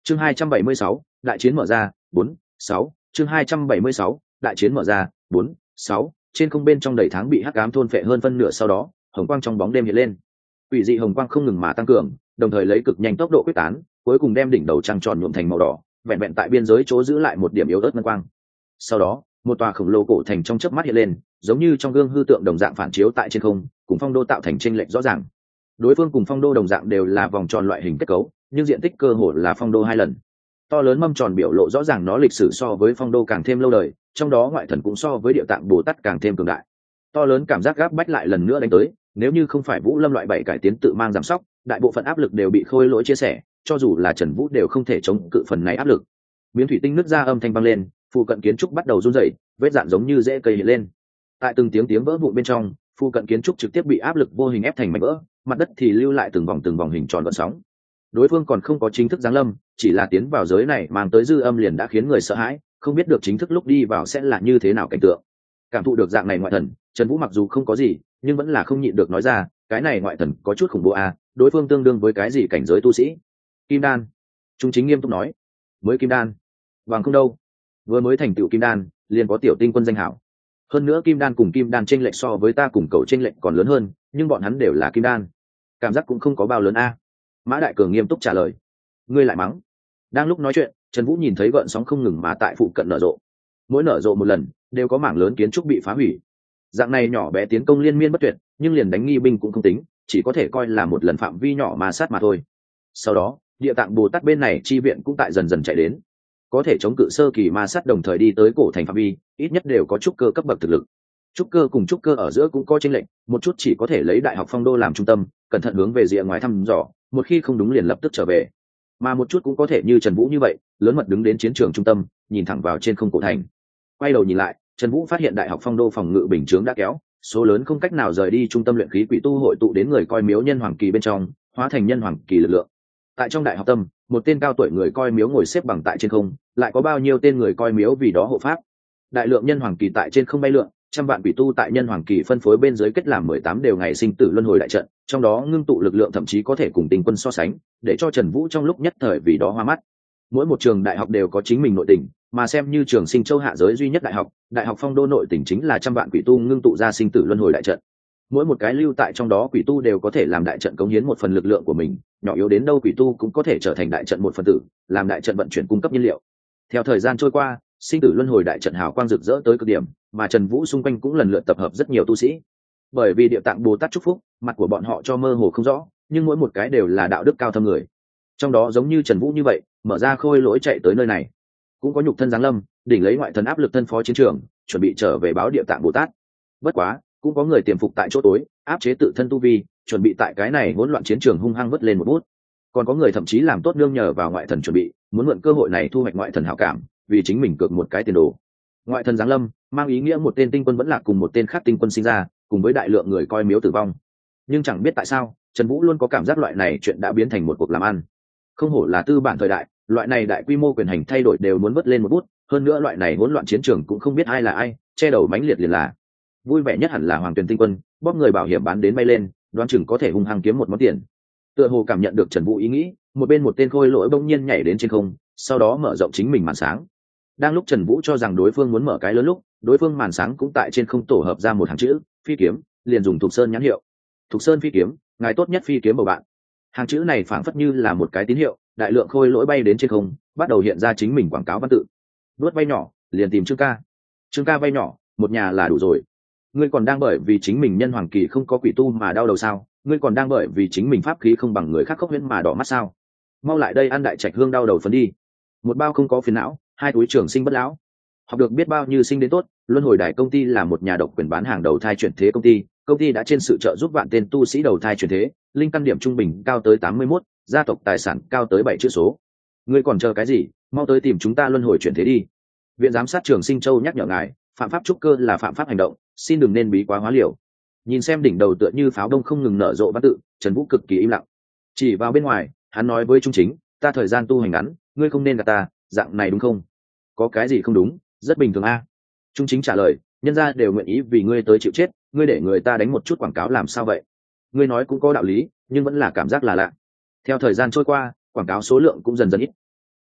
Chương 276, đại chiến mở ra, 4-6. Chương 276, đại chiến mở ra, 4-6. Trên không bên trong đầy tháng bị hắc ám thôn phệ hơn phân nửa sau đó, hồng quang trong bóng đêm hiện lên. Quỷ dị hồng quang không ngừng mà tăng cường, đồng thời lấy cực nhanh tốc độ quyết tán, cuối cùng đem đỉnh đầu trăng tròn nhuộm thành màu đỏ, vẹn vẹn tại biên giới chỗ giữ lại một điểm yếu ớt ngân quang. Sau đó, một tòa khổng lồ cổ thành trong chớp mắt hiện lên, giống như trong gương hư tượng đồng dạng phản chiếu tại trên không, cùng phong đô tạo thành chênh lệch rõ ràng. Đối phương cùng phong đô đồng dạng đều là vòng tròn loại hình kết cấu, nhưng diện tích cơ hồ là phong đô 2 lần. To lớn mâm tròn biểu lộ rõ ràng nó lịch sử so với phong đô càng thêm lâu đời, trong đó ngoại thần cũng so với địa tạng Bồ Tát càng thêm cường đại. To lớn cảm giác gáp bách lại lần nữa đánh tới, nếu như không phải Vũ Lâm loại 7 cải tiến tự mang giảm sóc, đại bộ phận áp lực đều bị khôi lỗi chia sẻ, cho dù là Trần Vũ đều không thể chống cự phần này áp lực. Miếng thủy tinh nứt ra âm thanh vang lên, phụ cận kiến trúc bắt đầu run rẩy, vết dạn giống như rễ cây hiện lên. Tại từng tiếng vỡ vụn bên trong, phụ cận kiến trúc trực tiếp bị áp lực vô hình ép thành mảnh vỡ, mặt đất thì lưu lại từng vòng hình tròn gợn sóng. Đối phương còn không có chính thức giáng lâm, chỉ là tiến vào giới này mang tới dư âm liền đã khiến người sợ hãi, không biết được chính thức lúc đi vào sẽ là như thế nào cảnh tượng. Cảm thụ được dạng này ngoại thần, Trần Vũ mặc dù không có gì, nhưng vẫn là không nhịn được nói ra, cái này ngoại thần có chút khủng bố à, đối phương tương đương với cái gì cảnh giới tu sĩ? Kim đan. Trung chính nghiêm túc nói, mới kim đan, vàng không đâu, vừa mới thành tựu kim đan, liền có tiểu tinh quân danh hảo. Hơn nữa kim đan cùng kim đan chênh lệch so với ta cùng cậu chênh lệch còn lớn hơn, nhưng bọn hắn đều là kim đan, cảm giác cũng không có bao lớn a. Mã Đại Cường nghiêm túc trả lời. Ngươi lại mắng. Đang lúc nói chuyện, Trần Vũ nhìn thấy gợn sóng không ngừng mà tại phụ cận nở rộ. Mỗi nở rộ một lần, đều có mảng lớn kiến trúc bị phá hủy. Dạng này nhỏ bé tiến công liên miên bất tuyệt, nhưng liền đánh nghi binh cũng không tính, chỉ có thể coi là một lần phạm vi nhỏ mà sát mà thôi. Sau đó, Địa Tạng Bồ Tát bên này chi viện cũng tại dần dần chạy đến, có thể chống cự sơ kỳ ma sát đồng thời đi tới cổ thành phạm vi, ít nhất đều có trúc cơ cấp bậc thực lực. Trúc cơ cùng trúc cơ ở giữa cũng có chênh lệch, một chút chỉ có thể lấy Đại học Phong Đô làm trung tâm, cẩn thận hướng về rìa ngoài thăm dò, một khi không đúng liền lập tức trở về. Mà một chút cũng có thể như Trần Vũ như vậy, lớn mật đứng đến chiến trường trung tâm, nhìn thẳng vào trên không cổ thành. Quay đầu nhìn lại, Trần Vũ phát hiện Đại học Phong Đô phòng ngự bình chướng đã kéo, số lớn không cách nào rời đi trung tâm luyện khí quỷ tu hội tụ đến người coi miếu nhân hoàng kỳ bên trong, hóa thành nhân hoàng kỳ lực lượng. Tại trong đại học tâm, một tên cao tuổi người coi miếu ngồi xếp bằng tại trên không, lại có bao nhiêu tên người coi miếu vì đó hộ pháp. Đại lượng nhân hoàng kỳ tại trên không bay lượn, trăm vạn quỷ tu tại nhân hoàng kỳ phân phối bên dưới kết làm 18 đều ngày sinh tử luân hồi đại trận, trong đó ngưng tụ lực lượng thậm chí có thể cùng tinh quân so sánh, để cho Trần Vũ trong lúc nhất thời vì đó hoa mắt. Mỗi một trường đại học đều có chính mình nội tình, mà xem như trường Sinh Châu hạ giới duy nhất đại học Phong Đô nội tình chính là trăm vạn quỷ tu ngưng tụ ra sinh tử luân hồi đại trận. Mỗi một cái lưu tại trong đó quỷ tu đều có thể làm đại trận cống hiến một phần lực lượng của mình, nhỏ yếu đến đâu quỷ tu cũng có thể trở thành đại trận một phần tử, làm đại trận vận chuyển cung cấp nhiên liệu. Theo thời gian trôi qua, sinh tử luân hồi đại trận hào quang rực rỡ tới cực điểm, mà Trần Vũ xung quanh cũng lần lượt tập hợp rất nhiều tu sĩ. Bởi vì Địa Tạng Bồ Tát chúc phúc, mặt của bọn họ cho mơ hồ không rõ, nhưng mỗi một cái đều là đạo đức cao thâm người. Trong đó giống như Trần Vũ như vậy, mở ra khôi lỗi chạy tới nơi này, cũng có nhục thân giáng lâm, đỉnh lấy ngoại thần áp lực thân phó chiến trường, chuẩn bị trở về báo Địa Tạng Bồ Tát. Bất quá, cũng có người tiềm phục tại chỗ tối, áp chế tự thân tu vi, chuẩn bị tại cái này hỗn loạn chiến trường hung hăng vứt lên một bút. Còn có người thậm chí làm tốt nương nhờ vào ngoại thần chuẩn bị, muốn mượn cơ hội này thu hoạch ngoại thần hảo cảm, vì chính mình cược một cái tiền đồ. Ngoại thần giáng lâm mang ý nghĩa một tên tinh quân vẫn lạc cùng một tên khác tinh quân sinh ra, cùng với đại lượng người coi miếu tử vong. Nhưng chẳng biết tại sao, Trần Vũ luôn có cảm giác loại này chuyện đã biến thành một cuộc làm ăn. Không hổ là tư bản thời đại, loại này đại quy mô quyền hành thay đổi đều muốn vứt lên một bút, hơn nữa loại này hỗn loạn chiến trường cũng không biết ai là ai, che đầu mánh liệt liền là. Vui vẻ nhất hẳn là Hoàng Tuyền tinh quân, bóp người bảo hiểm bán đến bay lên, đoán chừng có thể hung hăng kiếm một món tiền. Tựa hồ cảm nhận được Trần Vũ ý nghĩ, một tên khôi lỗi bỗng nhiên nhảy đến trên không, sau đó mở rộng chính mình màn sáng. Đang lúc Trần Vũ cho rằng đối phương muốn mở cái lớn lúc, đối phương màn sáng cũng tại trên không tổ hợp ra một hàng chữ phi kiếm, liền dùng Thục Sơn nhãn hiệu. Thục Sơn phi kiếm, ngài tốt nhất phi kiếm bầu bạn. Hàng chữ này phảng phất như là một cái tín hiệu, đại lượng khôi lỗi bay đến trên không, bắt đầu hiện ra chính mình quảng cáo văn tự. Đuốt bay nhỏ, liền tìm Trương ca. Trương ca bay nhỏ, một nhà là đủ rồi. Ngươi còn đang bởi vì chính mình nhân hoàng kỳ không có quỷ tu mà đau đầu sao? Ngươi còn đang bởi vì chính mình pháp khí không bằng người khác khốc huyễn mà đỏ mắt sao? Mau lại đây ăn đại trạch hương đau đầu phấn đi. Một bao không có phiền não, 2 túi trường sinh bất lão. Học được biết bao như sinh đến tốt. Luân hồi đài công ty là một nhà độc quyền bán hàng đầu thai chuyển thế công ty đã trên sự trợ giúp vạn tên tu sĩ đầu thai chuyển thế, linh căn điểm trung bình cao tới 81, gia tộc tài sản cao tới 7 chữ số. Ngươi còn chờ cái gì? Mau tới tìm chúng ta luân hồi chuyển thế đi. Viện giám sát Trường Sinh Châu nhắc nhở ngài, phạm pháp trúc cơ là phạm pháp hành động, xin đừng nên bí quá hóa liều. Nhìn xem đỉnh đầu tựa như pháo đông không ngừng nở rộ văn tự, Trần Vũ cực kỳ im lặng. Chỉ vào bên ngoài, hắn nói với Trung Chính, ta thời gian tu hành ngắn, ngươi không nên gạt ta, dạng này đúng không? Có cái gì không đúng? Rất bình thường a. Trung Chính trả lời, nhân gia đều nguyện ý vì ngươi tới chịu chết, ngươi để người ta đánh một chút quảng cáo làm sao vậy? Ngươi nói cũng có đạo lý, nhưng vẫn là cảm giác là lạ. Theo thời gian trôi qua, quảng cáo số lượng cũng dần dần ít.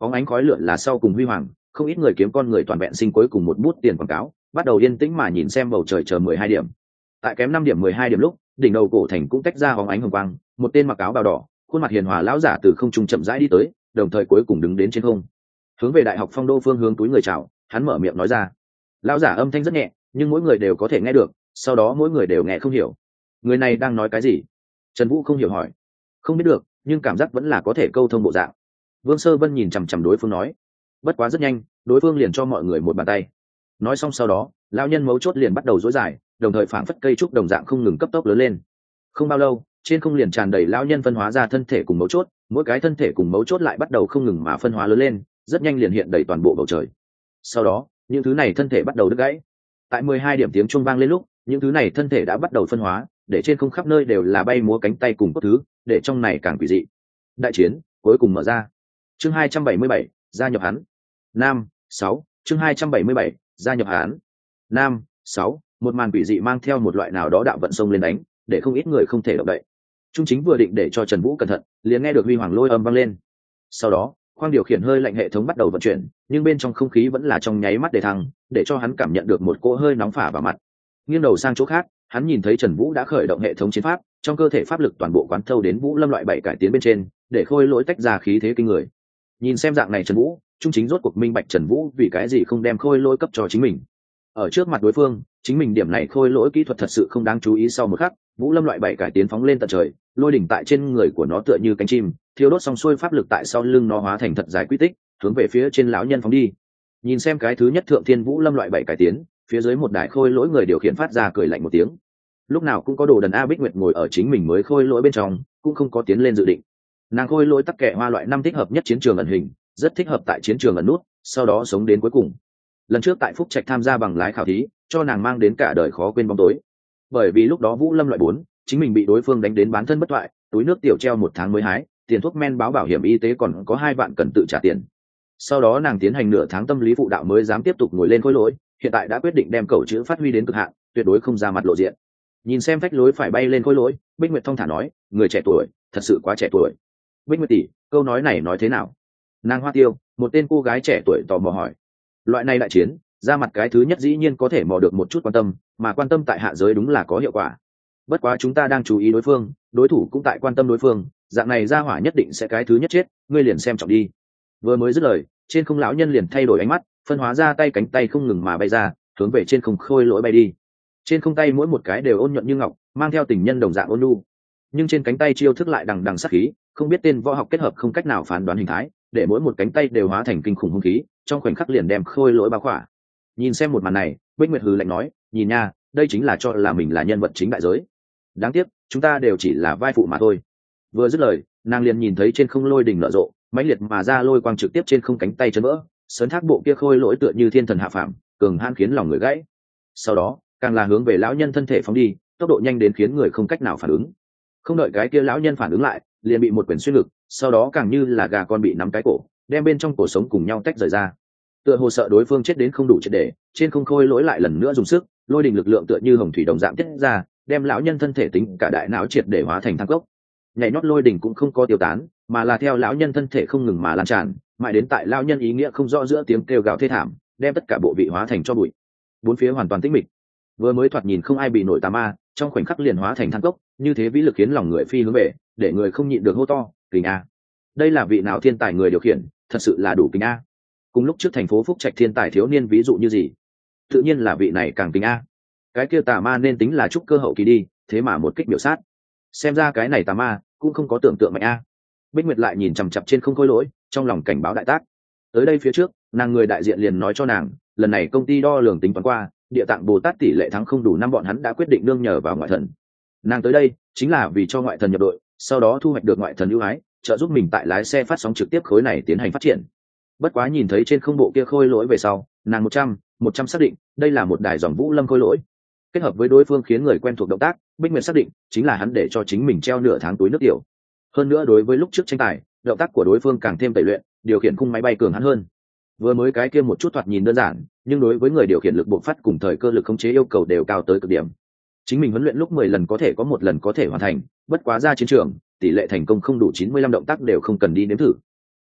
Phóng ánh khói lửa là sau cùng huy hoàng, không ít người kiếm con người toàn vẹn sinh cuối cùng một bút tiền quảng cáo, bắt đầu yên tĩnh mà nhìn xem bầu trời chờ 12 điểm. Tại kém 5 điểm 12 điểm lúc, đỉnh đầu cổ thành cũng tách ra hóng ánh hồng quang, một tên mặc áo bào đỏ, khuôn mặt hiền hòa lão giả từ không trung chậm rãi đi tới, đồng thời cuối cùng đứng đến trên không. Hướng về đại học Phong Đô phương hướng túi người chào, hắn mở miệng nói ra. Lão giả âm thanh rất nhẹ, nhưng mỗi người đều có thể nghe được, sau đó mỗi người đều nghe không hiểu. Người này đang nói cái gì? Trần Vũ không hiểu hỏi. Không biết được, nhưng cảm giác vẫn là có thể câu thông bộ dạng. Vương Sơ Vân nhìn chằm chằm đối phương nói. Bất quá rất nhanh, đối phương liền cho mọi người một bàn tay. Nói xong sau đó, lão nhân mấu chốt liền bắt đầu rối dài, đồng thời phảng phất cây trúc đồng dạng không ngừng cấp tốc lớn lên. Không bao lâu, trên không liền tràn đầy lão nhân phân hóa ra thân thể cùng mấu chốt, mỗi cái thân thể cùng mấu chốt lại bắt đầu không ngừng mà phân hóa lớn lên, rất nhanh liền hiện đầy toàn bộ bầu trời. Sau đó, những thứ này thân thể bắt đầu đứt gãy. Tại 12 điểm tiếng chuông vang lên lúc, những thứ này thân thể đã bắt đầu phân hóa, để trên không khắp nơi đều là bay múa cánh tay cùng cốt thứ, để trong này càng quỷ dị. Đại chiến cuối cùng mở ra. Chương 277, gia nhập hắn. Nam 6, chương 277, gia nhập hắn. Nam 6, một màn quỷ dị mang theo một loại nào đó đạo vận sông lên đánh, để không ít người không thể động đậy. Trung chính vừa định để cho Trần Vũ cẩn thận, liền nghe được huy hoàng lôi âm vang lên. Sau đó, khoang điều khiển hơi lạnh hệ thống bắt đầu vận chuyển, nhưng bên trong không khí vẫn là trong nháy mắt để thăng, để cho hắn cảm nhận được một cỗ hơi nóng phả vào mặt. Nghiêng đầu sang chỗ khác, hắn nhìn thấy Trần Vũ đã khởi động hệ thống chiến pháp, trong cơ thể pháp lực toàn bộ quán thâu đến Vũ Lâm loại 7 cải tiến bên trên, để khôi lỗi tách ra khí thế kinh người. Nhìn xem dạng này Trần Vũ, Trung chính rốt cuộc minh bạch Trần Vũ vì cái gì không đem khôi lỗi cấp cho chính mình. Ở trước mặt đối phương, chính mình điểm này khôi lỗi kỹ thuật thật sự không đáng chú ý. Sau một khắc, Vũ Lâm loại 7 cải tiến phóng lên tận trời, lôi đỉnh tại trên người của nó tựa như cánh chim, thiêu đốt xong xuôi pháp lực tại sau lưng nó hóa thành thật dài quy tích, hướng về phía trên lão nhân phóng đi. Nhìn xem cái thứ nhất thượng thiên Vũ Lâm loại 7 cải tiến, phía dưới một đại khôi lỗi người điều khiển phát ra cười lạnh một tiếng. Lúc nào cũng có đồ đần A Bích Nguyệt ngồi ở chính mình mới khôi lỗi bên trong, cũng không có tiến lên dự định. Nàng khôi lỗi tắc kệ hoa loại 5 thích hợp nhất chiến trường ẩn hình, rất thích hợp tại chiến trường ẩn nút, sau đó sống đến cuối cùng. Lần trước tại Phúc Trạch tham gia bằng lái khảo thí, cho nàng mang đến cả đời khó quên bóng tối. Bởi vì lúc đó Vũ Lâm loại 4, chính mình bị đối phương đánh đến bán thân bất thoại, túi nước tiểu treo 1 tháng mới hái, tiền thuốc men báo bảo hiểm y tế còn có 2 vạn cần tự trả tiền. Sau đó nàng tiến hành nửa tháng tâm lý phụ đạo mới dám tiếp tục ngồi lên khôi lỗi, hiện tại đã quyết định đem cầu chữ phát huy đến cực hạn, tuyệt đối không ra mặt lộ diện. Nhìn xem phách lối phải bay lên khôi lỗi, Bích Nguyệt thong thả nói, người trẻ tuổi, thật sự quá trẻ tuổi. Bích Nguyệt tỷ, câu nói này nói thế nào? Nàng Hoa Tiêu, một tên cô gái trẻ tuổi tò mò hỏi. Loại này đại chiến, ra mặt cái thứ nhất dĩ nhiên có thể mò được một chút quan tâm, mà quan tâm tại hạ giới đúng là có hiệu quả. Bất quá chúng ta đang chú ý đối phương, đối thủ cũng tại quan tâm đối phương, dạng này ra hỏa nhất định sẽ cái thứ nhất chết, ngươi liền xem trọng đi. Vừa mới dứt lời, trên không lão nhân liền thay đổi ánh mắt, phân hóa ra tay cánh tay không ngừng mà bay ra, hướng về trên không khôi lỗi bay đi. Trên không tay mỗi một cái đều ôn nhuận như ngọc, mang theo tình nhân đồng dạng ôn nhu, nhưng trên cánh tay chiêu thức lại đằng đằng sát khí, không biết tên võ học kết hợp không cách nào phán đoán hình thái, để mỗi một cánh tay đều hóa thành kinh khủng hung khí, trong khoảnh khắc liền đem khôi lỗi bao khỏa. Nhìn xem một màn này, Bích Nguyệt hừ lạnh nói, nhìn nha, đây chính là cho là mình là nhân vật chính đại giới. Đáng tiếc, chúng ta đều chỉ là vai phụ mà thôi. Vừa dứt lời, nàng liền nhìn thấy trên không lôi đỉnh nở rộ, mãnh liệt mà ra lôi quang trực tiếp trên không cánh tay chấn vỡ, sấn thác bộ kia khôi lỗi tựa như thiên thần hạ phàm, cường hãn khiến lòng người gãy. Sau đó, càng là hướng về lão nhân thân thể phóng đi, tốc độ nhanh đến khiến người không cách nào phản ứng. Không đợi cái kia lão nhân phản ứng lại, liền bị một quyền xuyên ngực, sau đó càng như là gà con bị nắm cái cổ, đem bên trong cổ sống cùng nhau tách rời ra. Tựa hồ sợ đối phương chết đến không đủ triệt để, trên không khôi lỗi lại lần nữa dùng sức, lôi đình lực lượng tựa như hồng thủy đồng dạng tiết ra, đem lão nhân thân thể tính cả đại não triệt để hóa thành thang cốc. Nhảy nhót lôi đình cũng không có tiêu tán, mà là theo lão nhân thân thể không ngừng mà lan tràn, mãi đến tại lão nhân ý nghĩa không rõ giữa tiếng kêu gào thê thảm, đem tất cả bộ vị hóa thành cho bụi. Bốn phía hoàn toàn tĩnh mịch. Vừa mới thoạt nhìn không ai bị nổi tà ma, trong khoảnh khắc liền hóa thành than cốc, như thế vĩ lực khiến lòng người phi hướng về, để người không nhịn được hô to, kình a. Đây là vị nào thiên tài người điều khiển, thật sự là đủ kình a. Cùng lúc trước thành phố Phúc Trạch thiên tài thiếu niên ví dụ như gì? Tự nhiên là vị này càng kình a. Cái kia tà ma nên tính là trúc cơ hậu kỳ đi, thế mà một kích biểu sát. Xem ra cái này tà ma cũng không có tưởng tượng mạnh a. Bích Nguyệt lại nhìn chằm chằm trên không khôi lỗi, trong lòng cảnh báo đại tác. Tới đây phía trước, nàng người đại diện liền nói cho nàng, lần này công ty đo lường tính toán qua, địa tạng Bồ Tát tỷ lệ thắng không đủ 5 bọn hắn đã quyết định nương nhờ vào ngoại thần. Nàng tới đây chính là vì cho ngoại thần nhập đội, sau đó thu hoạch được ngoại thần ưu ái, trợ giúp mình tại lái xe phát sóng trực tiếp khối này tiến hành phát triển. Bất quá nhìn thấy trên không bộ kia khôi lỗi về sau, nàng 100 xác định, đây là một đài dòng Vũ Lâm khôi lỗi. Kết hợp với đối phương khiến người quen thuộc động tác, Bích Nguyệt xác định chính là hắn để cho chính mình treo nửa tháng túi nước tiểu. Hơn nữa đối với lúc trước tranh tài, động tác của đối phương càng thêm tẩy luyện, điều khiển khung máy bay cường hắn hơn. Vừa mới cái kia một chút thoạt nhìn đơn giản, nhưng đối với người điều khiển lực bộc phát cùng thời cơ lực khống chế yêu cầu đều cao tới cực điểm. Chính mình huấn luyện lúc 10 lần có thể có 1 lần có thể hoàn thành, bất quá ra chiến trường, tỷ lệ thành công không đủ 95 động tác đều không cần đi nếm thử.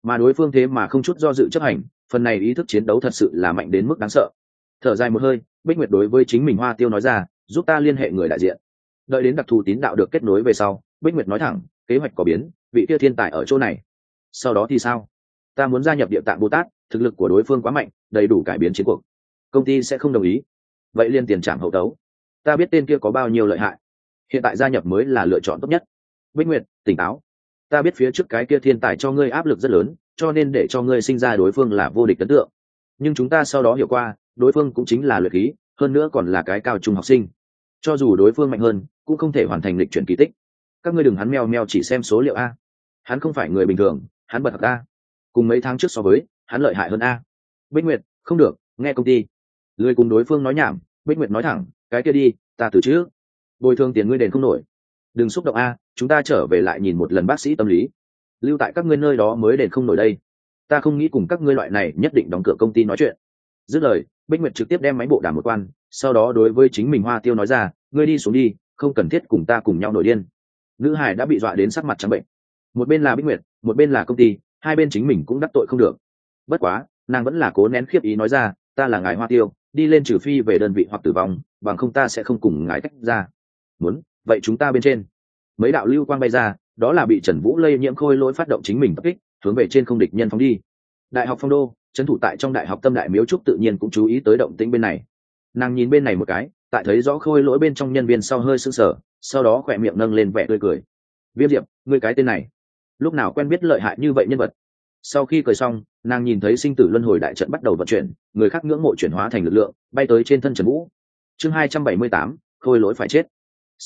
mà đối phương thế mà không chút do dự chấp hành, phần này ý thức chiến đấu thật sự là mạnh đến mức đáng sợ. Thở dài một hơi, Bích Nguyệt đối với chính mình Hoa Tiêu nói ra, giúp ta liên hệ người đại diện. Đợi đến đặc thù tín đạo được kết nối về sau, Bích Nguyệt nói thẳng, kế hoạch có biến, vị kia thiên tài ở chỗ này. Sau đó thì sao? Ta muốn gia nhập Địa Tạng Bồ Tát, thực lực của đối phương quá mạnh, đầy đủ cải biến chiến cuộc. Công ty sẽ không đồng ý. Vậy liên tiền trảm hậu tấu. Ta biết tên kia có bao nhiêu lợi hại, hiện tại gia nhập mới là lựa chọn tốt nhất. Bích Nguyệt, tỉnh táo. Ta biết phía trước cái kia thiên tài cho ngươi áp lực rất lớn, cho nên để cho ngươi sinh ra đối phương là vô địch ấn tượng. Nhưng chúng ta sau đó hiểu qua, đối phương cũng chính là luyện khí, hơn nữa còn là cái cao trung học sinh. Cho dù đối phương mạnh hơn, cũng không thể hoàn thành lịch chuyển kỳ tích. Các ngươi đừng hắn meo meo chỉ xem số liệu a. Hắn không phải người bình thường, hắn bật học a. Cùng mấy tháng trước so với, hắn lợi hại hơn a. Bích Nguyệt, không được, nghe công ty. Lười cùng đối phương nói nhảm, Bích Nguyệt nói thẳng, cái kia đi, ta từ trước. Bồi thường tiền ngươi đền không nổi. Đừng xúc động a, chúng ta trở về lại nhìn một lần bác sĩ tâm lý. Lưu tại các ngươi nơi đó mới đền không nổi đây. Ta không nghĩ cùng các ngươi loại này nhất định đóng cửa công ty nói chuyện. Dứt lời, Bích Nguyệt trực tiếp đem máy bộ đàm một quan, sau đó đối với chính mình Hoa Tiêu nói ra, ngươi đi xuống đi, không cần thiết cùng ta cùng nhau nổi điên. Nữ hải đã bị dọa đến sắc mặt trắng bệnh. Một bên là Bích Nguyệt, một bên là công ty, hai bên chính mình cũng đắc tội không được. Bất quá, nàng vẫn là cố nén khiếp ý nói ra, ta là ngài Hoa Tiêu, đi lên trừ phi về đơn vị hoặc tử vong, bằng không ta sẽ không cùng ngài tách ra. Muốn, vậy chúng ta bên trên. Mấy đạo lưu quang bay ra, đó là bị Trần Vũ lây nhiễm khôi lỗi phát động chính mình tập kích, hướng về trên không địch nhân phóng đi. Đại học Phong Đô, trấn thủ tại trong đại học Tâm Đại Miếu Trúc tự nhiên cũng chú ý tới động tĩnh bên này. Nàng nhìn bên này một cái, tại thấy rõ khôi lỗi bên trong nhân viên sau hơi sững sờ, sau đó khỏe miệng nâng lên vẻ tươi cười. Viêm Diệp, ngươi cái tên này, lúc nào quen biết lợi hại như vậy nhân vật? Sau khi cười xong, nàng nhìn thấy sinh tử luân hồi đại trận bắt đầu vận chuyển, người khác ngưỡng mộ chuyển hóa thành lực lượng, bay tới trên thân Trần Vũ. Chương 278, khôi lỗi phải chết.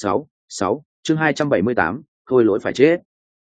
6. Chương 278, khôi lỗi phải chết.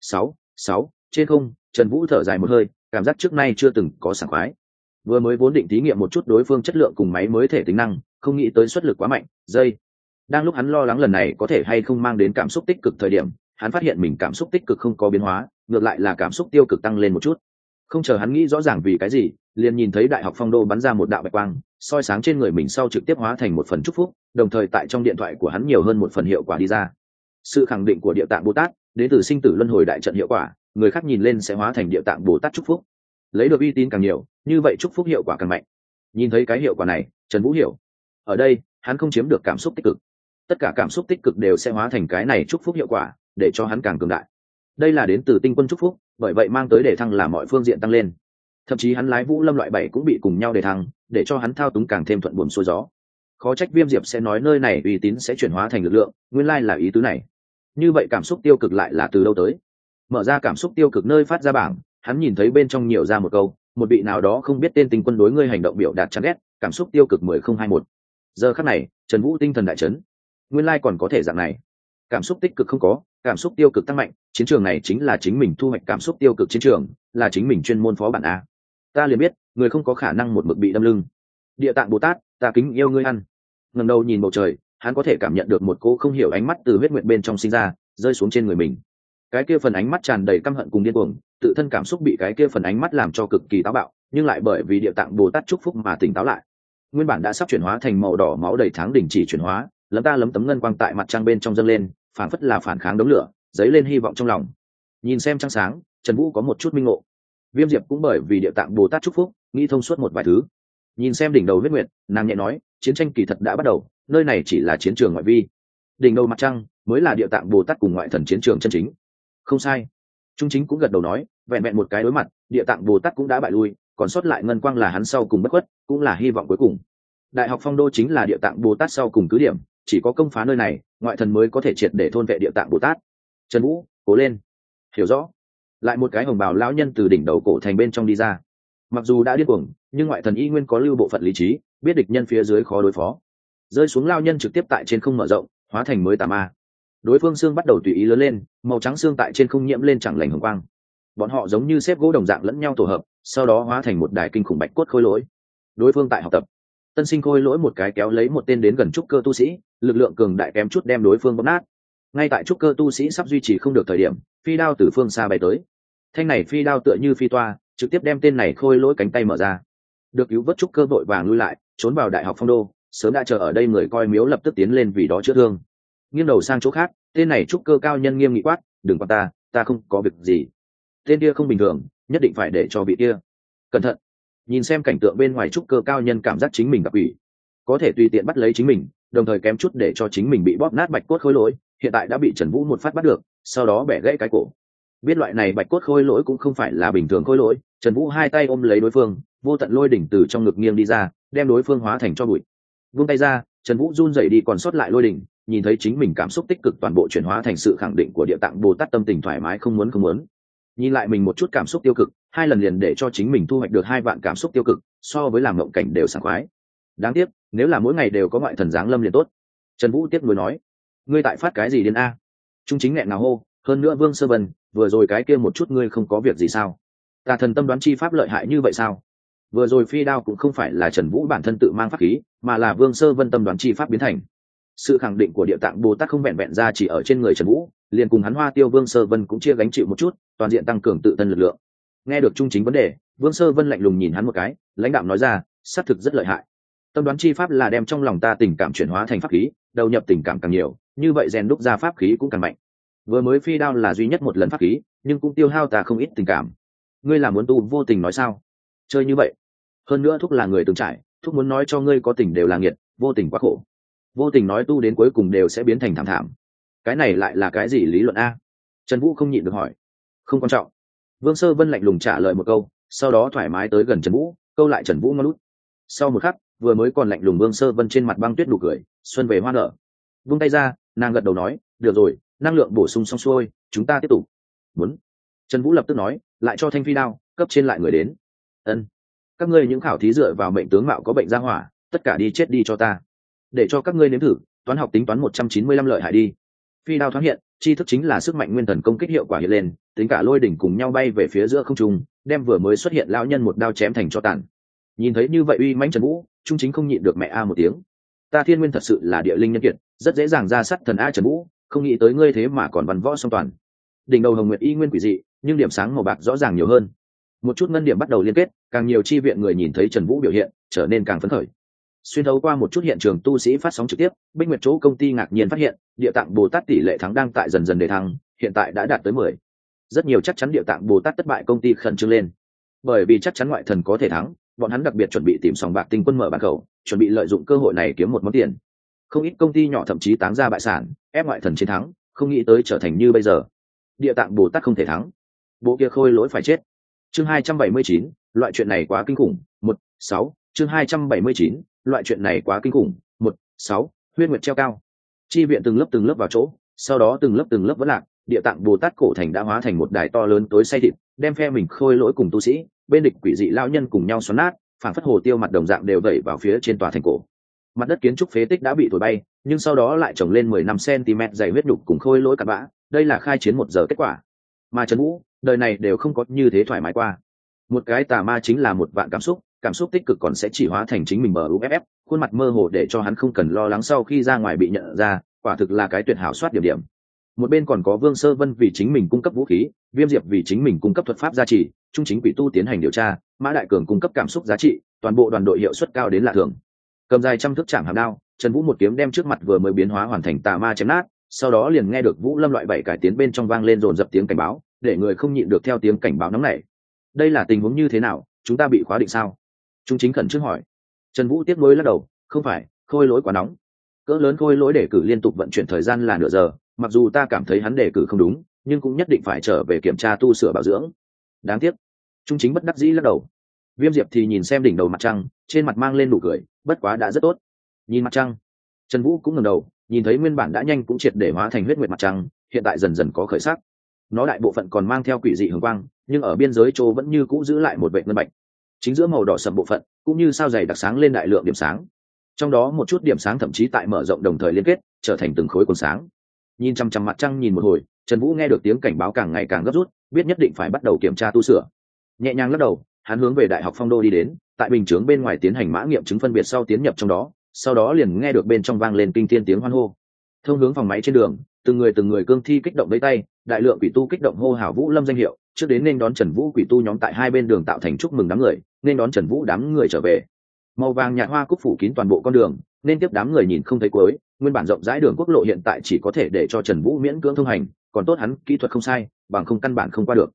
6. Trên không, Trần Vũ thở dài một hơi, cảm giác trước nay chưa từng có sảng khoái. Vừa mới vốn định thí nghiệm một chút đối phương chất lượng cùng máy mới thể tính năng, không nghĩ tới xuất lực quá mạnh. Đang lúc hắn lo lắng lần này có thể hay không mang đến cảm xúc tích cực thời điểm, hắn phát hiện mình cảm xúc tích cực không có biến hóa, ngược lại là cảm xúc tiêu cực tăng lên một chút. Không chờ hắn nghĩ rõ ràng vì cái gì, liền nhìn thấy Đại học Phong Đô bắn ra một đạo bạch quang, soi sáng trên người mình sau trực tiếp hóa thành một phần chúc phúc, đồng thời tại trong điện thoại của hắn nhiều hơn một phần hiệu quả đi ra. Sự khẳng định của Địa Tạng Bồ Tát đến từ sinh tử luân hồi đại trận hiệu quả, người khác nhìn lên sẽ hóa thành Địa Tạng Bồ Tát chúc phúc. Lấy được uy tín càng nhiều, như vậy chúc phúc hiệu quả càng mạnh. Nhìn thấy cái hiệu quả này, Trần Vũ hiểu, ở đây hắn không chiếm được cảm xúc tích cực, tất cả cảm xúc tích cực đều sẽ hóa thành cái này chúc phúc hiệu quả, để cho hắn càng cường đại. Đây là đến từ tinh quân chúc phúc, bởi vậy mang tới đề thăng là mọi phương diện tăng lên. Thậm chí hắn lái Vũ Lâm loại 7 cũng bị cùng nhau đề thăng, để cho hắn thao túng càng thêm thuận buồm xuôi gió. Khó trách Viêm Diệp sẽ nói nơi này uy tín sẽ chuyển hóa thành lực lượng, nguyên lai là ý tứ này. Như vậy cảm xúc tiêu cực lại là từ đâu tới? Mở ra cảm xúc tiêu cực nơi phát ra bảng, hắn nhìn thấy bên trong nhiều ra một câu, một vị nào đó không biết tên tinh quân đối ngươi hành động biểu đạt chán ghét, cảm xúc tiêu cực 10021. Giờ khắc này, Trần Vũ tinh thần đại chấn. Nguyên lai còn có thể dạng này. Cảm xúc tích cực không có, cảm xúc tiêu cực tăng mạnh, chiến trường này chính là chính mình thu hoạch cảm xúc tiêu cực chiến trường, là chính mình chuyên môn phó bản a. Ta liền biết, người không có khả năng một mực bị đâm lưng. Địa Tạng Bồ Tát, ta kính yêu ngươi ăn. Ngẩng đầu nhìn bầu trời, hắn có thể cảm nhận được một cô không hiểu ánh mắt từ huyết nguyệt bên trong sinh ra, rơi xuống trên người mình. Cái kia phần ánh mắt tràn đầy căm hận cùng điên cuồng, tự thân cảm xúc bị cái kia phần ánh mắt làm cho cực kỳ táo bạo, nhưng lại bởi vì Địa Tạng Bồ Tát chúc phúc mà tỉnh táo lại. Nguyên bản đã sắp chuyển hóa thành màu đỏ máu đầy tháng đỉnh chỉ chuyển hóa, lấm tấm ngân quang tại mặt trăng bên trong dâng lên, phản phất là phản kháng đống lửa, dấy lên hy vọng trong lòng. Nhìn xem trăng sáng, Trần Vũ có một chút minh ngộ. Viêm Diệp cũng bởi vì Địa Tạng Bồ Tát chúc phúc, nghĩ thông suốt một vài thứ. Nhìn xem đỉnh đầu huyết nguyệt, nàng nhẹ nói, chiến tranh kỳ thật đã bắt đầu, nơi này chỉ là chiến trường ngoại vi. Đỉnh đầu mặt trăng mới là Địa Tạng Bồ Tát cùng ngoại thần chiến trường chân chính. Không sai. Trung Chính cũng gật đầu nói, vẹn vẹn một cái đối mặt, Địa Tạng Bồ Tát cũng đã bại lui, còn sót lại ngân quang là hắn sau cùng bất khuất, cũng là hy vọng cuối cùng. Đại học Phong Đô chính là Địa Tạng Bồ Tát sau cùng cứ điểm, chỉ có công phá nơi này, ngoại thần mới có thể triệt để thôn vệ Địa Tạng Bồ Tát. Trần Vũ, cố lên. Hiểu rõ. Lại một cái hồng bào lão nhân từ đỉnh đầu cổ thành bên trong đi ra. Mặc dù đã điên cuồng, nhưng ngoại thần y nguyên có lưu bộ phận lý trí, biết địch nhân phía dưới khó đối phó. Rơi xuống lão nhân trực tiếp tại trên không mở rộng, hóa thành mới tà ma. Đối phương xương bắt đầu tùy ý lớn lên, màu trắng xương tại trên không nhiễm lên chẳng lành hồng quang. Bọn họ giống như xếp gỗ đồng dạng lẫn nhau tổ hợp, sau đó hóa thành một đài kinh khủng bạch cốt khôi lỗi. Đối phương tại học tập. Tân sinh khôi lỗi một cái kéo lấy một tên đến gần trúc cơ tu sĩ, lực lượng cường đại kém chút đem đối phương bóp nát. Ngay tại trúc cơ tu sĩ sắp duy trì không được thời điểm, phi đao từ phương xa bay tới. Thanh này phi đao tựa như phi toa, trực tiếp đem tên này khôi lỗi cánh tay mở ra. Được cứu vớt trúc cơ vội vàng lui lại, trốn vào Đại học Phong Đô, sớm đã chờ ở đây người coi miếu lập tức tiến lên vì đó chữa thương. Nghiêng đầu sang chỗ khác, tên này trúc cơ cao nhân nghiêm nghị quát, đừng quan ta không có việc gì. Tên kia không bình thường, nhất định phải để cho vị kia cẩn thận. Nhìn xem cảnh tượng bên ngoài trúc cơ cao nhân cảm giác chính mình gặp quỷ, có thể tùy tiện bắt lấy chính mình, đồng thời kém chút để cho chính mình bị bóp nát bạch cốt khôi lỗi, hiện tại đã bị Trần Vũ một phát bắt được, sau đó bẻ gãy cái cổ. Biết loại này bạch cốt khôi lỗi cũng không phải là bình thường khôi lỗi, Trần Vũ hai tay ôm lấy đối phương, vô tận lôi đỉnh từ trong ngực nghiêng đi ra, đem đối phương hóa thành cho bụi. Vung tay ra, Trần Vũ run rẩy đi còn sót lại lôi đỉnh, nhìn thấy chính mình cảm xúc tích cực toàn bộ chuyển hóa thành sự khẳng định của Địa Tạng Bồ Tát, tâm tình thoải mái không muốn. Nhìn lại mình một chút cảm xúc tiêu cực, hai lần liền để cho chính mình thu hoạch được 2 vạn cảm xúc tiêu cực, so với làm mộng cảnh đều sảng khoái. Đáng tiếc, nếu là mỗi ngày đều có ngoại thần giáng lâm liền tốt. Trần Vũ tiếc nuối nói, ngươi tại phát cái gì điên a? Trung chính nghẹn ngào hô, hơn nữa Vương Sơ Vân, vừa rồi cái kia một chút ngươi không có việc gì sao? Tà thần tâm đoán chi pháp lợi hại như vậy sao? Vừa rồi phi đao cũng không phải là Trần Vũ bản thân tự mang pháp khí, mà là Vương Sơ Vân tâm đoán chi pháp biến thành. Sự khẳng định của Địa Tạng Bồ Tát không vẹn vẹn ra chỉ ở trên người Trần Vũ, liền cùng hắn Hoa Tiêu Vương Sơ Vân cũng chia gánh chịu một chút, toàn diện tăng cường tự thân lực lượng. Nghe được trung chính vấn đề, Vương Sơ Vân lạnh lùng nhìn hắn một cái, lãnh đạo nói ra, xác thực rất lợi hại. Tâm đoán chi pháp là đem trong lòng ta tình cảm chuyển hóa thành pháp khí, đầu nhập tình cảm càng nhiều, như vậy rèn đúc ra pháp khí cũng càng mạnh. Vừa mới phi đao là duy nhất một lần pháp khí, nhưng cũng tiêu hao ta không ít tình cảm. Ngươi là muốn tu vô tình nói sao? Chơi như vậy. Hơn nữa thúc là người từng trải, thúc muốn nói cho ngươi có tình đều là nghiệt, vô tình quá khổ. Vô tình nói tu đến cuối cùng đều sẽ biến thành thảm thảm. Cái này lại là cái gì lý luận a? Trần Vũ không nhịn được hỏi. Không quan trọng. Vương Sơ Vân lạnh lùng trả lời một câu, sau đó thoải mái tới gần Trần Vũ, câu lại Trần Vũ ngon lút. Sau một khắc, vừa mới còn lạnh lùng Vương Sơ Vân trên mặt băng tuyết nụ cười, xuân về hoa nở. Vung tay ra, nàng gật đầu nói, được rồi, năng lượng bổ sung xong xuôi, chúng ta tiếp tục. Muốn. Trần Vũ lập tức nói, lại cho thanh phi đao, cấp trên lại người đến. Ân. Các ngươi những khảo thí dựa vào mệnh tướng mạo có bệnh ra hỏa, tất cả đi chết đi cho ta. Để cho các ngươi nếm thử, toán học tính toán 195 lợi hại đi. Phi đao thoáng hiện, chi thức chính là sức mạnh nguyên thần công kích hiệu quả hiện lên, tính cả lôi đỉnh cùng nhau bay về phía giữa không trung, đem vừa mới xuất hiện lão nhân một đao chém thành cho tàn. Nhìn thấy như vậy uy mãnh Trần Vũ, trung chính không nhịn được mẹ a một tiếng. Ta thiên nguyên thật sự là địa linh nhân kiệt, rất dễ dàng ra sát thần a Trần Vũ, không nghĩ tới ngươi thế mà còn văn võ song toàn. Đỉnh đầu hồng nguyệt y nguyên quỷ dị, nhưng điểm sáng màu bạc rõ ràng nhiều hơn. Một chút ngân điểm bắt đầu liên kết, càng nhiều chi viện người nhìn thấy Trần Vũ biểu hiện, trở nên càng phấn khởi. Xuyên thấu qua một chút hiện trường tu sĩ phát sóng trực tiếp, Bích Nguyệt chỗ công ty ngạc nhiên phát hiện, Địa Tạng Bồ Tát tỷ lệ thắng đang tại dần dần đề thăng, hiện tại đã đạt tới 10. Rất nhiều chắc chắn Địa Tạng Bồ Tát thất bại công ty khẩn trương lên. Bởi vì chắc chắn ngoại thần có thể thắng, bọn hắn đặc biệt chuẩn bị tìm sòng bạc tinh quân mở bàn khẩu, chuẩn bị lợi dụng cơ hội này kiếm một món tiền. Không ít công ty nhỏ thậm chí táng ra bại sản, ép ngoại thần chiến thắng, không nghĩ tới trở thành như bây giờ. Địa Tạng Bồ Tát không thể thắng, bộ kia khôi lỗi phải chết. Chương 279, loại chuyện này quá kinh khủng. 1-6, chương 279, loại chuyện này quá kinh khủng. 1-6, huyết nguyệt treo cao. Chi viện từng lớp vào chỗ, sau đó từng lớp vẫn lạc, Địa Tạng Bồ Tát cổ thành đã hóa thành một đài to lớn tối say thịt, đem phe mình khôi lỗi cùng tu sĩ, bên địch quỷ dị lao nhân cùng nhau xoắn nát, phảng phất hồ tiêu mặt đồng dạng đều vẩy vào phía trên tòa thành cổ. Mặt đất kiến trúc phế tích đã bị thổi bay, nhưng sau đó lại trồng lên 15 cm dày huyết đục cùng khôi lỗi cặn bã, đây là khai chiến 1 giờ kết quả. Mà Trần Vũ, đời này đều không có như thế thoải mái qua. Một cái tà ma chính là 1 vạn cảm xúc tích cực còn sẽ chỉ hóa thành chính mình MUFF, khuôn mặt mơ hồ để cho hắn không cần lo lắng sau khi ra ngoài bị nhận ra, quả thực là cái tuyệt hảo soát điểm. Một bên còn có Vương Sơ Vân vì chính mình cung cấp vũ khí, Viêm Diệp vì chính mình cung cấp thuật pháp giá trị, Trung Chính Quỷ Tu tiến hành điều tra, Mã Đại Cường cung cấp cảm xúc giá trị, toàn bộ đoàn đội hiệu suất cao đến lạ thường. Cầm dài trăm thước chạm hàm đao, Trần Vũ một kiếm đem trước mặt vừa mới biến hóa hoàn thành tà ma chém nát, sau đó liền nghe được Vũ Lâm loại 7 cải tiến bên trong vang lên dồn dập tiếng cảnh báo, để người không nhịn được theo tiếng cảnh báo nóng nảy. Đây là tình huống như thế nào, chúng ta bị khóa định sao? Trung Chính khẩn trương hỏi. Trần Vũ tiếc nuối lắc đầu, không phải, khôi lỗi quá nóng. Cỡ lớn khôi lỗi đề cử liên tục vận chuyển thời gian là nửa giờ, mặc dù ta cảm thấy hắn đề cử không đúng, nhưng cũng nhất định phải trở về kiểm tra tu sửa bảo dưỡng. Đáng tiếc. Trung Chính bất đắc dĩ lắc đầu. Viêm Diệp thì nhìn xem đỉnh đầu mặt trăng, trên mặt mang lên nụ cười, bất quá đã rất tốt. Nhìn mặt trăng, Trần Vũ cũng ngẩng đầu, nhìn thấy nguyên bản đã nhanh cũng triệt để hóa thành huyết nguyệt mặt trăng, hiện tại dần dần có khởi sắc. Nó đại bộ phận còn mang theo quỷ dị hường quang, nhưng ở biên giới chỗ vẫn như cũ giữ lại một vệt ngân bạch. Chính giữa màu đỏ sẫm bộ phận, cũng như sao dày đặc sáng lên đại lượng điểm sáng. Trong đó một chút điểm sáng thậm chí tại mở rộng đồng thời liên kết, trở thành từng khối quần sáng. Nhìn chăm chăm mặt trăng nhìn một hồi, Trần Vũ nghe được tiếng cảnh báo càng ngày càng gấp rút, biết nhất định phải bắt đầu kiểm tra tu sửa. Nhẹ nhàng lắc đầu, hắn hướng về Đại học Phong Đô đi đến, tại bình chướng bên ngoài tiến hành mã nghiệm chứng phân biệt sau tiến nhập trong đó, sau đó liền nghe được bên trong vang lên kinh thiên tiếng hoan hô. Thông hướng phòng máy trên đường, từng người cương thi kích động vẫy tay, đại lượng quỷ tu kích động hô hào Vũ Lâm danh hiệu, trước đến nên đón Trần Vũ quỷ tu nhóm tại hai bên đường tạo thành chúc mừng đám người, nên đón Trần Vũ đám người trở về. Màu vàng nhạt hoa cúc phủ kín toàn bộ con đường, nên tiếp đám người nhìn không thấy cuối, nguyên bản rộng rãi đường quốc lộ hiện tại chỉ có thể để cho Trần Vũ miễn cưỡng thông hành, còn tốt hắn kỹ thuật không sai, bằng không căn bản không qua được.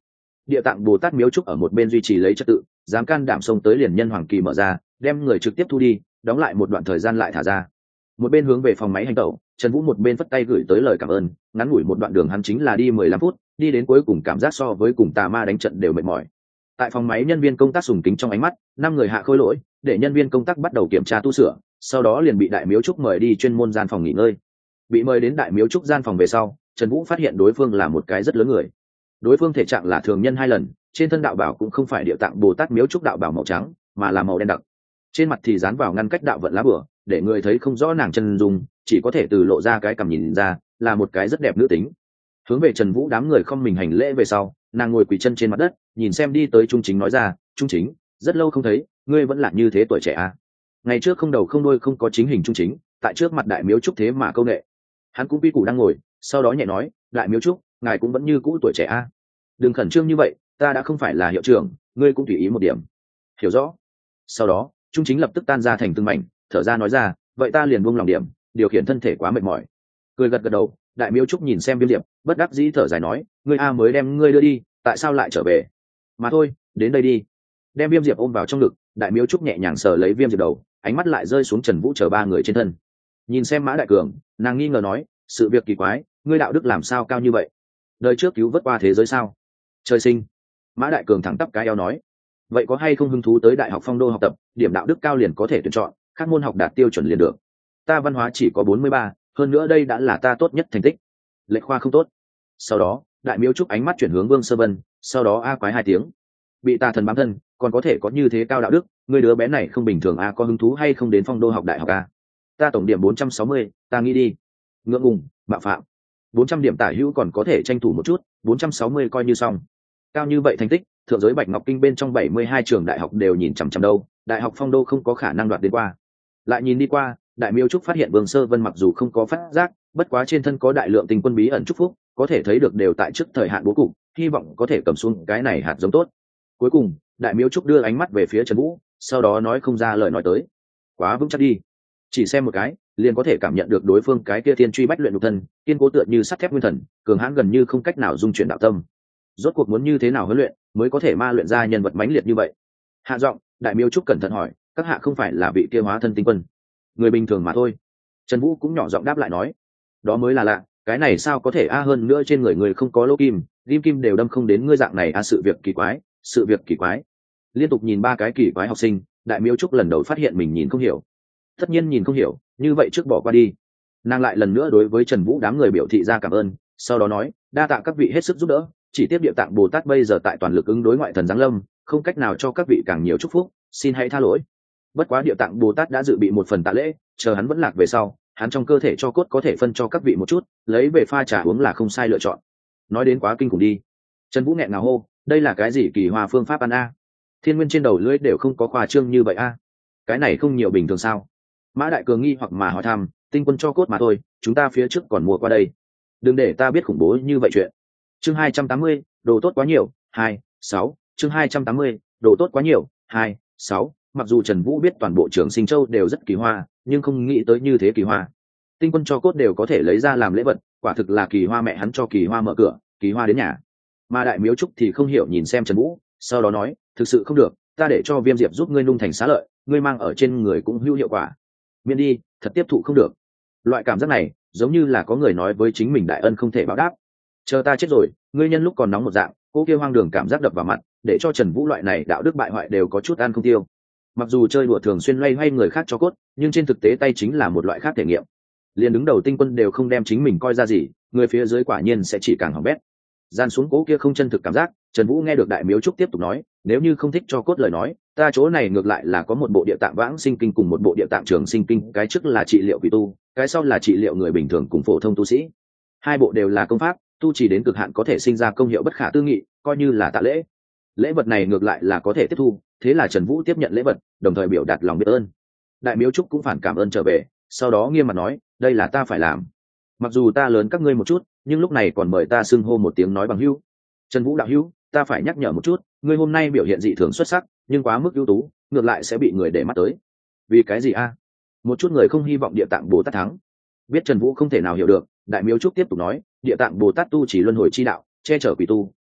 Địa tạng Bồ Tát miếu trúc ở một bên duy trì lấy trật tự, dám can đảm xông tới liền nhân hoàng kỳ mở ra, đem người trực tiếp thu đi, đóng lại một đoạn thời gian lại thả ra. Một bên hướng về phòng máy hành tẩu, Trần Vũ một bên phất tay gửi tới lời cảm ơn, ngắn ngủi một đoạn đường hắn chính là đi 15 phút, đi đến cuối cùng cảm giác so với cùng tà ma đánh trận đều mệt mỏi. Tại phòng máy nhân viên công tác sùng kính trong ánh mắt, 5 người hạ khôi lỗi, để nhân viên công tác bắt đầu kiểm tra tu sửa, sau đó liền bị đại miếu trúc mời đi chuyên môn gian phòng nghỉ ngơi. Bị mời đến đại miếu trúc gian phòng về sau, Trần Vũ phát hiện đối phương là một cái rất lớn người. Đối phương thể trạng là thường nhân 2 lần, trên thân đạo bảo cũng không phải Địa tạng Bồ Tát miếu trúc đạo bảo màu trắng, mà là màu đen đặc. Trên mặt thì dán vào ngăn cách đạo vận lá bửa, để người thấy không rõ nàng chân dung, chỉ có thể từ lộ ra cái cằm nhìn ra, là một cái rất đẹp nữ tính. Hướng về Trần Vũ đám người không mình hành lễ về sau, nàng ngồi quỳ chân trên mặt đất, nhìn xem đi tới Trung Chính nói ra, "Trung Chính, rất lâu không thấy, ngươi vẫn là như thế tuổi trẻ à?" Ngày trước không đầu không đuôi không có chính hình Trung Chính, tại trước mặt đại miếu trúc thế mà câu nệ. Hắn cũng quy củ đang ngồi, sau đó nhẹ nói, "Đại miếu trúc, ngài cũng vẫn như cũ tuổi trẻ à? Đừng khẩn trương như vậy, ta đã không phải là hiệu trưởng, ngươi cũng tùy ý một điểm." Hiểu rõ. Sau đó, Trung Chính lập tức tan ra thành từng mảnh, thở ra nói ra, "Vậy ta liền buông lòng điểm, điều khiển thân thể quá mệt mỏi." Cười gật gật đầu, đại miếu trúc nhìn xem Viêm Diệp, bất đắc dĩ thở dài nói, "Ngươi a mới đem ngươi đưa đi, tại sao lại trở về? Mà thôi, đến đây đi." Đem Viêm Diệp ôm vào trong ngực, đại miếu trúc nhẹ nhàng sờ lấy Viêm Diệp đầu, ánh mắt lại rơi xuống Trần Vũ chờ 3 người trên thân. Nhìn xem Mã Đại Cường, nàng nghi ngờ nói, "Sự việc kỳ quái, ngươi đạo đức làm sao cao như vậy? Đời trước cứu vớt qua thế giới sao?" Trời sinh. Mã Đại Cường thẳng tắp cái eo nói, "Vậy có hay không hứng thú tới Đại học Phong Đô học tập, điểm đạo đức cao liền có thể tuyển chọn, các môn học đạt tiêu chuẩn liền được. Ta văn hóa chỉ có 43, hơn nữa đây đã là ta tốt nhất thành tích. Lệch khoa không tốt." Sau đó, đại miếu trúc ánh mắt chuyển hướng Vương Sơ Vân, sau đó a quái 2 tiếng. "Bị tà thần bám thân, còn có thể có như thế cao đạo đức, người đứa bé này không bình thường a, có hứng thú hay không đến Phong Đô học đại học a?" "Ta tổng điểm 460, ta nghĩ đi." Ngượng ngùng, mạo phạm. 400 điểm tả hữu còn có thể tranh thủ một chút, 460 coi như xong. Cao như vậy thành tích, thượng giới Bạch Ngọc Kinh bên trong 72 trường đại học đều nhìn chằm chằm đâu, Đại học Phong Đô không có khả năng đoạt đến qua. Lại nhìn đi qua, đại miếu trúc phát hiện Vương Sơ Vân mặc dù không có phát giác, bất quá trên thân có đại lượng tinh quân bí ẩn chúc phúc, có thể thấy được đều tại trước thời hạn bố cục, hy vọng có thể cầm xuống cái này hạt giống tốt. Cuối cùng, đại miếu trúc đưa ánh mắt về phía Trần Vũ, sau đó nói không ra lời nói tới. "Quá vững chắc đi, chỉ xem một cái, liền có thể cảm nhận được đối phương cái kia thiên truy bách luyện nhục thân, kiên cố tựa như sắt thép nguyên thần, cường hãn gần như không cách nào dung chuyển đạo tâm. Rốt cuộc muốn như thế nào huấn luyện mới có thể ma luyện ra nhân vật mãnh liệt như vậy?" Hạ giọng, đại miếu trúc cẩn thận hỏi, "Các hạ không phải là vị kia hóa thân tinh quân, người bình thường mà thôi." Trần Vũ cũng nhỏ giọng đáp lại nói, "Đó mới là lạ, cái này sao có thể a, hơn nữa trên người người không có lỗ kim, ghim kim đều đâm không đến ngươi dạng này a, sự việc kỳ quái, sự việc kỳ quái." Liên tục nhìn 3 cái kỳ quái học sinh, đại miếu trúc lần đầu phát hiện mình nhìn không hiểu. Tất nhiên nhìn không hiểu, như vậy trước bỏ qua đi. Nàng lại lần nữa đối với Trần Vũ đám người biểu thị ra cảm ơn, sau đó nói, "Đa tạ các vị hết sức giúp đỡ, chỉ tiếp Địa tạng Bồ Tát bây giờ tại toàn lực ứng đối ngoại thần giáng lâm, không cách nào cho các vị càng nhiều chúc phúc, xin hãy tha lỗi. Bất quá Địa tạng Bồ Tát đã dự bị một phần tạ lễ, chờ hắn vẫn lạc về sau, hắn trong cơ thể cho cốt có thể phân cho các vị một chút, lấy về pha trà uống là không sai lựa chọn." Nói đến quá kinh khủng đi. Trần Vũ nghẹn ngào hô, "Đây là cái gì kỳ hoa phương pháp ăn a? Thiên nguyên trên đầu lưỡi đều không có khoa trương như vậy a. Cái này không nhiều bình thường sao?" Mã Đại Cường nghi hoặc mà hỏi thăm, "Tinh quân cho cốt mà thôi, chúng ta phía trước còn mua qua đây. Đừng để ta biết khủng bố như vậy chuyện." Chương 280, đồ tốt quá nhiều, 2, 6. Chương 280, đồ tốt quá nhiều, 2, 6. Mặc dù Trần Vũ biết toàn bộ Trường Sinh Châu đều rất kỳ hoa, nhưng không nghĩ tới như thế kỳ hoa. Tinh quân cho cốt đều có thể lấy ra làm lễ vật, quả thực là kỳ hoa, mẹ hắn cho kỳ hoa mở cửa, kỳ hoa đến nhà. Mà đại miếu trúc thì không hiểu nhìn xem Trần Vũ, sau đó nói, "Thực sự không được, ta để cho Viêm Diệp giúp ngươi nung thành xá lợi, ngươi mang ở trên người cũng hữu hiệu quả. Miễn đi, thật tiếp thụ không được." Loại cảm giác này giống như là có người nói với chính mình đại ân không thể báo đáp. "Chờ ta chết rồi, ngươi nhân lúc còn nóng một dạng, cô kia hoang đường cảm giác đập vào mặt, để cho Trần Vũ loại này đạo đức bại hoại đều có chút ăn không tiêu." Mặc dù chơi đùa thường xuyên loay hoay người khác cho cốt, nhưng trên thực tế tay chính là một loại khác thể nghiệm. Liền đứng đầu tinh quân đều không đem chính mình coi ra gì, người phía dưới quả nhiên sẽ chỉ càng hỏng bét. Gian xuống cố kia không chân thực cảm giác, Trần Vũ nghe được đại miếu trúc tiếp tục nói, "Nếu như không thích cho cốt lời nói, ta chỗ này ngược lại là có một bộ Địa tạng vãng sinh kinh cùng một bộ Địa tạng trường sinh kinh, cái trước là trị liệu quỷ tu, cái sau là trị liệu người bình thường cùng phổ thông tu sĩ. 2 bộ đều là công pháp, tu chỉ đến cực hạn có thể sinh ra công hiệu bất khả tư nghị, coi như là tạ lễ. Lễ vật này ngược lại là có thể tiếp thu." Thế là Trần Vũ tiếp nhận lễ vật, đồng thời biểu đạt lòng biết ơn. Đại miếu trúc cũng phản cảm ơn trở về, sau đó nghiêm mặt nói, "Đây là ta phải làm. Mặc dù ta lớn các ngươi một chút, nhưng lúc này còn mời ta xưng hô một tiếng nói bằng hữu. Trần Vũ đạo hữu, ta phải nhắc nhở một chút, ngươi hôm nay biểu hiện dị thường xuất sắc, nhưng quá mức ưu tú, ngược lại sẽ bị người để mắt tới." "Vì cái gì a?" Một chút người không hy vọng Địa tạng Bồ Tát thắng. Biết Trần Vũ không thể nào hiểu được, đại miếu trúc tiếp tục nói, "Địa tạng Bồ Tát tu chỉ luân hồi chi đạo, che chở quỷ tu,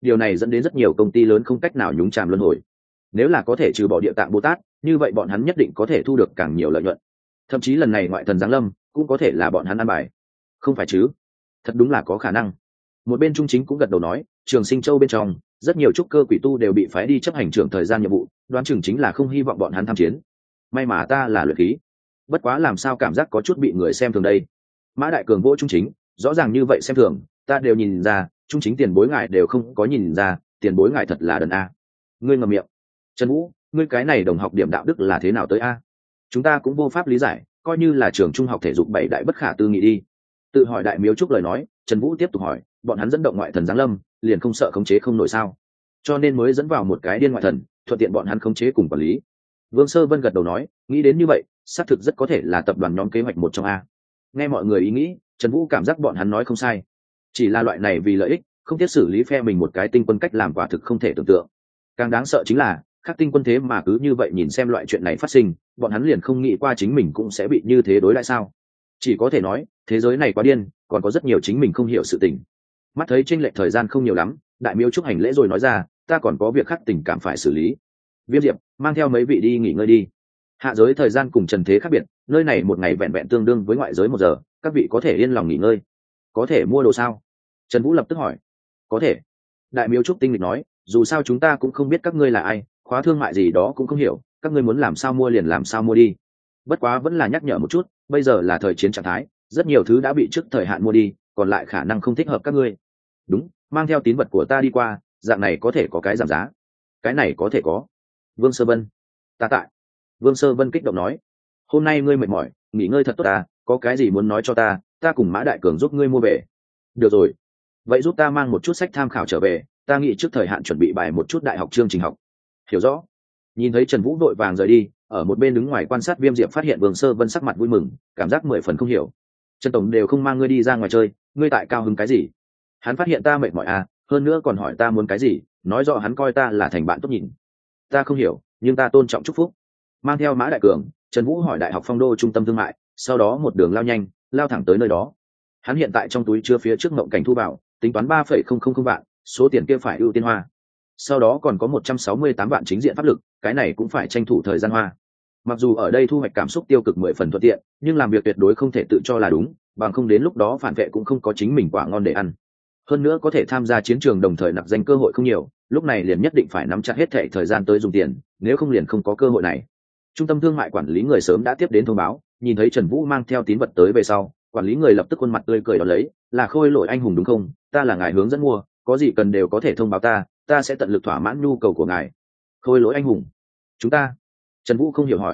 điều này dẫn đến rất nhiều công ty lớn không cách nào nhúng chàm luân hồi. Nếu là có thể trừ bỏ địa tạng Bồ Tát, như vậy bọn hắn nhất định có thể thu được càng nhiều lợi nhuận. Thậm chí lần này ngoại thần giáng lâm cũng có thể là bọn hắn ăn bài. Không phải chứ? Thật đúng là có khả năng. Một bên Trung Chính cũng gật đầu nói, Trường Sinh Châu bên trong rất nhiều trúc cơ quỷ tu đều bị phái đi chấp hành trưởng thời gian nhiệm vụ, đoán chừng chính là không hy vọng bọn hắn tham chiến. May mà ta là luyện khí, bất quá làm sao cảm giác có chút bị người xem thường đây. Mã Đại Cường vỗ Trung Chính, rõ ràng như vậy xem thường, ta đều nhìn ra, Trung Chính tiền bối ngài đều không có nhìn ra, tiền bối ngài thật là đần a. Ngươi ngậm miệng. Trần Vũ, ngươi cái này đồng học điểm đạo đức là thế nào tới a? Chúng ta cũng vô pháp lý giải, coi như là trường trung học thể dục bảy đại bất khả tư nghị đi. Tự hỏi Đại Miếu Trúc lời nói, Trần Vũ tiếp tục hỏi, bọn hắn dẫn động ngoại thần giáng lâm, liền không sợ khống chế không nổi sao? Cho nên mới dẫn vào một cái điên ngoại thần, thuận tiện bọn hắn khống chế cùng quản lý. Vương Sơ Vân gật đầu nói, nghĩ đến như vậy, xác thực rất có thể là tập đoàn nhóm kế hoạch một trong a. Nghe mọi người ý nghĩ, Trần Vũ cảm giác bọn hắn nói không sai, chỉ là loại này vì lợi ích không tiếc xử lý phe mình một cái tinh quân cách làm quả thực không thể tưởng tượng. Càng đáng sợ chính là khác tinh quân thế mà cứ như vậy nhìn xem loại chuyện này phát sinh, bọn hắn liền không nghĩ qua chính mình cũng sẽ bị như thế đối lại sao? Chỉ có thể nói thế giới này quá điên, còn có rất nhiều chính mình không hiểu sự tình. Mắt thấy chênh lệch thời gian không nhiều lắm, Đại Miếu chúc hành lễ rồi nói ra, ta còn có việc khác tình cảm phải xử lý. Viêm Diệp, mang theo mấy vị đi nghỉ ngơi đi. Hạ giới thời gian cùng trần thế khác biệt, nơi này một ngày vẹn vẹn tương đương với ngoại giới 1 giờ, các vị có thể yên lòng nghỉ ngơi. Có thể mua đồ sao? Trần Vũ lập tức hỏi. Có thể. Đại Miếu Trúc tinh lịch nói, dù sao chúng ta cũng không biết các ngươi là ai, khóa thương mại gì đó cũng không hiểu, các ngươi muốn làm sao mua liền làm sao mua đi. Bất quá vẫn là nhắc nhở một chút, bây giờ là thời chiến trạng thái, rất nhiều thứ đã bị trước thời hạn mua đi, còn lại khả năng không thích hợp các ngươi. Đúng, mang theo tín vật của ta đi qua, dạng này có thể có cái giảm giá. Cái này có thể có. Vương Sơ Vân. Ta tại. Vương Sơ Vân kích động nói, hôm nay ngươi mệt mỏi, nghỉ ngơi thật tốt ta, có cái gì muốn nói cho ta, ta cùng Mã Đại Cường giúp ngươi mua về. Được rồi, vậy giúp ta mang một chút sách tham khảo trở về, ta nghĩ trước thời hạn chuẩn bị bài một chút đại học chương trình học. Hiểu rõ. Nhìn thấy Trần Vũ vội vàng rời đi, ở một bên đứng ngoài quan sát Viêm Diệp phát hiện Vương Sơ Vân sắc mặt vui mừng, cảm giác 10 phần không hiểu. Trần tổng đều không mang ngươi đi ra ngoài chơi, ngươi tại cao hứng cái gì? Hắn phát hiện ta mệt mỏi à, hơn nữa còn hỏi ta muốn cái gì, nói rõ hắn coi ta là thành bạn tốt nhìn. Ta không hiểu, nhưng ta tôn trọng chúc phúc. Mang theo Mã Đại Cường, Trần Vũ hỏi Đại học Phong Đô trung tâm thương mại, sau đó một đường lao nhanh, lao thẳng tới nơi đó. Hắn hiện tại trong túi chưa phía trước mộng cảnh thu vào, tính toán 3,000 vạn, số tiền kia phải ưu tiên hoa. Sau đó còn có 168 vạn chính diện pháp lực, cái này cũng phải tranh thủ thời gian hoa. Mặc dù ở đây thu hoạch cảm xúc tiêu cực 10 phần thuận tiện, nhưng làm việc tuyệt đối không thể tự cho là đúng, bằng không đến lúc đó phản vệ cũng không có chính mình quả ngon để ăn. Hơn nữa có thể tham gia chiến trường đồng thời nạp danh cơ hội không nhiều, lúc này liền nhất định phải nắm chặt hết thảy thời gian tới dùng tiền, nếu không liền không có cơ hội này. Trung tâm thương mại quản lý người sớm đã tiếp đến thông báo, nhìn thấy Trần Vũ mang theo tín vật tới về sau, quản lý người lập tức khuôn mặt tươi cười đón lấy, là Khôi Lỗi anh hùng đúng không? Ta là ngài hướng dẫn mua, có gì cần đều có thể thông báo ta, ta sẽ tận lực thỏa mãn nhu cầu của ngài. Khôi Lỗi anh hùng? Chúng ta? Trần Vũ không hiểu hỏi.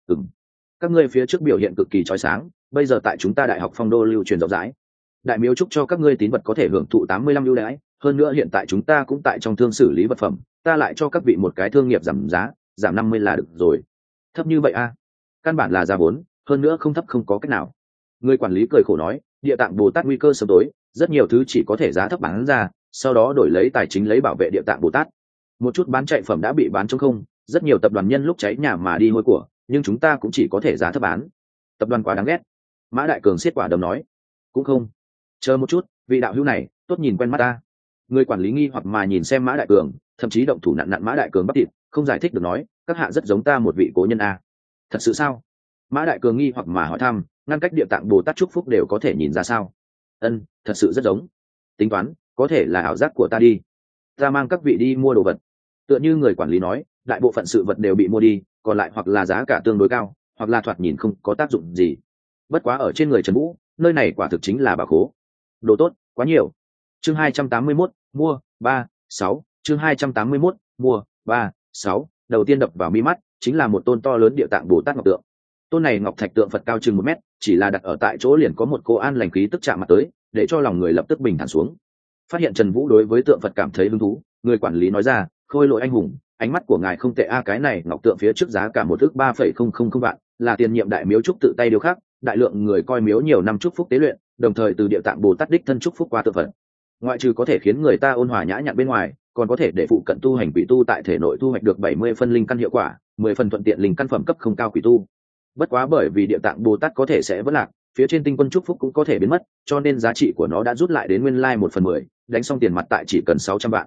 Các ngươi phía trước biểu hiện cực kỳ chói sáng, bây giờ tại chúng ta Đại học Phong Đô lưu truyền rộng rãi. Đại Miếu chúc cho các ngươi tín vật có thể hưởng thụ 85 ưu đãi, hơn nữa hiện tại chúng ta cũng tại trong thương xử lý vật phẩm, ta lại cho các vị một cái thương nghiệp giảm giá, giảm 50 là được rồi. Thấp như vậy a? Căn bản là giá vốn, hơn nữa không thấp không có cách nào. Người quản lý cười khổ nói, Địa Tạng Bồ Tát nguy cơ sớm tối, rất nhiều thứ chỉ có thể giá thấp bán ra, sau đó đổi lấy tài chính lấy bảo vệ Địa Tạng Bồ Tát. Một chút bán chạy phẩm đã bị bán trống không, rất nhiều tập đoàn nhân lúc cháy nhà mà đi hôi của, nhưng chúng ta cũng chỉ có thể giá thấp bán. Tập đoàn quá đáng ghét. Mã Đại Cường siết quả đấm nói, cũng không. Chờ một chút, vị đạo hữu này, tốt nhìn quen mắt ta. Người quản lý nghi hoặc mà nhìn xem Mã Đại Cường, thậm chí động thủ nặn Mã Đại Cường bắp thịt, không giải thích được nói, các hạ rất giống ta một vị cố nhân a. Thật sự sao? Mã Đại Cường nghi hoặc mà hỏi thăm, ngăn cách Địa Tạng Bồ Tát chúc phúc đều có thể nhìn ra sao? Ân, thật sự rất giống. Tính toán, có thể là ảo giác của ta đi. Ta mang các vị đi mua đồ vật. Tựa như người quản lý nói, đại bộ phận sự vật đều bị mua đi, còn lại hoặc là giá cả tương đối cao, hoặc là thoạt nhìn không có tác dụng gì. Bất quá ở trên người Trần Vũ, nơi này quả thực chính là bảo khố. Đồ tốt, quá nhiều. Chương 281, mua, 3, 6, chương 281, mua, 3, 6, đầu tiên đập vào mi mắt chính là một tôn to lớn Địa Tạng Bồ Tát ngọc tượng. Tôn này ngọc thạch tượng Phật cao chừng 1 mét, chỉ là đặt ở tại chỗ liền có một cô an lành khí tức chạm mặt tới, để cho lòng người lập tức bình thản xuống. Phát hiện Trần Vũ đối với tượng Phật cảm thấy hứng thú, người quản lý nói ra, Khôi Lỗi anh hùng, ánh mắt của ngài không tệ a, cái này ngọc tượng phía trước giá cả 1,300 vạn, là tiền nhiệm đại miếu trúc tự tay điêu khắc, đại lượng người coi miếu nhiều năm chúc phúc tế luyện, đồng thời từ Địa Tạng Bồ Tát đích thân chúc phúc qua tượng Phật. Ngoại trừ có thể khiến người ta ôn hòa nhã nhặn bên ngoài, còn có thể để phụ cận tu hành quỷ tu tại thể nội thu hoạch được 70 phân linh căn hiệu quả, 10 phần thuận tiện linh căn phẩm cấp không cao quỷ tu. Bất quá bởi vì Địa Tạng Bồ Tát có thể sẽ vỡ lạc, phía trên tinh quân chúc phúc cũng có thể biến mất, cho nên giá trị của nó đã rút lại đến nguyên lai 1/10, đánh xong tiền mặt tại chỉ cần 600 vạn.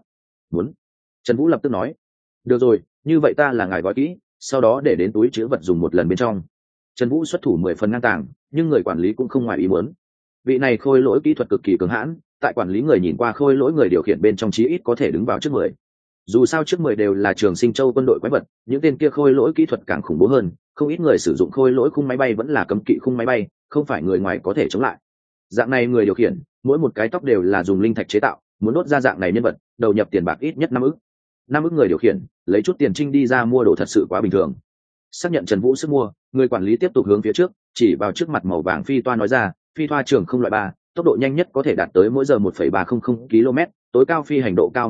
muốn. Trần Vũ lập tức nói, được rồi, như vậy ta là ngài gói kỹ, sau đó để đến túi chứa vật dùng một lần bên trong. Trần Vũ xuất thủ 10 phần ngang tàng, nhưng người quản lý cũng không ngoài ý muốn. Vị này khôi lỗi kỹ thuật cực kỳ cứng hãn, tại quản lý người nhìn qua khôi lỗi người điều khiển bên trong chí ít có thể đứng vào trước 10. Dù sao trước 10 đều là Trường Sinh Châu quân đội quái vật, những tên kia khôi lỗi kỹ thuật càng khủng bố hơn, không ít người sử dụng khôi lỗi khung máy bay vẫn là cấm kỵ khung máy bay, không phải người ngoài có thể chống lại. Dạng này người điều khiển, mỗi một cái tóc đều là dùng linh thạch chế tạo, muốn đốt ra dạng này nhân vật, đầu nhập tiền bạc ít nhất 5 ức. 5 ức người điều khiển, lấy chút tiền trinh đi ra mua đồ thật sự quá bình thường. Xác nhận Trần Vũ sức mua, người quản lý tiếp tục hướng phía trước, chỉ vào trước mặt màu vàng phi toa nói ra, phi toa trường không loại 3, tốc độ nhanh nhất có thể đạt tới mỗi giờ 1,300 km, tối cao phi hành độ cao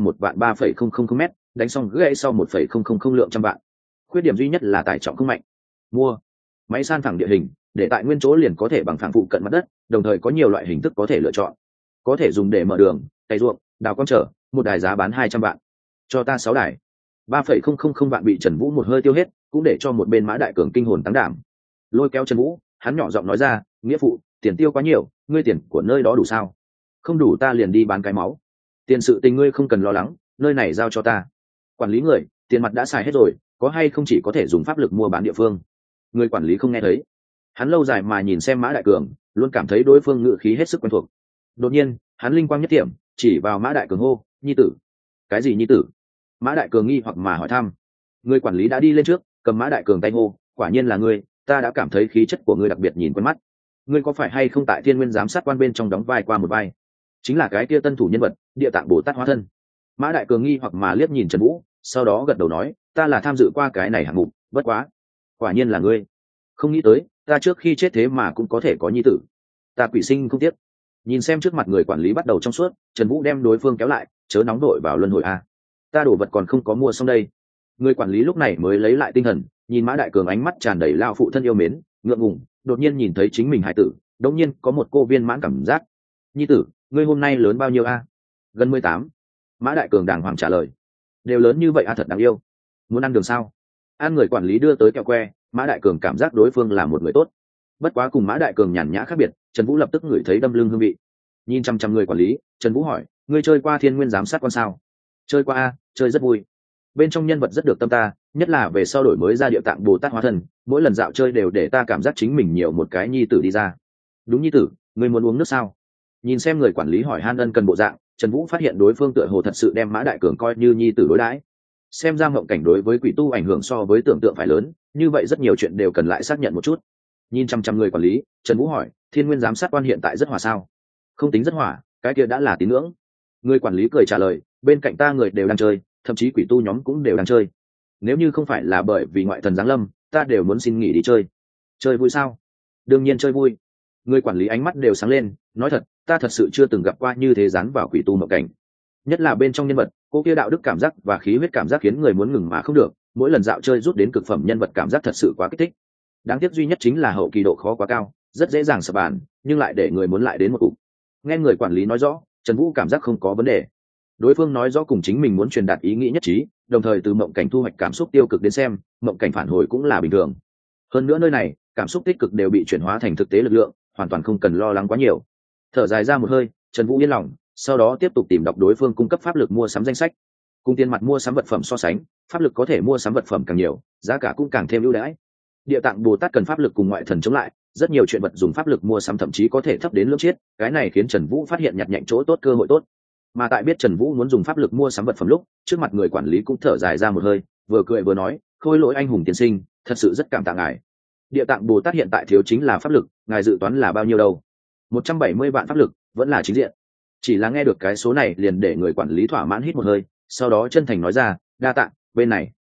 1.300 m, đánh xong gãy sau 1,000 lượng trăm vạn. Khuyết điểm duy nhất là tải trọng không mạnh. Mua máy san phẳng địa hình, để tại nguyên chỗ liền có thể bằng phẳng phụ cận mặt đất, đồng thời có nhiều loại hình thức có thể lựa chọn, có thể dùng để mở đường, cày ruộng, đào con trở, một đài giá bán 200 vạn. Cho ta 6 đài. 3,000 vạn bị Trần Vũ một hơi tiêu hết, cũng để cho một bên Mã Đại Cường kinh hồn tăng đảm. Lôi kéo Trần Vũ, hắn nhỏ giọng nói ra, nghĩa phụ, tiền tiêu quá nhiều, ngươi tiền của nơi đó đủ sao? Không đủ ta liền đi bán cái máu. Tiền sự tình ngươi không cần lo lắng, nơi này giao cho ta. Quản lý người, tiền mặt đã xài hết rồi, có hay không chỉ có thể dùng pháp lực mua bán địa phương. Người quản lý không nghe thấy. Hắn lâu dài mà nhìn xem Mã Đại Cường, luôn cảm thấy đối phương ngự khí hết sức quen thuộc. Đột nhiên, hắn linh quang nhất điểm, chỉ vào Mã Đại Cường hô, nhi tử. Cái gì nhi tử? Mã Đại Cường nghi hoặc mà hỏi thăm. Người quản lý đã đi lên trước, cầm Mã Đại Cường tay hô, quả nhiên là ngươi, ta đã cảm thấy khí chất của ngươi đặc biệt nhìn quen mắt. Ngươi có phải hay không tại Thiên Nguyên giám sát quan bên trong đóng vai qua một vai? Chính là cái kia tân thủ nhân vật, Địa Tạng Bồ Tát hóa thân. Mã Đại Cường nghi hoặc mà liếc nhìn Trần Vũ, sau đó gật đầu nói, ta là tham dự qua cái này hạng mục, bất quá, quả nhiên là ngươi. Không nghĩ tới, ta trước khi chết thế mà cũng có thể có nhi tử. Ta quỷ sinh không tiếc. Nhìn xem trước mặt người quản lý bắt đầu trong suốt, Trần Vũ đem đối phương kéo lại, chớ nóng đội vào luân hồi a. Ta đổ vật còn không có mua xong đây. Người quản lý lúc này mới lấy lại tinh thần, nhìn Mã Đại Cường ánh mắt tràn đầy lao phụ thân yêu mến, ngượng ngùng, đột nhiên nhìn thấy chính mình hài tử, đột nhiên có một cô viên mãn cảm giác. Nhi tử, ngươi hôm nay lớn bao nhiêu a? Gần 18. Mã Đại Cường đàng hoàng trả lời. Đều lớn như vậy a, thật đáng yêu. Muốn ăn đường sao? Ăn. Người quản lý đưa tới kẹo que, Mã Đại Cường cảm giác đối phương là một người tốt. Bất quá cùng Mã Đại Cường nhàn nhã khác biệt, Trần Vũ lập tức ngửi thấy đâm lưng hương vị. Nhìn chăm chăm người quản lý, Trần Vũ hỏi, ngươi chơi qua Thiên Nguyên giám sát quan sao? Chơi qua a, chơi rất vui. Bên trong nhân vật rất được tâm ta, nhất là về sau đổi mới ra Địa Tạng Bồ Tát hóa thân, mỗi lần dạo chơi đều để ta cảm giác chính mình nhiều một cái nhi tử đi ra. Đúng nhi tử, ngươi muốn uống nước sao? Nhìn xem người quản lý hỏi han ân cần bộ dạng, Trần Vũ phát hiện đối phương tựa hồ thật sự đem Mã Đại Cường coi như nhi tử đối đãi. Xem ra mộng cảnh đối với quỷ tu ảnh hưởng so với tưởng tượng phải lớn, như vậy rất nhiều chuyện đều cần lại xác nhận một chút. Nhìn chăm chăm người quản lý, Trần Vũ hỏi, Thiên Nguyên giám sát quan hiện tại rất hòa sao? Không tính rất hòa, cái kia đã là tín ngưỡng. Người quản lý cười trả lời, bên cạnh ta người đều đang chơi, thậm chí quỷ tu nhóm cũng đều đang chơi. Nếu như không phải là bởi vì ngoại thần giáng lâm, ta đều muốn xin nghỉ đi chơi. Chơi vui sao? Đương nhiên chơi vui. Người quản lý ánh mắt đều sáng lên, nói thật, ta thật sự chưa từng gặp qua như thế dán vào quỷ tu mộng cảnh. Nhất là bên trong nhân vật, cô kia đạo đức cảm giác và khí huyết cảm giác khiến người muốn ngừng mà không được, mỗi lần dạo chơi rút đến cực phẩm nhân vật cảm giác thật sự quá kích thích. Đáng tiếc duy nhất chính là hậu kỳ độ khó quá cao, rất dễ dàng sập bàn, nhưng lại để người muốn lại đến một cục. Nghe người quản lý nói rõ, Trần Vũ cảm giác không có vấn đề. Đối phương nói rõ cùng chính mình muốn truyền đạt ý nghĩ nhất trí, đồng thời từ mộng cảnh thu hoạch cảm xúc tiêu cực đến xem, mộng cảnh phản hồi cũng là bình thường. Hơn nữa nơi này, cảm xúc tích cực đều bị chuyển hóa thành thực tế lực lượng, hoàn toàn không cần lo lắng quá nhiều. Thở dài ra một hơi, Trần Vũ yên lòng, sau đó tiếp tục tìm đọc đối phương cung cấp pháp lực mua sắm danh sách. Cùng tiền mặt mua sắm vật phẩm so sánh, pháp lực có thể mua sắm vật phẩm càng nhiều, giá cả cũng càng thêm ưu đãi. Địa Tạng Bồ Tát cần pháp lực cùng ngoại thần chống lại, rất nhiều chuyện vật dùng pháp lực mua sắm thậm chí có thể thấp đến lưỡng chiết, cái này khiến Trần Vũ phát hiện nhặt nhạnh chỗ tốt cơ hội tốt. Mà tại biết Trần Vũ muốn dùng pháp lực mua sắm vật phẩm lúc, trước mặt người quản lý cũng thở dài ra một hơi, vừa cười vừa nói, khôi lỗi anh hùng tiên sinh, thật sự rất cảm tạ ngài. Địa Tạng Bồ Tát hiện tại thiếu chính là pháp lực, ngài dự toán là bao nhiêu đâu? 170 vạn pháp lực, vẫn là chính diện. Chỉ là nghe được cái số này liền để người quản lý thỏa mãn hít một hơi, sau đó chân thành nói ra, đa tạ, bên này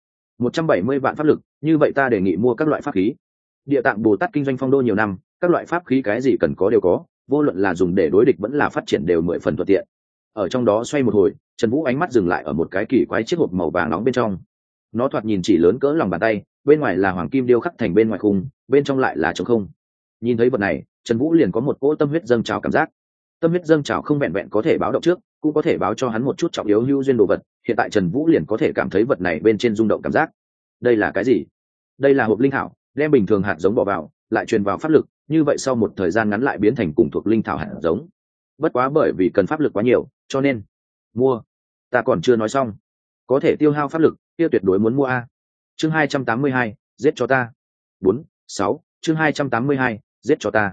170 vạn pháp lực, như vậy ta đề nghị mua các loại pháp khí. Địa Tạng Bồ Tát kinh doanh phong đô nhiều năm, các loại pháp khí cái gì cần có đều có, vô luận là dùng để đối địch vẫn là phát triển đều 10 phần thuận tiện. Ở trong đó xoay một hồi, Trần Vũ ánh mắt dừng lại ở một cái kỳ quái chiếc hộp màu vàng nóng bên trong. Nó thoạt nhìn chỉ lớn cỡ lòng bàn tay, bên ngoài là hoàng kim điêu khắc thành bên ngoài khung, bên trong lại là trống không. Nhìn thấy vật này, Trần Vũ liền có một cỗ tâm huyết dâng trào cảm giác. Tâm huyết dâng trào không vẹn vẹn có thể báo động trước, cũng có thể báo cho hắn một chút trọng yếu hữu duyên đồ vật. Hiện tại Trần Vũ liền có thể cảm thấy vật này bên trên rung động cảm giác. Đây là cái gì? Đây là hộp linh thảo, đem bình thường hạt giống bỏ vào, lại truyền vào pháp lực, như vậy sau một thời gian ngắn lại biến thành cùng thuộc linh thảo hạt giống. Bất quá bởi vì cần pháp lực quá nhiều, cho nên mua. Ta còn chưa nói xong. có thể tiêu hao pháp lực kia tuyệt đối muốn mua a. Chương 282, giết cho ta. 4-6, chương 282, giết cho ta.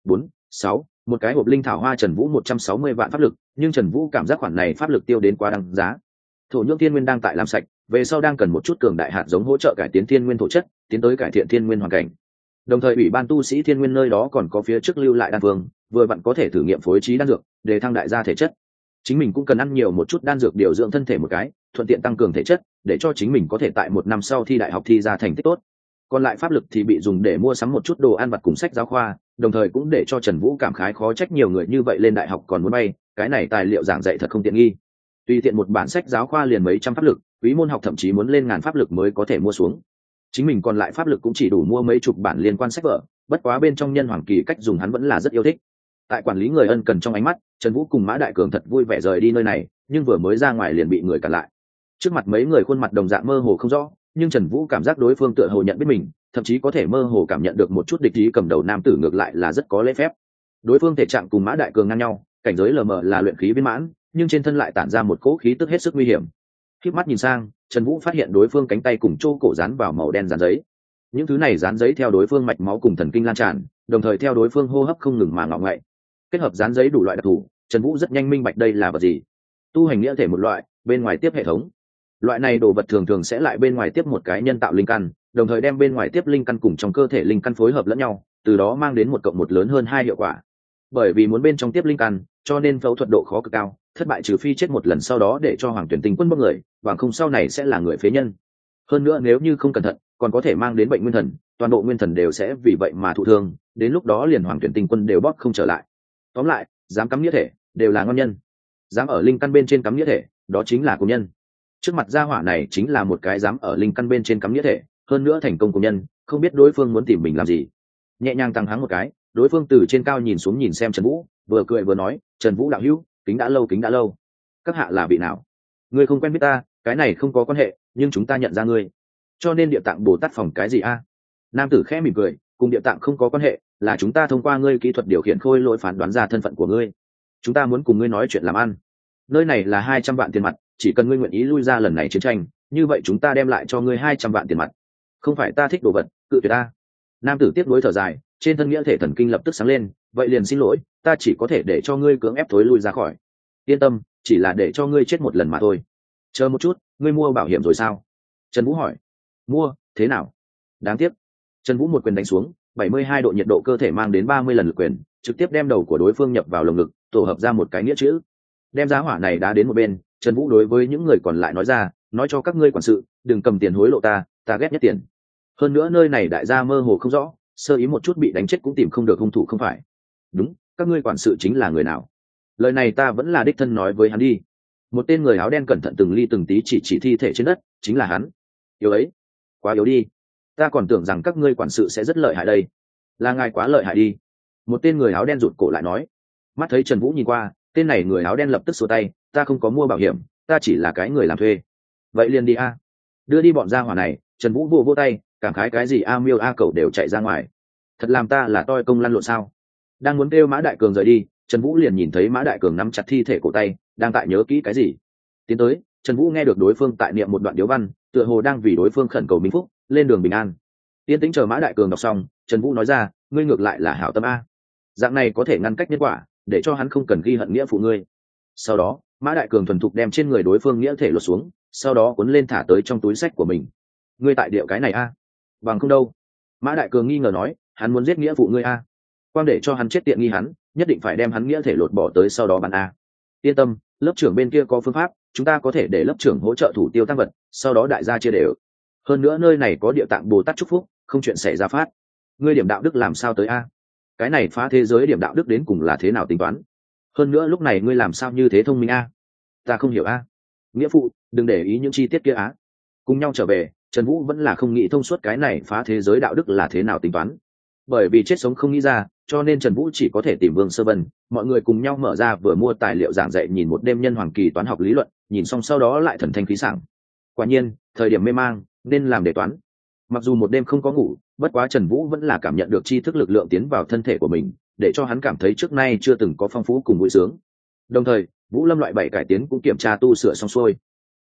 4-6, một cái hộp linh thảo hoa Trần Vũ 160 vạn pháp lực, nhưng Trần Vũ cảm giác khoản này pháp lực tiêu đến quá đáng giá. Thổ nhưỡng thiên nguyên đang tại làm sạch, về sau đang cần một chút cường đại hạt giống hỗ trợ cải tiến thiên nguyên thổ chất, tiến tới cải thiện thiên nguyên hoàn cảnh. Đồng thời ủy ban tu sĩ thiên nguyên nơi đó còn có phía trước lưu lại đan phương, vừa vặn có thể thử nghiệm phối trí đan dược để thăng đại gia thể chất. Chính mình cũng cần ăn nhiều một chút đan dược điều dưỡng thân thể một cái, thuận tiện tăng cường thể chất, để cho chính mình có thể tại 1 năm sau thi đại học thi ra thành tích tốt. Còn lại pháp lực thì bị dùng để mua sắm một chút đồ ăn vặt cùng sách giáo khoa, đồng thời cũng để cho Trần Vũ cảm khái khó trách nhiều người như vậy lên đại học còn muốn bay, cái này tài liệu giảng dạy thật không tiện nghi. Tùy tiện một bản sách giáo khoa liền mấy trăm pháp lực, quý môn học thậm chí muốn lên ngàn pháp lực mới có thể mua xuống. Chính mình còn lại pháp lực cũng chỉ đủ mua mấy chục bản liên quan sách vở, bất quá bên trong nhân hoàng kỳ cách dùng hắn vẫn là rất yêu thích. Tại quản lý người ân cần trong ánh mắt, Trần Vũ cùng Mã Đại Cường thật vui vẻ rời đi nơi này, nhưng vừa mới ra ngoài liền bị người cản lại. Trước mặt mấy người khuôn mặt đồng dạng mơ hồ không rõ, nhưng Trần Vũ cảm giác đối phương tựa hồ nhận biết mình, thậm chí có thể mơ hồ cảm nhận được một chút địch ý. Cầm đầu nam tử ngược lại là rất có lễ phép. Đối phương thể trạng cùng Mã Đại Cường ngang nhau, cảnh giới lờ mờ là luyện khí viên mãn, nhưng trên thân lại tản ra một cỗ khí tức hết sức nguy hiểm. Khép mắt nhìn sang, Trần Vũ phát hiện đối phương cánh tay cùng chỗ cổ dán vào màu đen dán giấy. Những thứ này dán giấy theo đối phương mạch máu cùng thần kinh lan tràn, đồng thời theo đối phương hô hấp không ngừng mà ngọ ngậy. Kết hợp dán giấy đủ loại đặc thù, Trần Vũ rất nhanh minh bạch đây là vật gì. Tu hành nghĩa thể một loại, bên ngoài tiếp hệ thống. Loại này đồ vật thường thường sẽ lại bên ngoài tiếp một cái nhân tạo linh căn, đồng thời đem bên ngoài tiếp linh căn cùng trong cơ thể linh căn phối hợp lẫn nhau, từ đó mang đến 1+1 lớn hơn 2 hiệu quả. Bởi vì muốn bên trong tiếp linh căn, cho nên phẫu thuật độ khó cực cao, thất bại trừ phi chết một lần sau đó để cho Hoàng Tuyển Tinh Quân bốc người, bằng không sau này sẽ là người phế nhân. Hơn nữa nếu như không cẩn thận, còn có thể mang đến bệnh nguyên thần, toàn bộ nguyên thần đều sẽ vì vậy mà thụ thương, đến lúc đó liền Hoàng Tuyển Tinh Quân đều bóp không trở lại. Tóm lại, dám cắm nghĩa thể đều là ngon nhân, dám ở linh căn bên trên cắm nghĩa thể, đó chính là công nhân. Trước mặt gia hỏa này chính là một cái dám ở linh căn bên trên cắm nghĩa thể, hơn nữa thành công công nhân, không biết đối phương muốn tìm mình làm gì. Nhẹ nhàng tăng hắng một cái, đối phương từ trên cao nhìn xuống nhìn xem Trần Vũ, vừa cười vừa nói, Trần Vũ đạo hữu, kính đã lâu. Các hạ là vị nào? Ngươi không quen biết ta, cái này không có quan hệ, nhưng chúng ta nhận ra ngươi, cho nên Địa Tạng Bồ Tát phòng cái gì a? Nam tử khẽ mỉm cười, cùng Địa Tạng không có quan hệ, là chúng ta thông qua ngươi kỹ thuật điều khiển khôi lỗi phán đoán ra thân phận của ngươi. Chúng ta muốn cùng ngươi nói chuyện làm ăn. Nơi này là 200 vạn tiền mặt, chỉ cần ngươi nguyện ý lui ra lần này chiến tranh, như vậy chúng ta đem lại cho ngươi 200 vạn tiền mặt. Không phải ta thích đồ vật, cự tuyệt ta. Nam tử tiếp nối thở dài, trên thân nghĩa thể thần kinh lập tức sáng lên, vậy liền xin lỗi, ta chỉ có thể để cho ngươi cưỡng ép thối lui ra khỏi. Yên tâm, chỉ là để cho ngươi chết một lần mà thôi. Chờ một chút, ngươi mua bảo hiểm rồi sao? Trần Vũ hỏi. Mua, thế nào? Đáng tiếc. Trần Vũ một quyền đánh xuống, 72 độ nhiệt độ cơ thể mang đến 30 lần lực quyền, trực tiếp đem đầu của đối phương nhập vào lồng ngực, tổ hợp ra một cái nghĩa chữ. Đem giá hỏa này đá đến một bên, Trần Vũ đối với những người còn lại nói ra, nói cho các ngươi quản sự, đừng cầm tiền hối lộ ta ghét nhất tiền. Hơn nữa nơi này đại gia mơ hồ không rõ, sơ ý một chút bị đánh chết cũng tìm không được hung thủ không phải? Đúng, các ngươi quản sự chính là người nào? Lời này ta vẫn là đích thân nói với hắn đi. Một tên người áo đen cẩn thận từng ly từng tí chỉ thi thể trên đất, chính là hắn. Yếu ấy, quá yếu đi. Ta còn tưởng rằng các ngươi quản sự sẽ rất lợi hại đây. Là ngài quá lợi hại đi. Một tên người áo đen rụt cổ lại nói. Mắt thấy Trần Vũ nhìn qua, tên này người áo đen lập tức xua tay, ta không có mua bảo hiểm, ta chỉ là cái người làm thuê. Vậy liền đi a. Đưa đi bọn gia hỏa này. Trần Vũ vô tay, cảm khái cái gì a miêu a cẩu đều chạy ra ngoài. Thật làm ta là toi công lăn lộn sao? Đang muốn kêu Mã Đại Cường rời đi, Trần Vũ liền nhìn thấy Mã Đại Cường nắm chặt thi thể cổ tay, đang tại nhớ kỹ cái gì. Tiến tới, Trần Vũ nghe được đối phương tại niệm một đoạn điếu văn, tựa hồ đang vì đối phương khẩn cầu minh phúc, lên đường bình an. Yên tĩnh chờ Mã Đại Cường đọc xong, Trần Vũ nói ra, ngươi ngược lại là hảo tâm a. Dạng này có thể ngăn cách nhân quả, để cho hắn không cần ghi hận nghĩa phụ ngươi. Sau đó, Mã Đại Cường thuần thục đem trên người đối phương nghĩa thể lột xuống, sau đó cuốn lên thả tới trong túi sách của mình. Ngươi tại điệu cái này a? Bằng không đâu. Mã Đại Cường nghi ngờ nói, hắn muốn giết nghĩa phụ ngươi a. Quang để cho hắn chết tiện nghi hắn, nhất định phải đem hắn nghĩa thể lột bỏ tới sau đó bắn a. Yên tâm, lớp trưởng bên kia có phương pháp, chúng ta có thể để lớp trưởng hỗ trợ thủ tiêu tăng vật, sau đó đại gia chia đều. Hơn nữa nơi này có Địa Tạng Bồ Tát chúc phúc, không chuyện xảy ra phát. Ngươi điểm đạo đức làm sao tới a? Cái này phá thế giới điểm đạo đức đến cùng là thế nào tính toán? Hơn nữa lúc này ngươi làm sao như thế thông minh a? Ta không hiểu a. Nghĩa phụ, đừng để ý những chi tiết kia á. Cùng nhau trở về, Trần Vũ vẫn là không nghĩ thông suốt cái này phá thế giới đạo đức là thế nào tính toán. Bởi vì chết sống không nghĩ ra, cho nên Trần Vũ chỉ có thể tìm Vương Sơ Vân, mọi người cùng nhau mở ra vừa mua tài liệu giảng dạy nhìn một đêm nhân hoàng kỳ toán học lý luận, nhìn xong sau đó lại thần thanh khí sảng. Quả nhiên, thời điểm mê mang, nên làm đề toán. Mặc dù một đêm không có ngủ, bất quá Trần Vũ vẫn là cảm nhận được tri thức lực lượng tiến vào thân thể của mình, để cho hắn cảm thấy trước nay chưa từng có phong phú cùng vui sướng. Đồng thời, Vũ Lâm loại 7 cải tiến cũng kiểm tra tu sửa xong xuôi.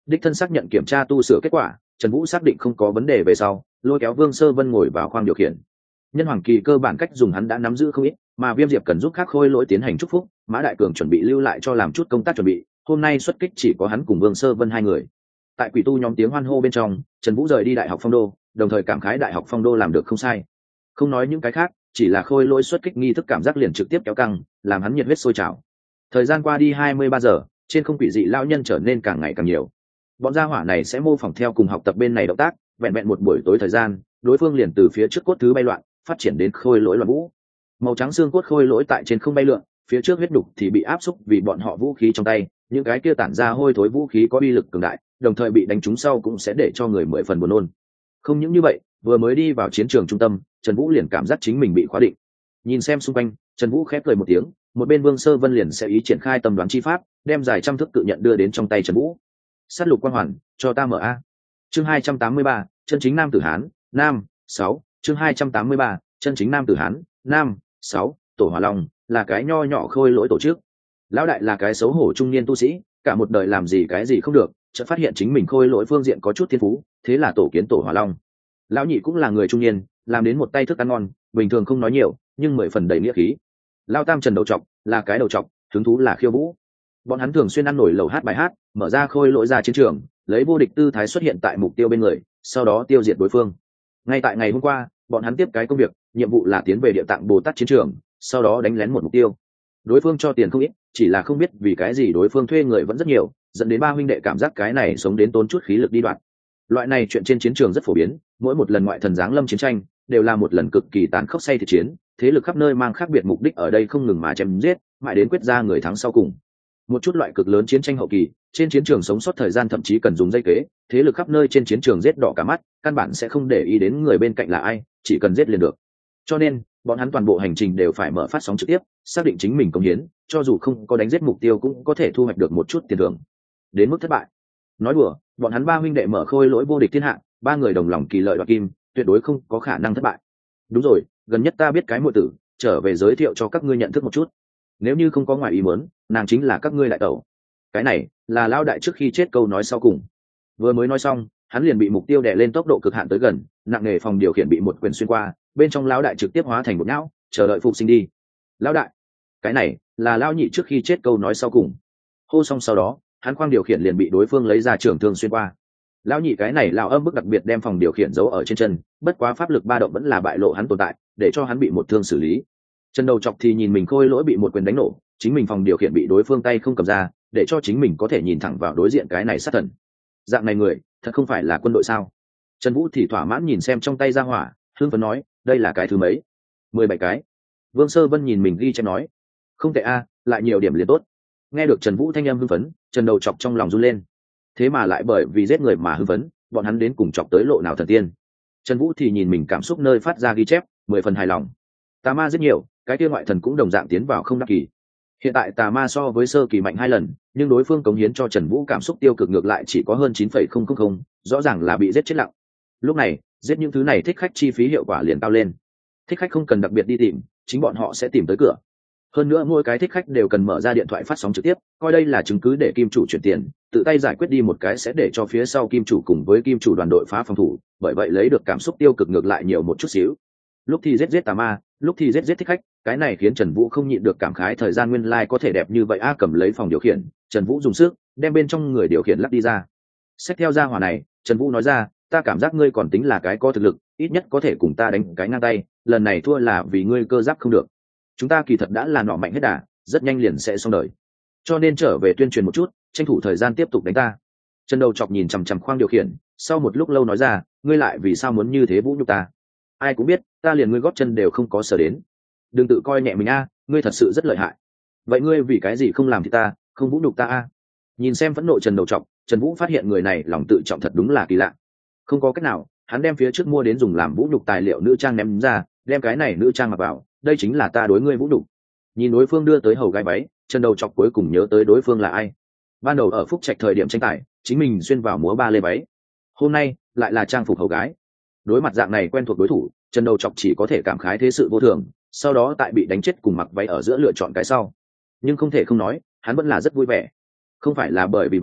Đích thân xác nhận kiểm tra tu sửa kết quả, Trần Vũ xác định không có vấn đề về sau, lôi kéo Vương Sơ Vân ngồi vào khoang điều khiển. Nhân hoàng kỳ cơ bản cách dùng hắn đã nắm giữ không ít, mà Viêm Diệp cần giúp khác khôi lỗi tiến hành chúc phúc, Mã Đại Cường chuẩn bị lưu lại cho làm chút công tác chuẩn bị, hôm nay xuất kích chỉ có hắn cùng Vương Sơ Vân hai người. Tại quỷ tu nhóm tiếng hoan hô bên trong, Trần Vũ rời đi Đại học Phong Đô, đồng thời cảm khái Đại học Phong Đô làm được không sai. Không nói những cái khác, chỉ là khôi lỗi xuất kích nghi thức cảm giác liền trực tiếp kéo căng, làm hắn nhiệt huyết sôi trào. Thời gian qua đi 23 giờ, trên không quỷ dị lão nhân trở nên càng ngày càng nhiều. Bọn gia hỏa này sẽ mô phỏng theo cùng học tập bên này động tác, vẹn vẹn một buổi tối thời gian, đối phương liền từ phía trước cốt thứ bay loạn, phát triển đến khôi lỗi loạn vũ. Màu trắng xương cốt khôi lỗi tại trên không bay lượn, phía trước huyết đục thì bị áp xúc vì bọn họ vũ khí trong tay, những cái kia tản ra hôi thối vũ khí có uy lực cường đại, đồng thời bị đánh trúng sau cũng sẽ để cho người mười phần buồn nôn. Không những như vậy, vừa mới đi vào chiến trường trung tâm, Trần Vũ liền cảm giác chính mình bị khóa định. Nhìn xem xung quanh, Trần Vũ khép cười một tiếng, một bên Vương Sơ Vân liền sẽ ý triển khai tâm đoán chi pháp, đem dài trăm thước cự nhận đưa đến trong tay Trần Vũ. Sát lục quang hoàn, cho ta mở a. Chương 283, chân chính nam tử Hán, nam, 6, chương 283, chân chính nam tử Hán, nam, 6, tổ Hỏa Long là cái nho nhỏ khôi lỗi tổ chức. Lão đại là cái xấu hổ trung niên tu sĩ, cả một đời làm gì cái gì không được, chợt phát hiện chính mình khôi lỗi phương diện có chút thiên phú, thế là tổ kiến tổ Hỏa Long. Lão nhị cũng là người trung niên, làm đến một tay thức ăn ngon, bình thường không nói nhiều, nhưng mười phần đầy nghĩa khí. Lão tam Trần đầu trọc là cái đầu trọc, hứng thú là khiêu vũ. Bọn hắn thường xuyên ăn nổi lẩu hát bài hát, mở ra khôi lỗi ra chiến trường, lấy vô địch tư thái xuất hiện tại mục tiêu bên người, sau đó tiêu diệt đối phương. Ngay tại ngày hôm qua, bọn hắn tiếp cái công việc, nhiệm vụ là tiến về địa tạng Bồ Tát chiến trường, sau đó đánh lén một mục tiêu. Đối phương cho tiền không ít, chỉ là không biết vì cái gì đối phương thuê người vẫn rất nhiều, dẫn đến ba huynh đệ cảm giác cái này sống đến tốn chút khí lực đi đoạn. Loại này chuyện trên chiến trường rất phổ biến, mỗi một lần ngoại thần giáng lâm chiến tranh đều là một lần cực kỳ tàn khốc say thịt chiến, thế lực khắp nơi mang khác biệt mục đích ở đây không ngừng mà chém giết, mãi đến quyết ra người thắng sau cùng. Một chút loại cực lớn chiến tranh hậu kỳ, trên chiến trường sống sót thời gian thậm chí cần dùng dây kế, thế lực khắp nơi trên chiến trường giết đỏ cả mắt, căn bản sẽ không để ý đến người bên cạnh là ai, chỉ cần giết liền được. Cho nên bọn hắn toàn bộ hành trình đều phải mở phát sóng trực tiếp, xác định chính mình cống hiến, cho dù không có đánh giết mục tiêu cũng có thể thu hoạch được một chút tiền thưởng. Đến mức thất bại, nói đùa, bọn hắn ba huynh đệ mở khôi lỗi vô địch thiên hạ, ba người đồng lòng kỳ lợi đoạt kim, tuyệt đối không có khả năng thất bại. Đúng rồi, gần nhất ta biết cái muội tử, trở về giới thiệu cho các ngươi nhận thức một chút. Nếu như không có ngoài ý muốn, nàng chính là các ngươi đại tẩu. Cái này là lão đại trước khi chết câu nói sau cùng. Vừa mới nói xong, hắn liền bị mục tiêu đè lên tốc độ cực hạn tới gần, nặng nề phòng điều khiển bị một quyền xuyên qua, bên trong lão đại trực tiếp hóa thành một não, chờ đợi phục sinh đi. Lão đại, cái này là lão nhị trước khi chết câu nói sau cùng. Hô xong sau đó, hắn khoang điều khiển liền bị đối phương lấy ra trường thương xuyên qua. Lão nhị cái này lão âm bức đặc biệt đem phòng điều khiển giấu ở trên chân, bất quá pháp lực ba động vẫn là bại lộ hắn tồn tại, để cho hắn bị một thương xử lý. Chân đầu chọc thì nhìn mình khôi lỗi bị một quyền đánh nổ, chính mình phòng điều khiển bị đối phương tay không cầm ra, để cho chính mình có thể nhìn thẳng vào đối diện cái này sát thần. Dạng này người, thật không phải là quân đội sao? Trần Vũ thì thỏa mãn nhìn xem trong tay ra hỏa, hưng phấn nói, đây là cái thứ mấy? 17 cái. Vương Sơ Vân nhìn mình ghi chép nói, không tệ a, lại nhiều điểm liền tốt. Nghe được Trần Vũ thanh âm hưng phấn, Trần đầu chọc trong lòng run lên. Thế mà lại bởi vì giết người mà hưng phấn, bọn hắn đến cùng chọc tới lộ nào thần tiên. Trần Vũ thì nhìn mình cảm xúc nơi phát ra ghi chép, 10 phần hài lòng. Tà ma rất nhiều, cái kia ngoại thần cũng đồng dạng tiến vào không đắc kỳ. Hiện tại tà ma so với sơ kỳ mạnh 2 lần, nhưng đối phương cống hiến cho Trần Vũ cảm xúc tiêu cực ngược lại chỉ có hơn 9,000, rõ ràng là bị giết chết lặng. Lúc này, giết những thứ này thích khách chi phí hiệu quả liền cao lên. Thích khách không cần đặc biệt đi tìm, chính bọn họ sẽ tìm tới cửa. Hơn nữa mỗi cái thích khách đều cần mở ra điện thoại phát sóng trực tiếp, coi đây là chứng cứ để kim chủ chuyển tiền, tự tay giải quyết đi một cái sẽ để cho phía sau kim chủ cùng với kim chủ đoàn đội phá phòng thủ, bởi vậy lấy được cảm xúc tiêu cực ngược lại nhiều một chút xíu. Lúc thì giết tà ma, lúc thì giết thích khách, cái này khiến Trần Vũ không nhịn được cảm khái thời gian nguyên lai có thể đẹp như vậy a. Cầm lấy phòng điều khiển, Trần Vũ dùng sức đem bên trong người điều khiển lắp đi ra. Xách theo ra hỏa này, Trần Vũ nói ra, ta cảm giác ngươi còn tính là cái có thực lực, ít nhất có thể cùng ta đánh cái ngang tay, lần này thua là vì ngươi cơ giáp không được. Chúng ta kỳ thật đã là nọ mạnh hết đà, rất nhanh liền sẽ xong đời. Cho nên trở về tuyên truyền một chút, tranh thủ thời gian tiếp tục đánh ta. Trần đầu chọc nhìn chằm chằm khoang điều khiển, sau một lúc lâu nói ra, ngươi lại vì sao muốn như thế vũ nhục ta? Ai cũng biết, ta liền ngươi gót chân đều không có sở đến. Đừng tự coi nhẹ mình a, ngươi thật sự rất lợi hại. Vậy ngươi vì cái gì không làm thì ta, không vũ nhục ta a? Nhìn xem phẫn nộ Trần đầu chọc, Trần Vũ phát hiện người này lòng tự trọng thật đúng là kỳ lạ. Không có cách nào, hắn đem phía trước mua đến dùng làm vũ nhục tài liệu nữ trang ném ra, đem cái này nữ trang mặc vào, đây chính là ta đối ngươi vũ nhục. Nhìn đối phương đưa tới hầu gái váy, Trần đầu chọc cuối cùng nhớ tới đối phương là ai. Ban đầu ở Phúc Trạch thời điểm tranh tài, chính mình xuyên vào múa ba lê váy. Hôm nay lại là trang phục hầu gái. Đối mặt dạng này quen thuộc đối thủ, Trần đầu chọc chỉ có thể cảm khái thế sự vô thường, sau đó tại bị đánh chết cùng mặc váy ở giữa lựa chọn cái sau. Nhưng không thể không nói, hắn vẫn là rất vui vẻ. Không phải là bởi vì váy,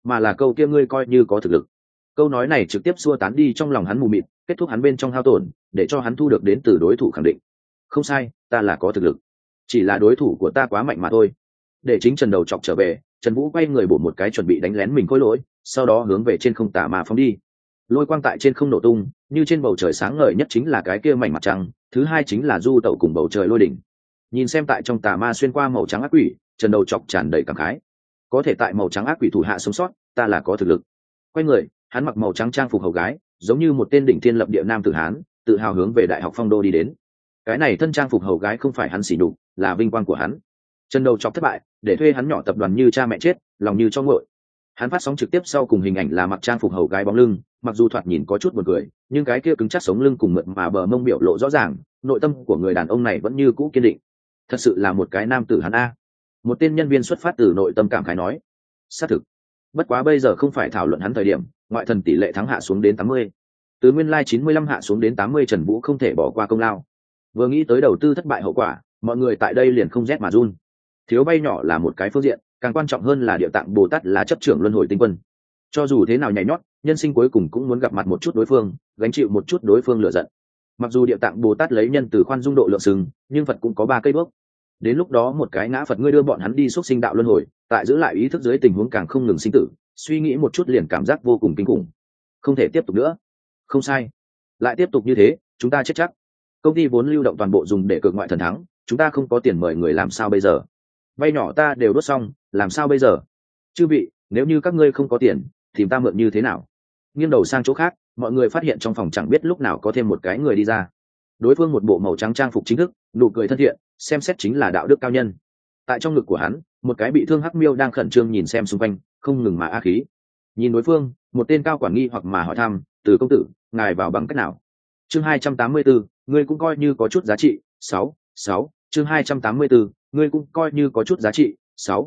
mà là câu kia ngươi coi như có thực lực. Câu nói này trực tiếp xua tán đi trong lòng hắn mù mịt, kết thúc hắn bên trong hao tổn, để cho hắn thu được đến từ đối thủ khẳng định. Không sai, ta là có thực lực, chỉ là đối thủ của ta quá mạnh mà thôi. Để chính Trần đầu chọc trở về, Trần Vũ quay người bổ một cái chuẩn bị đánh lén mình khối lỗi, sau đó hướng về trên không tà ma phóng đi. Lôi quang tại trên không nổ tung, như trên bầu trời sáng ngời nhất chính là cái kia mảnh mặt trăng, thứ hai chính là du tẩu cùng bầu trời lôi đỉnh. Nhìn xem tại trong tà ma xuyên qua màu trắng ác quỷ, Trần đầu chọc tràn đầy cảm khái. Có thể tại màu trắng ác quỷ thủ hạ sống sót, ta là có thực lực. Quay người, hắn mặc màu trắng trang phục hầu gái, giống như một tên đỉnh thiên lập địa nam tử hán, tự hào hướng về đại học phong đô đi đến. Cái này thân trang phục hầu gái không phải hắn xỉ nhục, là vinh quang của hắn. Trần đầu chọc thất bại, để thuê hắn nhỏ tập đoàn như cha mẹ chết, lòng như cho nguội. Hắn phát sóng trực tiếp sau cùng hình ảnh là mặc trang phục hầu gái bóng lưng, mặc dù thoạt nhìn có chút buồn cười, nhưng cái kia cứng chắc sống lưng cùng mượt mà bờ mông biểu lộ rõ ràng, nội tâm của người đàn ông này vẫn như cũ kiên định. Thật sự là một cái nam tử hắn a. Một tên nhân viên xuất phát từ nội tâm cảm khái nói. Xác thực. Bất quá bây giờ không phải thảo luận hắn thời điểm, ngoại thần tỷ lệ thắng hạ xuống đến 80. Từ nguyên lai 95 hạ xuống đến 80, Trần Vũ không thể bỏ qua công lao. Vừa nghĩ tới đầu tư thất bại hậu quả, mọi người tại đây liền không rét mà run. Thiếu bay nhỏ là một cái phương diện, càng quan trọng hơn là Địa Tạng Bồ Tát là chấp trưởng luân hồi tinh quân. Cho dù thế nào nhảy nhót, nhân sinh cuối cùng cũng muốn gặp mặt một chút đối phương, gánh chịu một chút đối phương lựa giận. Mặc dù Địa Tạng Bồ Tát lấy nhân từ khoan dung độ lượng sừng, nhưng Phật cũng có 3 cây bước. Đến lúc đó một cái ngã Phật ngươi đưa bọn hắn đi xuất sinh đạo luân hồi, tại giữ lại ý thức dưới tình huống càng không ngừng sinh tử, suy nghĩ một chút liền cảm giác vô cùng kinh khủng. Không thể tiếp tục nữa. Không sai. Lại tiếp tục như thế, chúng ta chết chắc. Công ty vốn lưu động toàn bộ dùng để cược ngoại thần thắng, chúng ta không có tiền mời người làm sao bây giờ? Vay nhỏ ta đều đốt xong, làm sao bây giờ? Chư vị, nếu như các ngươi không có tiền, thì ta mượn như thế nào? Nghiêng đầu sang chỗ khác, mọi người phát hiện trong phòng chẳng biết lúc nào có thêm một cái người đi ra. Đối phương một bộ màu trắng trang phục chính thức, nụ cười thân thiện, xem xét chính là đạo đức cao nhân. Tại trong ngực của hắn, một cái bị thương hắc miêu đang khẩn trương nhìn xem xung quanh, không ngừng mà á khí. Nhìn đối phương, một tên cao quản nghi hoặc mà hỏi thăm, Từ công tử, ngài vào bằng cách nào? Chương 284, ngươi cũng coi như có chút giá trị. 6 chương 284, ngươi cũng coi như có chút giá trị.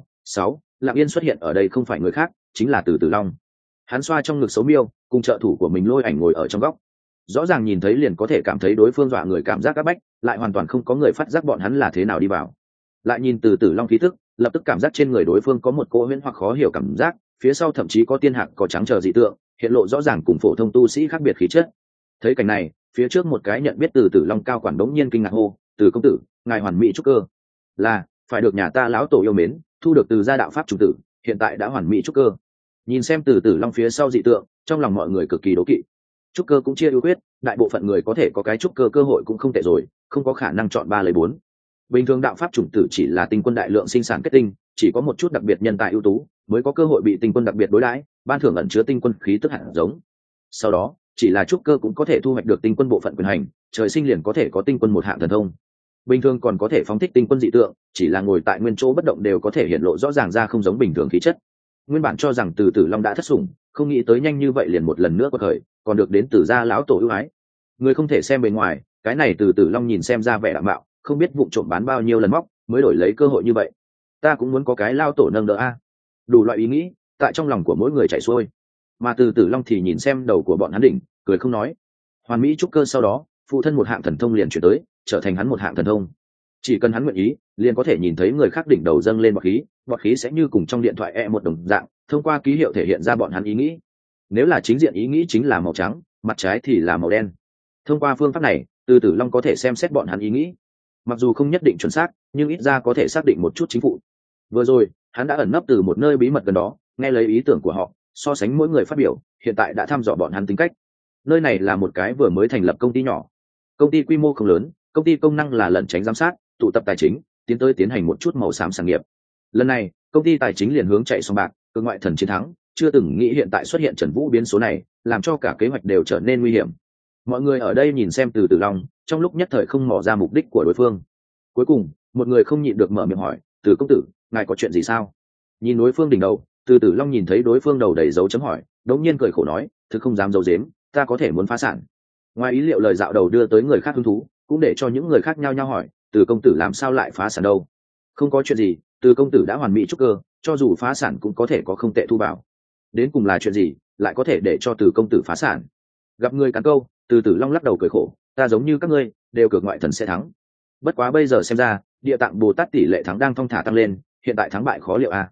6 Lặng Yên xuất hiện ở đây không phải người khác, chính là Từ Tử Long. Hắn xoa trong ngực xấu miêu, cùng trợ thủ của mình Lôi Ảnh ngồi ở trong góc. Rõ ràng nhìn thấy liền có thể cảm thấy đối phương dọa người cảm giác áp bách, lại hoàn toàn không có người phát giác bọn hắn là thế nào đi vào. Lại nhìn Từ Tử Long khí tức, lập tức cảm giác trên người đối phương có một cỗ huyễn hoặc khó hiểu cảm giác, phía sau thậm chí có tiên hạc có trắng chờ dị tượng, hiện lộ rõ ràng cùng phổ thông tu sĩ khác biệt khí chất. Thấy cảnh này, phía trước một cái nhận biết Từ Tử Long cao quản đống nhiên kinh ngạc hô, Từ công tử, ngài hoàn mỹ trúc cơ. Là, phải được nhà ta lão tổ yêu mến, thu được từ gia đạo pháp chủng tử, hiện tại đã hoàn mỹ trúc cơ. Nhìn xem Từ Tử Long phía sau dị tượng, trong lòng mọi người cực kỳ đố kỵ. Trúc cơ cũng chia ưu khuyết, đại bộ phận người có thể có cái trúc cơ cơ hội cũng không tệ rồi, không có khả năng chọn 3 lấy 4. Bình thường đạo pháp chủng tử chỉ là tinh quân đại lượng sinh sản kết tinh, chỉ có một chút đặc biệt nhân tài ưu tú mới có cơ hội bị tinh quân đặc biệt đối đãi, ban thưởng ẩn chứa tinh quân khí tức hạt giống. Sau đó, chỉ là trúc cơ cũng có thể thu hoạch được tinh quân bộ phận quyền hành, trời sinh liền có thể có tinh quân một hạng thần thông. Bình thường còn có thể phóng thích tinh quân dị tượng, chỉ là ngồi tại nguyên chỗ bất động đều có thể hiện lộ rõ ràng ra không giống bình thường khí chất. Nguyên bản cho rằng Từ Tử Long đã thất sủng, không nghĩ tới nhanh như vậy liền một lần nữa quật khởi, còn được đến Từ gia lão tổ ưu ái. Người không thể xem bề ngoài, cái này Từ Tử Long nhìn xem ra vẻ đạm bạo, không biết vụ trộm bán bao nhiêu lần móc mới đổi lấy cơ hội như vậy. Ta cũng muốn có cái lao tổ nâng đỡ a. Đủ loại ý nghĩ tại trong lòng của mỗi người chảy xuôi, mà Từ Tử Long thì nhìn xem đầu của bọn hắn đỉnh, cười không nói. Hoàn mỹ trúc cơ sau đó, phụ thân một hạng thần thông liền chuyển tới, trở thành hắn một hạng thần thông. Chỉ cần hắn nguyện ý, liền có thể nhìn thấy người khác đỉnh đầu dâng lên bọt khí sẽ như cùng trong điện thoại một đồng dạng, thông qua ký hiệu thể hiện ra bọn hắn ý nghĩ. Nếu là chính diện ý nghĩ chính là màu trắng, mặt trái thì là màu đen. Thông qua phương pháp này, Từ Tử Long có thể xem xét bọn hắn ý nghĩ. Mặc dù không nhất định chuẩn xác, nhưng ít ra có thể xác định một chút chính phủ. Vừa rồi, hắn đã ẩn nấp từ một nơi bí mật gần đó, nghe lấy ý tưởng của họ, so sánh mỗi người phát biểu, hiện tại đã thăm dò bọn hắn tính cách. Nơi này là một cái vừa mới thành lập công ty nhỏ. Công ty quy mô không lớn, công ty công năng là lẩn tránh giám sát, tụ tập tài chính, tiến tới tiến hành một chút màu xám sản nghiệp. Lần này, công ty tài chính liền hướng chạy sòng bạc, cường ngoại thần chiến thắng, chưa từng nghĩ hiện tại xuất hiện Trần Vũ biến số này, làm cho cả kế hoạch đều trở nên nguy hiểm. Mọi người ở đây nhìn xem Từ Tử Long, trong lúc nhất thời không mò ra mục đích của đối phương. Cuối cùng, một người không nhịn được mở miệng hỏi, Từ công tử, ngài có chuyện gì sao? Nhìn đối phương đỉnh đầu, Từ Tử Long nhìn thấy đối phương đầu đầy dấu chấm hỏi, đống nhiên cười khổ nói, thực không dám giấu giếm, ta có thể muốn phá sản. Ngoài ý liệu lời dạo đầu đưa tới người khác hứng thú, cũng để cho những người khác nhao nhao hỏi, Từ công tử làm sao lại phá sản đâu? Không có chuyện gì, Từ công tử đã hoàn mỹ trúc cơ, cho dù phá sản cũng có thể có không tệ thu vào. Đến cùng là chuyện gì, lại có thể để cho Từ công tử phá sản? Gặp người cắn câu, Từ Tử Long lắc đầu cười khổ, ta giống như các ngươi, đều cược ngoại thần sẽ thắng. Bất quá bây giờ xem ra, Địa Tạng Bồ Tát tỷ lệ thắng đang thong thả tăng lên, hiện tại thắng bại khó liệu a.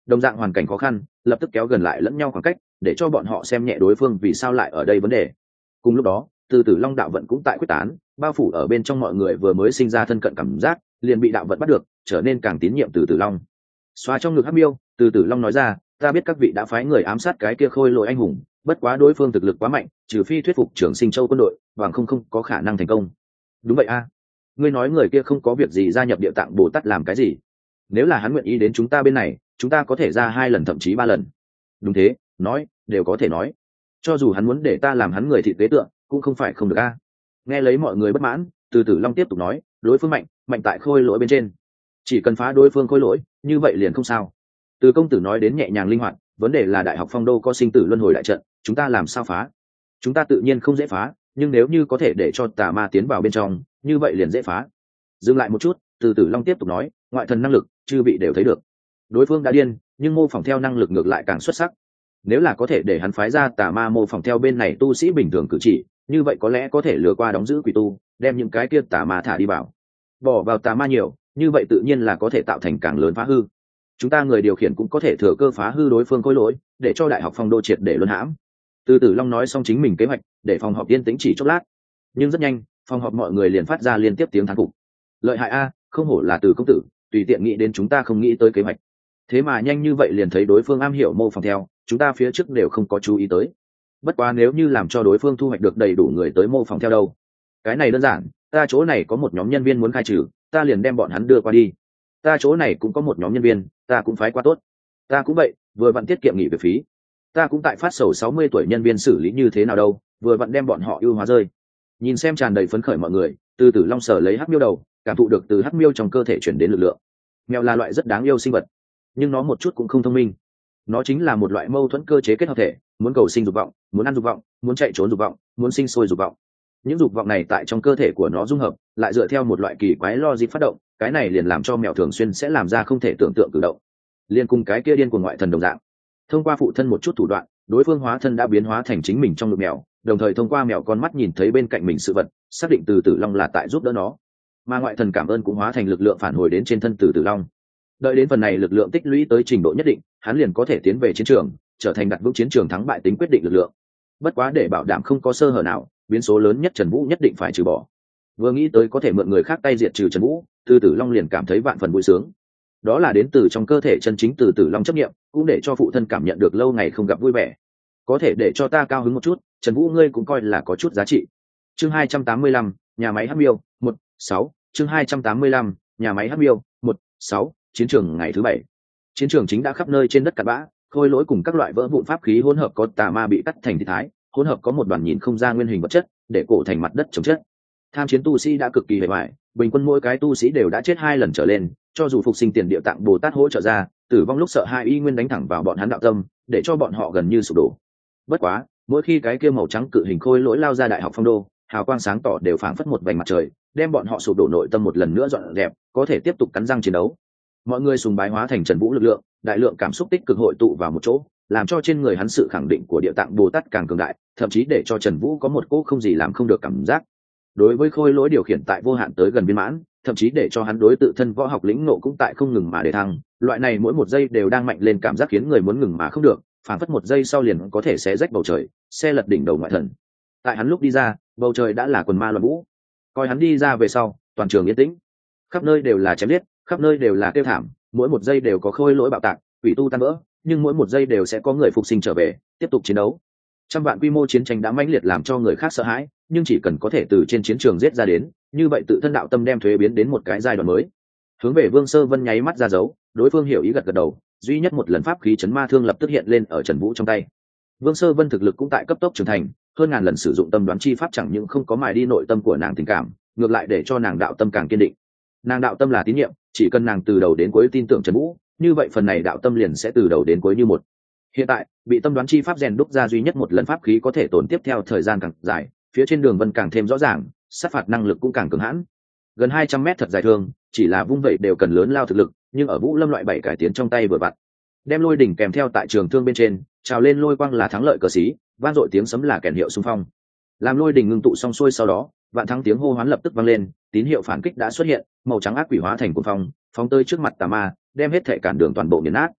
đồng dạng hoàn cảnh khó khăn lập tức kéo gần lại lẫn nhau khoảng cách để cho bọn họ xem nhẹ đối phương vì sao lại ở đây vấn đề. Cùng lúc đó từ tử long đạo vận cũng tại quyết tán, bao phủ ở bên trong mọi người vừa mới sinh ra thân cận cảm giác liền bị đạo vận bắt được, trở nên càng tín nhiệm từ tử long. Xoa trong ngực hắc miêu, từ tử long nói ra, ta biết các vị đã phái người ám sát cái kia khôi lỗi anh hùng, bất quá đối phương thực lực quá mạnh, trừ phi thuyết phục trưởng sinh châu quân đội bằng không có khả năng thành công. Đúng vậy a, ngươi nói người kia không có việc gì gia nhập địa tạng bồ tát làm cái gì? Nếu là hắn nguyện ý đến chúng ta bên này, chúng ta có thể ra 2 lần thậm chí 3 lần. Đúng thế, nói đều có thể nói, cho dù hắn muốn để ta làm hắn người thịt tế tượng cũng không phải không được a. Nghe lấy mọi người bất mãn, từ tử long tiếp tục nói, đối phương mạnh tại khôi lỗi bên trên, chỉ cần phá đối phương khôi lỗi như vậy liền không sao. Từ công tử nói đến nhẹ nhàng linh hoạt, vấn đề là đại học phong đô có sinh tử luân hồi đại trận, chúng ta làm sao phá? Chúng ta tự nhiên không dễ phá, nhưng nếu như có thể để cho tà ma tiến vào bên trong, như vậy liền dễ phá. Dừng lại một chút, từ tử long tiếp tục nói, ngoại thần năng lực chư vị đều thấy được, đối phương đã điên nhưng mô phỏng theo năng lực ngược lại càng xuất sắc. Nếu là có thể để hắn phái ra tà ma mô phỏng theo bên này tu sĩ bình thường cử chỉ, như vậy có lẽ có thể lừa qua đóng giữ quỷ tu, đem những cái kia tà ma thả đi vào. Bỏ vào tà ma nhiều, như vậy tự nhiên là có thể tạo thành càng lớn phá hư. Chúng ta người điều khiển cũng có thể thừa cơ phá hư đối phương khối lỗi, để cho đại học phong đô triệt để luân hãm. Từ tử long nói xong chính mình kế hoạch, để phòng họp yên tĩnh chỉ chốc lát, nhưng rất nhanh phòng họp mọi người liền phát ra liên tiếp tiếng thán phục. Lợi hại a, không hổ là Từ công tử, tùy tiện nghĩ đến chúng ta không nghĩ tới kế hoạch, thế mà nhanh như vậy liền thấy đối phương am hiểu mô phỏng theo, chúng ta phía trước đều không có chú ý tới. Bất quá nếu như làm cho đối phương thu hoạch được đầy đủ người tới mô phỏng theo đâu, cái này đơn giản, ta chỗ này có một nhóm nhân viên muốn khai trừ, ta liền đem bọn hắn đưa qua đi. Ta chỗ này cũng có một nhóm nhân viên, ta cũng phái qua tốt. Ta cũng vậy, vừa vặn tiết kiệm nghỉ việc phí. Ta cũng tại phát sầu 60 tuổi nhân viên xử lý như thế nào đâu, vừa vặn đem bọn họ ưu hóa rơi. Nhìn xem tràn đầy phấn khởi mọi người, từ tử long sở lấy hắc miêu đầu, cảm thụ được từ hắc miêu trong cơ thể chuyển đến lực lượng. Mèo là loại rất đáng yêu sinh vật, nhưng nó một chút cũng không thông minh. Nó chính là một loại mâu thuẫn cơ chế kết hợp thể, muốn cầu sinh dục vọng, muốn ăn dục vọng, muốn chạy trốn dục vọng, muốn sinh sôi dục vọng. Những dục vọng này tại trong cơ thể của nó dung hợp, lại dựa theo một loại kỳ quái logic phát động, cái này liền làm cho mèo thường xuyên sẽ làm ra không thể tưởng tượng cử động, liên cùng cái kia điên của ngoại thần đồng dạng. Thông qua phụ thân một chút thủ đoạn, đối phương hóa thân đã biến hóa thành chính mình trong ngực mèo, đồng thời thông qua mèo con mắt nhìn thấy bên cạnh mình sự vật, xác định từ tử long là tại giúp đỡ nó, mà ngoại thần cảm ơn cũng hóa thành lực lượng phản hồi đến trên thân từ tử long. Đợi đến phần này lực lượng tích lũy tới trình độ nhất định, hắn liền có thể tiến về chiến trường, trở thành đặt vững chiến trường thắng bại tính quyết định lực lượng. Bất quá để bảo đảm không có sơ hở nào, biến số lớn nhất Trần Vũ nhất định phải trừ bỏ. Vừa nghĩ tới có thể mượn người khác tay diệt trừ Trần Vũ, từ tử long liền cảm thấy vạn phần vui sướng. Đó là đến từ trong cơ thể chân chính từ tử long chấp niệm, cũng để cho phụ thân cảm nhận được lâu ngày không gặp vui vẻ. Có thể để cho ta cao hứng một chút, Trần Vũ ngươi cũng coi là có chút giá trị. Chương 285, nhà máy Hắc Miêu, 1/6, chương 285, nhà máy Hắc Miêu, 1/6, chiến trường ngày thứ 7. Chiến trường chính đã khắp nơi trên đất cát bã, khôi lỗi cùng các loại vỡ vụn pháp khí hỗn hợp có tà ma bị cắt thành thịt thái, hỗn hợp có một đoàn nhìn không ra nguyên hình vật chất, để cổ thành mặt đất chống chất. Tham chiến tu sĩ đã cực kỳ hề bại, bình quân mỗi cái tu sĩ đều đã chết 2 lần trở lên, cho dù phục sinh tiền địa tạng Bồ Tát hỗ trợ ra, tử vong lúc sợ hai y nguyên đánh thẳng vào bọn hắn đạo tâm, để cho bọn họ gần như sụp đổ. Bất quá, mỗi khi cái kia màu trắng cự hình khôi lỗi lao ra đại học phong đô, hào quang sáng tỏ đều phảng phất một vành mặt trời, đem bọn họ sụp đổ nội tâm một lần nữa dọn dẹp, có thể tiếp tục cắn răng chiến đấu. Mọi người sùng bái hóa thành Trần Vũ lực lượng, đại lượng cảm xúc tích cực hội tụ vào một chỗ, làm cho trên người hắn sự khẳng định của địa tạng Bồ Tát càng cường đại, thậm chí để cho Trần Vũ có một cỗ không gì làm không được cảm giác. Đối với khôi lỗi điều khiển tại vô hạn tới gần viên mãn, thậm chí để cho hắn đối tự thân võ học lĩnh ngộ cũng tại không ngừng mà để thăng, loại này mỗi một giây đều đang mạnh lên cảm giác khiến người muốn ngừng mà không được, phản phất một giây sau liền có thể xé rách bầu trời, xe lật đỉnh đầu ngoại thần. Tại hắn lúc đi ra, bầu trời đã là quần ma loạn vũ. Coi hắn đi ra về sau, toàn trường yên tĩnh, khắp nơi đều là chém giết, khắp nơi đều là kêu thảm, mỗi một giây đều có khôi lỗi bạo tạc, quỷ tu tan vỡ, nhưng mỗi một giây đều sẽ có người phục sinh trở về, tiếp tục chiến đấu. Trăm vạn quy mô chiến tranh đã mãnh liệt làm cho người khác sợ hãi, nhưng chỉ cần có thể từ trên chiến trường giết ra đến, như vậy tự thân đạo tâm đem thuế biến đến một cái giai đoạn mới. Hướng về Vương Sơ Vân nháy mắt ra dấu, đối phương hiểu ý gật gật đầu, duy nhất một lần pháp khí chấn ma thương lập tức hiện lên ở Trần Vũ trong tay. Vương Sơ Vân thực lực cũng tại cấp tốc trưởng thành, hơn ngàn lần sử dụng tâm đoán chi pháp chẳng những không có mài đi nội tâm của nàng tình cảm, ngược lại để cho nàng đạo tâm càng kiên định. Nàng đạo tâm là tín nhiệm, chỉ cần nàng từ đầu đến cuối tin tưởng Trần Vũ, như vậy phần này đạo tâm liền sẽ từ đầu đến cuối như một. Hiện tại, bị tâm đoán chi pháp rèn đúc ra duy nhất một lần pháp khí có thể tồn tiếp theo thời gian càng dài, phía trên đường vân càng thêm rõ ràng, sát phạt năng lực cũng càng cường hãn. Gần 200 mét thật dài thương, chỉ là vung vậy đều cần lớn lao thực lực, nhưng ở Vũ Lâm loại 7 cải tiến trong tay vừa vặn. Đem lôi đỉnh kèm theo tại trường thương bên trên, trào lên lôi quang là thắng lợi cờ xí, vang dội tiếng sấm là kèn hiệu xung phong. Làm lôi đỉnh ngưng tụ xong xuôi sau đó, vạn thắng tiếng hô hoán lập tức vang lên, tín hiệu phản kích đã xuất hiện, màu trắng ác quỷ hóa thành cuồng phong, phóng tới trước mặt tà ma, đem hết thể cản đường toàn bộ nghiền nát.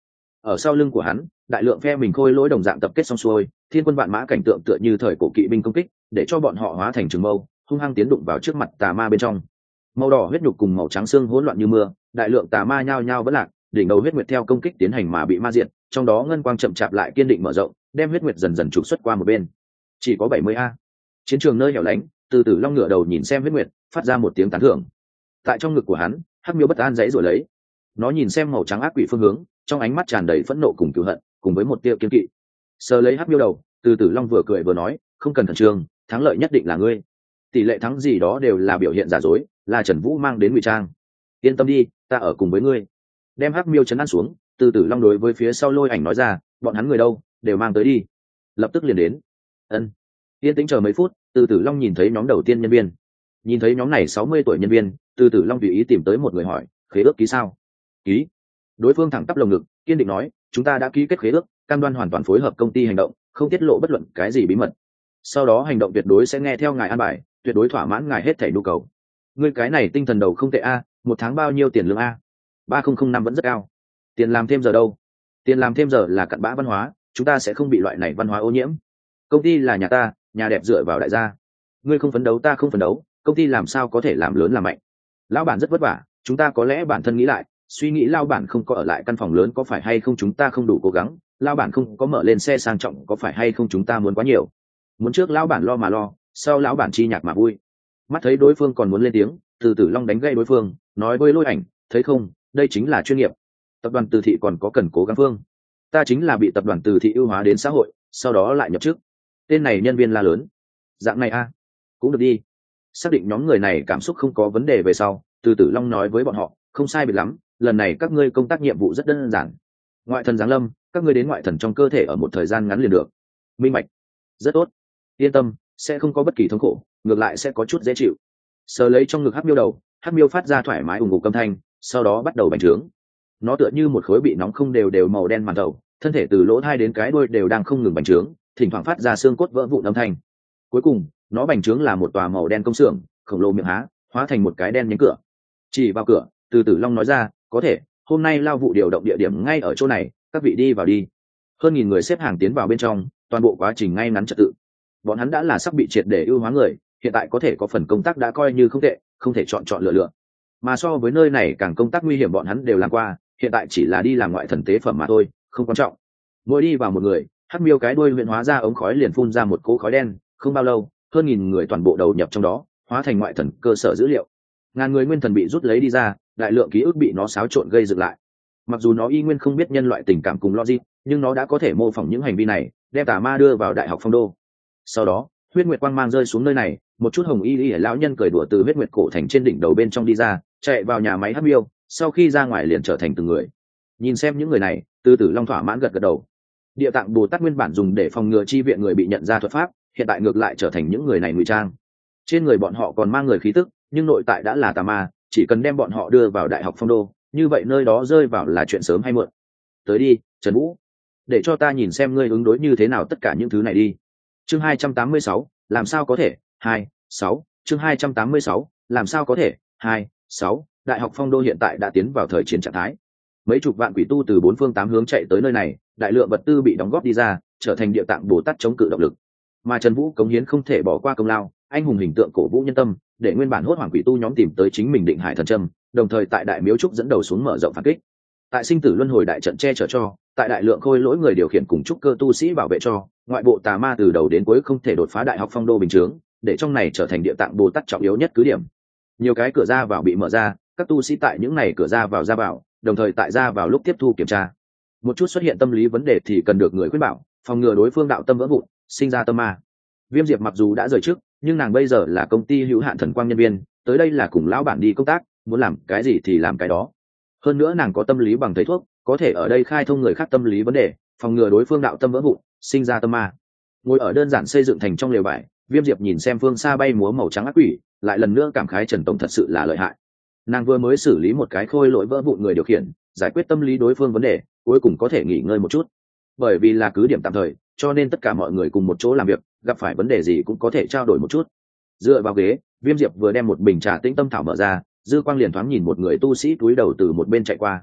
ở sau lưng của hắn đại lượng phe mình khôi lỗi đồng dạng tập kết xong xuôi, thiên quân vạn mã cảnh tượng tựa như thời cổ kỵ binh công kích, để cho bọn họ hóa thành trường mâu hung hăng tiến đụng vào trước mặt tà ma bên trong. Màu đỏ huyết nhục cùng màu trắng xương hỗn loạn như mưa, đại lượng tà ma nhao nhao vẫn lạc, đỉnh đầu huyết nguyệt theo công kích tiến hành mà bị ma diệt, trong đó ngân quang chậm chạp lại kiên định mở rộng, đem huyết nguyệt dần dần trục xuất qua một bên. Chỉ có 70 a. Chiến trường nơi hẻo lánh, từ từ long ngửa đầu nhìn xem huyết nguyệt, phát ra một tiếng tán thưởng. Tại trong ngực của hắn, hắc miêu bất an dãy rồi lấy. Nó nhìn xem màu trắng ác quỷ phương hướng, trong ánh mắt tràn đầy phẫn nộ cùng cừu hận, cùng với một tia kiên kỵ. Sờ lấy hắc miêu đầu, từ từ long vừa cười vừa nói, không cần khẩn trương, thắng lợi nhất định là ngươi. Tỷ lệ thắng gì đó đều là biểu hiện giả dối, là Trần Vũ mang đến ngụy trang. Yên tâm đi, ta ở cùng với ngươi. Đem hắc miêu chấn an xuống, từ từ long đối với phía sau Lôi Ảnh nói ra, bọn hắn người đâu, đều mang tới đi. Lập tức liền đến. Ân. Yên tĩnh chờ mấy phút, từ từ long nhìn thấy nhóm đầu tiên nhân viên. Nhìn thấy nhóm này 60 tuổi nhân viên, từ từ long tùy ý tìm tới một người hỏi, khế ước ký sao? Ký. Đối phương thẳng tắp lồng ngực, kiên định nói, chúng ta đã ký kết khế ước, cam đoan hoàn toàn phối hợp công ty hành động, không tiết lộ bất luận cái gì bí mật. Sau đó hành động tuyệt đối sẽ nghe theo ngài an bài, tuyệt đối thỏa mãn ngài hết thảy nhu cầu. Ngươi cái này tinh thần đầu không tệ a, một tháng bao nhiêu tiền lương a? 3005 vẫn rất cao. Tiền làm thêm giờ đâu? Tiền làm thêm giờ là cặn bã văn hóa, chúng ta sẽ không bị loại này văn hóa ô nhiễm. Công ty là nhà ta, nhà đẹp dựa vào đại gia. Ngươi không phấn đấu ta không phấn đấu, công ty làm sao có thể làm lớn làm mạnh? Lão bản rất vất vả, chúng ta có lẽ bản thân nghĩ lại, suy nghĩ lao bản không có ở lại căn phòng lớn có phải hay không chúng ta không đủ cố gắng, lao bản không có mở lên xe sang trọng có phải hay không chúng ta muốn quá nhiều. Muốn trước lão bản lo mà lo, sau lão bản chi nhạc mà vui. Mắt thấy đối phương còn muốn lên tiếng, từ từ long đánh gây đối phương, nói với Lôi Ảnh, thấy không, đây chính là chuyên nghiệp. Tập đoàn từ thị còn có cần cố gắng phương. Ta chính là bị tập đoàn từ thị ưu hóa đến xã hội, sau đó lại nhập chức. Tên này nhân viên la lớn. Dạng này a, cũng được đi. Xác định nhóm người này cảm xúc không có vấn đề về sau, từ từ long nói với bọn họ, không sai biệt lắm, lần này các ngươi công tác nhiệm vụ rất đơn giản. Ngoại thần giáng lâm, các ngươi đến ngoại thần trong cơ thể ở một thời gian ngắn liền được. Minh bạch. Rất tốt. Yên tâm, sẽ không có bất kỳ thống khổ, ngược lại sẽ có chút dễ chịu. Sờ lấy trong ngực hắc miêu đầu, hắc miêu phát ra thoải mái ủng ngục âm thanh, sau đó bắt đầu bành trướng. Nó tựa như một khối bị nóng không đều đều màu đen màn đầu, thân thể từ lỗ tai đến cái đuôi đều đang không ngừng bành trướng, thỉnh thoảng phát ra xương cốt vỡ vụn âm thanh. Cuối cùng, nó bành trướng là một tòa màu đen công xưởng, khổng lồ miệng há, hóa thành một cái đen nhánh cửa. Chỉ vào cửa, từ từ long nói ra, có thể, hôm nay lao vụ điều động địa điểm ngay ở chỗ này, các vị đi vào đi. Hơn 1000 người xếp hàng tiến vào bên trong, toàn bộ quá trình ngay ngắn trật tự. Bọn hắn đã là sắp bị triệt để ưu hóa người, hiện tại có thể có phần công tác đã coi như không tệ, không thể chọn lựa lựa. Mà so với nơi này càng công tác nguy hiểm bọn hắn đều làm qua, hiện tại chỉ là đi làm ngoại thần tế phẩm mà thôi, không quan trọng. Mỗi đi vào một người, hắc miêu cái đuôi luyện hóa ra ống khói liền phun ra một cỗ khói đen, không bao lâu, hơn 1000 người toàn bộ đầu nhập trong đó, hóa thành ngoại thần cơ sở dữ liệu. Ngàn người nguyên thần bị rút lấy đi ra, đại lượng ký ức bị nó xáo trộn gây dựng lại. Mặc dù nó y nguyên không biết nhân loại tình cảm cùng logic, nhưng nó đã có thể mô phỏng những hành vi này, đem tà ma đưa vào đại học phong đô. Sau đó, huyết nguyệt quang mang rơi xuống nơi này, một chút hồng y lão nhân cười đùa từ huyết nguyệt cổ thành trên đỉnh đầu bên trong đi ra, chạy vào nhà máy hắc miêu, sau khi ra ngoài liền trở thành từng người. Nhìn xem những người này, từ từ long thỏa mãn gật gật đầu. Địa tạng Bồ Tát nguyên bản dùng để phòng ngừa chi viện người bị nhận ra thuật pháp, hiện tại ngược lại trở thành những người này ngụy trang. Trên người bọn họ còn mang người khí tức, nhưng nội tại đã là tà ma, chỉ cần đem bọn họ đưa vào đại học phong đô, như vậy nơi đó rơi vào là chuyện sớm hay muộn. Tới đi, Trần Vũ, để cho ta nhìn xem ngươi ứng đối như thế nào tất cả những thứ này đi. Chương 286, làm sao có thể? 6. Chương 286, làm sao có thể? 6. Đại học phong đô hiện tại đã tiến vào thời chiến trạng thái. Mấy chục vạn quỷ tu từ 4 phương 8 hướng chạy tới nơi này, đại lượng vật tư bị đóng góp đi ra, trở thành địa tạng Bồ Tát chống cự động lực. Mà Trần Vũ cống hiến không thể bỏ qua công lao, anh hùng hình tượng cổ vũ nhân tâm, để nguyên bản hốt hoảng quỷ tu nhóm tìm tới chính mình định hải thần châm, đồng thời tại đại miếu trúc dẫn đầu xuống mở rộng phản kích. Tại sinh tử luân hồi đại trận che chở cho, tại đại lượng khôi lỗi người điều khiển cùng trúc cơ tu sĩ bảo vệ cho, ngoại bộ tà ma từ đầu đến cuối không thể đột phá đại học phong đô bình chướng, để trong này trở thành địa tạng Bồ Tát trọng yếu nhất cứ điểm. Nhiều cái cửa ra vào bị mở ra, các tu sĩ tại những này cửa ra vào ra vào, đồng thời tại ra vào lúc tiếp thu kiểm tra. Một chút xuất hiện tâm lý vấn đề thì cần được người khuyên bảo, phòng ngừa đối phương đạo tâm vỡ vụn, sinh ra tâm ma. Viêm Diệp mặc dù đã rời chức, nhưng nàng bây giờ là công ty hữu hạn thần quang nhân viên, tới đây là cùng lão bản đi công tác, muốn làm cái gì thì làm cái đó. Hơn nữa nàng có tâm lý bằng thầy thuốc, có thể ở đây khai thông người khác tâm lý vấn đề, phòng ngừa đối phương đạo tâm vỡ vụn, sinh ra tâm ma. Ngồi ở đơn giản xây dựng thành trong lều vải, Viêm Diệp nhìn xem phương xa bay múa màu trắng ác quỷ, lại lần nữa cảm khái Trần Tổng thật sự là lợi hại. Nàng vừa mới xử lý một cái khôi lỗi vỡ vụn người điều khiển, giải quyết tâm lý đối phương vấn đề, cuối cùng có thể nghỉ ngơi một chút. Bởi vì là cứ điểm tạm thời, cho nên tất cả mọi người cùng một chỗ làm việc, gặp phải vấn đề gì cũng có thể trao đổi một chút. Dựa vào ghế, Viêm Diệp vừa đem một bình trà tĩnh tâm thảo mở ra, dư quang liền thoáng nhìn một người tu sĩ túi đầu từ một bên chạy qua.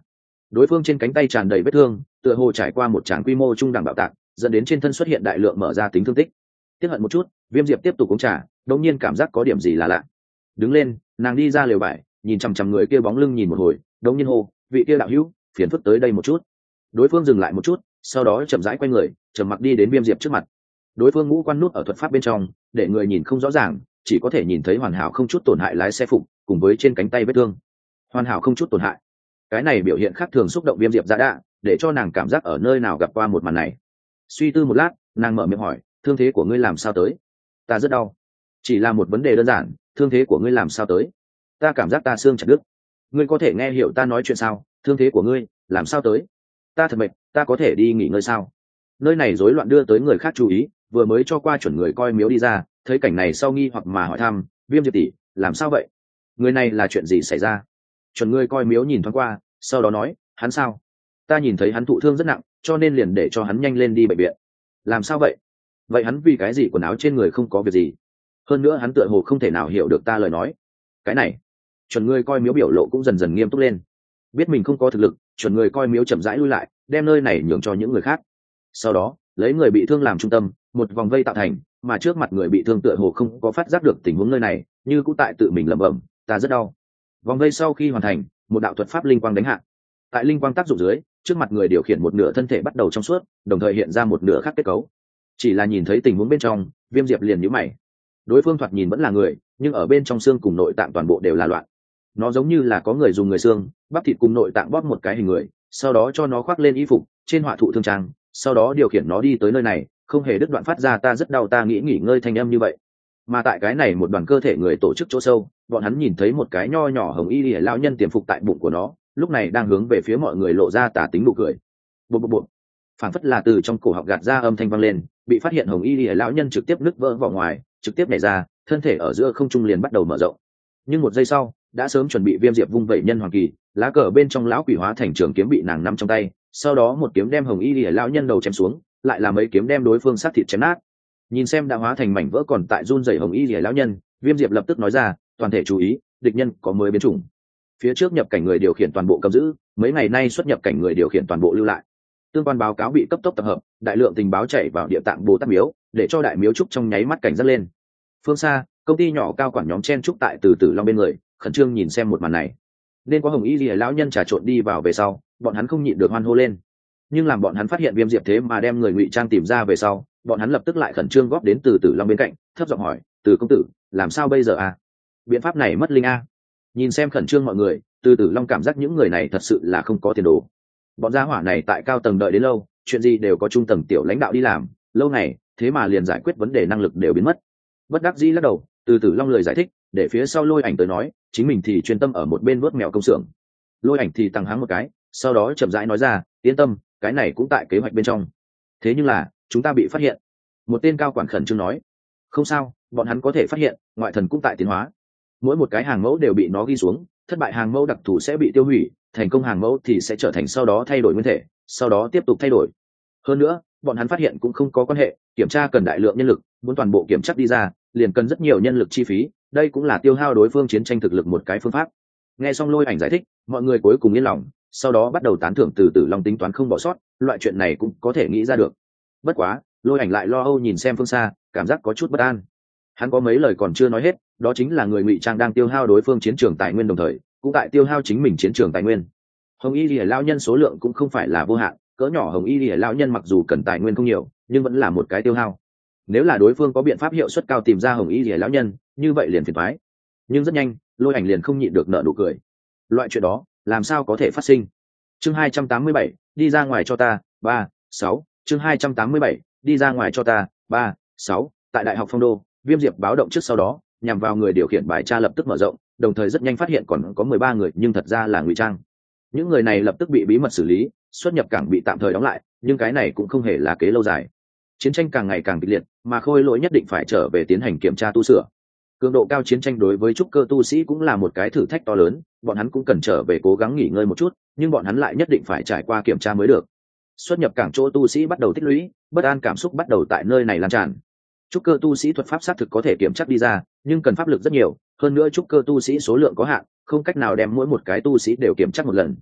đối phương trên cánh tay tràn đầy vết thương, tựa hồ trải qua một tràng quy mô trung đẳng bạo tạc, dẫn đến trên thân xuất hiện đại lượng mở ra tính thương tích. Tiếp hận một chút, Viêm Diệp tiếp tục uống trà, đột nhiên cảm giác có điểm gì là lạ. Đứng lên, nàng đi ra lều vải, nhìn chằm chằm người kia bóng lưng nhìn một hồi, đột nhiên hô, vị kia đạo hữu, phiền phức tới đây một chút. Đối phương dừng lại một chút, sau đó chậm rãi quay người, trầm mặc đi đến Viêm Diệp trước mặt. Đối phương ngũ quan nút ở thuật pháp bên trong, để người nhìn không rõ ràng, chỉ có thể nhìn thấy hoàn hảo không chút tổn hại lái xe phục, cùng với trên cánh tay vết thương. Hoàn hảo không chút tổn hại. Cái này biểu hiện khác thường xúc động Viêm Diệp ra đạ, để cho nàng cảm giác ở nơi nào gặp qua một màn này. Suy tư một lát, nàng mở miệng hỏi, thương thế của ngươi làm sao tới? Ta rất đau. Chỉ là một vấn đề đơn giản, thương thế của ngươi làm sao tới? Ta cảm giác ta xương chặt đứt. Ngươi có thể nghe hiểu ta nói chuyện sao? Thương thế của ngươi làm sao tới? Ta thật mệt, ta có thể đi nghỉ ngơi sao? Nơi này rối loạn đưa tới người khác chú ý, vừa mới cho qua chuẩn người coi miếu đi ra, thấy cảnh này sau nghi hoặc mà hỏi thăm, Viêm Diệp tỷ, làm sao vậy? Người này là chuyện gì xảy ra? Chuẩn người coi miếu nhìn thoáng qua, sau đó nói, hắn sao? Ta nhìn thấy hắn thụ thương rất nặng, cho nên liền để cho hắn nhanh lên đi bệnh viện. Làm sao vậy? Vậy hắn vì cái gì quần áo trên người không có việc gì? Hơn nữa hắn tựa hồ không thể nào hiểu được ta lời nói. Cái này, chuẩn người coi miếu biểu lộ cũng dần dần nghiêm túc lên. Biết mình không có thực lực, chuẩn người coi miếu chậm rãi lui lại, đem nơi này nhường cho những người khác. Sau đó, lấy người bị thương làm trung tâm, một vòng vây tạo thành, mà trước mặt người bị thương tựa hồ không có phát giác được tình huống nơi này, như cũng tại tự mình lẩm bẩm, ta rất đau. Vòng vây sau khi hoàn thành, một đạo thuật pháp linh quang đánh hạ. Tại linh quang tác dụng dưới, trước mặt người điều khiển một nửa thân thể bắt đầu trong suốt, đồng thời hiện ra một nửa khác kết cấu. Chỉ là nhìn thấy tình huống bên trong, Viêm Diệp liền nhíu mày. Đối phương thoạt nhìn vẫn là người, nhưng ở bên trong xương cùng nội tạng toàn bộ đều là loạn. Nó giống như là có người dùng người xương, bắp thịt cùng nội tạng bóp một cái hình người, sau đó cho nó khoác lên y phục, trên họa thụ thương trang, sau đó điều khiển nó đi tới nơi này, không hề đứt đoạn phát ra ta rất đau ta nghỉ ngơi thanh âm như vậy. Mà tại cái này một đoàn cơ thể người tổ chức chỗ sâu, bọn hắn nhìn thấy một cái nho nhỏ hồng y lão nhân tiềm phục tại bụng của nó, lúc này đang hướng về phía mọi người lộ ra tà tính nụ cười. Bộ phảng phất là từ trong cổ họng gạt ra âm thanh vang lên, bị phát hiện hồng y lão nhân trực tiếp nứt vỡ vào ngoài, trực tiếp nhảy ra, thân thể ở giữa không trung liền bắt đầu mở rộng. Nhưng một giây sau, đã sớm chuẩn bị Viêm Diệp vung vẩy nhân hoàng kỳ, lá cờ bên trong lão quỷ hóa thành trường kiếm bị nàng nắm trong tay, sau đó một kiếm đem hồng y lão nhân đầu chém xuống, lại là mấy kiếm đem đối phương sát thịt chém nát. Nhìn xem đã hóa thành mảnh vỡ còn tại run rẩy hồng y lão nhân, Viêm Diệp lập tức nói ra, toàn thể chú ý, địch nhân có mới biến chủng. Phía trước nhập cảnh người điều khiển toàn bộ cầm giữ, mấy ngày nay xuất nhập cảnh người điều khiển toàn bộ lưu lại. Tương quan báo cáo bị cấp tốc tập hợp, đại lượng tình báo chạy vào địa tạng Bồ Tát miếu, để cho đại miếu trúc trong nháy mắt cảnh giác lên. Phương xa, công ty nhỏ cao quản nhóm chen trúc tại từ Tử Long bên người, khẩn trương nhìn xem một màn này. Nên có hồng y lìa lão nhân trà trộn đi vào về sau, bọn hắn không nhịn được hoan hô lên. Nhưng làm bọn hắn phát hiện Viêm Diệp thế mà đem người ngụy trang tìm ra về sau, bọn hắn lập tức lại khẩn trương góp đến từ Tử Long bên cạnh, thấp giọng hỏi, từ công tử, làm sao bây giờ à? Biện pháp này mất linh a. Nhìn xem khẩn trương mọi người, từ Tử Long cảm giác những người này thật sự là không có tiền đồ. Bọn gia hỏa này tại cao tầng đợi đến lâu, chuyện gì đều có trung tầng tiểu lãnh đạo đi làm, lâu này thế mà liền giải quyết vấn đề năng lực đều biến mất. Bất đắc dĩ lắc đầu, từ Tử Long lời giải thích, để phía sau Lôi Ảnh tới nói, chính mình thì chuyên tâm ở một bên vớt mèo công xưởng. Lôi Ảnh thì tăng háng một cái, sau đó chậm rãi nói ra, yên tâm, cái này cũng tại kế hoạch bên trong. Thế nhưng là chúng ta bị phát hiện. Một tên cao quản khẩn trương nói, không sao, bọn hắn có thể phát hiện, ngoại thần cũng tại tiến hóa. Mỗi một cái hàng mẫu đều bị nó ghi xuống, thất bại hàng mẫu đặc thù sẽ bị tiêu hủy, thành công hàng mẫu thì sẽ trở thành sau đó thay đổi nguyên thể, sau đó tiếp tục thay đổi. Hơn nữa, bọn hắn phát hiện cũng không có quan hệ, kiểm tra cần đại lượng nhân lực, muốn toàn bộ kiểm tra đi ra, liền cần rất nhiều nhân lực chi phí, đây cũng là tiêu hao đối phương chiến tranh thực lực một cái phương pháp. Nghe xong Lôi Ảnh giải thích, mọi người cuối cùng yên lòng, sau đó bắt đầu tán thưởng từ Tử Long tính toán không bỏ sót, loại chuyện này cũng có thể nghĩ ra được. Bất quá, Lôi Ảnh lại lo âu nhìn xem phương xa, cảm giác có chút bất an. Hắn có mấy lời còn chưa nói hết, đó chính là người ngụy trang đang tiêu hao đối phương chiến trường tài nguyên đồng thời, cũng tại tiêu hao chính mình chiến trường tài nguyên. Hồng y lìa lão nhân số lượng cũng không phải là vô hạn, cỡ nhỏ hồng y lìa lão nhân mặc dù cần tài nguyên không nhiều, nhưng vẫn là một cái tiêu hao. Nếu là đối phương có biện pháp hiệu suất cao tìm ra hồng y lìa lão nhân, như vậy liền phiền toái. Nhưng rất nhanh, Lôi Ảnh liền không nhịn được nở nụ cười. Loại chuyện đó, làm sao có thể phát sinh? Chương 287, đi ra ngoài cho ta, 3-6. Chương 287, đi ra ngoài cho ta, 3-6. Tại Đại học Phong Đô, Viêm Diệp báo động trước sau đó, nhằm vào người điều khiển bài tra lập tức mở rộng, đồng thời rất nhanh phát hiện còn có 13 người nhưng thật ra là ngụy trang. Những người này lập tức bị bí mật xử lý, xuất nhập cảng bị tạm thời đóng lại, nhưng cái này cũng không hề là kế lâu dài. Chiến tranh càng ngày càng kịch liệt, mà Khôi Lỗi nhất định phải trở về tiến hành kiểm tra tu sửa. Cường độ cao chiến tranh đối với trúc cơ tu sĩ cũng là một cái thử thách to lớn, bọn hắn cũng cần trở về cố gắng nghỉ ngơi một chút, nhưng bọn hắn lại nhất định phải trải qua kiểm tra mới được. Xuất nhập cảng chỗ tu sĩ bắt đầu tích lũy, bất an cảm xúc bắt đầu tại nơi này lan tràn. Trúc cơ tu sĩ thuật pháp xác thực có thể kiểm chắc đi ra, nhưng cần pháp lực rất nhiều, hơn nữa trúc cơ tu sĩ số lượng có hạn, không cách nào đem mỗi một cái tu sĩ đều kiểm chắc một lần.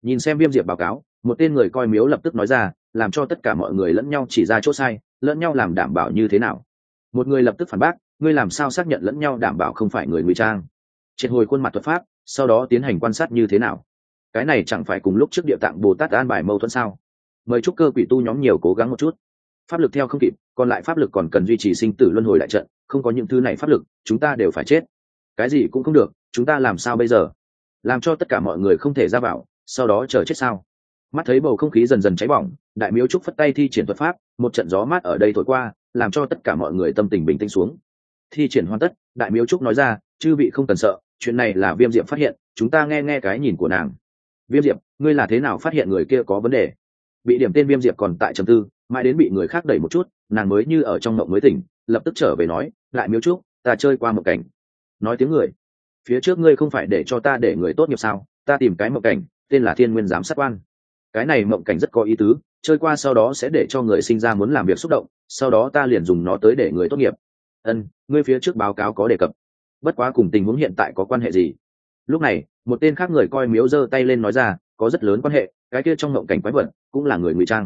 Nhìn xem Viêm Diệp báo cáo, một tên người coi miếu lập tức nói ra, làm cho tất cả mọi người lẫn nhau chỉ ra chỗ sai, lẫn nhau làm đảm bảo như thế nào. Một người lập tức phản bác, ngươi làm sao xác nhận lẫn nhau đảm bảo không phải người ngụy trang? Triệt hồi khuôn mặt thuật pháp, sau đó tiến hành quan sát như thế nào? Cái này chẳng phải cùng lúc trước Địa Tạng Bồ Tát an bài mâu thuẫn sao? Mời trúc cơ quỷ tu nhóm nhiều cố gắng một chút. Pháp lực theo không kịp, còn lại pháp lực còn cần duy trì sinh tử luân hồi đại trận, không có những thứ này pháp lực, chúng ta đều phải chết. Cái gì cũng không được, chúng ta làm sao bây giờ? Làm cho tất cả mọi người không thể ra vào, sau đó chờ chết sao? Mắt thấy bầu không khí dần dần cháy bỏng, Đại Miếu Trúc phất tay thi triển thuật pháp, một trận gió mát ở đây thổi qua, làm cho tất cả mọi người tâm tình bình tĩnh xuống. Thi triển hoàn tất, Đại Miếu Trúc nói ra, chư vị không cần sợ, chuyện này là Viêm Diệp phát hiện, chúng ta nghe nghe cái nhìn của nàng. Viêm Diệp, ngươi là thế nào phát hiện người kia có vấn đề? Bị điểm tên Viêm Diệp còn tại trầm tư, mãi đến bị người khác đẩy một chút, nàng mới như ở trong mộng mới tỉnh, lập tức trở về nói, Đại Miếu Trúc, ta chơi qua mộng cảnh. Nói tiếng người. Phía trước ngươi không phải để cho ta để người tốt nghiệp sao? Ta tìm cái mộng cảnh, tên là Thiên Nguyên Giám Sát Quan. Cái này mộng cảnh rất có ý tứ, chơi qua sau đó sẽ để cho người sinh ra muốn làm việc xúc động, sau đó ta liền dùng nó tới để người tốt nghiệp. Ngươi phía trước báo cáo có đề cập, bất quá cùng tình huống hiện tại có quan hệ gì? Lúc này một tên khác người coi miếu giơ tay lên nói ra, có rất lớn quan hệ, cái kia trong mộng cảnh quái vật cũng là người ngụy trang.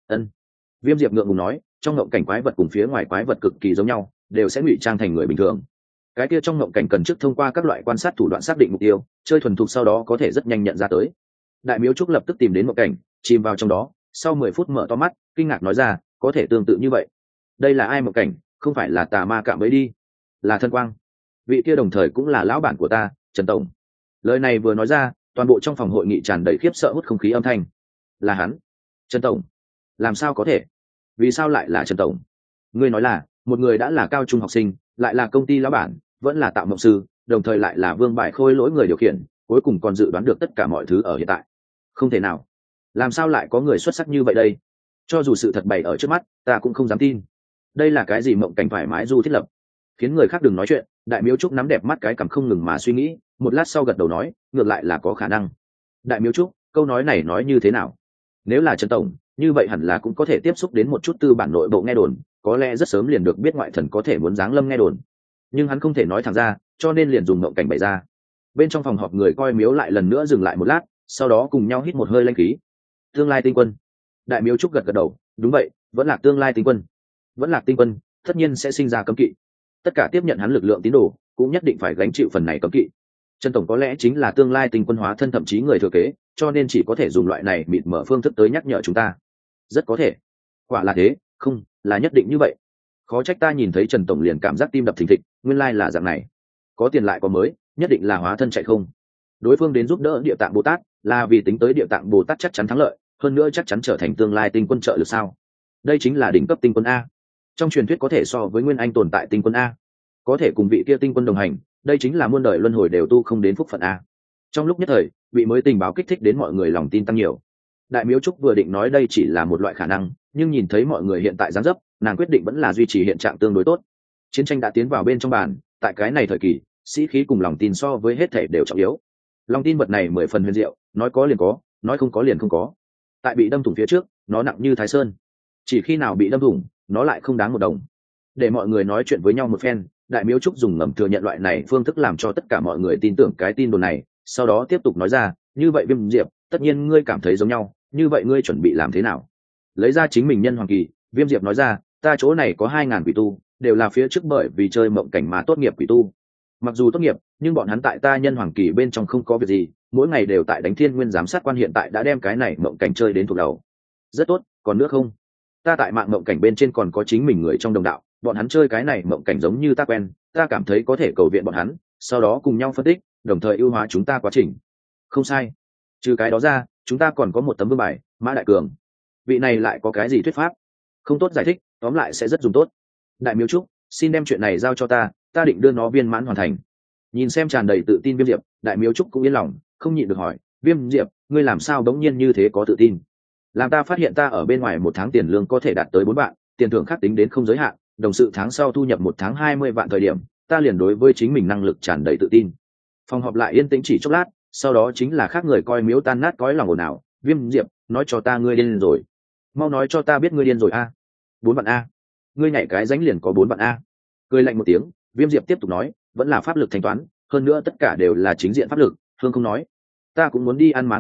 Viêm Diệp ngượng ngùng nói, trong mộng cảnh quái vật cùng phía ngoài quái vật cực kỳ giống nhau, đều sẽ ngụy trang thành người bình thường. Cái kia trong mộng cảnh cần trước thông qua các loại quan sát thủ đoạn xác định mục tiêu, chơi thuần thục sau đó có thể rất nhanh nhận ra tới. Đại Miếu Trúc lập tức tìm đến mộng cảnh, chìm vào trong đó, sau 10 phút mở to mắt, kinh ngạc nói ra, có thể tương tự như vậy. Đây là ai mộng cảnh, không phải là tà ma cạm bẫy đi, là Thân Quang. Vị kia đồng thời cũng là lão bản của ta, Trần tổng. Lời này vừa nói ra, toàn bộ trong phòng hội nghị tràn đầy khiếp sợ hút không khí âm thanh. Là hắn? Trần tổng? Làm sao có thể? Vì sao lại là Trần tổng? Ngươi nói là một người đã là cao trung học sinh, lại là công ty lão bản, vẫn là tạo mộng sư, đồng thời lại là Vương Bài Khôi lỗi người điều khiển, cuối cùng còn dự đoán được tất cả mọi thứ ở hiện tại. Không thể nào. Làm sao lại có người xuất sắc như vậy đây? Cho dù sự thật bày ở trước mắt, ta cũng không dám tin. Đây là cái gì mộng cảnh thoải mái du thiết lập? Khiến người khác đừng nói chuyện. Đại Miếu Trúc nắm đẹp mắt cái cằm không ngừng mà suy nghĩ, một lát sau gật đầu nói, ngược lại là có khả năng. Đại Miếu Trúc, câu nói này nói như thế nào? Nếu là Trần tổng, như vậy hẳn là cũng có thể tiếp xúc đến một chút tư bản nội bộ nghe đồn, có lẽ rất sớm liền được biết ngoại thần có thể muốn giáng lâm nghe đồn. Nhưng hắn không thể nói thẳng ra, cho nên liền dùng mộng cảnh bày ra. Bên trong phòng họp người coi miếu lại lần nữa dừng lại một lát, sau đó cùng nhau hít một hơi lanh khí. Tương lai tinh quân. Đại Miếu Trúc gật gật đầu, đúng vậy, vẫn là tương lai tinh quân. Vẫn là tinh quân, tất nhiên sẽ sinh ra cấm kỵ. Tất cả tiếp nhận hắn lực lượng tín đồ cũng nhất định phải gánh chịu phần này cấm kỵ. Trần tổng có lẽ chính là tương lai tinh quân hóa thân, thậm chí người thừa kế, cho nên chỉ có thể dùng loại này mịt mở phương thức tới nhắc nhở chúng ta. Rất có thể. Quả là thế, không, là nhất định như vậy. Khó trách ta nhìn thấy Trần tổng liền cảm giác tim đập thình thịch, nguyên lai là dạng này. Có tiền lại có mới, nhất định là hóa thân chạy không. Đối phương đến giúp đỡ Địa Tạng Bồ Tát, là vì tính tới Địa Tạng Bồ Tát chắc chắn thắng lợi, hơn nữa chắc chắn trở thành tương lai tinh quân trợ lực sao? Đây chính là đỉnh cấp tinh quân a. Trong truyền thuyết có thể so với Nguyên Anh tồn tại tinh quân a. Có thể cùng vị kia tinh quân đồng hành, đây chính là muôn đời luân hồi đều tu không đến phúc phận a. Trong lúc nhất thời, bị mới tình báo kích thích đến mọi người lòng tin tăng nhiều. Đại Miếu Trúc vừa định nói đây chỉ là một loại khả năng, nhưng nhìn thấy mọi người hiện tại dáng dấp, nàng quyết định vẫn là duy trì hiện trạng tương đối tốt. Chiến tranh đã tiến vào bên trong bàn, tại cái này thời kỳ, sĩ khí cùng lòng tin so với hết thể đều trọng yếu. Lòng tin vật này 10 phần huyền diệu, nói có liền có, nói không có liền không có. Tại bị đâm thủng phía trước, nó nặng như Thái Sơn. Chỉ khi nào bị đâm thủng, nó lại không đáng một đồng. Để mọi người nói chuyện với nhau một phen, Đại Miếu Trúc dùng ngầm thừa nhận loại này phương thức làm cho tất cả mọi người tin tưởng cái tin đồn này, sau đó tiếp tục nói ra, như vậy Viêm Diệp, tất nhiên ngươi cảm thấy giống nhau, như vậy ngươi chuẩn bị làm thế nào? Lấy ra chính mình nhân hoàng kỳ, Viêm Diệp nói ra, ta chỗ này có 2000 quỷ tu, đều là phía trước bởi vì chơi mộng cảnh mà tốt nghiệp quỷ tu. Mặc dù tốt nghiệp, nhưng bọn hắn tại ta nhân hoàng kỳ bên trong không có việc gì, mỗi ngày đều tại đánh Thiên Nguyên Giám Sát Quan, hiện tại đã đem cái này mộng cảnh chơi đến thuộc đầu. Rất tốt, còn nữa không? Ta tại mạng mộng cảnh bên trên còn có chính mình người trong đồng đạo, bọn hắn chơi cái này mộng cảnh giống như ta quen, ta cảm thấy có thể cầu viện bọn hắn, sau đó cùng nhau phân tích, đồng thời ưu hóa chúng ta quá trình. Không sai. Trừ cái đó ra, chúng ta còn có một tấm vương bài, Mã Đại Cường. Vị này lại có cái gì thuyết pháp? Không tốt giải thích, tóm lại sẽ rất dùng tốt. Đại Miếu Trúc, xin đem chuyện này giao cho ta định đưa nó viên mãn hoàn thành. Nhìn xem tràn đầy tự tin Viêm Diệp, Đại Miếu Trúc cũng yên lòng, không nhịn được hỏi, Viêm Diệp, ngươi làm sao đống nhiên như thế có tự tin? Làm ta phát hiện ta ở bên ngoài 1 tháng tiền lương có thể đạt tới 4 vạn, tiền thưởng khác tính đến không giới hạn, đồng sự tháng sau thu nhập 1 tháng 20 vạn thời điểm, ta liền đối với chính mình năng lực tràn đầy tự tin. Phòng họp lại yên tĩnh chỉ chốc lát, sau đó chính là khác người coi miếu tan nát cõi lòng ồn ào. Viêm Diệp, nói cho ta ngươi điên rồi. Mau nói cho ta biết ngươi điên rồi a. 4 vạn a. Ngươi nhảy cái ránh liền có 4 vạn a. Cười lạnh một tiếng, Viêm Diệp tiếp tục nói, vẫn là pháp lực thanh toán, hơn nữa tất cả đều là chính diện pháp lực, Hương không nói. Ta cũng muốn đi ăn máng khác a,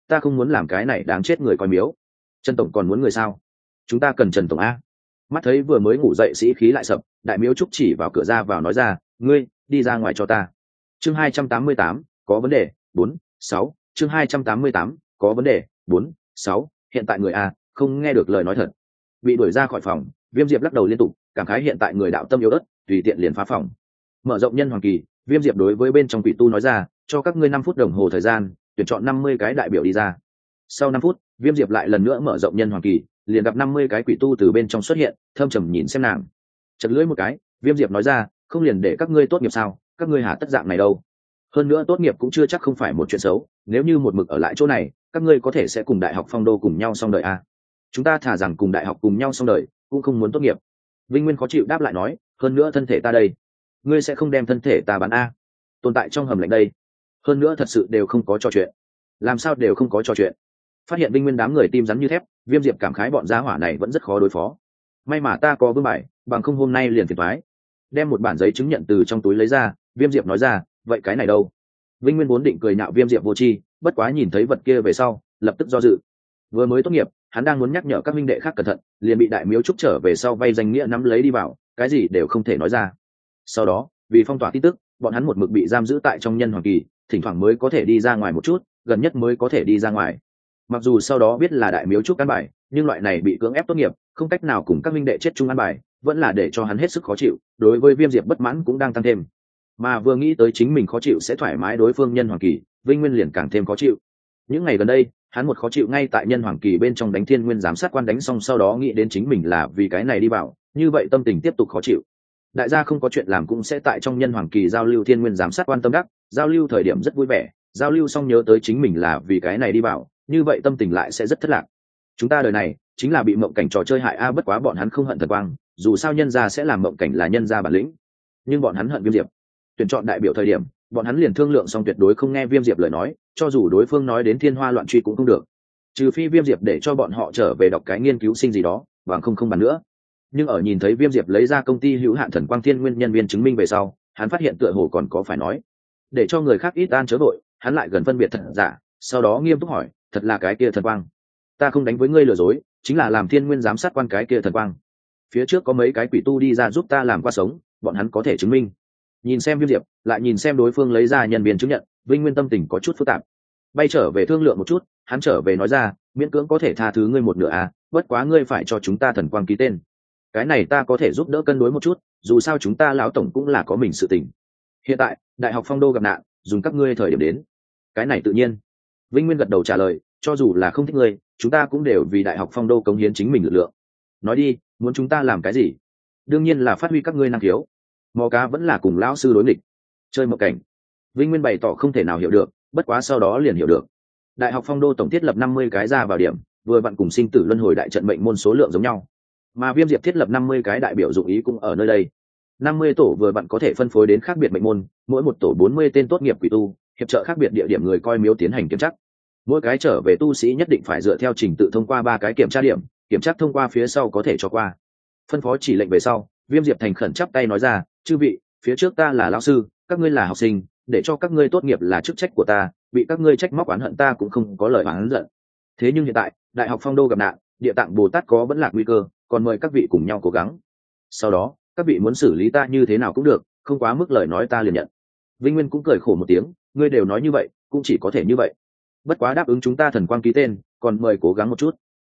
ta không muốn làm cái này đáng chết người coi miếu. Trần tổng còn muốn người sao? Chúng ta cần Trần tổng a. Mắt thấy vừa mới ngủ dậy sĩ khí lại sập, đại miếu trúc chỉ vào cửa ra vào nói ra, ngươi đi ra ngoài cho ta. Chương 288, có vấn đề. 4-6. Chương 288, có vấn đề. 4-6. Hiện tại người a không nghe được lời nói thật, bị đuổi ra khỏi phòng. Viêm Diệp lắc đầu liên tục, cảm khái hiện tại người đạo tâm yếu ớt, tùy tiện liền phá phòng. Mở rộng nhân hoàng kỳ, Viêm Diệp đối với bên trong quỷ tu nói ra, cho các ngươi 5 phút đồng hồ thời gian, tuyển chọn 50 cái đại biểu đi ra. Sau 5 phút, Viêm Diệp lại lần nữa mở rộng nhân hoàng kỳ, liền gặp 50 cái quỷ tu từ bên trong xuất hiện, thâm trầm nhìn xem nàng. Chật lưỡi một cái, Viêm Diệp nói ra, không liền để các ngươi tốt nghiệp sao? Các ngươi hả tất dạng này đâu? Hơn nữa tốt nghiệp cũng chưa chắc không phải một chuyện xấu, nếu như một mực ở lại chỗ này, các ngươi có thể sẽ cùng Đại học Phong Đô cùng nhau xong đời a. Chúng ta thả rằng cùng đại học cùng nhau xong đời, cũng không muốn tốt nghiệp. Vinh Nguyên khó chịu đáp lại nói, hơn nữa thân thể ta đây, ngươi sẽ không đem thân thể ta bán a? Tồn tại trong hầm lạnh đây. Hơn nữa thật sự đều không có trò chuyện. Làm sao đều không có trò chuyện? Phát hiện Vinh Nguyên đám người tim rắn như thép, Viêm Diệp cảm khái bọn gia hỏa này vẫn rất khó đối phó. May mà ta có vương bài, bằng không hôm nay liền phiền toái. Đem một bản giấy chứng nhận từ trong túi lấy ra, Viêm Diệp nói ra, vậy cái này đâu? Vinh Nguyên vốn định cười nhạo Viêm Diệp vô tri, bất quá nhìn thấy vật kia về sau, lập tức do dự. Vừa mới tốt nghiệp, hắn đang muốn nhắc nhở các minh đệ khác cẩn thận, liền bị đại miếu trúc trở về sau vay danh nghĩa nắm lấy đi vào, cái gì đều không thể nói ra. Sau đó, vì phong tỏa tin tức, bọn hắn một mực bị giam giữ tại trong nhân hoàng kỳ, thỉnh thoảng mới có thể đi ra ngoài một chút, gần nhất mới có thể đi ra ngoài. Mặc dù sau đó biết là đại miếu trúc ăn bài, nhưng loại này bị cưỡng ép tốt nghiệp, không cách nào cùng các minh đệ chết chung ăn bài, vẫn là để cho hắn hết sức khó chịu. Đối với Viêm Diệp bất mãn cũng đang tăng thêm, mà vừa nghĩ tới chính mình khó chịu sẽ thoải mái đối phương nhân hoàng kỳ, Vinh Nguyên liền càng thêm khó chịu. Những ngày gần đây, hắn một khó chịu ngay tại nhân hoàng kỳ bên trong đánh Thiên Nguyên giám sát quan đánh xong sau đó nghĩ đến chính mình là vì cái này đi vào, như vậy tâm tình tiếp tục khó chịu. Đại gia không có chuyện làm cũng sẽ tại trong nhân hoàng kỳ giao lưu Thiên Nguyên giám sát quan tâm đắc, giao lưu thời điểm rất vui vẻ, giao lưu xong nhớ tới chính mình là vì cái này đi vào, như vậy tâm tình lại sẽ rất thất lạc. Chúng ta đời này chính là bị mộng cảnh trò chơi hại a, bất quá bọn hắn không hận Thần Quang, dù sao nhân gia sẽ làm mộng cảnh là nhân gia bản lĩnh, nhưng bọn hắn hận Viêm Diệp. Tuyển chọn đại biểu thời điểm, bọn hắn liền thương lượng xong tuyệt đối không nghe Viêm Diệp lời nói, cho dù đối phương nói đến thiên hoa loạn truy cũng không được, trừ phi Viêm Diệp để cho bọn họ trở về đọc cái nghiên cứu sinh gì đó, bằng không bàn nữa. Nhưng ở nhìn thấy Viêm Diệp lấy ra công ty hữu hạn Thần Quang Thiên Nguyên nhân viên chứng minh về sau, hắn phát hiện tựa hồ còn có phải nói, để cho người khác ít an chớ vội, hắn lại gần phân biệt thật giả, sau đó nghiêm túc hỏi, thật là cái kia Thần Quang? Ta không đánh với ngươi lừa dối, chính là làm Thiên Nguyên giám sát quan cái kia Thần Quang. Phía trước có mấy cái quỷ tu đi ra giúp ta làm qua sống, bọn hắn có thể chứng minh. Nhìn xem Viêm Diệp, lại nhìn xem đối phương lấy ra nhân viên chứng nhận, Vinh Nguyên tâm tình có chút phức tạp. Bay trở về thương lượng một chút, hắn trở về nói ra, miễn cưỡng có thể tha thứ ngươi một nửa à, bất quá ngươi phải cho chúng ta Thần Quang ký tên. Cái này ta có thể giúp đỡ cân đối một chút, dù sao chúng ta lão tổng cũng là có mình sự tình. Hiện tại Đại học Phong Đô gặp nạn, dùng các ngươi thời điểm đến. Cái này tự nhiên. Vinh Nguyên gật đầu trả lời, cho dù là không thích ngươi, chúng ta cũng đều vì Đại học Phong Đô cống hiến chính mình lực lượng. Nói đi, muốn chúng ta làm cái gì? Đương nhiên là phát huy các ngươi năng khiếu. Mò cá vẫn là cùng lão sư đối nghịch, chơi mộng cảnh. Vinh Nguyên bày tỏ không thể nào hiểu được, bất quá sau đó liền hiểu được. Đại học Phong Đô tổng thiết lập 50 cái ra vào điểm, vừa vặn cùng sinh tử luân hồi đại trận mệnh môn số lượng giống nhau. Mà Viêm Diệp thiết lập 50 cái đại biểu dụng ý cũng ở nơi đây. 50 tổ vừa vặn có thể phân phối đến khác biệt mệnh môn, mỗi một tổ 40 tên tốt nghiệp quỷ tu, hiệp trợ khác biệt địa điểm người coi miếu tiến hành kiểm tra. Mỗi cái trở về tu sĩ nhất định phải dựa theo trình tự thông qua 3 cái kiểm tra điểm, kiểm tra thông qua phía sau có thể cho qua. Phân phó chỉ lệnh về sau, Viêm Diệp thành khẩn chắp tay nói ra, chư vị, phía trước ta là lão sư, các ngươi là học sinh, để cho các ngươi tốt nghiệp là chức trách của ta, bị các ngươi trách móc oán hận ta cũng không có lời oán giận. Thế nhưng hiện tại Đại học Phong Đô gặp nạn, Địa Tạng Bồ Tát có vẫn lạc nguy cơ, còn mời các vị cùng nhau cố gắng. Sau đó các vị muốn xử lý ta như thế nào cũng được, không quá mức lời nói ta liền nhận. Vinh Nguyên cũng cười khổ một tiếng, ngươi đều nói như vậy, cũng chỉ có thể như vậy. Bất quá đáp ứng chúng ta Thần Quang ký tên, còn mời cố gắng một chút.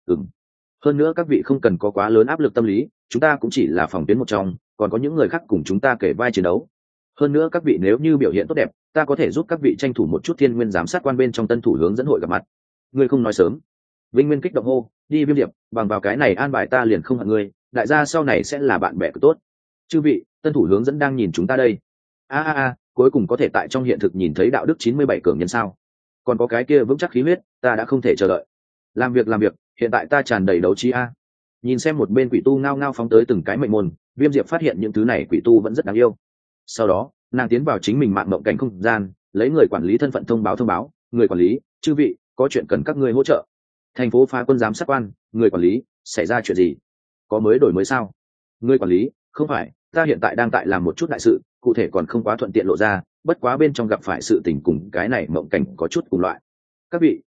Hơn nữa các vị không cần có quá lớn áp lực tâm lý, chúng ta cũng chỉ là phòng tuyến một trong, còn có những người khác cùng chúng ta kể vai chiến đấu. Hơn nữa các vị nếu như biểu hiện tốt đẹp, ta có thể giúp các vị tranh thủ một chút Thiên Nguyên giám sát quan bên trong tân thủ hướng dẫn hội gặp mặt. Ngươi không nói sớm. Vinh Nguyên kích động hô, đi Viêm Diệp, bằng vào cái này an bài ta liền không hận ngươi, đại gia sau này sẽ là bạn bè cực tốt. Chư vị, tân thủ hướng dẫn đang nhìn chúng ta đây. Cuối cùng có thể tại trong hiện thực nhìn thấy đạo đức 97 cường nhân sao? Còn có cái kia vững chắc khí huyết, ta đã không thể chờ đợi. Làm việc, hiện tại ta tràn đầy đấu trí a. Nhìn xem một bên quỷ tu ngao ngao phóng tới từng cái mệnh môn, Viêm Diệp phát hiện những thứ này quỷ tu vẫn rất đáng yêu. Sau đó nàng tiến vào chính mình mạng mộng cảnh không gian, lấy người quản lý thân phận thông báo, người quản lý, chư vị, có chuyện cần các ngươi hỗ trợ. Thành phố phá quân giám sát quan, người quản lý, xảy ra chuyện gì? Có mới đổi mới sao? Người quản lý, không phải, ta hiện tại đang tại làm một chút đại sự, cụ thể còn không quá thuận tiện lộ ra, bất quá bên trong gặp phải sự tình cùng cái này mộng cảnh có chút cùng loại. Các vị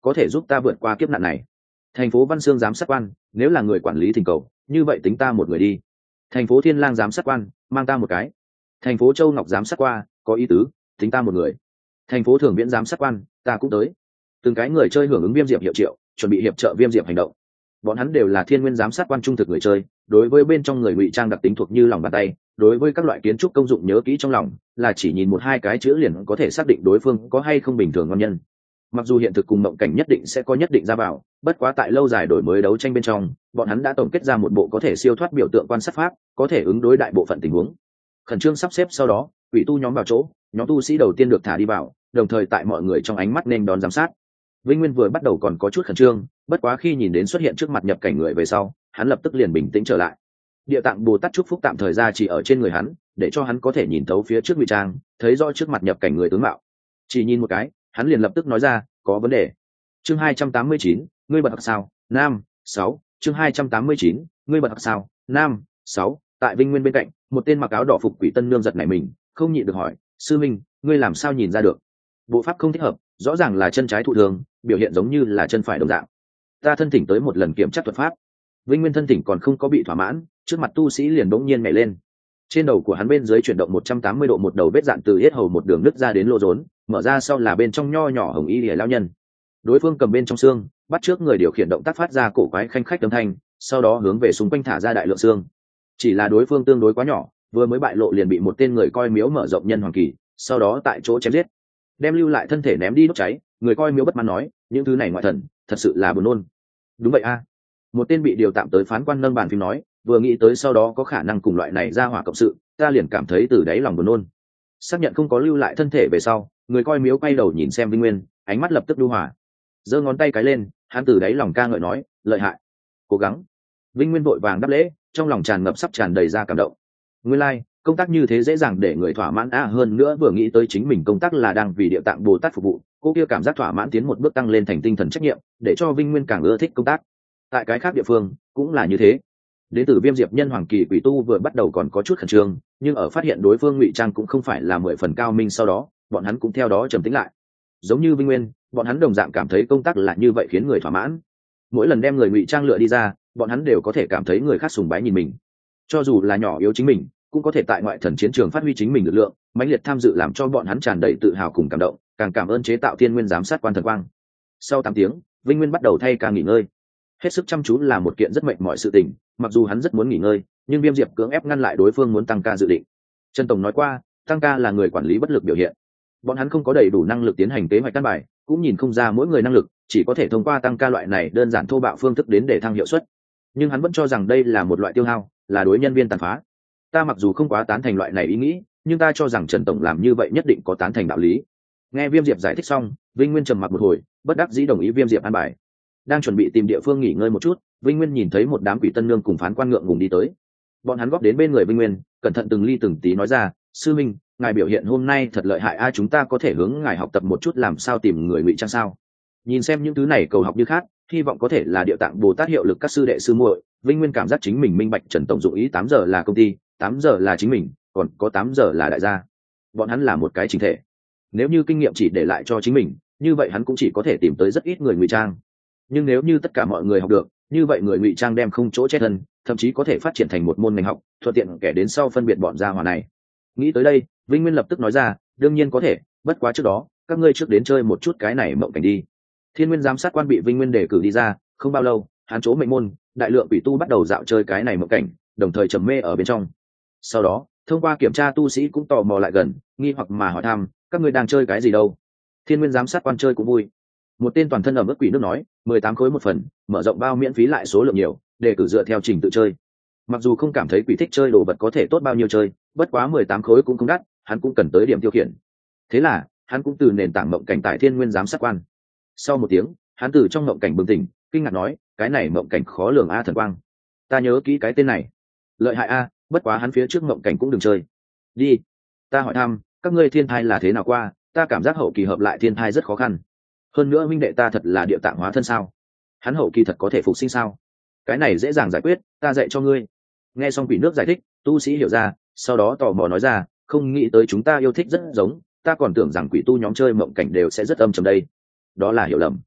có thể giúp ta vượt qua kiếp nạn này. Thành phố Văn Xương giám sát quan, nếu là người quản lý thỉnh cầu, như vậy tính ta một người đi. Thành phố Thiên Lang giám sát quan, mang ta một cái. Thành phố Châu Ngọc giám sát qua, có ý tứ, tính ta một người. Thành phố Thường Viễn giám sát quan, ta cũng tới. Từng cái người chơi hưởng ứng Viêm Diệp hiệu triệu, chuẩn bị hiệp trợ Viêm Diệp hành động. Bọn hắn đều là Thiên Nguyên giám sát quan trung thực người chơi, đối với bên trong người ngụy trang đặc tính thuộc như lòng bàn tay, đối với các loại kiến trúc công dụng nhớ kỹ trong lòng, là chỉ nhìn một hai cái chữ liền có thể xác định đối phương có hay không bình thường ngon nhân. Mặc dù hiện thực cùng mộng cảnh nhất định sẽ có nhất định ra vào, bất quá tại lâu dài đổi mới đấu tranh bên trong, bọn hắn đã tổng kết ra một bộ có thể siêu thoát biểu tượng quan sát pháp, có thể ứng đối đại bộ phận tình huống. Khẩn trương sắp xếp sau đó, quỷ tu nhóm vào chỗ, nhóm tu sĩ đầu tiên được thả đi vào, đồng thời tại mọi người trong ánh mắt nên đón giám sát. Vinh Nguyên vừa bắt đầu còn có chút khẩn trương, bất quá khi nhìn đến xuất hiện trước mặt nhập cảnh người về sau, hắn lập tức liền bình tĩnh trở lại. Địa Tạng Bồ Tát chúc phúc tạm thời ra chỉ ở trên người hắn, để cho hắn có thể nhìn thấu phía trước ngụy trang, thấy rõ trước mặt nhập cảnh người tướng mạo. Chỉ nhìn một cái, hắn liền lập tức nói ra, có vấn đề. Chương 289, ngươi bật học sao? Nam, 6. Chương 289, ngươi bật học sao? Nam, 6. Tại Vinh Nguyên bên cạnh, một tên mặc áo đỏ phục quỷ tân nương giật nảy mình, không nhịn được hỏi, sư minh, ngươi làm sao nhìn ra được? Bộ pháp không thích hợp, rõ ràng là chân trái thụ thường, biểu hiện giống như là chân phải đồng dạng. Ta thân thỉnh tới một lần kiểm tra thuật pháp. Vinh Nguyên thân thỉnh còn không có bị thỏa mãn, trước mặt tu sĩ liền bỗng nhiên nhảy lên. Trên đầu của hắn bên dưới chuyển động 180 độ, một đầu vết dạn từ yết hầu một đường nứt ra đến lỗ rốn, mở ra sau là bên trong nho nhỏ hồng y lìa lão nhân. Đối phương cầm bên trong xương, bắt trước người điều khiển động tác phát ra cổ quái khanh khách âm thanh, sau đó hướng về xung quanh thả ra đại lượng xương. Chỉ là đối phương tương đối quá nhỏ, vừa mới bại lộ liền bị một tên người coi miếu mở rộng nhân hoàng kỳ, sau đó tại chỗ chém giết, đem lưu lại thân thể ném đi đốt cháy. Người coi miếu bất mãn nói, những thứ này ngoại thần, thật sự là buồn nôn. Đúng vậy a. Một tên bị điều tạm tới phán quan nâng bàn phím nói, vừa nghĩ tới sau đó có khả năng cùng loại này ra hỏa cộng sự, ta liền cảm thấy từ đáy lòng buồn nôn. Xác nhận không có lưu lại thân thể về sau, người coi miếu quay đầu nhìn xem Vinh Nguyên, ánh mắt lập tức nhu hòa, giơ ngón tay cái lên, hắn từ đáy lòng ca ngợi nói, lợi hại, cố gắng. Vinh Nguyên vội vàng đáp lễ, trong lòng tràn ngập sắp tràn đầy ra cảm động. Nguyên lai, công tác như thế dễ dàng để người thỏa mãn hơn nữa vừa nghĩ tới chính mình công tác là đang vì Địa Tạng Bồ Tát phục vụ, cô kia cảm giác thỏa mãn tiến một bước tăng lên thành tinh thần trách nhiệm, để cho Vinh Nguyên càng ưa thích công tác. Tại cái khác địa phương cũng là như thế. Đến từ Viêm Diệp nhân hoàng kỳ quỷ tu vừa bắt đầu còn có chút khẩn trương, nhưng ở phát hiện đối phương ngụy trang cũng không phải là 10 phần cao minh sau đó, bọn hắn cũng theo đó trầm tĩnh lại. Giống như Vinh Nguyên, bọn hắn đồng dạng cảm thấy công tác là như vậy khiến người thỏa mãn. Mỗi lần đem người ngụy trang lựa đi ra, bọn hắn đều có thể cảm thấy người khác sùng bái nhìn mình. Cho dù là nhỏ yếu chính mình, cũng có thể tại ngoại thần chiến trường phát huy chính mình lực lượng, mãnh liệt tham dự làm cho bọn hắn tràn đầy tự hào cùng cảm động, càng cảm ơn chế tạo Thiên Nguyên giám sát quan thần quang. Sau 8 tiếng, Vinh Nguyên bắt đầu thay ca nghỉ ngơi. Hết sức chăm chú là một kiện rất mệt mỏi sự tình, mặc dù hắn rất muốn nghỉ ngơi, nhưng Viêm Diệp cưỡng ép ngăn lại đối phương muốn tăng ca dự định. Trần Tổng nói qua, tăng ca là người quản lý bất lực biểu hiện. Bọn hắn không có đầy đủ năng lực tiến hành kế hoạch căn bài, cũng nhìn không ra mỗi người năng lực, chỉ có thể thông qua tăng ca loại này đơn giản thô bạo phương thức đến để thăng hiệu suất. Nhưng hắn vẫn cho rằng đây là một loại tiêu hao, là đối nhân viên tàn phá. Ta mặc dù không quá tán thành loại này ý nghĩ, nhưng ta cho rằng Trần Tổng làm như vậy nhất định có tán thành đạo lý. Nghe Viêm Diệp giải thích xong, Vinh Nguyên trầm mặc một hồi, bất đắc dĩ đồng ý Viêm Diệp an bài. Đang chuẩn bị tìm địa phương nghỉ ngơi một chút, Vinh Nguyên nhìn thấy một đám quỷ tân nương cùng phán quan ngượng ngùng đi tới. Bọn hắn góp đến bên người Vinh Nguyên, cẩn thận từng ly từng tí nói ra, sư minh, ngài biểu hiện hôm nay thật lợi hại, chúng ta có thể hướng ngài học tập một chút làm sao tìm người ngụy trang sao? Nhìn xem những thứ này cầu học như khác, hy vọng có thể là Địa Tạng Bồ Tát hiệu lực các sư đệ sư muội. Vinh Nguyên cảm giác chính mình minh bạch Trần Tổng dụng ý 8 giờ là công ty, 8 giờ là chính mình, còn có 8 giờ là đại gia. Bọn hắn là một cái chính thể. Nếu như kinh nghiệm chỉ để lại cho chính mình, như vậy hắn cũng chỉ có thể tìm tới rất ít người ngụy trang. Nhưng nếu như tất cả mọi người học được, như vậy người ngụy trang đem không chỗ chết thân, thậm chí có thể phát triển thành một môn ngành học, thuận tiện kẻ đến sau phân biệt bọn gia hỏa này. Nghĩ tới đây, Vinh Nguyên lập tức nói ra, đương nhiên có thể, bất quá trước đó, các ngươi trước đến chơi một chút cái này mộng cảnh đi. Thiên Nguyên giám sát quan bị Vinh Nguyên đề cử đi ra, không bao lâu, hắn chỗ mệnh môn, đại lượng quỷ tu bắt đầu dạo chơi cái này mộng cảnh, đồng thời trầm mê ở bên trong. Sau đó, thông qua kiểm tra tu sĩ cũng tò mò lại gần, nghi hoặc mà hỏi thăm, các ngươi đang chơi cái gì đâu? Thiên Nguyên giám sát quan chơi cũng vui. Một tên toàn thân ở mức quỷ nước nói, 18 khối một phần, mở rộng bao miễn phí lại số lượng nhiều, đề cử dựa theo trình tự chơi. Mặc dù không cảm thấy quỷ thích chơi đồ vật có thể tốt bao nhiêu chơi, bất quá 18 khối cũng không đắt, hắn cũng cần tới điểm tiêu khiển. Thế là, hắn cũng từ nền tảng mộng cảnh tại Thiên Nguyên giám sát quan. Sau một tiếng, hắn từ trong mộng cảnh bừng tỉnh, kinh ngạc nói, cái này mộng cảnh khó lường a thần quang. Ta nhớ kỹ cái tên này. Lợi hại a, bất quá hắn phía trước mộng cảnh cũng đừng chơi. Đi. Ta hỏi thăm, các ngươi thiên thai là thế nào qua, ta cảm giác hậu kỳ hợp lại thiên thai rất khó khăn. Hơn nữa huynh đệ ta thật là địa tạng hóa thân sao? Hắn hậu kỳ thật có thể phục sinh sao? Cái này dễ dàng giải quyết, ta dạy cho ngươi. Nghe xong quỷ nước giải thích, tu sĩ hiểu ra, sau đó tò mò nói ra, không nghĩ tới chúng ta yêu thích rất giống, ta còn tưởng rằng quỷ tu nhóm chơi mộng cảnh đều sẽ rất âm trầm đây. Đó là hiểu lầm.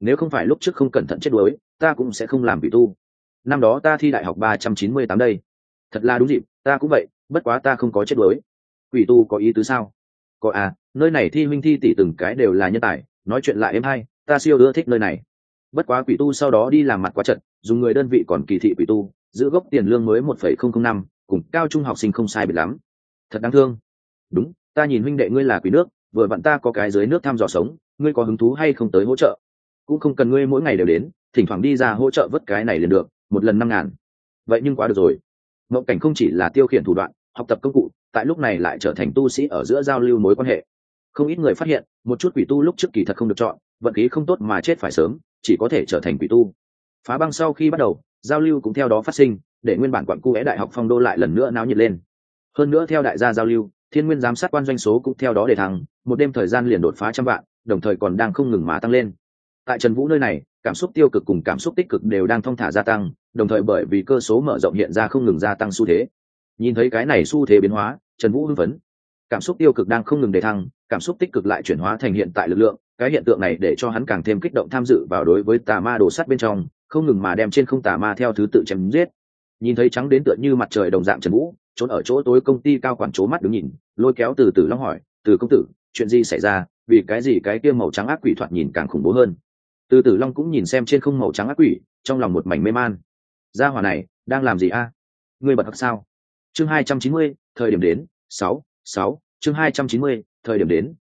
nếu không phải lúc trước không cẩn thận chết đuối ta cũng sẽ không làm quỷ tu. Năm đó ta thi đại học 398 đây. Thật là đúng dịp, ta cũng vậy, bất quá ta không có chết đuối. Quỷ tu có ý tứ sao? Có à, nơi này thi huynh thi tỷ từng cái đều là nhân tài, nói chuyện lại êm hay, ta siêu ưa thích nơi này. Bất quá quỷ tu sau đó đi làm mặt quá trận, dùng người đơn vị còn kỳ thị quỷ tu, giữ gốc tiền lương mới 1,005, cùng cao trung học sinh không sai biệt lắm. Thật đáng thương. Đúng, ta nhìn huynh đệ ngươi là quỷ nước, vừa vặn ta có cái dưới nước thăm dò sống, ngươi có hứng thú hay không tới hỗ trợ? Cũng không cần ngươi mỗi ngày đều đến, thỉnh thoảng đi ra hỗ trợ vớt cái này liền được, một lần 5.000. Vậy nhưng quá được rồi. Mộng cảnh không chỉ là tiêu khiển thủ đoạn, học tập công cụ, tại lúc này lại trở thành tu sĩ ở giữa giao lưu mối quan hệ. Không ít người phát hiện, một chút quỷ tu lúc trước kỳ thật không được chọn, vận khí không tốt mà chết phải sớm, chỉ có thể trở thành quỷ tu. Phá băng sau khi bắt đầu, giao lưu cũng theo đó phát sinh, để nguyên bản quận cu é đại học phong đô lại lần nữa náo nhiệt lên. Hơn nữa theo đại gia giao lưu, thiên nguyên giám sát quan doanh số cũng theo đó để thăng, một đêm thời gian liền đột phá 100 vạn, đồng thời còn đang không ngừng mà tăng lên. Tại Trần Vũ nơi này, cảm xúc tiêu cực cùng cảm xúc tích cực đều đang thong thả gia tăng, đồng thời bởi vì cơ số mở rộng hiện ra không ngừng gia tăng xu thế. Nhìn thấy cái này xu thế biến hóa, Trần Vũ hưng phấn. Cảm xúc tiêu cực đang không ngừng đề thăng, cảm xúc tích cực lại chuyển hóa thành hiện tại lực lượng, cái hiện tượng này để cho hắn càng thêm kích động tham dự vào đối với tà ma đồ sắt bên trong, không ngừng mà đem trên không tà ma theo thứ tự chém giết. Nhìn thấy trắng đến tựa như mặt trời đồng dạng Trần Vũ, trốn ở chỗ tối công ty cao quản chố mắt đứng nhìn, lôi kéo Từ Tử Long hỏi, "Từ công tử, chuyện gì xảy ra, vì cái gì cái kia màu trắng ác quỷ thoạt nhìn càng khủng bố hơn?" Từ Tử Long cũng nhìn xem trên không màu trắng ác quỷ, trong lòng một mảnh mê man. Gia hỏa này đang làm gì a? Ngươi bật hắc sao? Chương 290, thời điểm đến, 6, chương 290, thời điểm đến,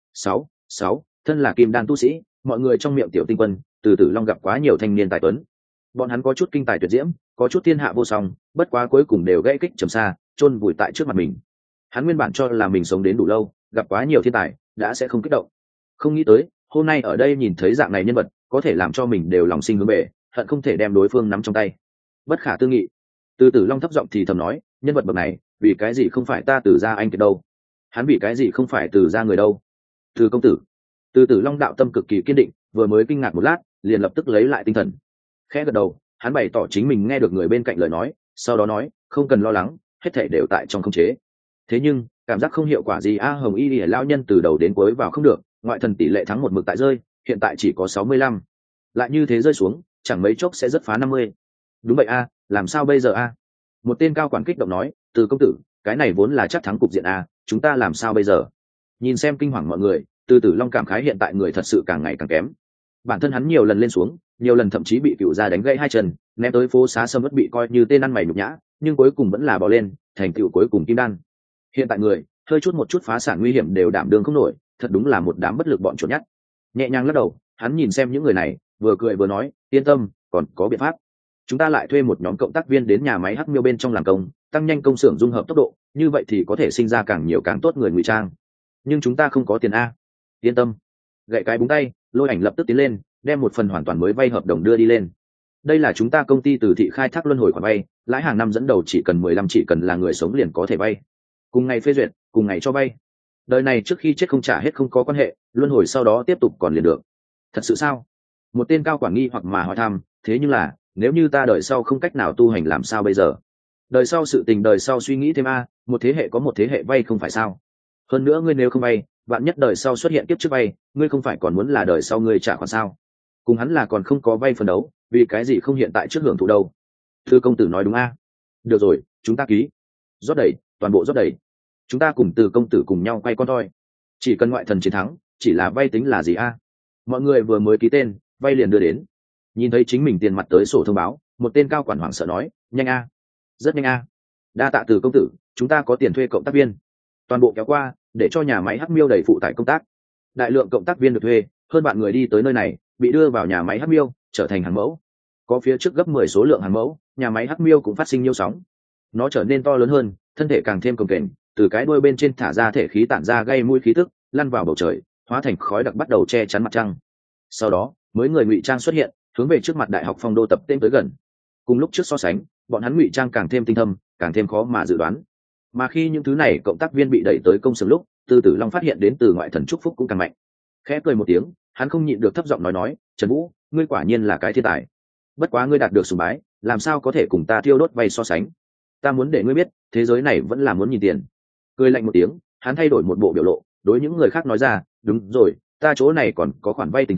6. Thân là kim đan tu sĩ, mọi người trong miệng tiểu tinh quân, Từ Tử Long gặp quá nhiều thanh niên tài tuấn. Bọn hắn có chút kinh tài tuyệt diễm, có chút thiên hạ vô song, bất quá cuối cùng đều gãy kích trầm xa, chôn vùi tại trước mặt mình. Hắn nguyên bản cho là mình sống đến đủ lâu, gặp quá nhiều thiên tài, đã sẽ không kích động. Không nghĩ tới, hôm nay ở đây nhìn thấy dạng này nhân vật, có thể làm cho mình đều lòng sinh hướng về, hận không thể đem đối phương nắm trong tay. Bất khả tư nghị. Từ Tử Long thấp giọng thì thầm nói, nhân vật bậc này, vì cái gì không phải ta Từ gia anh kiệt đâu? Hắn vì cái gì không phải Từ gia người đâu? Từ công tử. Từ Tử Long đạo tâm cực kỳ kiên định, vừa mới kinh ngạc một lát, liền lập tức lấy lại tinh thần. Khẽ gật đầu, hắn bày tỏ chính mình nghe được người bên cạnh lời nói, sau đó nói, không cần lo lắng, hết thảy đều tại trong khống chế. Thế nhưng, cảm giác không hiệu quả gì a, Hồng Y Lìa lão nhân từ đầu đến cuối vào không được, ngoại thần tỷ lệ thắng một mực tại rơi, hiện tại chỉ có 65. Lại như thế rơi xuống, chẳng mấy chốc sẽ rất phá 50. Đúng vậy a, làm sao bây giờ a? Một tên cao quản kích động nói, Từ công tử, cái này vốn là chắc thắng cục diện a, chúng ta làm sao bây giờ? Nhìn xem kinh hoàng mọi người, Từ Tử Long cảm khái hiện tại người thật sự càng ngày càng kém. Bản thân hắn nhiều lần lên xuống, nhiều lần thậm chí bị cựu gia đánh gãy hai chân, ném tới phố xá sâm vẫn bị coi như tên ăn mày nhục nhã, nhưng cuối cùng vẫn là bò lên, thành tựu cuối cùng kim đan. Hiện tại người, hơi chút một chút phá sản nguy hiểm đều đảm đương không nổi, thật đúng là một đám bất lực bọn chuột nhắt. Nhẹ nhàng lắc đầu, hắn nhìn xem những người này, vừa cười vừa nói, yên tâm, còn có biện pháp. Chúng ta lại thuê một nhóm cộng tác viên đến nhà máy Hắc Miêu bên trong làm công, tăng nhanh công xưởng dung hợp tốc độ, như vậy thì có thể sinh ra càng nhiều càng tốt người ngụy trang. Nhưng chúng ta không có tiền a. Yên tâm. Gậy cái búng tay, Lôi Ảnh lập tức tiến lên, đem một phần hoàn toàn mới vay hợp đồng đưa đi lên. Đây là chúng ta công ty từ thị khai thác luân hồi khoản vay, lãi hàng năm dẫn đầu chỉ cần 15, chỉ cần là người sống liền có thể vay. Cùng ngày phê duyệt, cùng ngày cho vay. Đời này trước khi chết không trả hết không có quan hệ, luân hồi sau đó tiếp tục còn liền được. Thật sự sao? Một tên cao quản nghi hoặc mà hỏi thăm, thế nhưng là, nếu như ta đời sau không cách nào tu hành làm sao bây giờ? Đời sau sự tình đời sau suy nghĩ thêm a, một thế hệ có một thế hệ vay không phải sao? Hơn nữa ngươi nếu không vay, vạn nhất đời sau xuất hiện kiếp trước vay, ngươi không phải còn muốn là đời sau ngươi trả khoản sao? Cùng hắn là còn không có vay phần đấu, vì cái gì không hiện tại trước hưởng thụ đâu? Thư công tử nói đúng a. Được rồi, chúng ta ký. Rót đầy, toàn bộ rót đầy. Chúng ta cùng Từ công tử cùng nhau quay con thôi. Chỉ cần ngoại thần chiến thắng, chỉ là vay tính là gì a? Mọi người vừa mới ký tên, vay liền đưa đến. Nhìn thấy chính mình tiền mặt tới sổ thông báo, một tên cao quản hoảng sợ nói, nhanh a, rất nhanh a. Đa tạ Từ công tử, chúng ta có tiền thuê cộng tác viên. Toàn bộ kéo qua, để cho nhà máy Hắc Miêu đầy phụ tải công tác. Đại lượng cộng tác viên được thuê, hơn bạn người đi tới nơi này, bị đưa vào nhà máy Hắc Miêu, trở thành hàng mẫu. Có phía trước gấp 10 số lượng hàng mẫu, nhà máy Hắc Miêu cũng phát sinh nhiêu sóng. Nó trở nên to lớn hơn, thân thể càng thêm cồng kềnh, từ cái đuôi bên trên thả ra thể khí tản ra gây mũi khí tức, lăn vào bầu trời, hóa thành khói đặc bắt đầu che chắn mặt trăng. Sau đó, mới người ngụy trang xuất hiện, hướng về trước mặt đại học phong đô tập tên tới gần. Cùng lúc trước so sánh, bọn hắn ngụy trang càng thêm tinh thâm, càng thêm khó mà dự đoán. Mà khi những thứ này cộng tác viên bị đẩy tới công xưởng lúc, Từ Tử Long phát hiện đến từ ngoại thần chúc phúc cũng càng mạnh. Khẽ cười một tiếng, hắn không nhịn được thấp giọng nói, Trần Vũ, ngươi quả nhiên là cái thiên tài. Bất quá ngươi đạt được sùng bái, làm sao có thể cùng ta thiêu đốt vay so sánh? Ta muốn để ngươi biết, thế giới này vẫn là muốn nhìn tiền. Cười lạnh một tiếng, hắn thay đổi một bộ biểu lộ, đối những người khác nói ra, đúng rồi, ta chỗ này còn có khoản vay tình thân,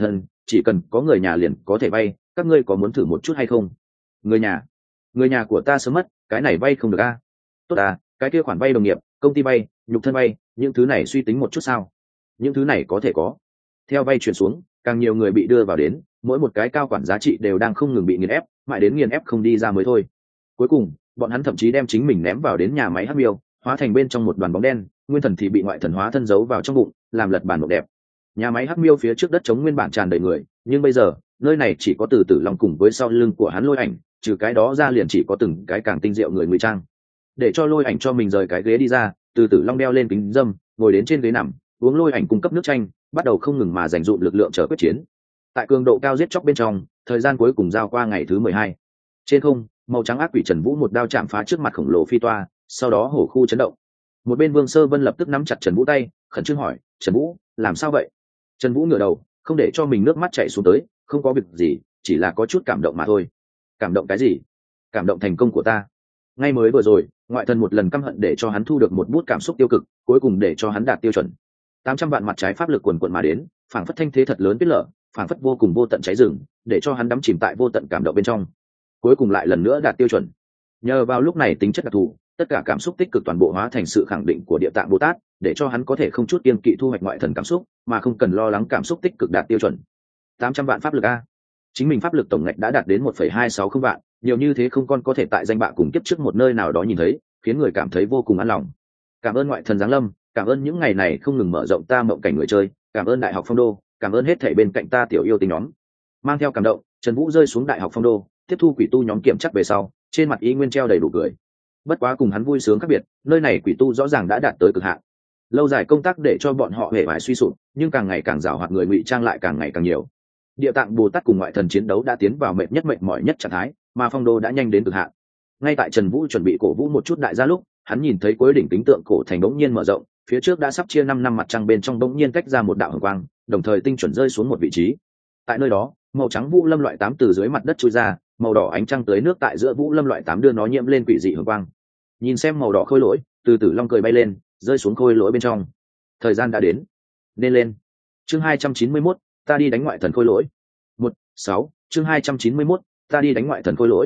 chỉ cần có người nhà liền có thể vay, các ngươi có muốn thử một chút hay không? Người nhà của ta sớm mất, cái này vay không được a. Tốt à, cái kia khoản vay đồng nghiệp, công ty vay, nhục thân vay, những thứ này suy tính một chút sao? Những thứ này có thể có. Theo vay chuyển xuống, càng nhiều người bị đưa vào đến, mỗi một cái cao quản giá trị đều đang không ngừng bị nghiền ép, mãi đến nghiền ép không đi ra mới thôi. Cuối cùng, bọn hắn thậm chí đem chính mình ném vào đến nhà máy hắc miêu, hóa thành bên trong một đoàn bóng đen, nguyên thần thì bị ngoại thần hóa thân giấu vào trong bụng, làm lật bản mộng đẹp. Nhà máy hắc miêu phía trước đất trống nguyên bản tràn đầy người, nhưng bây giờ nơi này chỉ có Từ Tử Long cùng với sau lưng của hắn Lôi Ảnh, trừ cái đó ra liền chỉ có từng cái càng tinh diệu người ngụy trang. Để cho Lôi Ảnh cho mình rời cái ghế đi ra, Từ Tử Long đeo lên kính dâm, ngồi đến trên ghế nằm, uống Lôi Ảnh cung cấp nước chanh, bắt đầu không ngừng mà dành dụm lực lượng chờ quyết chiến. Tại cường độ cao giết chóc bên trong, thời gian cuối cùng giao qua ngày thứ 12. Trên không, màu trắng ác quỷ Trần Vũ một đao chạm phá trước mặt khổng lồ phi toa, sau đó hổ khu chấn động. Một bên Vương Sơ Vân lập tức nắm chặt Trần Vũ tay, khẩn trương hỏi: "Trần Vũ, làm sao vậy?" Trần Vũ ngửa đầu, không để cho mình nước mắt chảy xuống tới, "Không có việc gì, chỉ là có chút cảm động mà thôi." "Cảm động cái gì?" "Cảm động thành công của ta." Ngay mới vừa rồi, ngoại thần một lần căm hận để cho hắn thu được một bút cảm xúc tiêu cực, cuối cùng để cho hắn đạt tiêu chuẩn. 800 vạn mặt trái pháp lực quần quần mà đến, phảng phất thanh thế thật lớn biết lở, phảng phất vô cùng vô tận cháy rừng, để cho hắn đắm chìm tại vô tận cảm động bên trong. Cuối cùng lại lần nữa đạt tiêu chuẩn. Nhờ vào lúc này tính chất đặc thù, tất cả cảm xúc tích cực toàn bộ hóa thành sự khẳng định của Địa Tạng Bồ Tát, để cho hắn có thể không chút kiêng kỵ thu hoạch ngoại thần cảm xúc, mà không cần lo lắng cảm xúc tích cực đạt tiêu chuẩn. 800 vạn pháp lực a. Chính mình pháp lực tổng ngạch đã đạt đến 1,260 vạn, nhiều như thế không con có thể tại danh bạ cùng kiếp trước một nơi nào đó nhìn thấy, khiến người cảm thấy vô cùng an lòng. Cảm ơn ngoại thần giáng lâm, cảm ơn những ngày này không ngừng mở rộng ta mộng cảnh người chơi, cảm ơn Đại học Phong Đô, cảm ơn hết thảy bên cạnh ta tiểu yêu tinh nhóm. Mang theo cảm động, Trần Vũ rơi xuống Đại học Phong Đô, tiếp thu quỷ tu nhóm kiểm chắc về sau, trên mặt ý nguyên treo đầy đủ cười. Bất quá cùng hắn vui sướng khác biệt, nơi này quỷ tu rõ ràng đã đạt tới cực hạn. Lâu dài công tác để cho bọn họ hề vải suy sụp, nhưng càng ngày càng giàu hoạt người ngụy trang lại càng ngày càng nhiều. Địa Tạng Bồ Tát cùng ngoại thần chiến đấu đã tiến vào mệt mỏi nhất trạng thái, mà Phong Đô đã nhanh đến cực hạn. Ngay tại Trần Vũ chuẩn bị cổ vũ một chút đại gia lúc, hắn nhìn thấy cuối đỉnh kính tượng cổ thành bỗng nhiên mở rộng, phía trước đã sắp chia 5 năm mặt trăng bên trong bỗng nhiên tách ra một đạo hồng quang, đồng thời tinh chuẩn rơi xuống một vị trí. Tại nơi đó, màu trắng vũ lâm loại 8 từ dưới mặt đất chui ra, màu đỏ ánh trăng tới nước tại giữa vũ lâm loại 8 đưa nó nhiễm lên quỷ dị hồng quang. Nhìn xem màu đỏ khôi lỗi, Từ Tử Long cười bay lên, rơi xuống khôi lỗi bên trong. Thời gian đã đến, nên lên. Chương 291, ta đi đánh ngoại thần khôi lỗi. 1-6, chương 291, ta đi đánh ngoại thần khôi lỗi.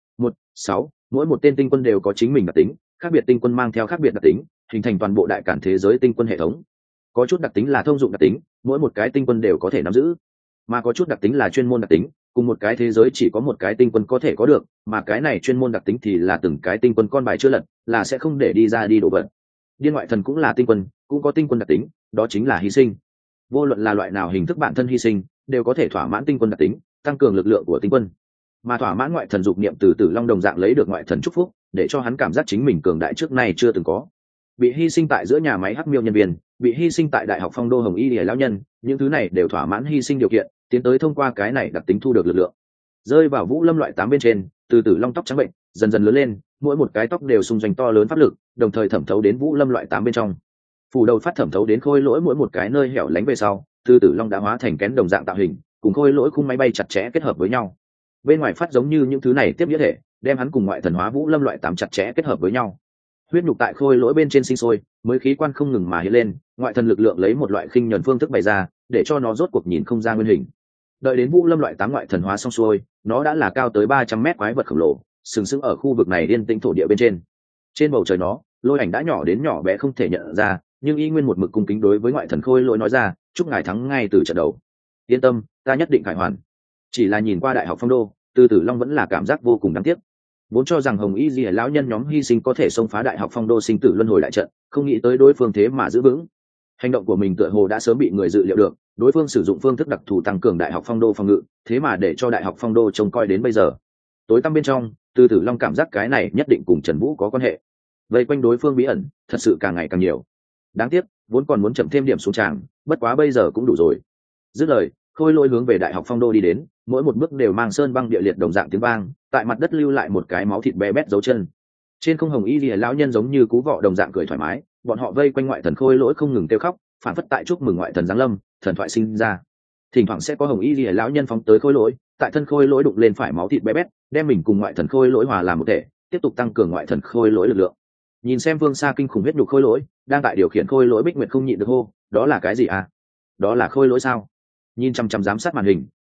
1-6, mỗi một tên tinh quân đều có chính mình đặc tính, khác biệt tinh quân mang theo khác biệt đặc tính, hình thành toàn bộ đại cản thế giới tinh quân hệ thống. Có chút đặc tính là thông dụng đặc tính, mỗi một cái tinh quân đều có thể nắm giữ, mà có chút đặc tính là chuyên môn đặc tính, cùng một cái thế giới chỉ có một cái tinh quân có thể có được, mà cái này chuyên môn đặc tính thì là từng cái tinh quân con bài chưa lật, là sẽ không để đi ra đi đổ vật. Điên ngoại thần cũng là tinh quân, cũng có tinh quân đặc tính, đó chính là hy sinh. Vô luận là loại nào hình thức bản thân hy sinh, đều có thể thỏa mãn tinh quân đặc tính, tăng cường lực lượng của tinh quân. Mà thỏa mãn ngoại thần dục niệm từ Tử Long đồng dạng lấy được ngoại thần chúc phúc, để cho hắn cảm giác chính mình cường đại trước nay chưa từng có. Bị hy sinh tại giữa nhà máy hắc miêu nhân viên, bị hy sinh tại Đại học Phong Đô Hồng Y Lìa lão nhân, những thứ này đều thỏa mãn hy sinh điều kiện, tiến tới thông qua cái này đặc tính thu được lực lượng. Rơi vào vũ lâm loại 8 bên trên, từ Tử Long tóc trắng bệnh dần dần lớn lên, mỗi một cái tóc đều xung doanh to lớn pháp lực, đồng thời thẩm thấu đến vũ lâm loại 8 bên trong. Phủ đầu phát thẩm thấu đến khôi lỗi mỗi một cái nơi hẻo lánh về sau, từ Tử Long đã hóa thành kén đồng dạng tạo hình, cùng khôi lỗi khung máy bay chặt chẽ kết hợp với nhau. Bên ngoài phát giống như những thứ này tiếp nghĩa thể, đem hắn cùng ngoại thần hóa vũ lâm loại 8 chặt chẽ kết hợp với nhau. Huyết nhục tại khôi lỗi bên trên sinh sôi, mới khí quan không ngừng mà hiện lên, ngoại thần lực lượng lấy một loại khinh nhẫn phương thức bày ra, để cho nó rốt cuộc nhìn không ra nguyên hình. Đợi đến vũ lâm loại 8 ngoại thần hóa xong xuôi, nó đã là cao tới 300 mét quái vật khổng lồ, sừng sững ở khu vực này yên tĩnh thổ địa bên trên. Trên bầu trời nó, Lôi Ảnh đã nhỏ đến nhỏ bé không thể nhận ra, nhưng y nguyên một mực cung kính đối với ngoại thần khôi lỗi nói ra, chúc ngài thắng ngay từ trận đầu. Yên tâm, ta nhất định khải hoàn. Chỉ là nhìn qua Đại học Phong Đô, Từ Tử Long vẫn là cảm giác vô cùng đáng tiếc. Vốn cho rằng Hồng Y Lìa lão nhân nhóm hy sinh có thể xông phá Đại học Phong Đô sinh tử luân hồi đại trận, không nghĩ tới đối phương thế mà giữ vững. Hành động của mình tựa hồ đã sớm bị người dự liệu được, đối phương sử dụng phương thức đặc thù tăng cường Đại học Phong Đô phòng ngự, thế mà để cho Đại học Phong Đô trông coi đến bây giờ. Tối tăm bên trong, Từ Tử Long cảm giác cái này nhất định cùng Trần Vũ có quan hệ. Vây quanh đối phương bí ẩn, thật sự càng ngày càng nhiều. Đáng tiếc, vốn còn muốn chậm thêm điểm xuống tràng, bất quá bây giờ cũng đủ rồi. Dứt lời, khôi lỗi hướng về Đại học Phong Đô đi đến, mỗi một bước đều mang sơn băng địa liệt đồng dạng tiếng vang, tại mặt đất lưu lại một cái máu thịt bé bét dấu chân. Trên không Hồng Y Lìa lão nhân giống như cú vọ đồng dạng cười thoải mái, bọn họ vây quanh ngoại thần khôi lỗi không ngừng kêu khóc, phản phất tại chúc mừng ngoại thần giáng lâm, thần thoại sinh ra. Thỉnh thoảng sẽ có Hồng Y Lìa lão nhân phóng tới khôi lỗi, tại thân khôi lỗi đụng lên phải máu thịt bé bét, đem mình cùng ngoại thần khôi lỗi hòa làm một thể, tiếp tục tăng cường ngoại thần khôi lỗi lực lượng. Nhìn xem phương xa kinh khủng huyết nhục khôi lỗi, đang tại điều khiển khôi lỗi Bích Nguyệt không nhịn được hô, đó là cái gì à? Đó là khôi lỗi sao? Nhìn chăm chăm giám sát màn hình,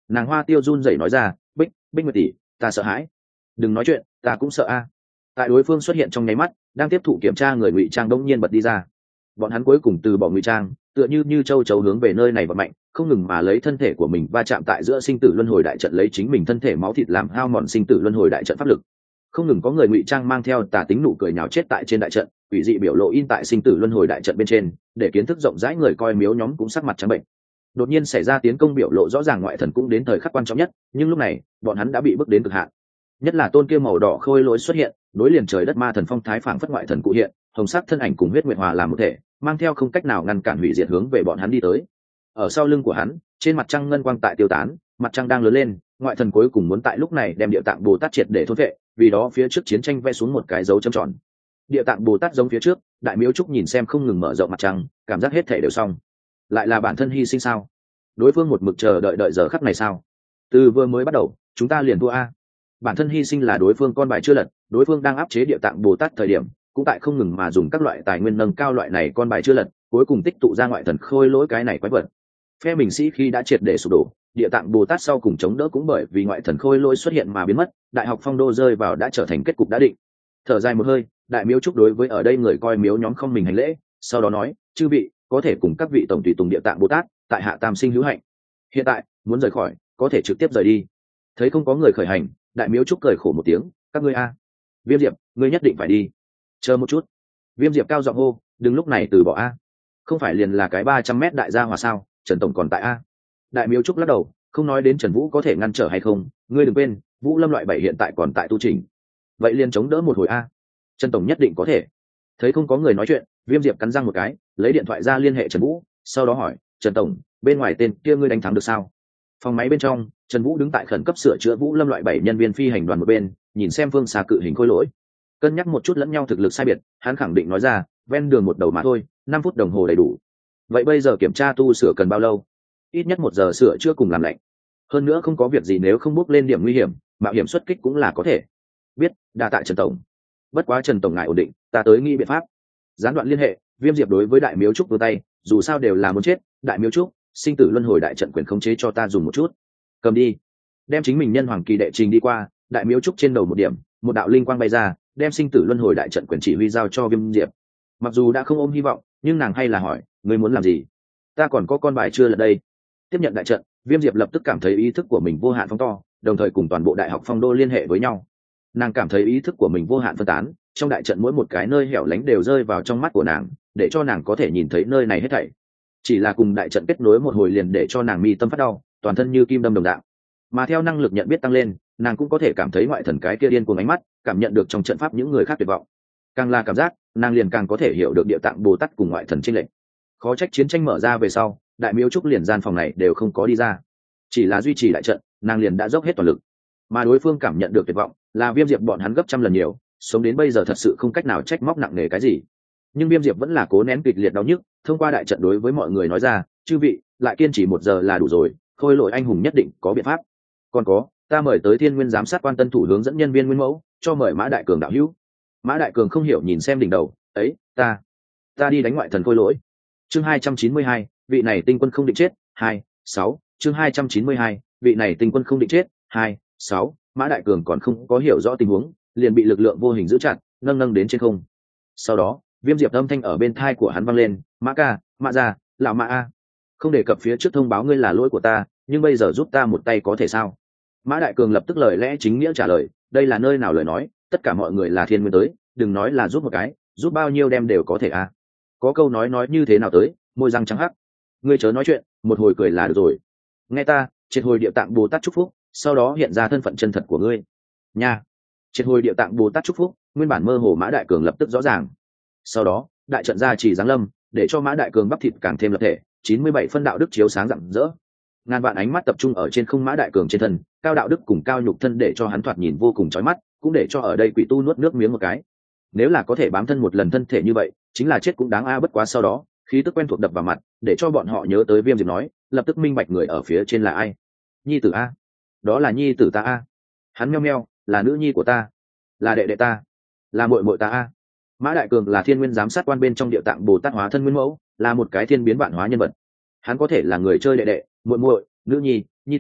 nàng hoa tiêu run rẩy nói ra, Bích Nguyệt tỷ, ta sợ hãi. Đừng nói chuyện, ta cũng sợ a. Tại đối phương xuất hiện trong nháy mắt, đang tiếp thụ kiểm tra người ngụy trang đống nhiên bật đi ra. Bọn hắn cuối cùng từ bỏ ngụy trang, tựa như châu chấu hướng về nơi này vận mạnh, không ngừng mà lấy thân thể của mình va chạm tại giữa sinh tử luân hồi đại trận, lấy chính mình thân thể máu thịt làm hao mòn sinh tử luân hồi đại trận pháp lực. Không ngừng có người ngụy trang mang theo tà tính nụ cười nhào chết tại trên đại trận, quỷ dị biểu lộ in tại sinh tử luân hồi đại trận bên trên, để kiến thức rộng rãi người coi miếu nhóm cũng sắc mặt trắng bệnh. Đột nhiên xảy ra tiến công biểu lộ rõ ràng ngoại thần cũng đến thời khắc quan trọng nhất, nhưng lúc này bọn hắn đã bị bước đến cực hạn. Nhất là tôn kia màu đỏ khôi lỗi xuất hiện, đối liền trời đất ma thần phong thái phảng phất ngoại thần cụ hiện, hồng sắc thân ảnh cùng huyết nguyệt hòa làm một thể, mang theo không cách nào ngăn cản hủy diệt hướng về bọn hắn đi tới. Ở sau lưng của hắn, trên mặt trăng ngân quang tại tiêu tán, mặt trăng đang lớn lên, ngoại thần cuối cùng muốn tại lúc này đem địa tạng Bồ Tát triệt để thôn vệ, vì đó phía trước chiến tranh vẽ xuống một cái dấu chấm tròn. Địa tạng Bồ Tát giống phía trước, đại miếu trúc nhìn xem không ngừng mở rộng mặt trăng, cảm giác hết thể đều xong. Lại là bản thân hy sinh sao? Đối phương một mực chờ đợi giờ khắc này sao? Từ vừa mới bắt đầu, chúng ta liền thua a. Bản thân hy sinh là đối phương con bài chưa lật, đối phương đang áp chế địa tạng Bồ Tát thời điểm, cũng tại không ngừng mà dùng các loại tài nguyên nâng cao loại này con bài chưa lật, cuối cùng tích tụ ra ngoại thần khôi lỗi cái này quái vật. Phe mình sĩ khi đã triệt để sụp đổ, địa tạng Bồ Tát sau cùng chống đỡ cũng bởi vì ngoại thần khôi lỗi xuất hiện mà biến mất, đại học phong đô rơi vào đã trở thành kết cục đã định. Thở dài một hơi, đại miếu trúc đối với ở đây người coi miếu nhóm không mình hành lễ, sau đó nói, chư vị có thể cùng các vị tổng tùy tùng địa tạng Bồ Tát tại hạ tam sinh hữu hạnh, hiện tại muốn rời khỏi có thể trực tiếp rời đi. Thấy không có người khởi hành, đại miếu trúc cười khổ một tiếng, các ngươi a. Viêm Diệp, ngươi nhất định phải đi. Chờ một chút. Viêm Diệp cao giọng hô, đừng lúc này từ bỏ a. Không phải liền là cái 300 mét đại gia hòa sao? Trần tổng còn tại a. Đại miếu trúc lắc đầu, không nói đến Trần Vũ có thể ngăn trở hay không, ngươi đừng quên, Vũ Lâm loại 7 hiện tại còn tại tu trình. Vậy liền chống đỡ một hồi a. Trần tổng nhất định có thể. Thấy không có người nói chuyện, Viêm Diệp cắn răng một cái, lấy điện thoại ra liên hệ Trần Vũ, sau đó hỏi, Trần tổng, bên ngoài tên kia ngươi đánh thắng được sao? Phòng máy bên trong, Trần Vũ đứng tại khẩn cấp sửa chữa Vũ Lâm loại 7 nhân viên phi hành đoàn một bên, nhìn xem phương xa cự hình khôi lỗi, cân nhắc một chút lẫn nhau thực lực sai biệt, hắn khẳng định nói ra, ven đường một đầu mà thôi, 5 phút đồng hồ đầy đủ. Vậy bây giờ kiểm tra tu sửa cần bao lâu? Ít nhất 1 giờ sửa chữa cùng làm lạnh. Hơn nữa không có việc gì nếu không bước lên điểm nguy hiểm, mạo hiểm xuất kích cũng là có thể. Biết, đa tạ Trần tổng. Bất quá Trần tổng ngài ổn định, ta tới nghĩ biện pháp. Gián đoạn liên hệ, Viêm Diệp đối với đại miếu trúc đưa tay, dù sao đều là muốn chết, đại miếu trúc, sinh tử luân hồi đại trận quyền khống chế cho ta dùng một chút. Cầm đi. Đem chính mình nhân hoàng kỳ đệ trình đi qua, đại miếu trúc trên đầu một điểm, một đạo linh quang bay ra, đem sinh tử luân hồi đại trận quyền chỉ huy giao cho Viêm Diệp. Mặc dù đã không ôm hy vọng, nhưng nàng hay là hỏi, ngươi muốn làm gì? Ta còn có con bài chưa lật đây. Tiếp nhận đại trận, Viêm Diệp lập tức cảm thấy ý thức của mình vô hạn phóng to, đồng thời cùng toàn bộ đại học phong đô liên hệ với nhau. Nàng cảm thấy ý thức của mình vô hạn phân tán, trong đại trận mỗi một cái nơi hẻo lánh đều rơi vào trong mắt của nàng, để cho nàng có thể nhìn thấy nơi này hết thảy. Chỉ là cùng đại trận kết nối một hồi liền để cho nàng mi tâm phát đau, toàn thân như kim đâm đồng đạo. Mà theo năng lực nhận biết tăng lên, nàng cũng có thể cảm thấy ngoại thần cái kia điên cuồng ánh mắt, cảm nhận được trong trận pháp những người khác tuyệt vọng. Càng là cảm giác, nàng liền càng có thể hiểu được địa tạng Bồ Tát cùng ngoại thần chênh lệch. Khó trách chiến tranh mở ra về sau, đại miếu trúc liền gian phòng này đều không có đi ra, chỉ là duy trì đại trận, nàng liền đã dốc hết toàn lực. Mà đối phương cảm nhận được tuyệt vọng, là Viêm Diệp bọn hắn gấp trăm lần nhiều, sống đến bây giờ thật sự không cách nào trách móc nặng nề cái gì. Nhưng Viêm Diệp vẫn là cố nén kịch liệt đau nhức, thông qua đại trận đối với mọi người nói ra, chư vị, lại kiên trì 1 giờ là đủ rồi, khôi lỗi anh hùng nhất định có biện pháp. Còn có, ta mời tới Thiên Nguyên giám sát quan tân thủ hướng dẫn nhân viên nguyên mẫu, cho mời Mã Đại Cường đạo hữu. Mã Đại Cường không hiểu nhìn xem đỉnh đầu, ấy, ta đi đánh ngoại thần khôi lỗi. Chương 292, vị này tinh quân không định chết, 2-6, chương 292, vị này tinh quân không định chết, 2-6, Mã Đại Cường còn không có hiểu rõ tình huống, liền bị lực lượng vô hình giữ chặt, nâng đến trên không. Sau đó, Viêm Diệp âm thanh ở bên tai của hắn vang lên, Mã ca, Mã gia, lão Mã a. Không đề cập phía trước thông báo ngươi là lỗi của ta, nhưng bây giờ giúp ta một tay có thể sao? Mã Đại Cường lập tức lời lẽ chính nghĩa trả lời, đây là nơi nào lời nói, tất cả mọi người là thiên nguyên tới, đừng nói là giúp một cái, giúp bao nhiêu đem đều có thể a. Có câu nói như thế nào tới, môi răng trắng hắc. Ngươi chớ nói chuyện, một hồi cười là được rồi. Nghe ta, triệt hồi địa tạng Bồ Tát chúc phúc, sau đó hiện ra thân phận chân thật của ngươi. Nha. Triệt hồi địa tạng Bồ Tát chúc phúc, nguyên bản mơ hồ Mã Đại Cường lập tức rõ ràng. Sau đó, đại trận ra chỉ giáng lâm, để cho Mã Đại Cường bắp thịt càng thêm lập thể, 97 phân đạo đức chiếu sáng rạng rỡ. Ngàn vạn ánh mắt tập trung ở trên không Mã Đại Cường trên thân, cao đạo đức cùng cao nhục thân để cho hắn thoạt nhìn vô cùng chói mắt, cũng để cho ở đây quỷ tu nuốt nước miếng một cái. Nếu là có thể bám thân một lần thân thể như vậy, chính là chết cũng đáng a. Bất quá sau đó, khí tức quen thuộc đập vào mặt, để cho bọn họ nhớ tới Viêm Diệp nói, lập tức minh bạch người ở phía trên là ai. Nhi tử a, đó là nhi tử ta a. Hắn meo meo, là nữ nhi của ta, là đệ đệ ta, là muội muội ta a. Mã Đại Cường là Thiên Nguyên giám sát quan bên trong địa tạng Bồ Tát hóa thân nguyên mẫu, là một cái thiên biến vạn hóa nhân vật. Hắn có thể là người chơi đệ đệ, muội muội, nữ nhi, nhi tử,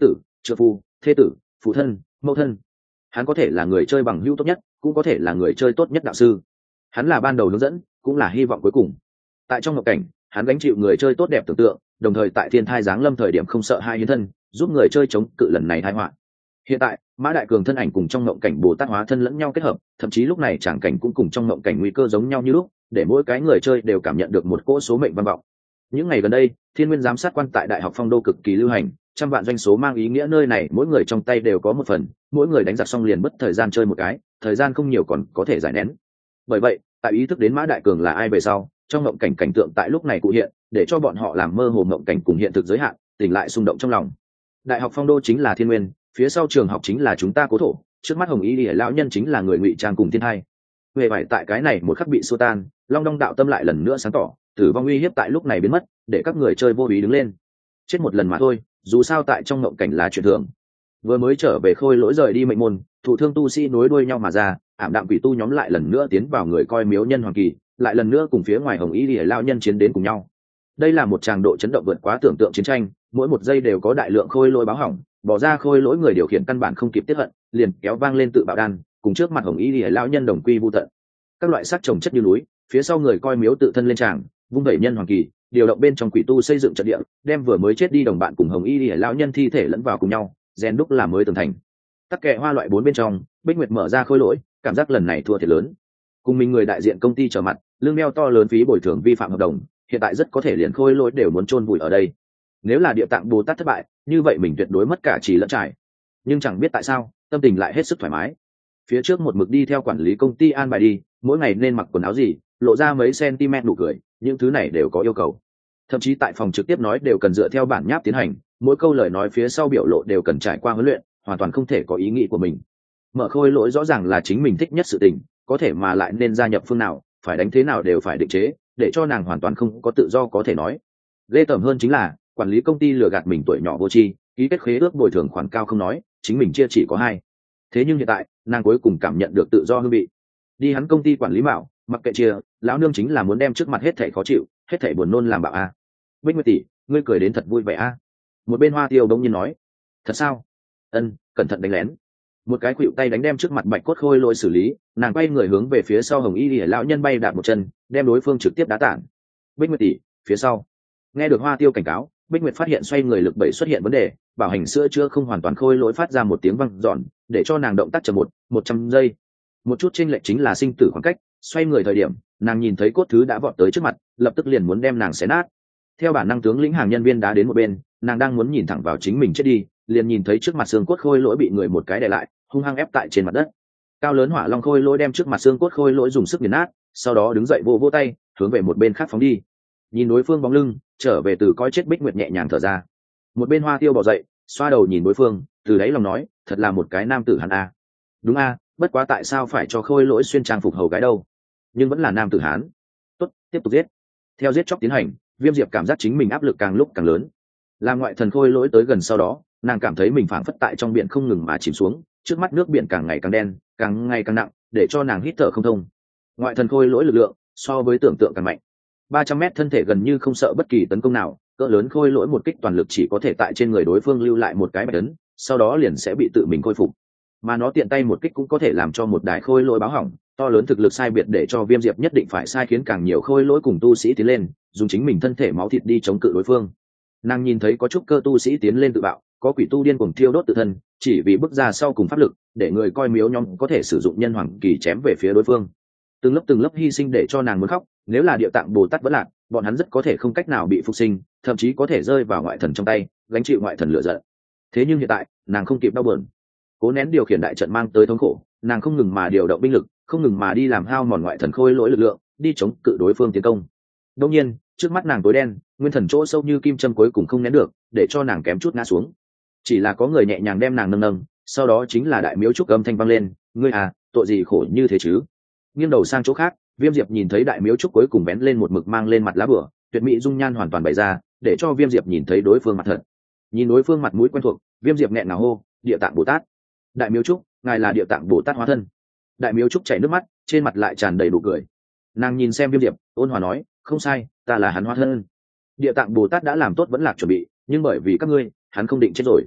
trợ phu, thê tử, phụ thân, mẫu thân. Hắn có thể là người chơi bằng hữu tốt nhất, cũng có thể là người chơi tốt nhất đạo sư. Hắn là ban đầu hướng dẫn, cũng là hy vọng cuối cùng. Tại trong ngộng cảnh, hắn gánh chịu người chơi tốt đẹp tưởng tượng, đồng thời tại thiên thai giáng lâm thời điểm không sợ hai hiến thân, giúp người chơi chống cự lần này tai họa. Hiện tại, Mã Đại Cường thân ảnh cùng trong ngộng cảnh Bồ Tát hóa thân lẫn nhau kết hợp, thậm chí lúc này tràng cảnh cũng cùng trong ngộng cảnh nguy cơ giống nhau như lúc, để mỗi cái người chơi đều cảm nhận được một cỗ số mệnh vang vọng. Những ngày gần đây, Thiên Nguyên giám sát quan tại Đại học Phong Đô cực kỳ lưu hành, trăm vạn doanh số mang ý nghĩa nơi này mỗi người trong tay đều có một phần, mỗi người đánh giặc xong liền mất thời gian chơi một cái, thời gian không nhiều còn có thể giải nén. Bởi vậy, tại ý thức đến Mã Đại Cường là ai về sau, trong ngộng cảnh cảnh tượng tại lúc này cụ hiện, để cho bọn họ làm mơ hồ ngộng cảnh cùng hiện thực giới hạn, tỉnh lại xung động trong lòng. Đại học Phong Đô chính là Thiên Nguyên, phía sau trường học chính là chúng ta cố thổ, trước mắt Hồng Y Lìa lão nhân chính là người ngụy trang cùng thiên hai. Về vải tại cái này một khắc bị xua tan, Long Đong đạo tâm lại lần nữa sáng tỏ, tử vong uy hiếp tại lúc này biến mất, để các người chơi vô ý đứng lên. Chết một lần mà thôi, dù sao tại trong ngộng cảnh là chuyện thường. Vừa mới trở về Khôi Lỗi rời đi mệnh môn, thụ thương tu sĩ nối đuôi nhau mà ra, ảm đạm quỷ tu nhóm lại lần nữa tiến vào người coi miếu nhân hoàng kỳ, lại lần nữa cùng phía ngoài Hồng Y Lìa lão nhân chiến đến cùng nhau. Đây là một tràng độ chấn động vượt quá tưởng tượng chiến tranh, mỗi một giây đều có đại lượng Khôi Lỗi báo hỏng, bỏ ra Khôi Lỗi người điều khiển căn bản không kịp tiếp hận, liền kéo vang lên tự bạo đan, cùng trước mặt Hồng Y Lìa lão nhân đồng quy vu tận. Các loại sắc trồng chất như núi, phía sau người coi miếu tự thân lên tràng, vung đẩy nhân hoàng kỳ, điều động bên trong quỷ tu xây dựng trận địa, đem vừa mới chết đi đồng bạn cùng Hồng Y Lìa lão nhân thi thể lẫn vào cùng nhau, rèn đúc làm mới tường thành. Tắc kệ hoa loại 4 bên trong, Bích Nguyệt mở ra Khôi Lỗi, cảm giác lần này thua thiệt lớn. Cùng mình người đại diện công ty trở mặt, lương đeo to lớn phí bồi thường vi phạm hợp đồng, hiện tại rất có thể liền Khôi Lỗi đều muốn chôn vùi ở đây. Nếu là Địa Tạng Bồ Tát thất bại, như vậy mình tuyệt đối mất cả trì lẫn trải. Nhưng chẳng biết tại sao, tâm tình lại hết sức thoải mái. Phía trước một mực đi theo quản lý công ty an bài đi, mỗi ngày nên mặc quần áo gì, lộ ra mấy cm nụ cười, những thứ này đều có yêu cầu. Thậm chí tại phòng trực tiếp nói đều cần dựa theo bản nháp tiến hành, mỗi câu lời nói phía sau biểu lộ đều cần trải qua huấn luyện, hoàn toàn không thể có ý nghĩ của mình. Mở Khôi Lỗi rõ ràng là chính mình thích nhất sự tình, có thể mà lại nên gia nhập phương nào, phải đánh thế nào đều phải định chế, để cho nàng hoàn toàn không có tự do có thể nói. Ghê tởm hơn chính là quản lý công ty lừa gạt mình tuổi nhỏ vô tri, ký kết khế ước bồi thường khoản cao không nói, chính mình chia chỉ có 2. Thế nhưng hiện tại nàng cuối cùng cảm nhận được tự do hương vị. Đi hắn công ty quản lý mạo, mặc kệ chia, lão nương chính là muốn đem trước mặt hết thảy khó chịu, hết thảy buồn nôn làm bạo a. Bích Nguyệt tỷ, ngươi cười đến thật vui vẻ a. Một bên Hoa Tiêu đống nhiên nói, thật sao? Ân, cẩn thận đánh lén. Một cái khuỵu tay đánh đem trước mặt Bạch Cốt Khôi Lỗi xử lý, nàng quay người hướng về phía sau Hồng Y Lìa lão nhân bay đạp một chân, đem đối phương trực tiếp đá tản. Bích Nguyệt tỷ, phía sau. Nghe được Hoa Tiêu cảnh cáo, Bích Nguyệt phát hiện xoay người lực bẩy xuất hiện vấn đề, bảo hành sữa chưa không hoàn toàn Khôi Lỗi phát ra một tiếng vang dọn, để cho nàng động tác chậm 100 giây. Một chút chênh lệch chính là sinh tử khoảng cách, xoay người thời điểm, nàng nhìn thấy cốt thứ đã vọt tới trước mặt, lập tức liền muốn đem nàng xé nát. Theo bản năng tướng lĩnh hàng nhân viên đá đến một bên, nàng đang muốn nhìn thẳng vào chính mình chết đi, liền nhìn thấy trước mặt xương cốt Khôi Lỗi bị người một cái đè lại, hung hăng ép tại trên mặt đất. Cao lớn Hỏa Long Khôi Lỗi đem trước mặt xương cốt Khôi Lỗi dùng sức nghiền nát, sau đó đứng dậy vỗ tay, hướng về một bên khác phóng đi. Nhìn đối phương bóng lưng, trở về từ coi chết Bích Nguyệt nhẹ nhàng thở ra. Một bên Hoa Tiêu bò dậy, xoa đầu nhìn đối phương, từ đáy lòng nói, thật là một cái nam tử hán a. Đúng a, bất quá tại sao phải cho Khôi Lỗi xuyên trang phục hầu gái đâu? Nhưng vẫn là nam tử hán. Tốt, tiếp tục giết. Theo giết chóc tiến hành, Viêm Diệp cảm giác chính mình áp lực càng lúc càng lớn. Làm ngoại thần Khôi Lỗi tới gần sau đó, nàng cảm thấy mình phảng phất tại trong biển không ngừng mà chìm xuống, trước mắt nước biển càng ngày càng đen, càng ngày càng nặng, để cho nàng hít thở không thông. Ngoại thần Khôi Lỗi lực lượng so với tưởng tượng càng mạnh. 300 mét thân thể gần như không sợ bất kỳ tấn công nào, cỡ lớn Khôi Lỗi một kích toàn lực chỉ có thể tại trên người đối phương lưu lại một cái bạch ấn, sau đó liền sẽ bị tự mình khôi phục. Mà nó tiện tay một kích cũng có thể làm cho một đài Khôi Lỗi báo hỏng, to lớn thực lực sai biệt để cho Viêm Diệp nhất định phải sai khiến càng nhiều Khôi Lỗi cùng tu sĩ tiến lên, dùng chính mình thân thể máu thịt đi chống cự đối phương. Nàng nhìn thấy có chút cơ tu sĩ tiến lên tự bạo, có quỷ tu điên cuồng thiêu đốt tự thân, chỉ vì bước ra sau cùng pháp lực, để người coi miếu nhóm có thể sử dụng nhân hoàng kỳ chém về phía đối phương. Từng lớp hy sinh để cho nàng muốn khóc, nếu là Địa Tạng Bồ Tát vẫn lạc, bọn hắn rất có thể không cách nào bị phục sinh, thậm chí có thể rơi vào ngoại thần trong tay, gánh chịu ngoại thần lửa giận. Thế nhưng hiện tại, nàng không kịp đau buồn. Cố nén điều khiển đại trận mang tới thống khổ, nàng không ngừng mà điều động binh lực, không ngừng mà đi làm hao mòn ngoại thần Khôi Lỗi lực lượng, đi chống cự đối phương tiến công. Đương nhiên, trước mắt nàng tối đen, nguyên thần chỗ sâu như kim châm cuối cùng không nén được, để cho nàng kém chút ngã xuống. Chỉ là có người nhẹ nhàng đem nàng nâng nâng, sau đó chính là Đại Miếu Trúc âm thanh vang lên, ngươi à, tội gì khổ như thế chứ? Nghiêng đầu sang chỗ khác, Viêm Diệp nhìn thấy Đại Miếu Trúc cuối cùng bén lên một mực mang lên mặt lá bửa, tuyệt mỹ dung nhan hoàn toàn bày ra, để cho Viêm Diệp nhìn thấy đối phương mặt thật. Nhìn đối phương mặt mũi quen thuộc, Viêm Diệp nghẹn ngào hô, Địa Tạng Bồ Tát. Đại Miếu Trúc, ngài là Địa Tạng Bồ Tát hóa thân. Đại Miếu Trúc chảy nước mắt, trên mặt lại tràn đầy nụ cười. Nàng nhìn xem Viêm Diệp, ôn hòa nói, không sai, ta là hắn hóa thân. Địa Tạng Bồ Tát đã làm tốt vẫn lạc chuẩn bị, nhưng bởi vì các ngươi, hắn không định chết rồi.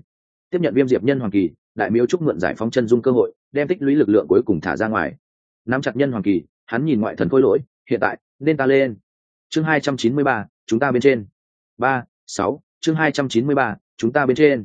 tiếp nhận viêm diệp nhân hoàng kỳ, đại miếu trúc mượn giải phóng chân dung cơ hội đem tích lũy lực lượng cuối cùng thả ra ngoài. Nắm chặt nhân hoàng kỳ, hắn nhìn ngoại thần khôi lỗi, hiện tại nên ta lên. Chương 293, chúng ta bên trên. 3-6, chương 293, chúng ta bên trên.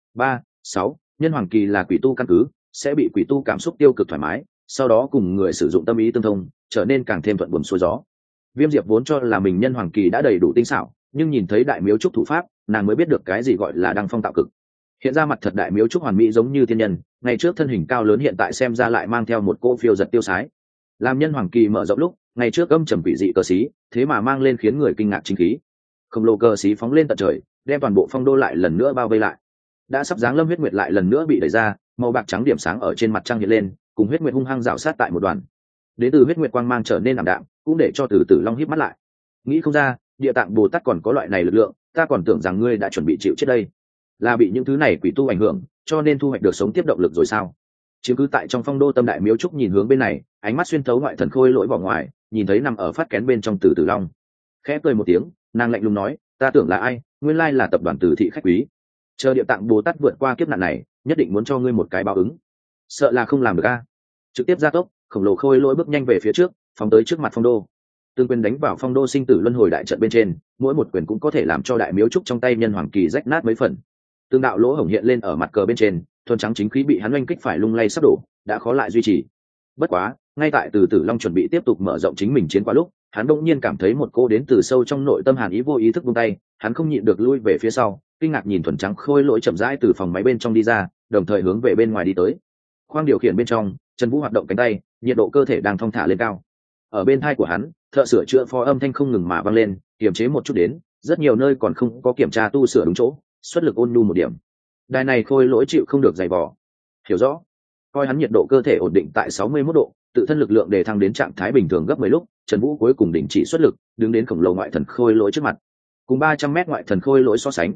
3-6, nhân hoàng kỳ là quỷ tu căn cứ, sẽ bị quỷ tu cảm xúc tiêu cực thoải mái, sau đó cùng người sử dụng tâm ý tương thông, trở nên càng thêm thuận buồm xuôi gió. Viêm Diệp vốn cho là mình nhân hoàng kỳ đã đầy đủ tinh xảo, nhưng nhìn thấy đại miếu trúc thủ pháp, nàng mới biết được cái gì gọi là đăng phong tạo cực. Hiện ra mặt thật đại miếu trúc hoàn mỹ giống như thiên nhân, ngày trước thân hình cao lớn hiện tại xem ra lại mang theo một cỗ phiêu giật tiêu sái. Làm nhân hoàng kỳ mở rộng lúc, ngày trước âm trầm quỷ dị cờ xí, thế mà mang lên khiến người kinh ngạc chính khí. Khổng lồ cờ xí phóng lên tận trời, đem toàn bộ phong đô lại lần nữa bao vây lại. Đã sắp giáng lâm huyết nguyệt lại lần nữa bị đẩy ra, màu bạc trắng điểm sáng ở trên mặt trăng hiện lên, cùng huyết nguyệt hung hăng rảo sát tại một đoàn. Đến từ huyết nguyệt quang mang trở nên ảm đạm, cũng để cho Từ Tử Long híp mắt lại. Nghĩ không ra, Địa Tạng Bồ Tát còn có loại này lực lượng, ta còn tưởng rằng ngươi đã chuẩn bị chịu chết đây. Là bị những thứ này quỷ tu ảnh hưởng, cho nên thu hoạch được sống tiếp động lực rồi sao? Chứ cứ tại trong phong đô tâm đại miếu trúc nhìn hướng bên này, ánh mắt xuyên thấu ngoại thần khôi lỗi vào ngoài, nhìn thấy nằm ở phát kén bên trong Từ Tử Long. Khẽ cười một tiếng, nàng lạnh lùng nói, ta tưởng là ai, nguyên lai là tập đoàn Từ thị khách quý. Chờ Địa Tạng Bồ Tát vượt qua kiếp nạn này, nhất định muốn cho ngươi một cái báo ứng. Sợ là không làm được a. Trực tiếp gia tốc, khổng lồ khôi lỗi bước nhanh về phía trước, phóng tới trước mặt phong đô. Tương quyền đánh vào phong đô sinh tử luân hồi đại trận bên trên, mỗi một quyền cũng có thể làm cho đại miếu trúc trong tay nhân hoàng kỳ rách nát mấy phần. Tương đạo lỗ hổng hiện lên ở mặt cờ bên trên, thuần trắng chính khí bị hắn oanh kích phải lung lay sắp đổ, đã khó lại duy trì. Bất quá, ngay tại Từ Tử Long chuẩn bị tiếp tục mở rộng chính mình chiến qua lúc, hắn bỗng nhiên cảm thấy một cô đến từ sâu trong nội tâm hàn ý vô ý thức buông tay, hắn không nhịn được lui về phía sau, kinh ngạc nhìn thuần trắng khôi lỗi chậm rãi từ phòng máy bên trong đi ra, đồng thời hướng về bên ngoài đi tới. Khoang điều khiển bên trong, Trần Vũ hoạt động cánh tay, nhiệt độ cơ thể đang thong thả lên cao. Ở bên tai của hắn, thợ sửa chữa phó âm thanh không ngừng mà vang lên, kiềm chế một chút đến, rất nhiều nơi còn không có kiểm tra tu sửa đúng chỗ, xuất lực ôn nhu một điểm. Đài này khôi lỗi chịu không được dày vò. Hiểu rõ. Coi hắn nhiệt độ cơ thể ổn định tại 61 độ, tự thân lực lượng đề thăng đến trạng thái bình thường gấp 10 lúc, Trần Vũ cuối cùng đình chỉ xuất lực, đứng đến khổng lồ ngoại thần khôi lỗi trước mặt. Cùng 300m ngoại thần khôi lỗi so sánh,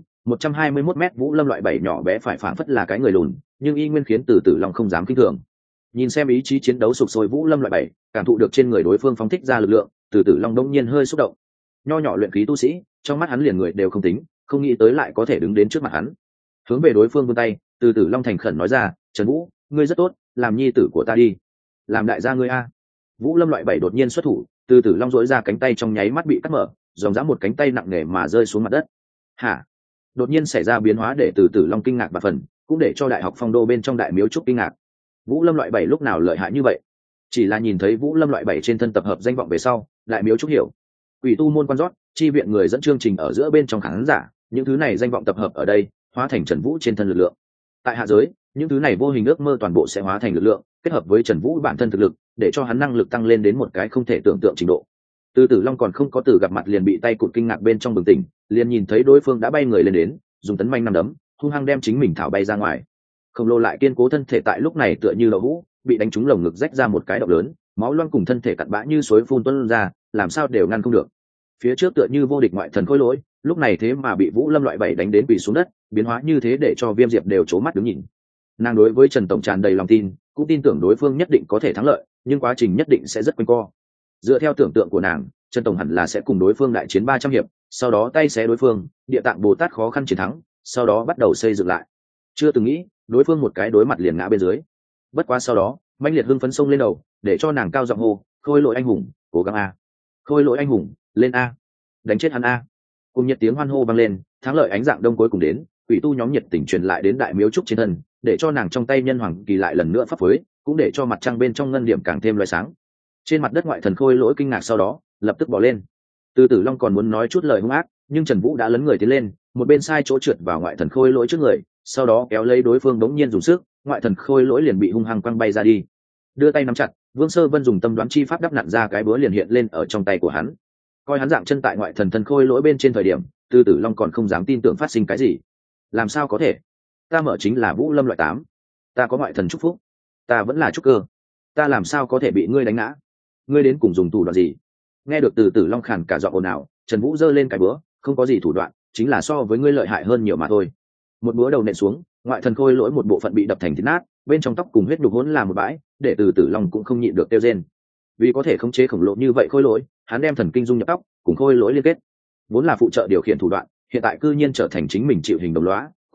121m Vũ Lâm loại 7 nhỏ bé phải phảng phất là cái người lùn, nhưng y nguyên khiến Từ Tử Long không dám kinh thường. Nhìn xem ý chí chiến đấu sục sôi Vũ Lâm loại 7, cảm thụ được trên người đối phương phóng thích ra lực lượng, Từ Tử Long đông nhiên hơi xúc động. Nho nhỏ luyện khí tu sĩ, trong mắt hắn liền người đều không tính, không nghĩ tới lại có thể đứng đến trước mặt hắn. Hướng về đối phương vươn tay, Từ Tử Long thành khẩn nói ra, "Trần Vũ, ngươi rất tốt, làm nhi tử của ta đi. Làm đại gia ngươi a." Vũ Lâm loại 7 đột nhiên xuất thủ, Từ Tử Long duỗi ra cánh tay trong nháy mắt bị cắt mở, dòng dã một cánh tay nặng nề mà rơi xuống mặt đất. Hả? Đột nhiên xảy ra biến hóa để Từ Tử Long kinh ngạc và phần, cũng để cho đại học phong đô bên trong đại miếu trúc kinh ngạc. Vũ Lâm loại 7 lúc nào lợi hại như vậy? Chỉ là nhìn thấy Vũ Lâm loại 7 trên thân tập hợp danh vọng về sau, đại miếu trúc hiểu. Quỷ tu môn quan rót, chi viện người dẫn chương trình ở giữa bên trong khán giả, những thứ này danh vọng tập hợp ở đây, hóa thành Trần Vũ trên thân lực lượng. Tại hạ giới, những thứ này vô hình ước mơ toàn bộ sẽ hóa thành lực lượng, kết hợp với Trần Vũ bản thân thực lực, để cho hắn năng lực tăng lên đến một cái không thể tưởng tượng trình độ. Từ Tử Long còn không có từ gặp mặt liền bị tay cụt kinh ngạc bên trong bừng tỉnh, liền nhìn thấy đối phương đã bay người lên đến, dùng tấn manh năm đấm, hung hăng đem chính mình thảo bay ra ngoài. Khổng lồ lại kiên cố thân thể tại lúc này tựa như đậu hũ, bị đánh trúng lồng ngực rách ra một cái động lớn, máu loang cùng thân thể cặn bã như suối phun tuôn ra, làm sao đều ngăn không được. Phía trước tựa như vô địch ngoại thần khôi lỗi, lúc này thế mà bị Vũ Lâm loại 7 đánh đến quỳ xuống đất, biến hóa như thế để cho Viêm Diệp đều trố mắt đứng nhìn. Nàng đối với Trần tổng tràn đầy lòng tin, cũng tin tưởng đối phương nhất định có thể thắng lợi, nhưng quá trình nhất định sẽ rất quanh co. Dựa theo tưởng tượng của nàng, Trần tổng hẳn là sẽ cùng đối phương đại chiến 300 hiệp, sau đó tay xé đối phương, Địa Tạng Bồ Tát khó khăn chiến thắng, sau đó bắt đầu xây dựng lại. Chưa từng nghĩ, đối phương một cái đối mặt liền ngã bên dưới. Bất quá sau đó, mãnh liệt hưng phấn sông lên đầu, để cho nàng cao giọng hô, "Khôi lỗi anh hùng, cố gắng a! Khôi lỗi anh hùng, lên a! Đánh chết hắn a!" Cùng nhiệt tiếng hoan hô vang lên, thắng lợi ánh dạng đông cuối cùng đến, quỷ tu nhóm nhiệt tình truyền lại đến đại miếu trúc trên thân, để cho nàng trong tay nhân hoàng kỳ lại lần nữa phấp phới, cũng để cho mặt trăng bên trong ngân điểm càng thêm loé sáng. Trên mặt đất ngoại thần khôi lỗi kinh ngạc sau đó, lập tức bỏ lên. Từ Tử Long còn muốn nói chút lời hung ác, nhưng Trần Vũ đã lấn người tiến lên, một bên sai chỗ trượt vào ngoại thần khôi lỗi trước người, sau đó kéo lấy đối phương đống nhiên dùng sức, ngoại thần khôi lỗi liền bị hung hăng quăng bay ra đi. Đưa tay nắm chặt, Vương Sơ Vân dùng tâm đoán chi pháp đắp nặn ra cái búa liền hiện lên ở trong tay của hắn. Coi hắn dạng chân tại ngoại thần thân khôi lỗi bên trên thời điểm, Từ Tử Long còn không dám tin tưởng phát sinh cái gì. Làm sao có thể? Ta mở chính là Vũ Lâm loại 8, ta có ngoại thần chúc phúc, ta vẫn là trúc cơ, ta làm sao có thể bị ngươi đánh ngã? Ngươi đến cùng dùng thủ đoạn gì? Nghe được Từ Tử Long khàn cả giọng ồn ào, Trần Vũ giơ lên cái búa, không có gì thủ đoạn, chính là so với ngươi lợi hại hơn nhiều mà thôi. Một búa đầu nện xuống, ngoại thần khôi lỗi một bộ phận bị đập thành thít nát, bên trong tóc cùng huyết đục hỗn làm một bãi, để Từ Tử Long cũng không nhịn được tiêu rên. Vì có thể khống chế khổng lồ như vậy khôi lỗi, hắn đem thần kinh dung nhập tóc, cùng khôi lỗi liên kết. Vốn là phụ trợ điều khiển thủ đoạn, hiện tại cư nhiên trở thành chính mình chịu hình đồng lõa,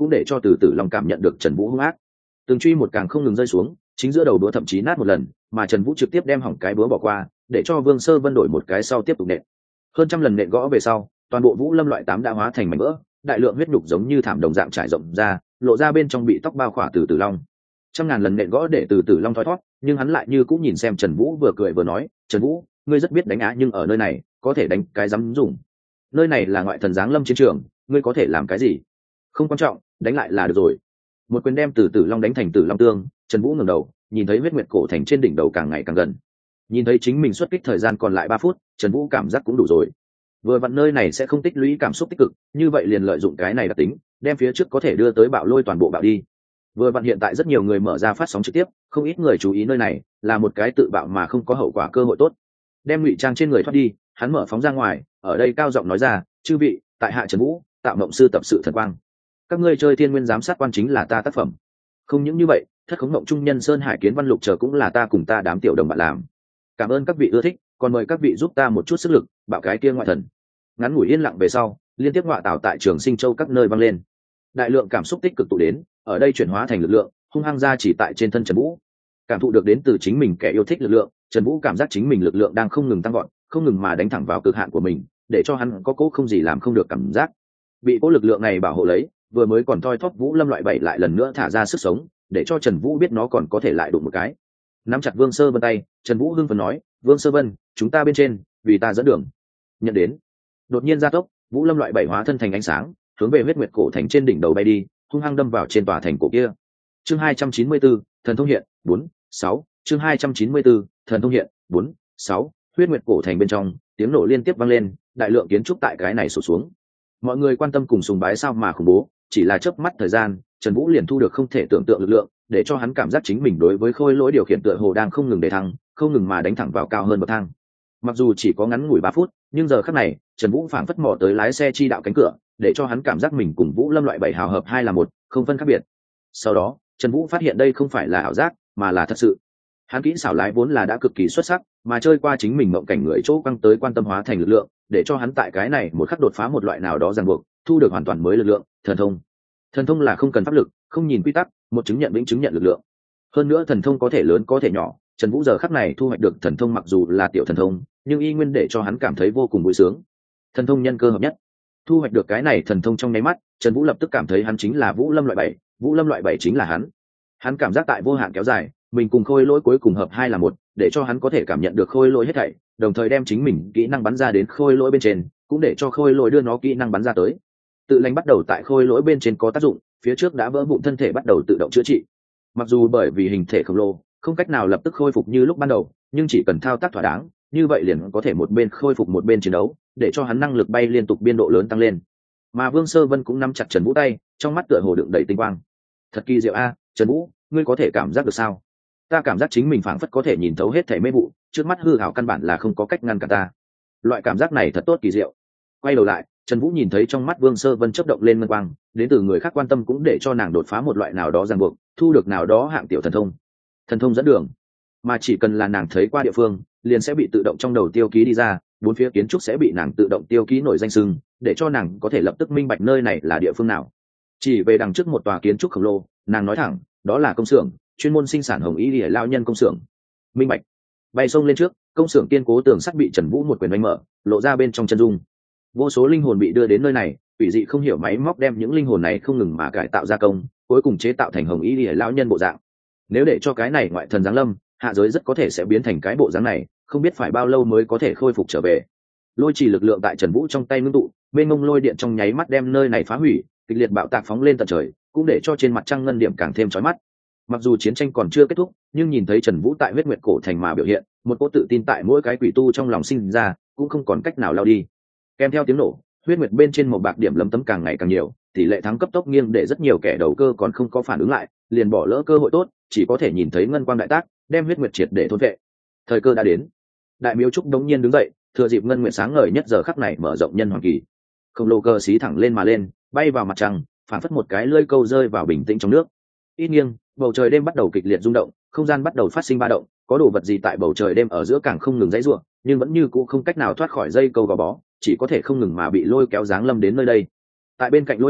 cũng để cho từ tử long cảm nhận được Trần Vũ hung ác. Từng truy một càng không ngừng rơi xuống, chính giữa đầu đũa thậm chí nát một lần, mà Trần Vũ trực tiếp đem hỏng cái búa bỏ qua, để cho Vương Sơ Vân đổi một cái sau tiếp tục nện. Hơn trăm lần nện gõ về sau, toàn bộ Vũ Lâm loại 8 đã hóa thành mảnh vỡ, đại lượng huyết nhục giống như thảm đồng dạng trải rộng ra, lộ ra bên trong bị tóc bao khỏa từ tử long. Trăm ngàn lần nện gõ để từ tử long thoi thoát, nhưng hắn lại như cũng nhìn xem Trần Vũ, vừa cười vừa nói, Trần Vũ, ngươi rất biết đánh á, nhưng ở nơi này có thể đánh cái dám dùng. Nơi này là ngoại thần giáng lâm chiến trường, ngươi có thể làm cái gì? Không quan trọng, đánh lại là được rồi. Một quyền đem từ tử long đánh thành tử long tương. Trần Vũ ngẩng đầu, nhìn thấy huyết nguyệt cổ thành trên đỉnh đầu càng ngày càng gần, nhìn thấy chính mình xuất kích thời gian còn lại 3 phút, Trần Vũ cảm giác cũng đủ rồi. Vừa vặn nơi này sẽ không tích lũy cảm xúc tích cực, như vậy liền lợi dụng cái này đặc tính, đem phía trước có thể đưa tới bạo lôi toàn bộ bạo đi. Vừa vặn hiện tại rất nhiều người mở ra phát sóng trực tiếp, không ít người chú ý nơi này, là một cái tự bạo mà không có hậu quả cơ hội tốt. Đem ngụy trang trên người thoát đi, hắn mở phóng ra ngoài, ở đây cao giọng nói ra, chư vị, tại hạ Trần Vũ, tạo mộng sư tập sự thần quang. Các ngươi chơi thiên nguyên giám sát quan chính là ta tác phẩm. Không những như vậy, thất khống mộng trung nhân sơn hải kiến văn lục chờ cũng là ta cùng ta đám tiểu đồng bạn làm. Cảm ơn các vị ưa thích, còn mời các vị giúp ta một chút sức lực, bạo cái kia ngoại thần. Ngắn ngủi yên lặng về sau, liên tiếp ngọa tảo tại Trường Sinh Châu các nơi vang lên. Đại lượng cảm xúc tích cực tụ đến, ở đây chuyển hóa thành lực lượng, hung hăng ra chỉ tại trên thân Trần Vũ. Cảm thụ được đến từ chính mình kẻ yêu thích lực lượng, Trần Vũ cảm giác chính mình lực lượng đang không ngừng tăng vọt, không ngừng mà đánh thẳng vào cực hạn của mình, để cho hắn có cố không gì làm không được cảm giác. Bị cố lực lượng này bảo hộ lấy, vừa mới còn thoi thóp Vũ Lâm loại 7 lại lần nữa thả ra sức sống, để cho Trần Vũ biết nó còn có thể lại đụng một cái. Nắm chặt Vương Sơ Vân tay, Trần Vũ hưng phấn nói, Vương Sơ Vân, chúng ta bên trên, vì ta dẫn đường. Nhận đến. Đột nhiên gia tốc, Vũ Lâm loại 7 hóa thân thành ánh sáng, hướng về huyết nguyệt cổ thành trên đỉnh đầu bay đi, hung hăng đâm vào trên tòa thành cổ kia. Chương 294, thần thông hiện, 4, 6, chương 294, thần thông hiện, 4, 6, huyết nguyệt cổ thành bên trong, tiếng nổ liên tiếp vang lên, đại lượng kiến trúc tại cái này sụp xuống. Mọi người quan tâm cùng sùng bái sao mà khủng bố, chỉ là chớp mắt thời gian, Trần Vũ liền thu được không thể tưởng tượng lực lượng, để cho hắn cảm giác chính mình đối với khôi lỗi điều khiển tựa hồ đang không ngừng để thăng, không ngừng mà đánh thẳng vào cao hơn bậc thang. Mặc dù chỉ có ngắn ngủi 3 phút, nhưng giờ khắc này, Trần Vũ phảng phất mò tới lái xe chi đạo cánh cửa, để cho hắn cảm giác mình cùng Vũ Lâm loại 7 hào hợp 2 là 1, không phân khác biệt. Sau đó, Trần Vũ phát hiện đây không phải là ảo giác, mà là thật sự. Hắn kỹ xảo lái vốn là đã cực kỳ xuất sắc, mà chơi qua chính mình mộng cảnh người chỗ quăng tới quan tâm hóa thành lực lượng, để cho hắn tại cái này một khắc đột phá một loại nào đó ràng buộc, thu được hoàn toàn mới lực lượng, thần thông. Thần thông là không cần pháp lực, không nhìn quy tắc, một chứng nhận vĩnh chứng nhận lực lượng. Hơn nữa thần thông có thể lớn có thể nhỏ, Trần Vũ giờ khắc này thu hoạch được thần thông mặc dù là tiểu thần thông, nhưng y nguyên để cho hắn cảm thấy vô cùng vui sướng. Thần thông nhân cơ hợp nhất. Thu hoạch được cái này thần thông trong nháy mắt, Trần Vũ lập tức cảm thấy hắn chính là Vũ Lâm loại 7, Vũ Lâm loại 7 chính là hắn. Hắn cảm giác tại vô hạn kéo dài, mình cùng khôi lỗi cuối cùng hợp 2 là 1, để cho hắn có thể cảm nhận được khôi lỗi hết thảy, đồng thời đem chính mình kỹ năng bắn ra đến khôi lỗi bên trên, cũng để cho khôi lỗi đưa nó kỹ năng bắn ra tới. Tự lành bắt đầu tại khôi lỗi bên trên có tác dụng, phía trước đã vỡ vụn thân thể bắt đầu tự động chữa trị. Mặc dù bởi vì hình thể khổng lồ, không cách nào lập tức khôi phục như lúc ban đầu, nhưng chỉ cần thao tác thỏa đáng, như vậy liền có thể một bên khôi phục một bên chiến đấu, để cho hắn năng lực bay liên tục biên độ lớn tăng lên. Mà Vương Sơ Vân cũng nắm chặt Trần Vũ tay, trong mắt tựa hồ đựng đầy tinh quang. Thật kỳ diệu a, Trần Vũ, ngươi có thể cảm giác được sao? Ta cảm giác chính mình phảng phất có thể nhìn thấu hết thảy mê vụ, trước mắt hư ảo căn bản là không có cách ngăn cản ta. Loại cảm giác này thật tốt kỳ diệu. Quay đầu lại, Trần Vũ nhìn thấy trong mắt Vương Sơ Vân chớp động lên ngân quang, đến từ người khác quan tâm cũng để cho nàng đột phá một loại nào đó ràng buộc, thu được nào đó hạng tiểu thần thông. Thần thông dẫn đường, mà chỉ cần là nàng thấy qua địa phương, liền sẽ bị tự động trong đầu tiêu ký đi ra, bốn phía kiến trúc sẽ bị nàng tự động tiêu ký nổi danh xưng, để cho nàng có thể lập tức minh bạch nơi này là địa phương nào. Chỉ về đằng trước một tòa kiến trúc khổng lồ, nàng nói thẳng, đó là công xưởng, chuyên môn sinh sản hồng y lìa lao nhân công xưởng. Minh bạch. Bay sông lên trước, công xưởng kiên cố tường sắt bị Trần Vũ một quyền đánh mở, lộ ra bên trong chân dung. Vô số linh hồn bị đưa đến nơi này, quỷ dị không hiểu máy móc đem những linh hồn này không ngừng mà cải tạo gia công, cuối cùng chế tạo thành hồng y lìa lao nhân bộ dạng. Nếu để cho cái này ngoại thần giáng lâm, hạ giới rất có thể sẽ biến thành cái bộ dáng này, không biết phải bao lâu mới có thể khôi phục trở về. Lôi chỉ lực lượng tại Trần Vũ trong tay ngưng tụ, mênh mông lôi điện trong nháy mắt đem nơi này phá hủy, kịch liệt bạo tạc phóng lên tận trời, cũng để cho trên mặt trăng ngân điểm càng thêm chói mắt. Mặc dù chiến tranh còn chưa kết thúc, nhưng nhìn thấy Trần Vũ tại huyết nguyệt cổ thành mà biểu hiện, một cỗ tự tin tại mỗi cái quỷ tu trong lòng sinh ra, cũng không còn cách nào lao đi. Kèm theo tiếng nổ, huyết nguyệt bên trên một bạc điểm lấm tấm càng ngày càng nhiều, tỷ lệ thắng cấp tốc nghiêng để rất nhiều kẻ đầu cơ còn không có phản ứng lại, liền bỏ lỡ cơ hội tốt, chỉ có thể nhìn thấy ngân quang đại tác, đem huyết nguyệt triệt để thôn vệ. Thời cơ đã đến. Đại miếu trúc đống nhiên đứng dậy, thừa dịp ngân nguyệt sáng ngời nhất giờ khắc này mở rộng nhân hoàng kỳ. Khổng lồ cơ xí thẳng lên mà lên, bay vào mặt trăng, phản phất một cái lưỡi câu rơi vào bình tĩnh trong nước. Ít nghiêng, bầu trời đêm bắt đầu kịch liệt rung động, không gian bắt đầu phát sinh ba động, có đồ vật gì tại bầu trời đêm ở giữa càng không ngừng giãy giụa, nhưng vẫn như cũ không cách nào thoát khỏi dây câu gò bó, chỉ có thể không ngừng mà bị lôi kéo giáng lâm đến nơi đây. Tại bên cạnh lôi ảnh,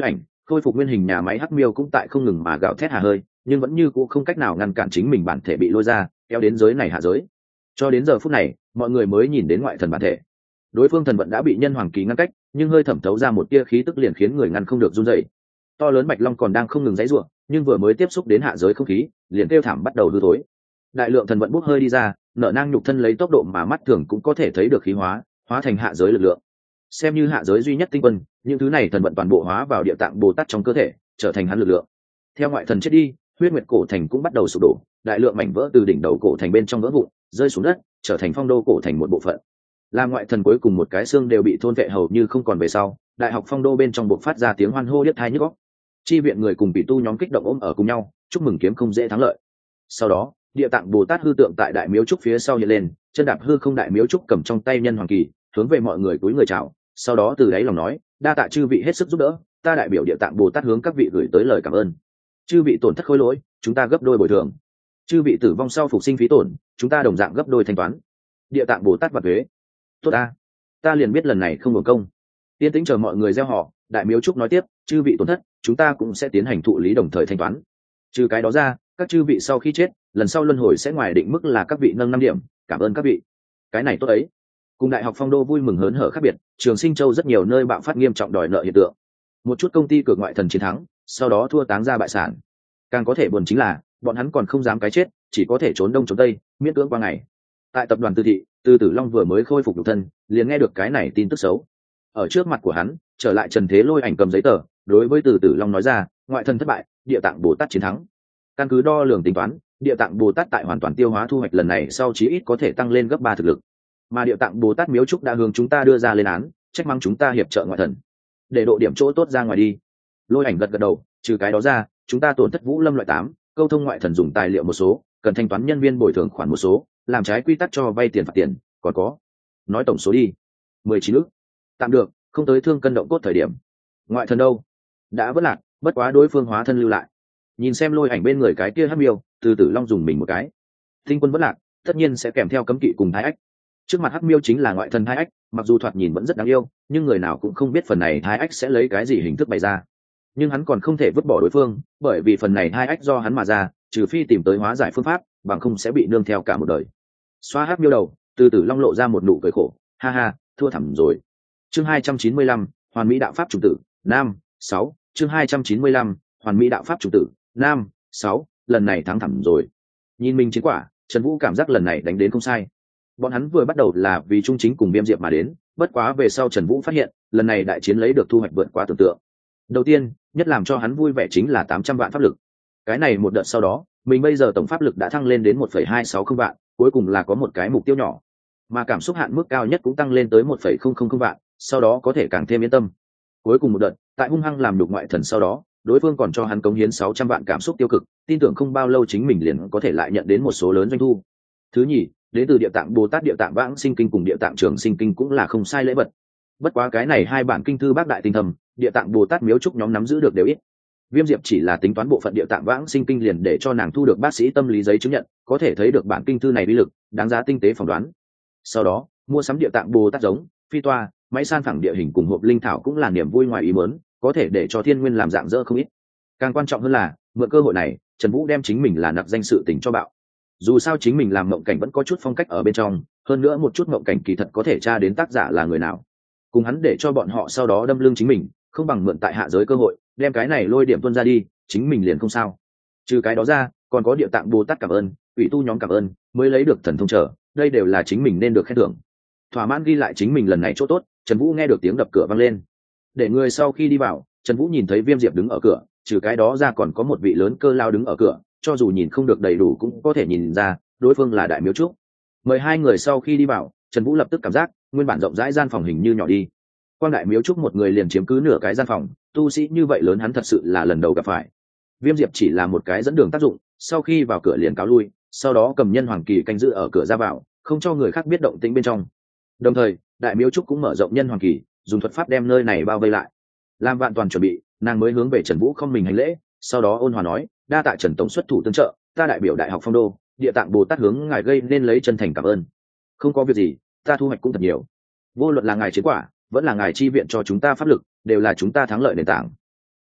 khôi phục nguyên hình nhà máy hắc miêu cũng tại không ngừng mà gào thét hà hơi, nhưng vẫn như cũ không cách nào ngăn cản chính mình bản thể bị lôi ra kéo đến giới này hạ giới. Cho đến giờ phút này mọi người mới nhìn đến ngoại thần bản thể. Đối phương thần vận đã bị nhân hoàng kỳ ngăn cách, nhưng hơi thẩm thấu ra một tia khí tức liền khiến người ngăn không được run rẩy. To lớn bạch long còn đang không ngừng dãy ruộng, nhưng vừa mới tiếp xúc đến hạ giới không khí liền kêu thảm bắt đầu hư thối. Đại lượng thần vận bốc hơi đi ra, nở nang nhục thân lấy tốc độ mà mắt thường cũng có thể thấy được khí hóa thành hạ giới lực lượng. Xem như hạ giới duy nhất tinh quân, những thứ này thần vận toàn bộ hóa vào địa tạng Bồ Tát trong cơ thể, trở thành hắn lực lượng. Theo ngoại thần chết đi, huyết nguyệt cổ thành cũng bắt đầu sụp đổ, đại lượng mảnh vỡ từ đỉnh đầu cổ thành bên trong vỡ vụn, rơi xuống đất, trở thành phong đô cổ thành một bộ phận. Làm ngoại thần cuối cùng một cái xương đều bị thôn vệ hầu như không còn về sau, đại học phong đô bên trong buộc phát ra tiếng hoan hô điếc tai nhức óc. Chi viện người cùng bị tu nhóm kích động ôm ở cùng nhau, chúc mừng kiếm không dễ thắng lợi. Sau đó, địa tạng Bồ Tát hư tượng tại đại miếu trúc phía sau hiện lên, chân đạp hư không đại miếu trúc cầm trong tay nhân hoàng kỳ, hướng về mọi người cúi người chào, sau đó từ đáy lòng nói, đa tạ chư vị hết sức giúp đỡ, ta đại biểu địa tạng Bồ Tát hướng các vị gửi tới lời cảm ơn. Chư vị tổn thất khối lỗi, chúng ta gấp đôi bồi thường. Chư vị tử vong sau phục sinh phí tổn, chúng ta đồng dạng gấp đôi thanh toán. Địa tạng Bồ Tát và thuế. Tốt ta liền biết lần này không hưởng công. Tiên tĩnh chờ mọi người gieo họ, đại miếu trúc nói tiếp, chư vị tổn thất chúng ta cũng sẽ tiến hành thụ lý đồng thời thanh toán. Trừ cái đó ra, các chư vị sau khi chết, lần sau luân hồi sẽ ngoài định mức là các vị nâng 5 điểm, cảm ơn các vị. Cái này tốt ấy. Cùng đại học phong đô vui mừng hớn hở khác biệt, Trường Sinh Châu rất nhiều nơi bạo phát nghiêm trọng đòi nợ hiện tượng. Một chút công ty cửa ngoại thần chiến thắng, sau đó thua táng ra bại sản. Càng có thể buồn chính là, bọn hắn còn không dám cái chết, chỉ có thể trốn đông trốn tây, miễn cưỡng qua ngày. Tại tập đoàn Tư Thị, Từ Tử Long vừa mới khôi phục nhục thân, liền nghe được cái này tin tức xấu. Ở trước mặt của hắn, trở lại Trần Thế Lôi ảnh cầm giấy tờ, đối với Từ Tử Long nói ra, ngoại thần thất bại, địa tạng Bồ Tát chiến thắng. Căn cứ đo lường tính toán, địa tạng Bồ Tát tại hoàn toàn tiêu hóa thu hoạch lần này sau chí ít có thể tăng lên gấp 3 thực lực. Mà địa tạng Bồ Tát miếu trúc đã hướng chúng ta đưa ra lên án, trách mắng chúng ta hiệp trợ ngoại thần, để độ điểm chỗ tốt ra ngoài đi. Lôi ảnh gật gật đầu, trừ cái đó ra, chúng ta tổn thất Vũ Lâm loại 8, câu thông ngoại thần dùng tài liệu một số, cần thanh toán nhân viên bồi thường khoản một số, làm trái quy tắc cho vay tiền phạt tiền, còn có. Nói tổng số đi. 19 ức. Tạm được, không tới thương cân động cốt thời điểm. Ngoại thần đâu? Đã vất lạc, bất quá đối phương hóa thân lưu lại. Nhìn xem Lôi ảnh bên người cái kia hắc miêu, Từ Tử Long dùng mình một cái. Tinh quân vất lạc, tất nhiên sẽ kèm theo cấm kỵ cùng thái ách. Trước mặt hắc miêu chính là ngoại thần thái ách, mặc dù thoạt nhìn vẫn rất đáng yêu, nhưng người nào cũng không biết phần này thái ách sẽ lấy cái gì hình thức bày ra. Nhưng hắn còn không thể vứt bỏ đối phương, bởi vì phần này thái ách do hắn mà ra, trừ phi tìm tới hóa giải phương pháp, bằng không sẽ bị nương theo cả một đời. Xoa hắc miêu đầu, Từ Tử Long lộ ra một nụ cười khổ, ha ha, thua thẳm rồi. Chương 295, Hoàn Mỹ đạo pháp chủng tử, nam, 6, chương 295, Hoàn Mỹ đạo pháp chủng tử, nam, 6, lần này thắng thẳm rồi. Nhìn mình chiến quả, Trần Vũ cảm giác lần này đánh đến không sai. Bọn hắn vừa bắt đầu là vì Trung Chính cùng Viêm Diệp mà đến, bất quá về sau Trần Vũ phát hiện, lần này đại chiến lấy được thu hoạch vượt quá tưởng tượng. Đầu tiên, nhất làm cho hắn vui vẻ chính là 800 vạn pháp lực. Cái này một đợt sau đó, mình bây giờ tổng pháp lực đã thăng lên đến 1,260 vạn, cuối cùng là có một cái mục tiêu nhỏ. Mà cảm xúc hạn mức cao nhất cũng tăng lên tới 1,000 vạn, sau đó có thể càng thêm yên tâm. Cuối cùng một đợt, tại hung hăng làm nhục ngoại thần sau đó, đối phương còn cho hắn cống hiến 600 vạn cảm xúc tiêu cực, tin tưởng không bao lâu chính mình liền có thể lại nhận đến một số lớn doanh thu. Thứ nhì, đến từ địa tạng Bồ Tát địa tạng Vãng Sinh Kinh cùng địa tạng Trường Sinh Kinh cũng là không sai lễ vật. Bất quá cái này hai bản kinh thư bác đại tinh thầm, địa tạng Bồ Tát miếu trúc nhóm nắm giữ được đều ít. Viêm Diệp chỉ là tính toán bộ phận địa tạng Vãng Sinh Kinh liền để cho nàng thu được bác sĩ tâm lý giấy chứng nhận, có thể thấy được bản kinh thư này uy lực, đáng giá tinh tế phỏng đoán. Sau đó, mua sắm địa tạng Bồ Tát giống, phi toa, máy san phẳng địa hình cùng hộp linh thảo cũng là niềm vui ngoài ý muốn, có thể để cho Thiên Nguyên làm dạng dỡ không ít. Càng quan trọng hơn là, mượn cơ hội này, Trần Vũ đem chính mình là nặc danh sự tình cho bạo. Dù sao chính mình làm mộng cảnh vẫn có chút phong cách ở bên trong, hơn nữa một chút mộng cảnh kỳ thật có thể tra đến tác giả là người nào. Cùng hắn để cho bọn họ sau đó đâm lưng chính mình, không bằng mượn tại hạ giới cơ hội, đem cái này lôi điểm tuôn ra đi, chính mình liền không sao. Trừ cái đó ra, còn có địa tạng Bồ Tát cảm ơn, ủy tu nhóm cảm ơn, mới lấy được thần thông trở, đây đều là chính mình nên được khen thưởng. Thỏa mãn ghi lại chính mình lần này chỗ tốt, Trần Vũ nghe được tiếng đập cửa vang lên. Để người sau khi đi vào, Trần Vũ nhìn thấy Viêm Diệp đứng ở cửa, trừ cái đó ra còn có một vị lớn cơ lao đứng ở cửa, cho dù nhìn không được đầy đủ cũng có thể nhìn ra đối phương là đại miếu trúc. Mời hai người sau khi đi vào, Trần Vũ lập tức cảm giác nguyên bản rộng rãi gian phòng hình như nhỏ đi. Quang đại miếu trúc một người liền chiếm cứ nửa cái gian phòng, tu sĩ như vậy lớn hắn thật sự là lần đầu gặp phải. Viêm Diệp chỉ là một cái dẫn đường tác dụng, sau khi vào cửa liền cáo lui, sau đó cầm nhân hoàng kỳ canh giữ ở cửa ra vào, không cho người khác biết động tĩnh bên trong. Đồng thời, đại miếu trúc cũng mở rộng nhân hoàng kỳ, dùng thuật pháp đem nơi này bao vây lại. Làm vạn toàn chuẩn bị, nàng mới hướng về Trần Vũ không mình hành lễ, sau đó ôn hòa nói, đa tạ Trần tổng xuất thủ tương trợ, ta đại biểu đại học phong đô, địa tạng Bồ Tát hướng ngài gây nên lấy chân thành cảm ơn. Không có việc gì, ta thu hoạch cũng thật nhiều. Vô luận là ngài chiến quả, vẫn là ngài chi viện cho chúng ta pháp lực, đều là chúng ta thắng lợi nền tảng.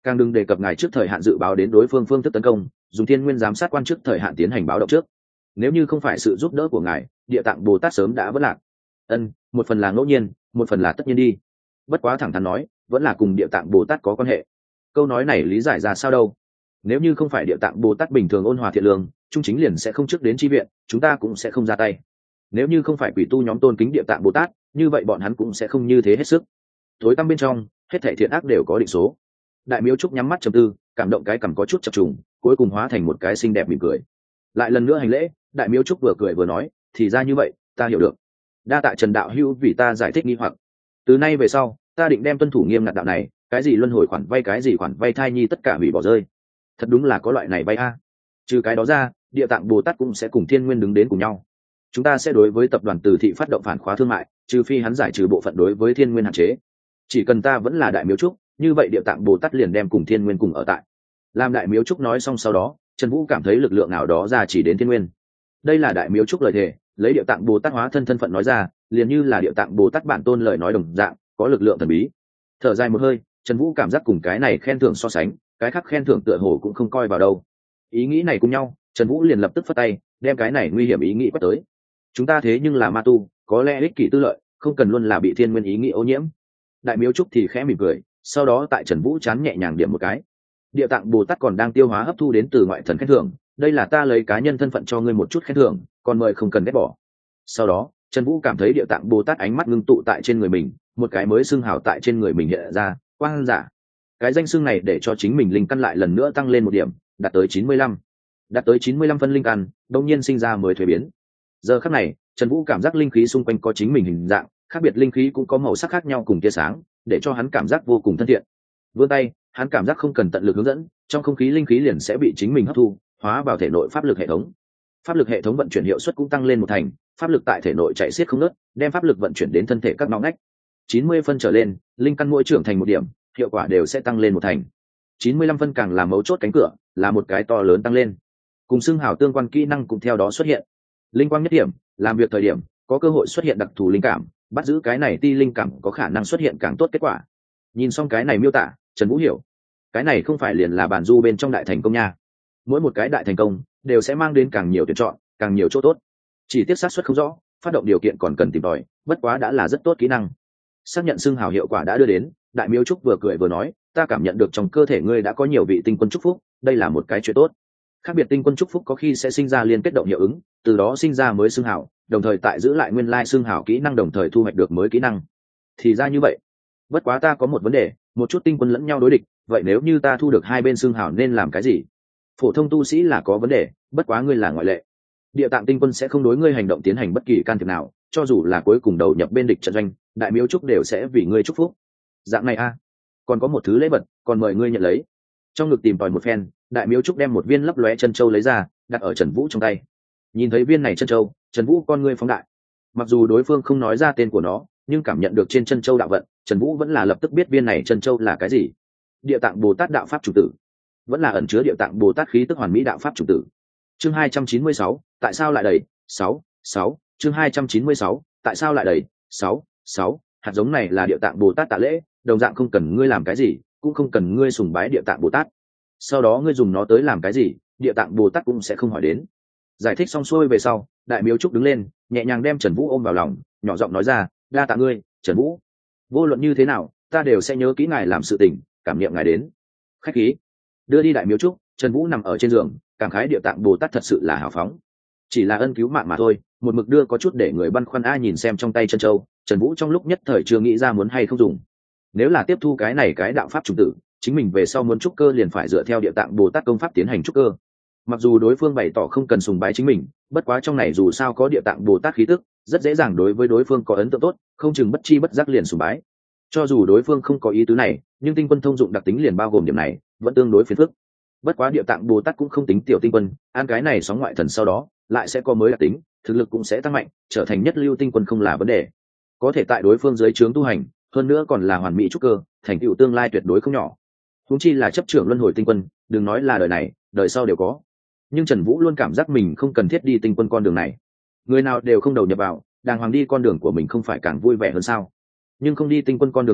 càng đừng đề cập ngài trước thời hạn dự báo đến đối phương phương thức tấn công, dùng thiên nguyên giám sát quan trước thời hạn tiến hành báo động trước. Nếu như không phải sự giúp đỡ của ngài, địa tạng bồ tát sớm đã vỡ lạc. Một phần là ngẫu nhiên, một phần là tất nhiên đi. Bất quá thẳng thắn nói, vẫn là cùng địa tạng bồ tát có quan hệ. Câu nói này lý giải ra sao đâu? Nếu như không phải địa tạng bồ tát bình thường ôn hòa thiện lương, trung chính liền sẽ không trước đến chi viện, chúng ta cũng sẽ không ra tay. Nếu như không phải quỷ tu nhóm tôn kính địa tạng bồ tát, như vậy bọn hắn cũng sẽ không như thế hết sức. Tối tăm bên trong, hết thảy thiện ác đều có định số. Đại miếu trúc nhắm mắt trầm tư, cảm động cái cằm có chút chập trùng, cuối cùng hóa thành một cái xinh đẹp mỉm cười. Lại lần nữa hành lễ, đại miếu trúc vừa cười vừa nói, thì ra như vậy, ta hiểu được. Đa tạ Trần đạo hữu vì ta giải thích nghi hoặc. Từ nay về sau, ta định đem tuân thủ nghiêm ngặt đạo này, cái gì luân hồi khoản vay, cái gì khoản vay thai nhi, tất cả hủy bỏ rơi. Thật đúng là có loại này vay a. Trừ cái đó ra, địa tạng bồ tát cũng sẽ cùng thiên nguyên đứng đến cùng nhau. Chúng ta sẽ đối với tập đoàn Từ Thị phát động phản khóa thương mại, trừ phi hắn giải trừ bộ phận đối với thiên nguyên hạn chế. Chỉ cần ta vẫn là đại miếu trúc, như vậy địa tạng bồ tát liền đem cùng thiên nguyên cùng ở tại. Làm đại miếu trúc nói xong sau đó, Trần Vũ cảm thấy lực lượng nào đó ra chỉ đến thiên nguyên. Đây là đại miếu trúc lời thề, lấy địa tạng bồ tát hóa thân thân phận nói ra, liền như là địa tạng bồ tát bản tôn lời nói đồng dạng, có lực lượng thần bí. Thở dài một hơi, Trần Vũ cảm giác cùng cái này khen thưởng so sánh, cái khác khen thưởng tựa hồ cũng không coi vào đâu. Ý nghĩ này cùng nhau, Trần Vũ liền lập tức phất tay, đem cái này nguy hiểm ý nghĩ quét tới. Chúng ta thế nhưng là ma tu, có lẽ ích kỷ tư lợi, không cần luôn là bị thiên nguyên ý nghĩ ô nhiễm. Đại miếu trúc thì khẽ mỉm cười, sau đó tại Trần Vũ chán nhẹ nhàng điểm một cái. Địa tạng bồ tát còn đang tiêu hóa hấp thu đến từ ngoại thần khen thưởng, đây là ta lấy cá nhân thân phận cho ngươi một chút khen thưởng, còn mời không cần ghét bỏ. Sau đó, Trần Vũ cảm thấy địa tạng bồ tát ánh mắt ngưng tụ tại trên người mình, một cái mới xưng hào tại trên người mình hiện ra, quang giả. Cái danh xưng này để cho chính mình linh căn lại lần nữa tăng lên một điểm, đạt tới 95. Đạt tới 95 phân linh căn, đột nhiên sinh ra mới thuế biến. Giờ khắc này, Trần Vũ cảm giác linh khí xung quanh có chính mình hình dạng, khác biệt linh khí cũng có màu sắc khác nhau cùng tia sáng, để cho hắn cảm giác vô cùng thân thiện. Vươn tay, hắn cảm giác không cần tận lực hướng dẫn, trong không khí linh khí liền sẽ bị chính mình hấp thu, hóa vào thể nội pháp lực hệ thống. Pháp lực hệ thống vận chuyển hiệu suất cũng tăng lên một thành, pháp lực tại thể nội chạy xiết không ngớt, đem pháp lực vận chuyển đến thân thể các ngõ ngách. 90 phân trở lên, linh căn mỗi trưởng thành một điểm, hiệu quả đều sẽ tăng lên một thành. 95 phân càng là mấu chốt cánh cửa, là một cái to lớn tăng lên. Cùng xưng hào tương quan kỹ năng cũng theo đó xuất hiện. Linh quang nhất điểm, làm việc thời điểm có cơ hội xuất hiện đặc thù linh cảm, bắt giữ cái này ti linh cảm có khả năng xuất hiện càng tốt kết quả. Nhìn xong cái này miêu tả, Trần Vũ hiểu, cái này không phải liền là bản du bên trong đại thành công nha. Mỗi một cái đại thành công đều sẽ mang đến càng nhiều tuyển chọn, càng nhiều chỗ tốt. Chỉ tiếc xác suất không rõ, phát động điều kiện còn cần tìm tòi, bất quá đã là rất tốt kỹ năng. Xác nhận xưng hào hiệu quả đã đưa đến, đại miêu trúc vừa cười vừa nói, ta cảm nhận được trong cơ thể ngươi đã có nhiều vị tinh quân chúc phúc, đây là một cái chuyện tốt. Khác biệt tinh quân chúc phúc có khi sẽ sinh ra liên kết động hiệu ứng, từ đó sinh ra mới xưng hào, đồng thời tại giữ lại nguyên lai xưng hào kỹ năng, đồng thời thu hoạch được mới kỹ năng. Thì ra như vậy. Bất quá ta có một vấn đề, một chút tinh quân lẫn nhau đối địch, vậy nếu như ta thu được hai bên xưng hào nên làm cái gì? Phổ thông tu sĩ là có vấn đề, bất quá ngươi là ngoại lệ. Địa tạng tinh quân sẽ không đối ngươi hành động tiến hành bất kỳ can thiệp nào, cho dù là cuối cùng đầu nhập bên địch trận doanh, đại miếu trúc đều sẽ vì ngươi chúc phúc. Dạng này a, còn có một thứ lễ vật, còn mời ngươi nhận lấy. Trong ngực tìm tòi một phen, đại miếu trúc đem một viên lấp lóe chân châu lấy ra, đặt ở Trần Vũ trong tay. Nhìn thấy viên này chân châu, Trần Vũ con ngươi phóng đại. Mặc dù đối phương không nói ra tên của nó, nhưng cảm nhận được trên chân châu đạo vận, Trần Vũ vẫn là lập tức biết viên này chân châu là cái gì. Địa tạng Bồ Tát đạo pháp chủ tử, vẫn là ẩn chứa địa tạng Bồ Tát khí tức hoàn mỹ đạo pháp chủ tử. Chương 296, tại sao lại đầy? 6 chương 296, tại sao lại đầy? 6 hạt giống này là địa tạng Bồ Tát tạ lễ, đồng dạng không cần ngươi làm cái gì, cũng không cần ngươi sùng bái địa tạng Bồ Tát. Sau đó ngươi dùng nó tới làm cái gì, địa tạng Bồ Tát cũng sẽ không hỏi đến. Giải thích xong xuôi về sau, đại miếu trúc đứng lên, nhẹ nhàng đem Trần Vũ ôm vào lòng, nhỏ giọng nói ra, đa tạ ngươi, Trần Vũ. Vô luận như thế nào, ta đều sẽ nhớ kỹ ngài làm sự tình, cảm niệm ngài đến. Khách khí. Đưa đi đại miếu trúc, Trần Vũ nằm ở trên giường, cảm khái địa tạng Bồ Tát thật sự là hào phóng. Chỉ là ân cứu mạng mà thôi, một mực đưa có chút để người băn khoăn nhìn xem trong tay chân châu, Trần Vũ trong lúc nhất thời chưa nghĩ ra muốn hay không dùng. Nếu là tiếp thu cái này cái đạo pháp trùng tử, chính mình về sau muốn trúc cơ liền phải dựa theo địa tạng Bồ Tát công pháp tiến hành trúc cơ. Mặc dù đối phương bày tỏ không cần sùng bái chính mình, bất quá trong này dù sao có địa tạng Bồ Tát khí tức, rất dễ dàng đối với đối phương có ấn tượng tốt, không chừng bất chi bất giác liền sùng bái. Cho dù đối phương không có ý tứ này, nhưng tinh quân thông dụng đặc tính liền bao gồm điểm này, vẫn tương đối phiền phức. Bất quá địa tạng Bồ Tát cũng không tính tiểu tinh quân, ăn cái này sóng ngoại thần sau đó, lại sẽ có mới đặc tính, thực lực cũng sẽ tăng mạnh, trở thành nhất lưu tinh quân không là vấn đề. Có thể tại đối phương dưới trướng tu hành, hơn nữa còn là hoàn mỹ trúc cơ, thành tựu tương lai tuyệt đối không nhỏ. Huống chi là chấp trưởng luân hồi tinh quân, đừng nói là đời này, đời sau đều có. Nhưng Trần Vũ luôn cảm giác mình không cần thiết đi tinh quân con đường này. Người nào đều không đầu nhập vào, đàng hoàng đi con đường của mình không phải càng vui vẻ hơn sao? Nhưng không đi tinh quân con đường này,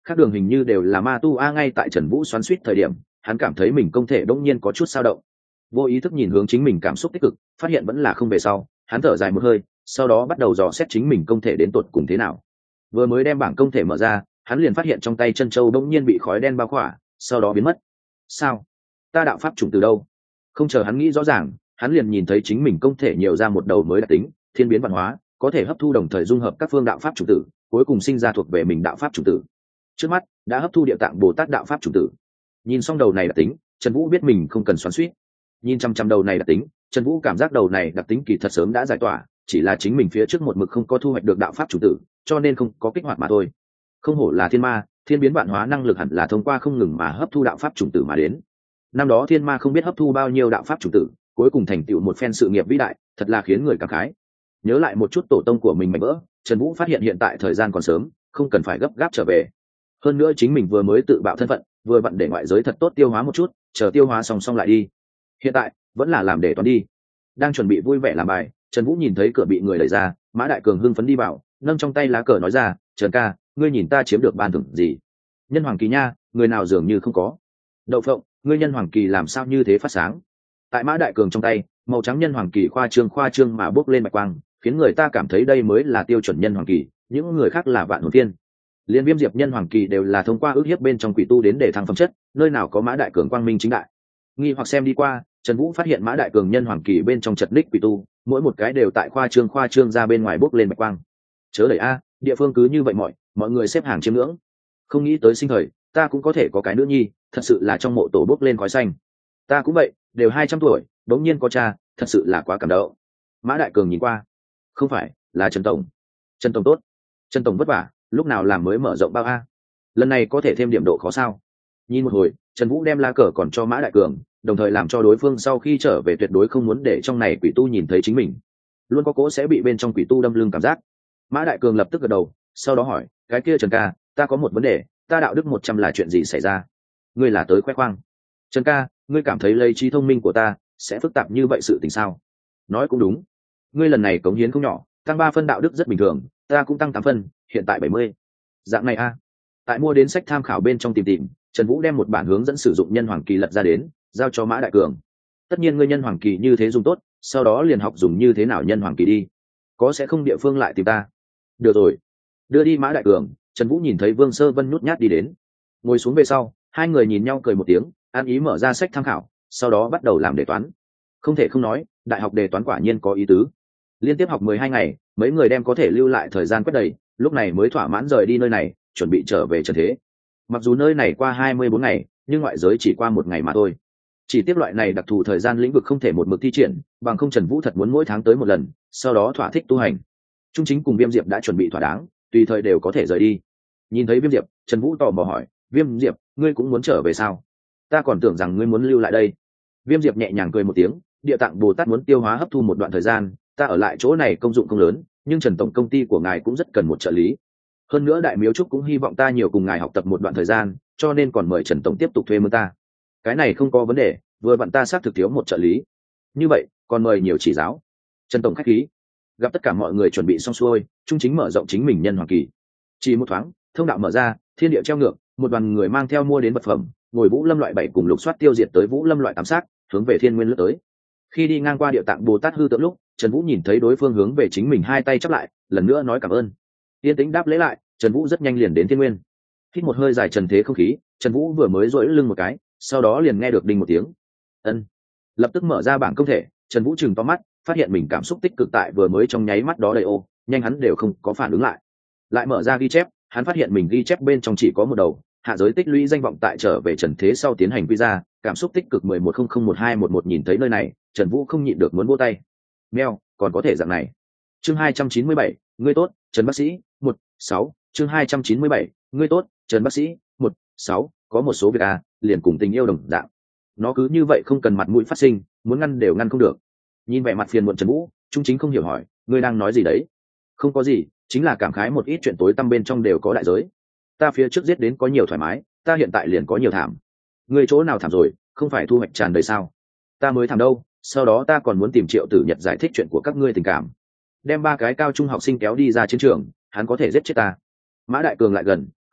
khác đường hình như đều là ma tu a. Ngay tại Trần Vũ xoắn xuýt thời điểm, hắn cảm thấy mình công thể đột nhiên có chút dao động, vô ý thức nhìn hướng chính mình cảm xúc tích cực, phát hiện vẫn là không về sau, hắn thở dài một hơi, sau đó bắt đầu dò xét chính mình công thể đến tột cùng thế nào. Vừa mới đem bảng công thể mở ra, hắn liền phát hiện trong tay chân châu đột nhiên bị khói đen bao khỏa, sau đó biến mất. Sao? Ta đạo pháp chủng từ đâu? Không chờ hắn nghĩ rõ ràng, hắn liền nhìn thấy chính mình công thể nhiều ra một đầu mới đặc tính, thiên biến văn hóa, có thể hấp thu đồng thời dung hợp các phương đạo pháp chủng tử, cuối cùng sinh ra thuộc về mình đạo pháp chủng tử. Trước mắt đã hấp thu địa tạng Bồ Tát đạo pháp chủng tử. Nhìn xong đầu này đặc tính, Trần Vũ biết mình không cần xoắn xuýt. Nhìn chăm chăm đầu này đặc tính, Trần Vũ cảm giác đầu này đặc tính kỳ thật sớm đã giải tỏa, chỉ là chính mình phía trước một mực không có thu hoạch được đạo pháp chủng tử, cho nên không có kích hoạt mà thôi. Không hổ là thiên ma, thiên biến vạn hóa năng lực hẳn là thông qua không ngừng mà hấp thu đạo pháp chủng tử mà đến. Năm đó thiên ma không biết hấp thu bao nhiêu đạo pháp chủng tử, cuối cùng thành tựu một phen sự nghiệp vĩ đại, thật là khiến người cảm khái. Nhớ lại một chút tổ tông của mình mảnh vỡ, Trần Vũ phát hiện hiện tại thời gian còn sớm, không cần phải gấp gáp trở về. Hơn nữa chính mình vừa mới tự bạo thân phận, vừa vặn để ngoại giới thật tốt tiêu hóa một chút, chờ tiêu hóa xong lại đi. Hiện tại vẫn là làm để toán đi. Đang chuẩn bị vui vẻ làm bài, Trần Vũ nhìn thấy cửa bị người đẩy ra, Mã Đại Cường hưng phấn đi vào, nâng trong tay lá cờ nói ra, "Trần ca, ngươi nhìn ta chiếm được ban thưởng gì?" "Nhân hoàng kỳ nha, người nào dường như không có." "Đậu phộng, ngươi nhân hoàng kỳ làm sao như thế phát sáng?" Tại Mã Đại Cường trong tay, màu trắng nhân hoàng kỳ khoa trương mà bốc lên bạch quang, khiến người ta cảm thấy đây mới là tiêu chuẩn nhân hoàng kỳ, những người khác là vạn hồn tiên. Liên Viêm Diệp nhân hoàng kỳ đều là thông qua ước hiếp bên trong quỷ tu đến để thăng phẩm chất, nơi nào có Mã Đại Cường quang minh chính đại. Nghi hoặc xem đi qua, Trần Vũ phát hiện Mã Đại Cường nhân hoàng kỳ bên trong chật ních quỷ tu, mỗi một cái đều tại khoa trương ra bên ngoài bốc lên bạch quang. Chớ đẩy a, địa phương cứ như vậy mọi người xếp hàng chiêm ngưỡng. Không nghĩ tới sinh thời, ta cũng có thể có cái nữ nhi, thật sự là trong mộ tổ bốc lên khói xanh. Ta cũng vậy, đều 200 tuổi, đống nhiên có cha, thật sự là quá cảm động. Mã Đại Cường nhìn qua, không phải, là Trần tổng. Trần tổng tốt. Trần tổng vất vả, lúc nào làm mới mở rộng bao a? Lần này có thể thêm điểm độ khó sao? Nhìn một hồi, Trần Vũ đem lá cờ còn cho Mã Đại Cường, đồng thời làm cho đối phương sau khi trở về tuyệt đối không muốn để trong này quỷ tu nhìn thấy chính mình, luôn có cố sẽ bị bên trong quỷ tu đâm lưng cảm giác. Mã Đại Cường lập tức gật đầu, sau đó hỏi, cái kia Trần ca, ta có một vấn đề, ta đạo đức 100 là chuyện gì xảy ra? Ngươi là tới khoe khoang? Trần ca, ngươi cảm thấy lấy trí thông minh của ta sẽ phức tạp như vậy sự tình sao? Nói cũng đúng, ngươi lần này cống hiến không nhỏ, tăng 3 phân đạo đức rất bình thường, ta cũng tăng 8 phân, hiện tại 70. Dạng này a. Tại mua đến sách tham khảo bên trong tìm, Trần Vũ đem một bản hướng dẫn sử dụng nhân hoàng kỳ lật ra đến, giao cho Mã Đại Cường. Tất nhiên ngươi nhân hoàng kỳ như thế dùng tốt, sau đó liền học dùng như thế nào nhân hoàng kỳ đi. Có sẽ không địa phương lại tìm ta? Được rồi. Đưa đi Mã Đại Cường, Trần Vũ nhìn thấy Vương Sơ Vân nhút nhát đi đến. Ngồi xuống về sau, hai người nhìn nhau cười một tiếng, an ý mở ra sách tham khảo, sau đó bắt đầu làm đề toán. Không thể không nói, đại học đề toán quả nhiên có ý tứ. Liên tiếp học 12 ngày, mấy người đem có thể lưu lại thời gian quét đầy, lúc này mới thỏa mãn rời đi nơi này, chuẩn bị trở về trần thế. Mặc dù nơi này qua 24 ngày, nhưng ngoại giới chỉ qua 1 ngày mà thôi. Chỉ tiếp loại này đặc thù thời gian lĩnh vực không thể một mực thi triển, bằng không Trần Vũ thật muốn mỗi tháng tới một lần, sau đó thỏa thích tu hành. Trung Chính cùng Viêm Diệp đã chuẩn bị thỏa đáng, tùy thời đều có thể rời đi. Nhìn thấy Viêm Diệp, Trần Vũ tò mò hỏi, "Viêm Diệp, ngươi cũng muốn trở về sao? Ta còn tưởng rằng ngươi muốn lưu lại đây." Viêm Diệp nhẹ nhàng cười một tiếng, "Địa Tạng Bồ Tát muốn tiêu hóa hấp thu một đoạn thời gian, ta ở lại chỗ này công dụng không lớn, nhưng Trần tổng công ty của ngài cũng rất cần một trợ lý. Hơn nữa Đại Miếu Trúc cũng hy vọng ta nhiều cùng ngài học tập một đoạn thời gian, cho nên còn mời Trần tổng tiếp tục thuê mướn ta." "Cái này không có vấn đề, vừa vặn ta xác thực thiếu một trợ lý." "Như vậy, còn mời nhiều chỉ giáo." Trần tổng khách khí. Gặp tất cả mọi người chuẩn bị xong xuôi, Trung Chính mở rộng chính mình nhân hoàng kỳ. Chỉ một thoáng, thông đạo mở ra, thiên địa treo ngược, một đoàn người mang theo mua đến vật phẩm, ngồi Vũ Lâm loại 7 cùng lục soát tiêu diệt tới Vũ Lâm loại 8 sát, hướng về Thiên Nguyên lướt tới. Khi đi ngang qua Địa Tạng Bồ Tát hư tượng lúc, Trần Vũ nhìn thấy đối phương hướng về chính mình hai tay chắp lại, lần nữa nói cảm ơn. Yên tĩnh đáp lễ lại, Trần Vũ rất nhanh liền đến Thiên Nguyên. Hít một hơi dài trần thế không khí, Trần Vũ vừa mới duỗi lưng một cái, sau đó liền nghe được đinh một tiếng. Ân. Lập tức mở ra bảng công thể, Trần Vũ chừng to mắt, phát hiện mình cảm xúc tích cực tại vừa mới trong nháy mắt đó đầy ô, nhanh hắn đều không có phản ứng lại. Lại mở ra ghi chép, hắn phát hiện mình ghi chép bên trong chỉ có một đầu, hạ giới tích lũy danh vọng tại trở về trần thế sau tiến hành quy ra, cảm xúc tích cực 11001211 nhìn thấy nơi này, Trần Vũ không nhịn được muốn vỗ tay. Meo, còn có thể dạng này. Chương 297, ngươi tốt, Trần bác sĩ, 1-6, chương 297, ngươi tốt, Trần bác sĩ, 1-6, có một số việc liền cùng tình yêu đồng dạng. Nó cứ như vậy không cần mặt mũi phát sinh, muốn ngăn đều ngăn không được. Nhìn vẻ mặt phiền muộn Trần Vũ, Trung Chính không hiểu hỏi, ngươi đang nói gì đấy? Không có gì, chính là cảm khái một ít chuyện tối tăm bên trong đều có đại giới. Ta phía trước giết đến có nhiều thoải mái, ta hiện tại liền có nhiều thảm. Ngươi chỗ nào thảm rồi, không phải thu hoạch tràn đầy sao? Ta mới thảm đâu, sau đó ta còn muốn tìm Triệu Tử Nhật giải thích chuyện của các ngươi tình cảm. Đem 3 cái cao trung học sinh kéo đi ra chiến trường, hắn có thể giết chết ta. Mã Đại Cường lại gần,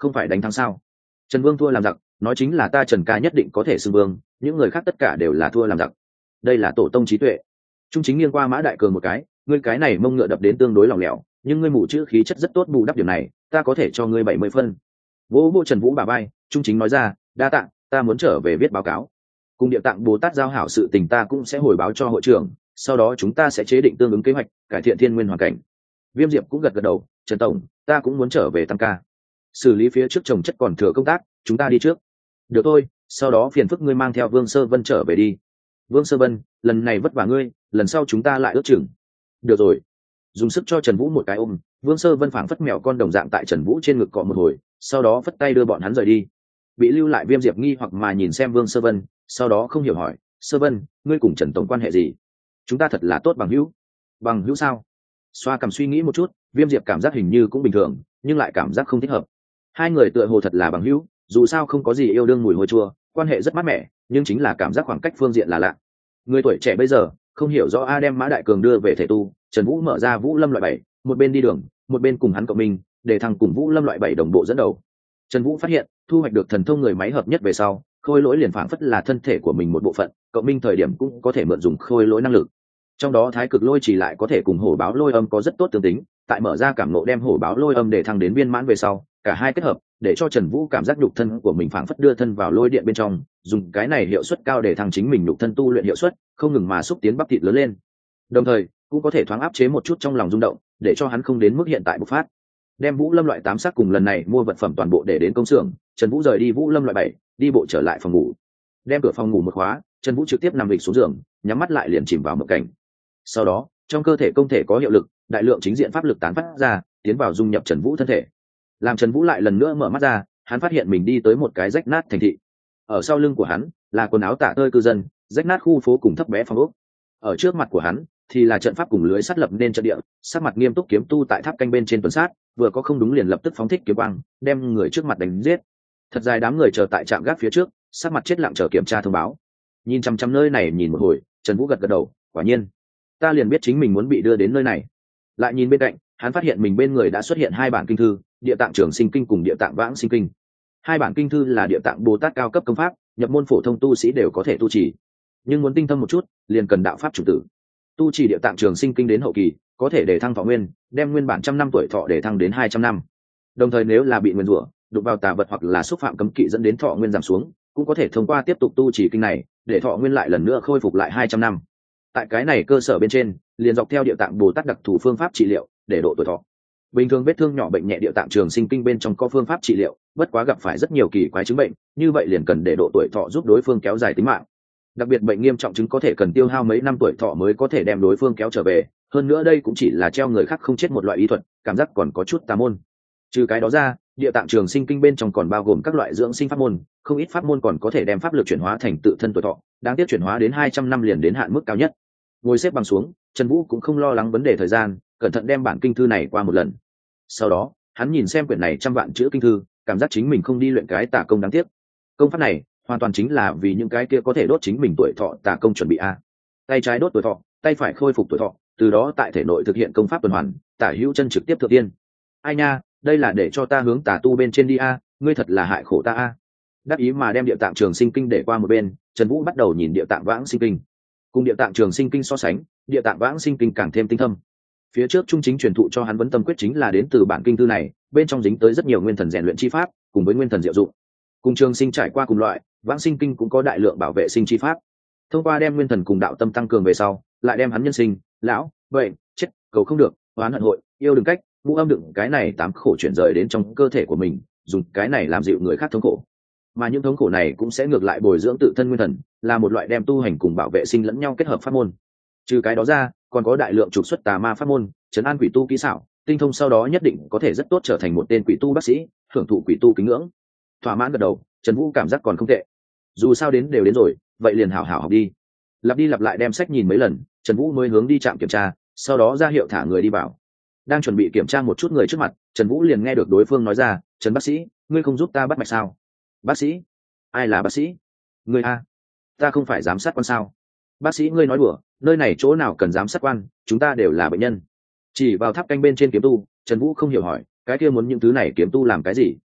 không phải đánh thắng sao? Trần Vương thua làm giặc, nói chính là ta Trần ca nhất định có thể xưng vương, những người khác tất cả đều là thua làm giặc. Đây là tổ tông trí tuệ. Trung chính nghiêng qua Mã Đại Cường một cái, ngươi cái này mông ngựa đập đến tương đối lỏng lẻo, nhưng ngươi mù chữ khí chất rất tốt, bù đắp điểm này ta có thể cho ngươi 70 phân. Vỗ vỗ Trần Vũ bà bay, Trung chính nói ra, đa tạ, ta muốn trở về viết báo cáo. Cùng Địa Tạng Bồ Tát giao hảo sự tình ta cũng sẽ hồi báo cho hội trưởng, sau đó chúng ta sẽ chế định tương ứng kế hoạch cải thiện thiên nguyên hoàn cảnh. Viêm Diệp cũng gật gật đầu, Trần tổng, ta cũng muốn trở về tăng ca, xử lý phía trước trồng chất còn thừa công tác, chúng ta đi trước. Được thôi, sau đó phiền phức ngươi mang theo Vương Sơ Vân trở về đi. Vương Sơ Vân, lần này vất vả ngươi, lần sau chúng ta lại ước chừng. Được rồi. Dùng sức cho Trần Vũ một cái ôm, Vương Sơ Vân phảng phất mèo con đồng dạng tại Trần Vũ trên ngực cọ một hồi, sau đó phất tay đưa bọn hắn rời đi. Bị lưu lại Viêm Diệp nghi hoặc mà nhìn xem Vương Sơ Vân, sau đó không hiểu hỏi, Sơ Vân, ngươi cùng Trần tổng quan hệ gì? Chúng ta thật là tốt bằng hữu. Bằng hữu sao? Xoa cằm suy nghĩ một chút, Viêm Diệp cảm giác hình như cũng bình thường, nhưng lại cảm giác không thích hợp. Hai người tựa hồ thật là bằng hữu, dù sao không có gì yêu đương mùi hôi chua, quan hệ rất mát mẻ, nhưng chính là cảm giác khoảng cách phương diện là lạ. Người tuổi trẻ bây giờ không hiểu rõ a đem Mã Đại Cường đưa về thể tu, Trần Vũ mở ra Vũ Lâm loại 7, một bên đi đường, một bên cùng hắn cộng minh, để thằng cùng Vũ Lâm loại 7 đồng bộ dẫn đầu. Trần Vũ phát hiện, thu hoạch được thần thông người máy hợp nhất về sau, khôi lỗi liền phảng phất là thân thể của mình một bộ phận, cộng minh thời điểm cũng có thể mượn dùng khôi lỗi năng lực. Trong đó Thái Cực Lôi chỉ lại có thể cùng Hổ Báo Lôi Âm có rất tốt tương tính, tại mở ra cảm ngộ đem Hổ Báo Lôi Âm để thăng đến viên mãn về sau, cả hai kết hợp, để cho Trần Vũ cảm giác nhục thân của mình phảng phất đưa thân vào lôi điện bên trong, dùng cái này hiệu suất cao để thăng chính mình nhục thân tu luyện hiệu suất, không ngừng mà xúc tiến bắp thịt lớn lên. Đồng thời, cũng có thể thoáng áp chế một chút trong lòng rung động, để cho hắn không đến mức hiện tại bộc phát. Đem Vũ Lâm loại 8 sắc cùng lần này mua vật phẩm toàn bộ để đến công xưởng, Trần Vũ rời đi Vũ Lâm loại 7, đi bộ trở lại phòng ngủ. Đem cửa phòng ngủ một khóa, Trần Vũ trực tiếp nằm lịch xuống giường, nhắm mắt lại liền chìm vào mộng cảnh. Sau đó, trong cơ thể công thể có hiệu lực, đại lượng chính diện pháp lực tán phát ra, tiến vào dung nhập Trần Vũ thân thể. Làm Trần Vũ lại lần nữa mở mắt ra, hắn phát hiện mình đi tới một cái rách nát thành thị. Ở sau lưng của hắn là quần áo tả tơi cư dân, rách nát khu phố cùng thấp bé phòng ốc. Ở trước mặt của hắn thì là trận pháp cùng lưới sắt lập nên trận địa, sắc mặt nghiêm túc kiếm tu tại tháp canh bên trên tuần sát, vừa có không đúng liền lập tức phóng thích kiếm quang, đem người trước mặt đánh giết. Thật dài đám người chờ tại trạm gác phía trước, sắc mặt chết lặng chờ kiểm tra thông báo. Nhìn chăm chăm nơi này nhìn một hồi, Trần Vũ gật gật đầu, quả nhiên, ta liền biết chính mình muốn bị đưa đến nơi này. Lại nhìn bên cạnh, hắn phát hiện mình bên người đã xuất hiện hai bản kinh thư, Địa Tạng Trường Sinh Kinh cùng Địa Tạng Vãng Sinh Kinh. Hai bản kinh thư là Địa Tạng Bồ Tát cao cấp công pháp, nhập môn phổ thông tu sĩ đều có thể tu trì, nhưng muốn tinh thâm một chút, liền cần đạo pháp chủ tử. Tu trì Địa Tạng Trường Sinh Kinh đến hậu kỳ, có thể để thăng thọ nguyên, đem nguyên bản 100 năm tuổi thọ để thăng đến 200 năm. Đồng thời nếu là bị nguyên rủa, đụng vào tà vật hoặc là xúc phạm cấm kỵ dẫn đến thọ nguyên giảm xuống, cũng có thể thông qua tiếp tục tu trì kinh này, để thọ nguyên lại lần nữa khôi phục lại 200 năm. Tại cái này cơ sở bên trên, liền dọc theo Địa Tạng Bồ Tát đặc thù phương pháp trị liệu, để độ tuổi thọ. Bình thường vết thương nhỏ bệnh nhẹ Địa Tạng Trường Sinh Kinh bên trong có phương pháp trị liệu, bất quá gặp phải rất nhiều kỳ quái chứng bệnh, như vậy liền cần để độ tuổi thọ giúp đối phương kéo dài tính mạng. Đặc biệt bệnh nghiêm trọng chứng có thể cần tiêu hao mấy năm tuổi thọ mới có thể đem đối phương kéo trở về, hơn nữa đây cũng chỉ là treo người khác không chết một loại y thuật, cảm giác còn có chút tà môn. Trừ cái đó ra, Địa Tạng Trường Sinh Kinh bên trong còn bao gồm các loại dưỡng sinh pháp môn, không ít pháp môn còn có thể đem pháp lực chuyển hóa thành tự thân tuổi thọ, đáng tiếc chuyển hóa đến 200 năm liền đến hạn mức cao nhất. Ngồi xếp bằng xuống, Trần Vũ cũng không lo lắng vấn đề thời gian, cẩn thận đem bản kinh thư này qua một lần. Sau đó, hắn nhìn xem quyển này 100 vạn chữ kinh thư, cảm giác chính mình không đi luyện cái tà công đáng tiếc. Công pháp này hoàn toàn chính là vì những cái kia có thể đốt chính mình tuổi thọ tà công chuẩn bị a. Tay trái đốt tuổi thọ, tay phải khôi phục tuổi thọ, từ đó tại thể nội thực hiện công pháp tuần hoàn, tả hữu chân trực tiếp thượng tiên. Ai nha, đây là để cho ta hướng tà tu bên trên đi a, ngươi thật là hại khổ ta a. Đáp ý mà đem Địa Tạng Trường Sinh Kinh để qua một bên, Trần Vũ bắt đầu nhìn Địa Tạng Vãng Sinh Kinh. Cùng Địa Tạng Trường Sinh Kinh so sánh, Địa Tạng Vãng Sinh Kinh càng thêm tinh thâm. Phía trước trung chính truyền thụ cho hắn vấn tâm quyết chính là đến từ bản kinh thư này, bên trong dính tới rất nhiều nguyên thần rèn luyện chi pháp, cùng với nguyên thần diệu dụng. Cùng Trường Sinh trải qua cùng loại, Vãng Sinh Kinh cũng có đại lượng bảo vệ sinh chi pháp. Thông qua đem nguyên thần cùng đạo tâm tăng cường về sau, lại đem hắn nhân sinh, lão, bệnh, chết, cầu không được, oán hận hội, yêu đừng cách, ngũ âm đựng cái này 8 khổ chuyển rời đến trong cơ thể của mình, dùng cái này làm dịu người khác thống khổ. Mà những thống khổ này cũng sẽ ngược lại bồi dưỡng tự thân nguyên thần, là một loại đem tu hành cùng bảo vệ sinh lẫn nhau kết hợp pháp môn. Trừ cái đó ra, còn có đại lượng trục xuất tà ma pháp môn, trấn an quỷ tu kỹ xảo, tinh thông sau đó nhất định có thể rất tốt trở thành một tên quỷ tu bác sĩ, hưởng thụ quỷ tu kính ngưỡng. Thỏa mãn gật đầu, Trần Vũ cảm giác còn không tệ. Dù sao đến đều đến rồi, vậy liền hảo hảo học đi. Lặp đi lặp lại đem sách nhìn mấy lần, Trần Vũ mới hướng đi trạm kiểm tra, sau đó ra hiệu thả người đi vào. Đang chuẩn bị kiểm tra một chút người trước mặt, Trần Vũ liền nghe được đối phương nói ra, "Trần bác sĩ, ngươi không giúp ta bắt mạch sao?" "Bác sĩ? Ai là bác sĩ?" "Ngươi a." "Ta không phải giám sát quan sao?" "Bác sĩ ngươi nói đùa, nơi này chỗ nào cần giám sát quan, chúng ta đều là bệnh nhân." Chỉ vào tháp canh bên trên kiếm tu, Trần Vũ không hiểu hỏi, "Cái kia muốn những thứ này kiếm tu làm cái gì?"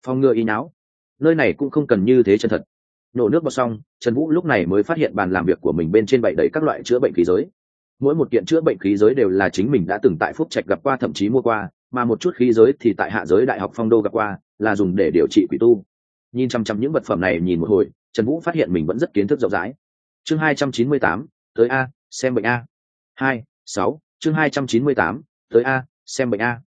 Phòng ngừa y nháo, nơi này cũng không cần như thế chân thật. Nổ nước bọt xong, Trần Vũ lúc này mới phát hiện bàn làm việc của mình bên trên bày đầy các loại chữa bệnh khí giới. Mỗi một kiện chữa bệnh khí giới đều là chính mình đã từng tại Phúc Trạch gặp qua, thậm chí mua qua, mà một chút khí giới thì tại Hạ Giới Đại học Phong Đô gặp qua, là dùng để điều trị quỷ tu. Nhìn chăm chăm những vật phẩm này nhìn một hồi, Trần Vũ phát hiện mình vẫn rất kiến thức rộng rãi. Chương 298, tới a, xem bệnh a. 6, chương 298, tới a, xem bệnh a.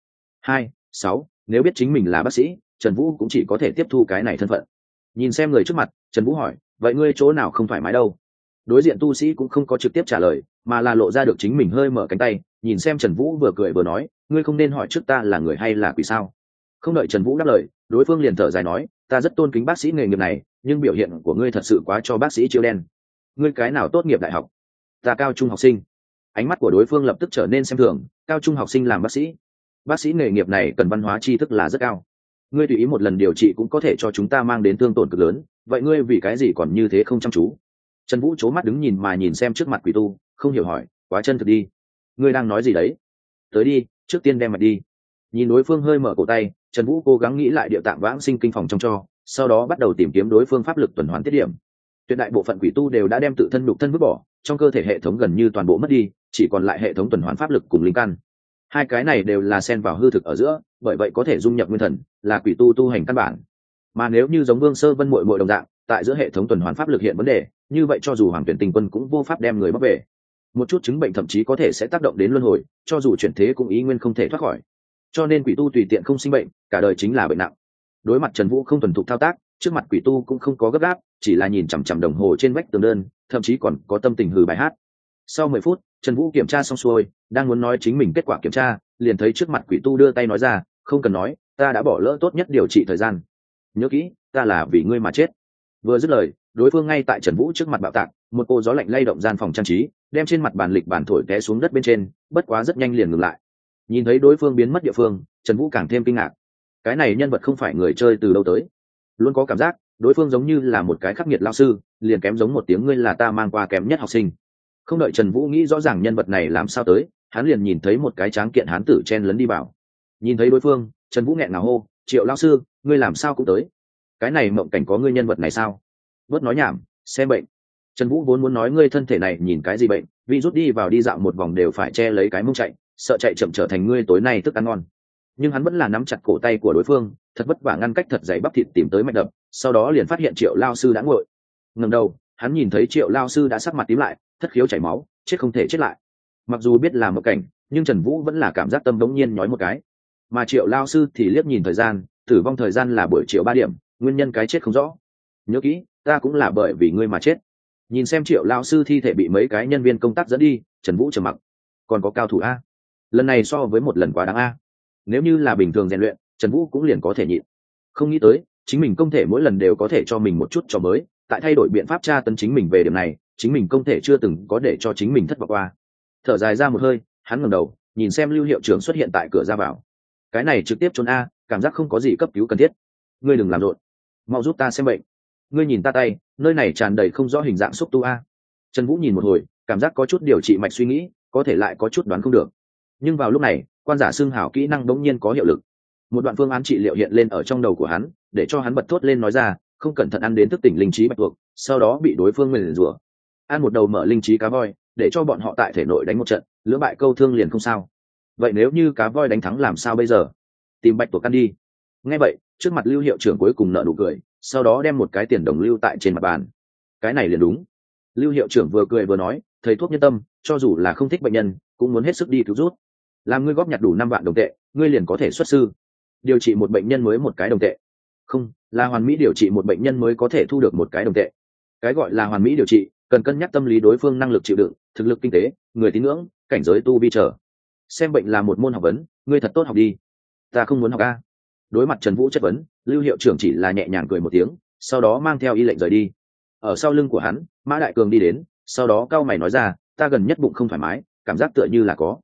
6, nếu biết chính mình là bác sĩ, Trần Vũ cũng chỉ có thể tiếp thu cái này thân phận. Nhìn xem người trước mặt, Trần Vũ hỏi, vậy ngươi chỗ nào không thoải mái đâu? Đối diện tu sĩ cũng không có trực tiếp trả lời, mà là lộ ra được chính mình hơi mở cánh tay, nhìn xem Trần Vũ vừa cười vừa nói, ngươi không nên hỏi trước ta là người hay là quỷ sao? Không đợi Trần Vũ đáp lời, đối phương liền thở dài nói, ta rất tôn kính bác sĩ nghề nghiệp này, nhưng biểu hiện của ngươi thật sự quá cho bác sĩ chiếu đen. Ngươi cái nào tốt nghiệp đại học? Ta cao trung học sinh. Ánh mắt của đối phương lập tức trở nên xem thường, cao trung học sinh làm bác sĩ nghề nghiệp này cần văn hóa tri thức là rất cao. Ngươi tùy ý một lần điều trị cũng có thể cho chúng ta mang đến thương tổn cực lớn, vậy ngươi vì cái gì còn như thế không chăm chú? Trần Vũ c mắt đứng nhìn mà nhìn xem trước mặt quỷ tu, không hiểu hỏi, quá chân thực đi. Ngươi đang nói gì đấy? Tới đi, trước tiên đem mặt đi. Nhìn đối phương hơi mở cổ tay, Trần Vũ cố gắng nghĩ lại địa tạng vãng sinh kinh phòng trong cho, sau đó bắt đầu tìm kiếm đối phương pháp lực tuần hoàn tiết điểm. Tuyệt đại bộ phận quỷ tu đều đã đem tự thân nhục thân vứt bỏ, trong cơ thể hệ thống gần như toàn bộ mất đi, chỉ còn lại hệ thống tuần hoàn pháp lực cùng linh căn. Hai cái này đều là xen vào hư thực ở giữa, bởi vậy có thể dung nhập nguyên thần, là quỷ tu tu hành căn bản. Mà nếu như giống Vương Sơ Vân muội muội đồng dạng, tại giữa hệ thống tuần hoàn pháp lực hiện vấn đề, như vậy cho dù Hoàng Tuyển Tinh Quân cũng vô pháp đem người bắt về. Một chút chứng bệnh thậm chí có thể sẽ tác động đến luân hồi, cho dù chuyển thế cũng ý nguyên không thể thoát khỏi. Cho nên quỷ tu tùy tiện không sinh bệnh, cả đời chính là bệnh nặng. Đối mặt Trần Vũ không thuần thục thao tác, trước mặt quỷ tu cũng không có gấp gáp, chỉ là nhìn chằm chằm đồng hồ trên vách tường đơn, thậm chí còn có tâm tình hừ bài hát. Sau 10 phút, Trần Vũ kiểm tra xong xuôi, đang muốn nói chính mình kết quả kiểm tra, liền thấy trước mặt quỷ tu đưa tay nói ra, không cần nói, ta đã bỏ lỡ tốt nhất điều trị thời gian. Nhớ kỹ, ta là vì ngươi mà chết. Vừa dứt lời, đối phương ngay tại Trần Vũ trước mặt bạo tạc, một cô gió lạnh lay động gian phòng trang trí, đem trên mặt bàn lịch bản thổi té xuống đất bên trên, bất quá rất nhanh liền ngừng lại. Nhìn thấy đối phương biến mất địa phương, Trần Vũ càng thêm kinh ngạc. Cái này nhân vật không phải người chơi từ đâu tới, luôn có cảm giác đối phương giống như là một cái khắc nghiệt lao sư, liền kém giống một tiếng ngươi là ta mang qua kém nhất học sinh. Không đợi Trần Vũ nghĩ rõ ràng nhân vật này làm sao tới, hắn liền nhìn thấy một cái tráng kiện hán tử chen lấn đi vào. Nhìn thấy đối phương, Trần Vũ nghẹn ngào hô, Triệu lao sư, ngươi làm sao cũng tới? Cái này mộng cảnh có ngươi nhân vật này sao? Bớt nói nhảm, xem bệnh. Trần Vũ vốn muốn nói ngươi thân thể này nhìn cái gì bệnh, vì rút đi vào đi dạo một vòng đều phải che lấy cái mông chạy, sợ chạy chậm trở thành ngươi tối nay thức ăn ngon. Nhưng hắn vẫn là nắm chặt cổ tay của đối phương, thật vất vả ngăn cách thật dày bắp thịt tìm tới mạch đập, sau đó liền phát hiện Triệu lao sư đã nguội. Ngẩng đầu, hắn nhìn thấy Triệu lao sư đã sắc mặt tím lại, thất khiếu chảy máu, chết không thể chết lại. Mặc dù biết là một cảnh, nhưng Trần Vũ vẫn là cảm giác tâm đống nhiên nhói một cái. Mà Triệu lao sư thì liếc nhìn thời gian, tử vong thời gian là buổi chiều 3 điểm, nguyên nhân cái chết không rõ. Nhớ kỹ, ta cũng là bởi vì ngươi mà chết. Nhìn xem Triệu lao sư thi thể bị mấy cái nhân viên công tác dẫn đi, Trần Vũ trầm mặc. Còn có cao thủ a, lần này so với một lần quá đáng a. Nếu như là bình thường rèn luyện, Trần Vũ cũng liền có thể nhịn. Không nghĩ tới, chính mình công thể mỗi lần đều có thể cho mình một chút cho mới, tại thay đổi biện pháp tra tấn chính mình về điểm này, chính mình công thể chưa từng có để cho chính mình thất vọng qua. Thở dài ra một hơi, hắn ngẩng đầu, nhìn xem Lưu hiệu trưởng xuất hiện tại cửa ra vào. Cái này trực tiếp trốn a, cảm giác không có gì cấp cứu cần thiết. Ngươi đừng làm rộn, mau giúp ta xem bệnh. Ngươi nhìn ta tay, nơi này tràn đầy không rõ hình dạng xúc tu a. Trần Vũ nhìn một hồi, cảm giác có chút điều trị mạch suy nghĩ, có thể lại có chút đoán không được. Nhưng vào lúc này, quan giả xưng hảo kỹ năng đống nhiên có hiệu lực. Một đoạn phương án trị liệu hiện lên ở trong đầu của hắn, để cho hắn bật thốt lên nói ra, không cẩn thận ăn đến thức tỉnh linh trí bạch tuộc, sau đó bị đối phương nguyền rủa. Ăn một đầu mở linh trí cá voi, để cho bọn họ tại thể nội đánh một trận, lưỡng bại câu thương liền không sao. Vậy nếu như cá voi đánh thắng làm sao bây giờ? Tìm bạch tuộc ăn đi. Nghe vậy, trước mặt Lưu hiệu trưởng cuối cùng nở nụ cười, sau đó đem một cái tiền đồng lưu tại trên mặt bàn. Cái này liền đúng. Lưu hiệu trưởng vừa cười vừa nói, thầy thuốc nhân tâm, cho dù là không thích bệnh nhân, cũng muốn hết sức đi cứu rút. Làm ngươi góp nhặt đủ 5 vạn đồng tệ, ngươi liền có thể xuất sư. Điều trị một bệnh nhân mới 1 cái đồng tệ. Không, là hoàn mỹ điều trị một bệnh nhân mới có thể thu được 1 cái đồng tệ. Cái gọi là hoàn mỹ điều trị, cần cân nhắc tâm lý đối phương, năng lực chịu đựng, thực lực kinh tế, người tín ngưỡng, cảnh giới tu vi trở. Xem bệnh là một môn học vấn, ngươi thật tốt học đi. Ta không muốn học a. Đối mặt Trần Vũ chất vấn, Lưu hiệu trưởng chỉ là nhẹ nhàng cười một tiếng, sau đó mang theo y lệnh rời đi. Ở sau lưng của hắn, Mã Đại Cường đi đến, sau đó cau mày nói ra, ta gần nhất bụng không thoải mái, cảm giác tựa như là có.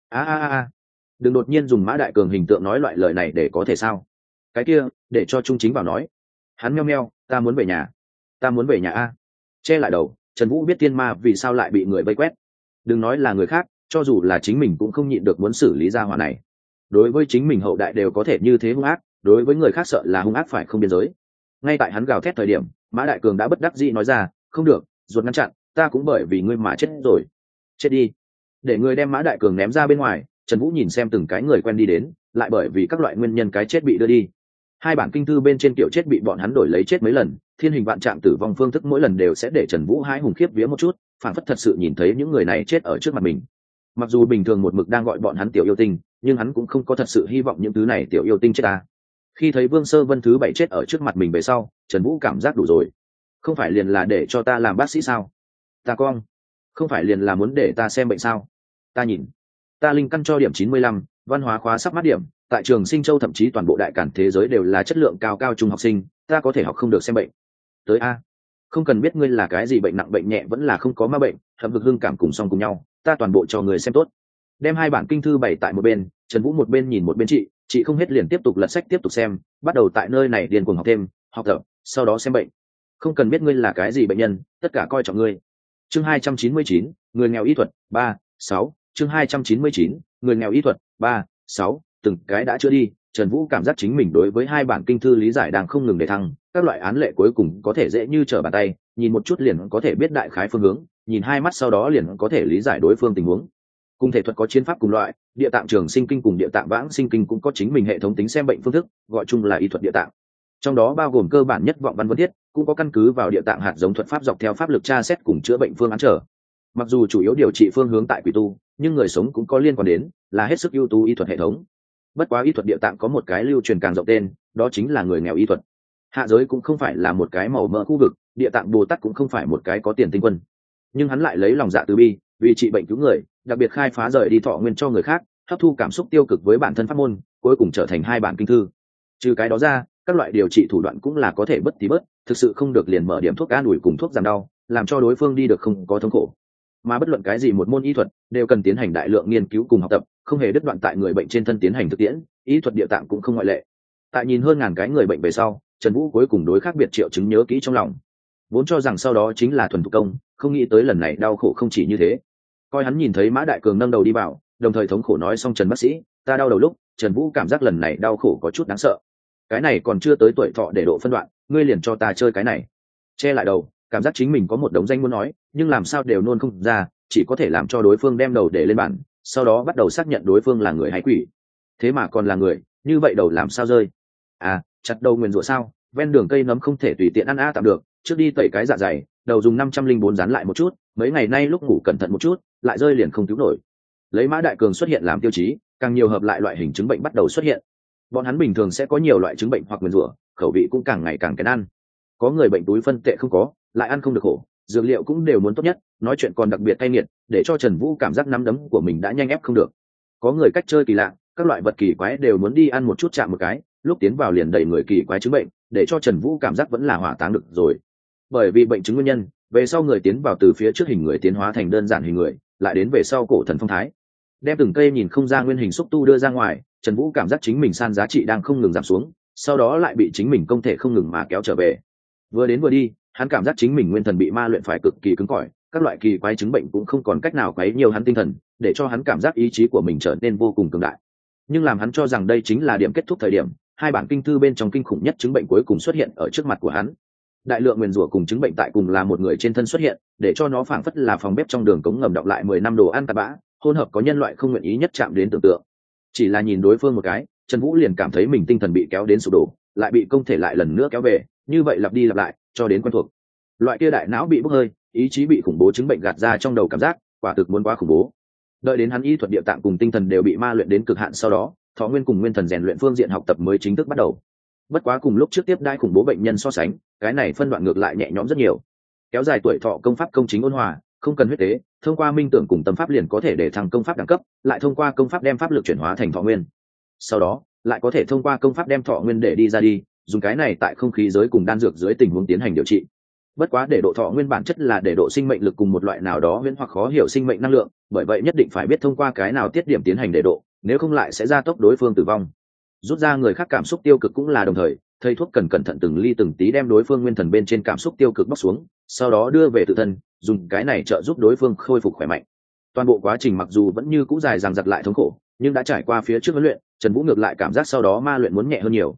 Đừng đột nhiên dùng Mã Đại Cường hình tượng nói loại lời này, để có thể sao? Cái kia, để cho Trung Chính vào nói. Hắn meo meo, ta muốn về nhà. Ta muốn về nhà a. Che lại đầu, Trần Vũ biết tiên ma vì sao lại bị người vây quét. Đừng nói là người khác, cho dù là chính mình cũng không nhịn được muốn xử lý gia hỏa này. Đối với chính mình hậu đại đều có thể như thế hung ác, đối với người khác sợ là hung ác phải không biên giới. Ngay tại hắn gào thét thời điểm, Mã Đại Cường đã bất đắc dĩ nói ra, không được, ruột ngăn chặn, ta cũng bởi vì ngươi mà chết rồi. Chết đi. Để người đem Mã Đại Cường ném ra bên ngoài, Trần Vũ nhìn xem từng cái người quen đi đến, lại bởi vì các loại nguyên nhân cái chết bị đưa đi. Hai bản kinh thư bên trên kiểu chết bị bọn hắn đổi lấy chết mấy lần, thiên hình vạn trạng tử vong phương thức mỗi lần đều sẽ để Trần Vũ hãi hùng khiếp vía một chút, phản phất thật sự nhìn thấy những người này chết ở trước mặt mình. Mặc dù bình thường một mực đang gọi bọn hắn tiểu yêu tinh, nhưng hắn cũng không có thật sự hy vọng những thứ này tiểu yêu tinh chết ta. Khi thấy Vương Sơ Vân thứ 7 chết ở trước mặt mình về sau, Trần Vũ cảm giác đủ rồi. Không phải liền là để cho ta làm bác sĩ sao? Ta cong. Không phải liền là muốn để ta xem bệnh sao? Ta nhìn. Ta linh căn cho điểm 95, văn hóa khóa sắp mát điểm, tại trường Sinh Châu thậm chí toàn bộ đại cản thế giới đều là chất lượng cao cao trung học sinh, ta có thể học không được xem bệnh. Tới a. Không cần biết ngươi là cái gì bệnh nặng bệnh nhẹ vẫn là không có ma bệnh, hầm hực hương cảm cùng song cùng nhau, ta toàn bộ cho người xem tốt. Đem hai bản kinh thư bày tại một bên, Trần Vũ một bên nhìn một bên chị không hết liền tiếp tục lật sách tiếp tục xem, bắt đầu tại nơi này điền cuồng học thêm, học tập, sau đó xem bệnh. Không cần biết ngươi là cái gì bệnh nhân, tất cả coi trọng ngươi. Chương 299, người nghèo y thuật 3, 6, chương 299, người nghèo y thuật 3, 6, từng cái đã chữa đi, Trần Vũ cảm giác chính mình đối với hai bản kinh thư lý giải đang không ngừng để thăng, các loại án lệ cuối cùng có thể dễ như trở bàn tay, nhìn một chút liền có thể biết đại khái phương hướng, nhìn hai mắt sau đó liền có thể lý giải đối phương tình huống. Cùng thể thuật có chiến pháp cùng loại, địa tạng trường sinh kinh cùng địa tạng vãng sinh kinh cũng có chính mình hệ thống tính xem bệnh phương thức, gọi chung là y thuật địa tạng. Trong đó bao gồm cơ bản nhất vọng văn vân thiết, cũng có căn cứ vào địa tạng hạt giống thuật pháp dọc theo pháp lực tra xét cùng chữa bệnh phương án trở. Mặc dù chủ yếu điều trị phương hướng tại quỷ tu, nhưng người sống cũng có liên quan đến, là hết sức ưu tú y thuật hệ thống. Bất quá y thuật địa tạng có một cái lưu truyền càng rộng tên, đó chính là người nghèo y thuật. Hạ giới cũng không phải là một cái màu mỡ khu vực, địa tạng Bồ Tát cũng không phải một cái có tiền tinh quân, nhưng hắn lại lấy lòng dạ từ bi, vì trị bệnh cứu người, đặc biệt khai phá rời đi thọ nguyên cho người khác, hấp thu cảm xúc tiêu cực với bản thân pháp môn, cuối cùng trở thành hai bản kinh thư. Trừ cái đó ra, các loại điều trị thủ đoạn cũng là có thể bất tí bớt, thực sự không được liền mở điểm thuốc an ủi cùng thuốc giảm đau, làm cho đối phương đi được không có thống khổ. Mà bất luận cái gì một môn y thuật đều cần tiến hành đại lượng nghiên cứu cùng học tập, không hề đứt đoạn tại người bệnh trên thân tiến hành thực tiễn, y thuật địa tạng cũng không ngoại lệ. Tại nhìn hơn ngàn cái người bệnh về sau, Trần Vũ cuối cùng đối khác biệt triệu chứng nhớ kỹ trong lòng. Vốn cho rằng sau đó chính là thuần thủ công, không nghĩ tới lần này đau khổ không chỉ như thế. Coi hắn nhìn thấy Mã Đại Cường nâng đầu đi vào, đồng thời thống khổ nói xong Trần bác sĩ, ta đau đầu lúc, Trần Vũ cảm giác lần này đau khổ có chút đáng sợ. Cái này còn chưa tới tuổi thọ để độ phân đoạn, ngươi liền cho ta chơi cái này. Che lại đầu, cảm giác chính mình có một đống danh muốn nói, nhưng làm sao đều nôn không ra, chỉ có thể làm cho đối phương đem đầu để lên bàn, sau đó bắt đầu xác nhận đối phương là người hay quỷ. Thế mà còn là người, như vậy đầu làm sao rơi? À, chặt đầu nguyền rủa sao? Ven đường cây nấm không thể tùy tiện ăn tạm được, trước đi tẩy cái dạ dày, đầu dùng 504 dán lại một chút, mấy ngày nay lúc ngủ cẩn thận một chút, lại rơi liền không cứu nổi. Lấy Mã Đại Cường xuất hiện làm tiêu chí, càng nhiều hợp lại loại hình chứng bệnh bắt đầu xuất hiện. Bọn hắn bình thường sẽ có nhiều loại chứng bệnh hoặc nguyền rủa, khẩu vị cũng càng ngày càng kén ăn. Có người bệnh túi phân tệ không có, lại ăn không được khổ, dược liệu cũng đều muốn tốt nhất, nói chuyện còn đặc biệt cay nghiệt, để cho Trần Vũ cảm giác nắm đấm của mình đã nhanh ép không được. Có người cách chơi kỳ lạ, các loại vật kỳ quái đều muốn đi ăn một chút chạm một cái, lúc tiến vào liền đẩy người kỳ quái chứng bệnh, để cho Trần Vũ cảm giác vẫn là hỏa táng được rồi. Bởi vì bệnh chứng nguyên nhân, về sau người tiến vào từ phía trước hình người tiến hóa thành đơn giản hình người, lại đến về sau cổ thần phong thái. Đem từng cây nhìn không ra nguyên hình xúc tu đưa ra ngoài, Trần Vũ cảm giác chính mình san giá trị đang không ngừng giảm xuống, sau đó lại bị chính mình công thể không ngừng mà kéo trở về. Vừa đến vừa đi, hắn cảm giác chính mình nguyên thần bị ma luyện phải cực kỳ cứng cỏi, các loại kỳ quái chứng bệnh cũng không còn cách nào quấy nhiều hắn tinh thần, để cho hắn cảm giác ý chí của mình trở nên vô cùng cường đại. Nhưng làm hắn cho rằng đây chính là điểm kết thúc thời điểm, hai bản kinh thư bên trong kinh khủng nhất chứng bệnh cuối cùng xuất hiện ở trước mặt của hắn. Đại lượng nguyền rủa cùng chứng bệnh tại cùng là một người trên thân xuất hiện, để cho nó phảng phất là phòng bếp trong đường cống ngầm đọng lại 10 năm đồ ăn tạt bã, hỗn hợp có nhân loại không nguyện ý nhất chạm đến tưởng tượng. Chỉ là nhìn đối phương một cái, Trần Vũ liền cảm thấy mình tinh thần bị kéo đến sụp đổ, lại bị công thể lại lần nữa kéo về, như vậy lặp đi lặp lại, cho đến quen thuộc. Loại kia đại não bị bốc hơi, ý chí bị khủng bố chứng bệnh gạt ra trong đầu cảm giác, quả thực muốn quá khủng bố. Đợi đến hắn y thuật địa tạng cùng tinh thần đều bị ma luyện đến cực hạn sau đó, thọ nguyên cùng nguyên thần rèn luyện phương diện học tập mới chính thức bắt đầu. Bất quá cùng lúc trước tiếp đai khủng bố bệnh nhân so sánh, cái này phân đoạn ngược lại nhẹ nhõm rất nhiều. Kéo dài tuổi thọ công pháp công chính ôn hòa, không cần huyết tế, thông qua minh tưởng cùng tâm pháp liền có thể để thăng công pháp đẳng cấp, lại thông qua công pháp đem pháp lực chuyển hóa thành thọ nguyên. Sau đó, lại có thể thông qua công pháp đem thọ nguyên để đi ra đi, dùng cái này tại không khí giới cùng đan dược dưới tình huống tiến hành điều trị. Bất quá để độ thọ nguyên bản chất là để độ sinh mệnh lực cùng một loại nào đó huyễn hoặc khó hiểu sinh mệnh năng lượng, bởi vậy nhất định phải biết thông qua cái nào tiết điểm tiến hành để độ, nếu không lại sẽ gia tốc đối phương tử vong. Rút ra người khác cảm xúc tiêu cực cũng là đồng thời, thầy thuốc cần cẩn thận từng ly từng tí đem đối phương nguyên thần bên trên cảm xúc tiêu cực bóc xuống, sau đó đưa về tự thân, dùng cái này trợ giúp đối phương khôi phục khỏe mạnh. Toàn bộ quá trình mặc dù vẫn như cũ dài dằng dặc lại thống khổ, nhưng đã trải qua phía trước huấn luyện, Trần Vũ ngược lại cảm giác sau đó ma luyện muốn nhẹ hơn nhiều.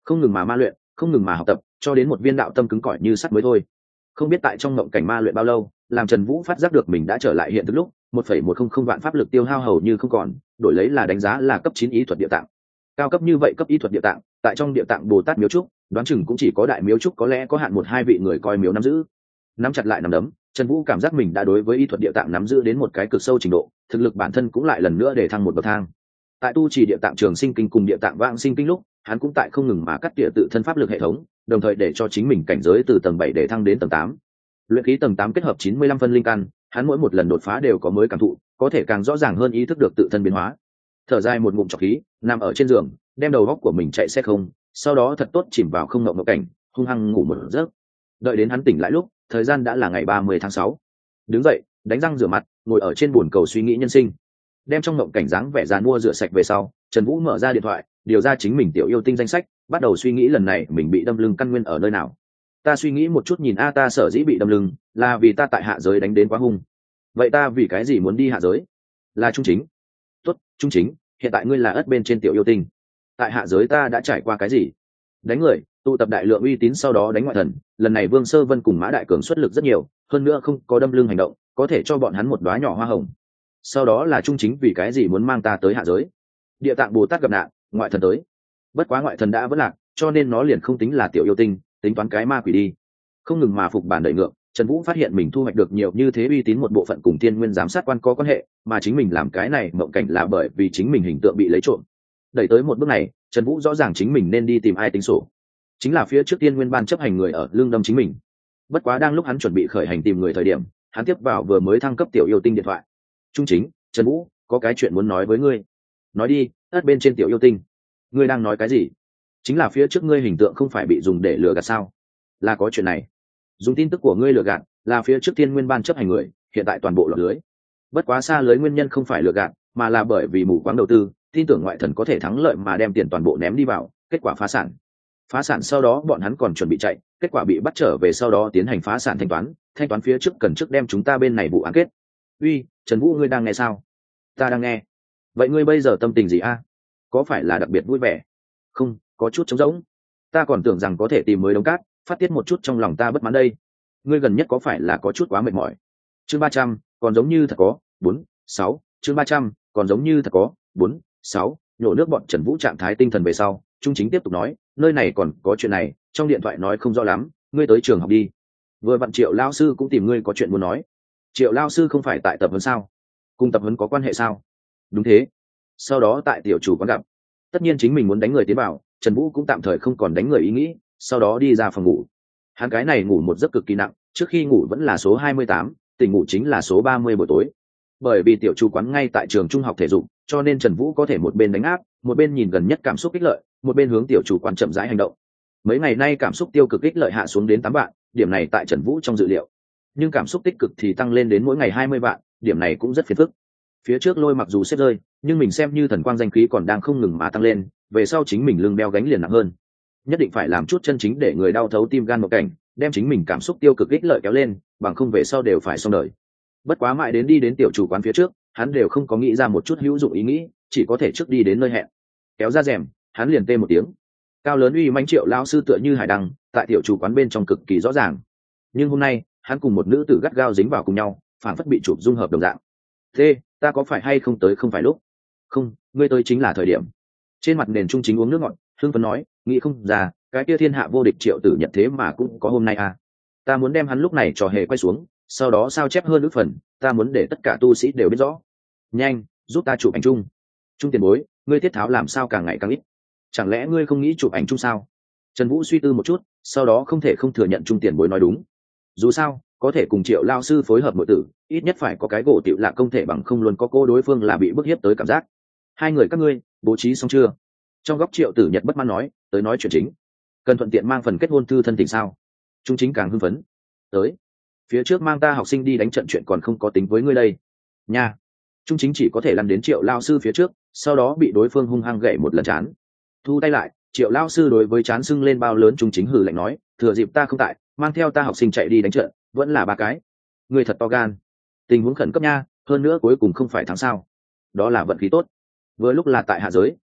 không ngừng mà ma luyện, không ngừng mà học tập, cho đến một viên đạo tâm cứng cỏi như sắt mới thôi. Không biết tại trong mộng cảnh ma luyện bao lâu, làm Trần Vũ phát giác được mình đã trở lại hiện thực lúc 1,100 vạn pháp lực tiêu hao hầu như không còn, đổi lấy là đánh giá là cấp 9 ý thuật địa tạng. Cao cấp như vậy cấp ý thuật địa tạng, tại trong địa tạng Bồ Tát miếu trúc, đoán chừng cũng chỉ có đại miếu trúc có lẽ có hạn một hai vị người coi miếu nắm giữ. Nắm chặt lại nắm đấm, Trần Vũ cảm giác mình đã đối với y thuật địa tạng nắm giữ đến một cái cực sâu trình độ, thực lực bản thân cũng lại lần nữa để thăng một bậc thang. Tại tu trì địa tạng trường sinh kinh cùng địa tạng vãng sinh kinh lúc, hắn cũng tại không ngừng mà cắt tỉa tự thân pháp lực hệ thống, đồng thời để cho chính mình cảnh giới từ tầng 7 để thăng đến tầng 8. Luyện khí tầng 8 kết hợp 95 phân linh căn, hắn mỗi một lần đột phá đều có mới cảm thụ, có thể càng rõ ràng hơn ý thức được tự thân biến hóa. Thở dài một ngụm trọc khí, nằm ở trên giường, đem đầu góc của mình chạy xe không, sau đó thật tốt chìm vào không ngộng ngộng cảnh, hung hăng ngủ một giấc. Đợi đến hắn tỉnh lại lúc, thời gian đã là ngày 30 tháng 6. Đứng dậy, đánh răng rửa mặt, ngồi ở trên bồn cầu suy nghĩ nhân sinh. Đem trong ngộng cảnh dáng vẻ dàn mua rửa sạch về sau, Trần Vũ mở ra điện thoại, điều ra chính mình tiểu yêu tinh danh sách, bắt đầu suy nghĩ lần này mình bị đâm lưng căn nguyên ở nơi nào. Ta suy nghĩ một chút, nhìn ta sở dĩ bị đâm lưng là vì ta tại hạ giới đánh đến quá hung. Vậy ta vì cái gì muốn đi hạ giới? Là Trung Chính. Tốt, Trung Chính, hiện tại ngươi là ất bên trên tiểu yêu tinh. Tại hạ giới ta đã trải qua cái gì? Đánh người, tụ tập đại lượng uy tín, sau đó đánh ngoại thần. Lần này Vương Sơ Vân cùng Mã Đại Cường xuất lực rất nhiều, hơn nữa không có đâm lưng hành động, có thể cho bọn hắn một đóa nhỏ hoa hồng. Sau đó là Trung Chính vì cái gì muốn mang ta tới hạ giới? Địa tạng Bồ Tát gặp nạn, ngoại thần tới. Bất quá ngoại thần đã vất lạc, cho nên nó liền không tính là tiểu yêu tinh, tính toán cái ma quỷ đi. Không ngừng mà phục bản đẩy ngược, Trần Vũ phát hiện mình thu hoạch được nhiều như thế uy tín một bộ phận cùng Thiên Nguyên giám sát quan có quan hệ, mà chính mình làm cái này mộng cảnh là bởi vì chính mình hình tượng bị lấy trộm. Đẩy tới một bước này, Trần Vũ rõ ràng chính mình nên đi tìm ai tính sổ. Chính là phía trước Thiên Nguyên ban chấp hành người ở lương đâm chính mình. Bất quá đang lúc hắn chuẩn bị khởi hành tìm người thời điểm, hắn tiếp vào vừa mới thăng cấp tiểu yêu tinh điện thoại. Trung Chính, Trần Vũ, có cái chuyện muốn nói với ngươi. Nói đi, ất bên trên tiểu yêu tinh. Ngươi đang nói cái gì? Chính là phía trước ngươi hình tượng không phải bị dùng để lừa gạt sao? Là có chuyện này. Dùng tin tức của ngươi lừa gạt, là phía trước Thiên Nguyên ban chấp hành người, hiện tại toàn bộ lọt lưới. Bất quá xa lưới nguyên nhân không phải lừa gạt, mà là bởi vì mù quáng đầu tư, tin tưởng ngoại thần có thể thắng lợi mà đem tiền toàn bộ ném đi vào, kết quả phá sản. Phá sản sau đó bọn hắn còn chuẩn bị chạy, kết quả bị bắt trở về, sau đó tiến hành phá sản thanh toán phía trước cần trước đem chúng ta bên này vụ án kết. Uy, Trần Vũ, ngươi đang nghe sao? Ta đang nghe. Vậy ngươi bây giờ tâm tình gì a? Có phải là đặc biệt vui vẻ? Không, có chút trống rỗng. Ta còn tưởng rằng có thể tìm mới đống cát, phát tiết một chút trong lòng ta bất mãn đây. Ngươi gần nhất có phải là có chút quá mệt mỏi? Chương 300, còn giống như thật có 4-6. Chương 300, còn giống như thật có 4-6. Nhổ nước bọn Trần Vũ trạng thái tinh thần về sau, Trung Chính tiếp tục nói, nơi này còn có chuyện này, trong điện thoại nói không rõ lắm, ngươi tới trường học đi. Vừa vặn Triệu lao sư cũng tìm ngươi có chuyện muốn nói. Triệu lao sư không phải tại tập huấn sao? Cùng tập huấn có quan hệ sao? Đúng thế. Sau đó tại tiểu chủ quán gặp. Tất nhiên chính mình muốn đánh người tiến vào, Trần Vũ cũng tạm thời không còn đánh người ý nghĩ, sau đó đi ra phòng ngủ. Hắn cái này ngủ một giấc cực kỳ nặng, trước khi ngủ vẫn là số 28, tỉnh ngủ chính là số 30 buổi tối. Bởi vì tiểu chủ quán ngay tại trường trung học thể dục, cho nên Trần Vũ có thể một bên đánh áp, một bên nhìn gần nhất cảm xúc kích lợi, một bên hướng tiểu chủ quán chậm rãi hành động. Mấy ngày nay cảm xúc tiêu cực kích lợi hạ xuống đến 8 vạn, điểm này tại Trần Vũ trong dự liệu. Nhưng cảm xúc tích cực thì tăng lên đến mỗi ngày 20 vạn, điểm này cũng rất phiền phức. Phía trước lôi mặc dù xếp rơi, nhưng mình xem như thần quang danh khí còn đang không ngừng mà tăng lên, về sau chính mình lưng đeo gánh liền nặng hơn. Nhất định phải làm chút chân chính để người đau thấu tim gan một cảnh, đem chính mình cảm xúc tiêu cực ích lợi kéo lên, bằng không về sau đều phải xong đời. Bất quá mãi đến đi đến tiểu chủ quán phía trước, hắn đều không có nghĩ ra một chút hữu dụng ý nghĩ, chỉ có thể trước đi đến nơi hẹn. Kéo ra rèm, hắn liền tê một tiếng. Cao lớn uy mãnh Triệu lão sư tựa như hải đăng, tại tiểu chủ quán bên trong cực kỳ rõ ràng. Nhưng hôm nay, hắn cùng một nữ tử gắt gao dính vào cùng nhau, phản phất bị chụp dung hợp đồng dạng. Thế, ta có phải hay không tới không phải lúc? Không, ngươi tới chính là thời điểm. Trên mặt nền Trung Chính uống nước ngọt, hưng phấn nói, nghĩ không ra, cái kia thiên hạ vô địch Triệu Tử Nhật thế mà cũng có hôm nay à? Ta muốn đem hắn lúc này trò hề quay xuống, sau đó sao chép hơn ước phần, ta muốn để tất cả tu sĩ đều biết rõ. Nhanh, giúp ta chụp ảnh chung. Trung tiền bối, ngươi thiết tháo làm sao càng ngày càng ít? Chẳng lẽ ngươi không nghĩ chụp ảnh chung sao? Trần Vũ suy tư một chút, sau đó không thể không thừa nhận Trung tiền bối nói đúng. Dù sao, có thể cùng Triệu lao sư phối hợp nội tử, ít nhất phải có cái gỗ tiểu lạ công thể, bằng không luôn có cô đối phương là bị bức hiếp tới cảm giác. Hai người các ngươi bố trí xong chưa? Trong góc Triệu Tử Nhật bất mãn nói, tới nói chuyện chính. Cần thuận tiện mang phần kết hôn thư thân tình sao? Trung Chính càng hưng phấn. Tới. Phía trước mang ta học sinh đi đánh trận chuyện còn không có tính với ngươi đây. Nha. Trung Chính chỉ có thể lăn đến Triệu lao sư phía trước, sau đó bị đối phương hung hăng gậy một lần chán. Thu tay lại, Triệu lao sư đối với chán sưng lên bao lớn Trung Chính hừ lạnh nói, thừa dịp ta không tại, mang theo ta học sinh chạy đi đánh trận, vẫn là 3 cái. Ngươi thật to gan. Tình huống khẩn cấp nha, hơn nữa cuối cùng không phải thắng sao? Đó là vận khí tốt. Vừa lúc là tại hạ giới,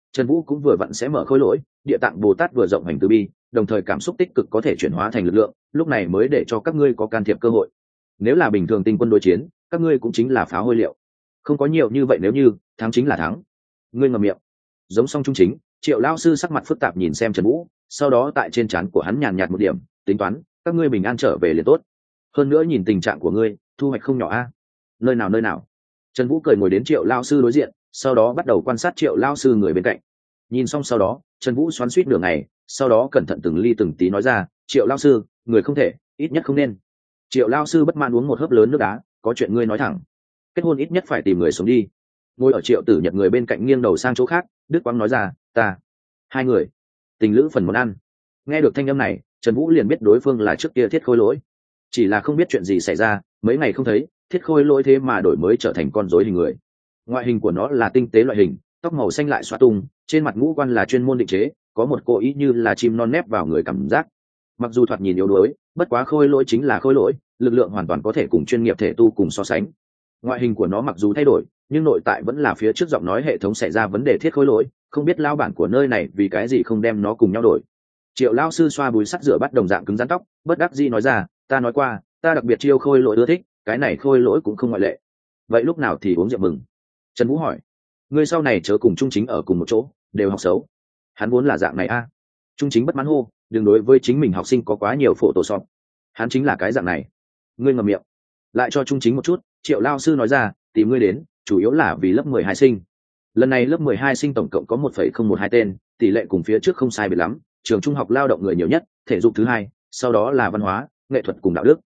Trần Vũ cũng vừa vặn sẽ mở khôi lỗi, địa tạng Bồ Tát vừa rộng hành từ bi, đồng thời cảm xúc tích cực có thể chuyển hóa thành lực lượng, lúc này mới để cho các ngươi có can thiệp cơ hội. Nếu là bình thường tinh quân đối chiến, các ngươi cũng chính là pháo hôi liệu. Không có nhiều như vậy, nếu như thắng chính là thắng. Ngươi ngậm miệng. Giống song trung chính, Triệu lão sư sắc mặt phức tạp nhìn xem Trần Vũ, sau đó tại trên trán của hắn nhàn nhạt một điểm, tính toán, các ngươi bình an trở về liền tốt. Hơn nữa nhìn tình trạng của ngươi, thu hoạch không nhỏ a. Nơi nào? Trần Vũ cười ngồi đến Triệu lão sư đối diện, sau đó bắt đầu quan sát Triệu lão sư người bên cạnh. Nhìn xong sau đó, Trần Vũ xoắn xuýt nửa ngày, sau đó cẩn thận từng ly từng tí nói ra, Triệu lão sư, người không thể, ít nhất không nên. Triệu lão sư bất mãn uống một hớp lớn nước đá, có chuyện ngươi nói thẳng. Kết hôn ít nhất phải tìm người sống đi. Ngồi ở Triệu Tử Nhật người bên cạnh nghiêng đầu sang chỗ khác, Đức Quang nói ra, ta, hai người, tình lữ phần món ăn. Nghe được thanh âm này, Trần Vũ liền biết đối phương là trước kia Thiết Khôi Lỗi. Chỉ là không biết chuyện gì xảy ra, mấy ngày không thấy, Thiết Khôi Lỗi thế mà đổi mới trở thành con rối hình người. Ngoại hình của nó là tinh tế loại hình, tóc màu xanh lại xõa tung, trên mặt ngũ quan là chuyên môn định chế, có một cố ý như là chim non nép vào người cảm giác. Mặc dù thoạt nhìn yếu đuối, bất quá Khôi Lỗi chính là Khôi Lỗi, lực lượng hoàn toàn có thể cùng chuyên nghiệp thể tu cùng so sánh. Ngoại hình của nó mặc dù thay đổi, nhưng nội tại vẫn là phía trước giọng nói hệ thống xảy ra vấn đề Thiết Khôi Lỗi, không biết lao bản của nơi này vì cái gì không đem nó cùng nhau đổi. Triệu lao sư xoa bùi sắt rửa bắt đồng dạng cứng rắn tóc, bất đắc dĩ nói ra, ta nói qua, ta đặc biệt chiêu Khôi Lỗi ưa thích, cái này Khôi Lỗi cũng không ngoại lệ. Vậy lúc nào thì uống rượu mừng? Trần Vũ hỏi. Ngươi sau này chớ cùng Trung Chính ở cùng một chỗ, đều học xấu. Hắn vốn là dạng này a. Trung Chính bất mãn hô, đừng đối với chính mình học sinh có quá nhiều phổ tổ sọt. Hắn chính là cái dạng này. Ngươi ngậm miệng. Lại cho Trung Chính một chút, Triệu lao sư nói ra, tìm ngươi đến, chủ yếu là vì lớp 12 sinh. Lần này lớp 12 sinh tổng cộng có 1,012 tên, tỷ lệ cùng phía trước không sai biệt lắm, trường trung học lao động người nhiều nhất, thể dục thứ hai, sau đó là văn hóa, nghệ thuật cùng đạo đức.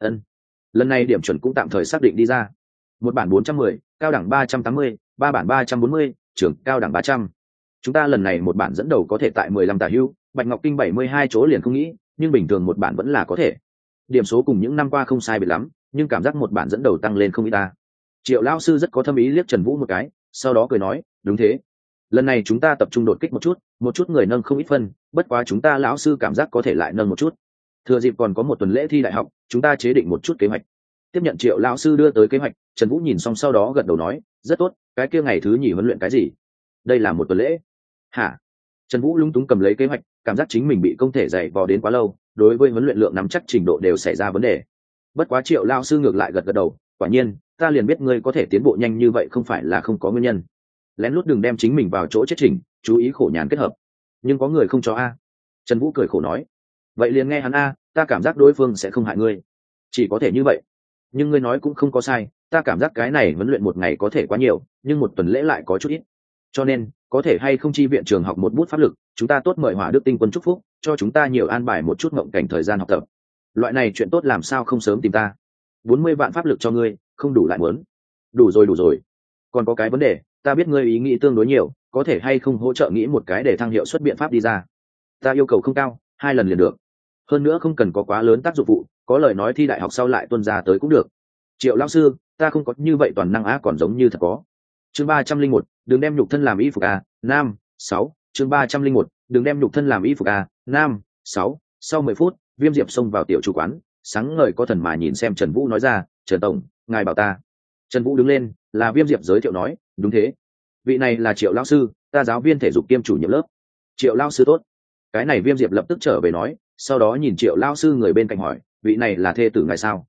Lần này điểm chuẩn cũng tạm thời xác định đi ra. Một bản 410, cao đẳng 380, ba bản 340, trường cao đẳng 300. Chúng ta lần này một bản dẫn đầu có thể tại 15 tả hữu, Bạch Ngọc Kinh 72 chỗ liền không nghĩ, nhưng bình thường một bản vẫn là có thể. Điểm số cùng những năm qua không sai biệt lắm, nhưng cảm giác một bản dẫn đầu tăng lên không ít ta. Triệu lão sư rất có thâm ý liếc Trần Vũ một cái, sau đó cười nói, đúng thế. Lần này chúng ta tập trung đột kích một chút người nâng không ít phân, bất quá chúng ta lão sư cảm giác có thể lại nâng một chút. Thừa dịp còn có một tuần lễ thi đại học, chúng ta chế định một chút kế hoạch. Tiếp nhận Triệu lão sư đưa tới kế hoạch, Trần Vũ nhìn xong sau đó gật đầu nói, rất tốt, cái kia ngày thứ nhì huấn luyện cái gì? Đây là một tuần lễ. Hả? Trần Vũ lúng túng cầm lấy kế hoạch, cảm giác chính mình bị công thể dày vò đến quá lâu, đối với huấn luyện lượng nắm chắc trình độ đều xảy ra vấn đề. Bất quá Triệu lão sư ngược lại gật gật đầu, quả nhiên, ta liền biết ngươi có thể tiến bộ nhanh như vậy không phải là không có nguyên nhân. Lén lút đừng đem chính mình vào chỗ chết trình, chú ý khổ nhàn kết hợp. Nhưng có người không cho a. Trần Vũ cười khổ nói, vậy liền nghe hắn a, ta cảm giác đối phương sẽ không hại ngươi. Chỉ có thể như vậy. Nhưng ngươi nói cũng không có sai, ta cảm giác cái này huấn luyện một ngày có thể quá nhiều, nhưng một tuần lễ lại có chút ít. Cho nên, có thể hay không chi viện trường học một bút pháp lực, chúng ta tốt mời Hỏa Đức Tinh Quân chúc phúc, cho chúng ta nhiều an bài một chút ngộng cảnh thời gian học tập. Loại này chuyện tốt làm sao không sớm tìm ta. 40 vạn pháp lực cho ngươi, không đủ lại muốn. Đủ rồi. Còn có cái vấn đề, ta biết ngươi ý nghĩ tương đối nhiều, có thể hay không hỗ trợ nghĩ một cái để thăng hiệu suất biện pháp đi ra. Ta yêu cầu không cao, 2 lần liền được. Hơn nữa không cần có quá lớn tác dụng phụ, có lời nói thi đại học sau lại tuân ra tới cũng được. Triệu lão sư, ta không có như vậy toàn năng á, còn giống như thật có. Chương 301, đừng đem nhục thân làm y phục a, nam, 6, chương 301, đừng đem nhục thân làm y phục a, nam, 6. Sau 10 phút, Viêm Diệp xông vào tiểu chủ quán, sáng ngời có thần mà nhìn xem Trần Vũ nói ra, Trần tổng, ngài bảo ta. Trần Vũ đứng lên, là Viêm Diệp giới thiệu nói, đúng thế. Vị này là Triệu lão sư, ta giáo viên thể dục kiêm chủ nhiệm lớp. Triệu lão sư tốt. Cái này Viêm Diệp lập tức trở về nói, sau đó nhìn Triệu lão sư người bên cạnh hỏi, vị này là thê tử ngài sao?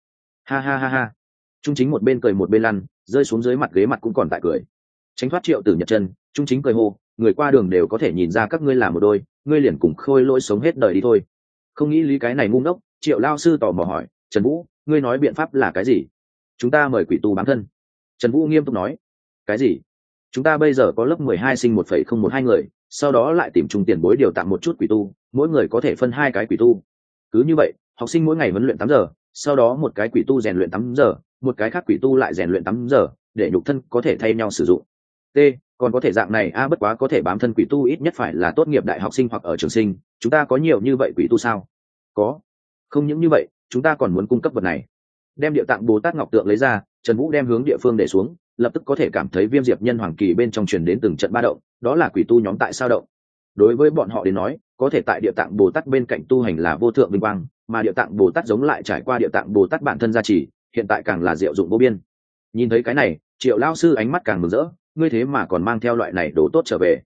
Ha. Trung Chính một bên cười một bên lăn, rơi xuống dưới mặt ghế mặt cũng còn tại cười. Tránh thoát Triệu Tử Nhật chân, Trung Chính cười hô, người qua đường đều có thể nhìn ra các ngươi là một đôi, ngươi liền cùng Khôi Lỗi sống hết đời đi thôi. Không nghĩ lý cái này ngu ngốc, Triệu lão sư tò mò hỏi, Trần Vũ, ngươi nói biện pháp là cái gì? Chúng ta mời quỷ tu bám thân. Trần Vũ nghiêm túc nói, cái gì? Chúng ta bây giờ có lớp 12 sinh 1,012 người, sau đó lại tìm trung tiền bối điều tặng một chút quỷ tu, mỗi người có thể phân 2 cái quỷ tu. Cứ như vậy, học sinh mỗi ngày huấn luyện 8 giờ, sau đó một cái quỷ tu rèn luyện 8 giờ, một cái khác quỷ tu lại rèn luyện 8 giờ, để nhục thân có thể thay nhau sử dụng. T, còn có thể dạng này bất quá có thể bám thân quỷ tu ít nhất phải là tốt nghiệp đại học sinh hoặc ở trường sinh, chúng ta có nhiều như vậy quỷ tu sao? Có. Không những như vậy, chúng ta còn muốn cung cấp vật này. Đem Địa Tạng Bồ Tát ngọc tượng lấy ra, Trần Vũ đem hướng địa phương để xuống, lập tức có thể cảm thấy Viêm Diệp nhân hoàng kỳ bên trong truyền đến từng trận ba động, đó là quỷ tu nhóm tại sao động. Đối với bọn họ đến nói, có thể tại Địa Tạng Bồ Tát bên cạnh tu hành là vô thượng vinh quang, mà Địa Tạng Bồ Tát giống lại trải qua Địa Tạng Bồ Tát bản thân gia trì, hiện tại càng là diệu dụng vô biên. Nhìn thấy cái này, Triệu lão sư ánh mắt càng mừng rỡ, ngươi thế mà còn mang theo loại này đồ tốt trở về.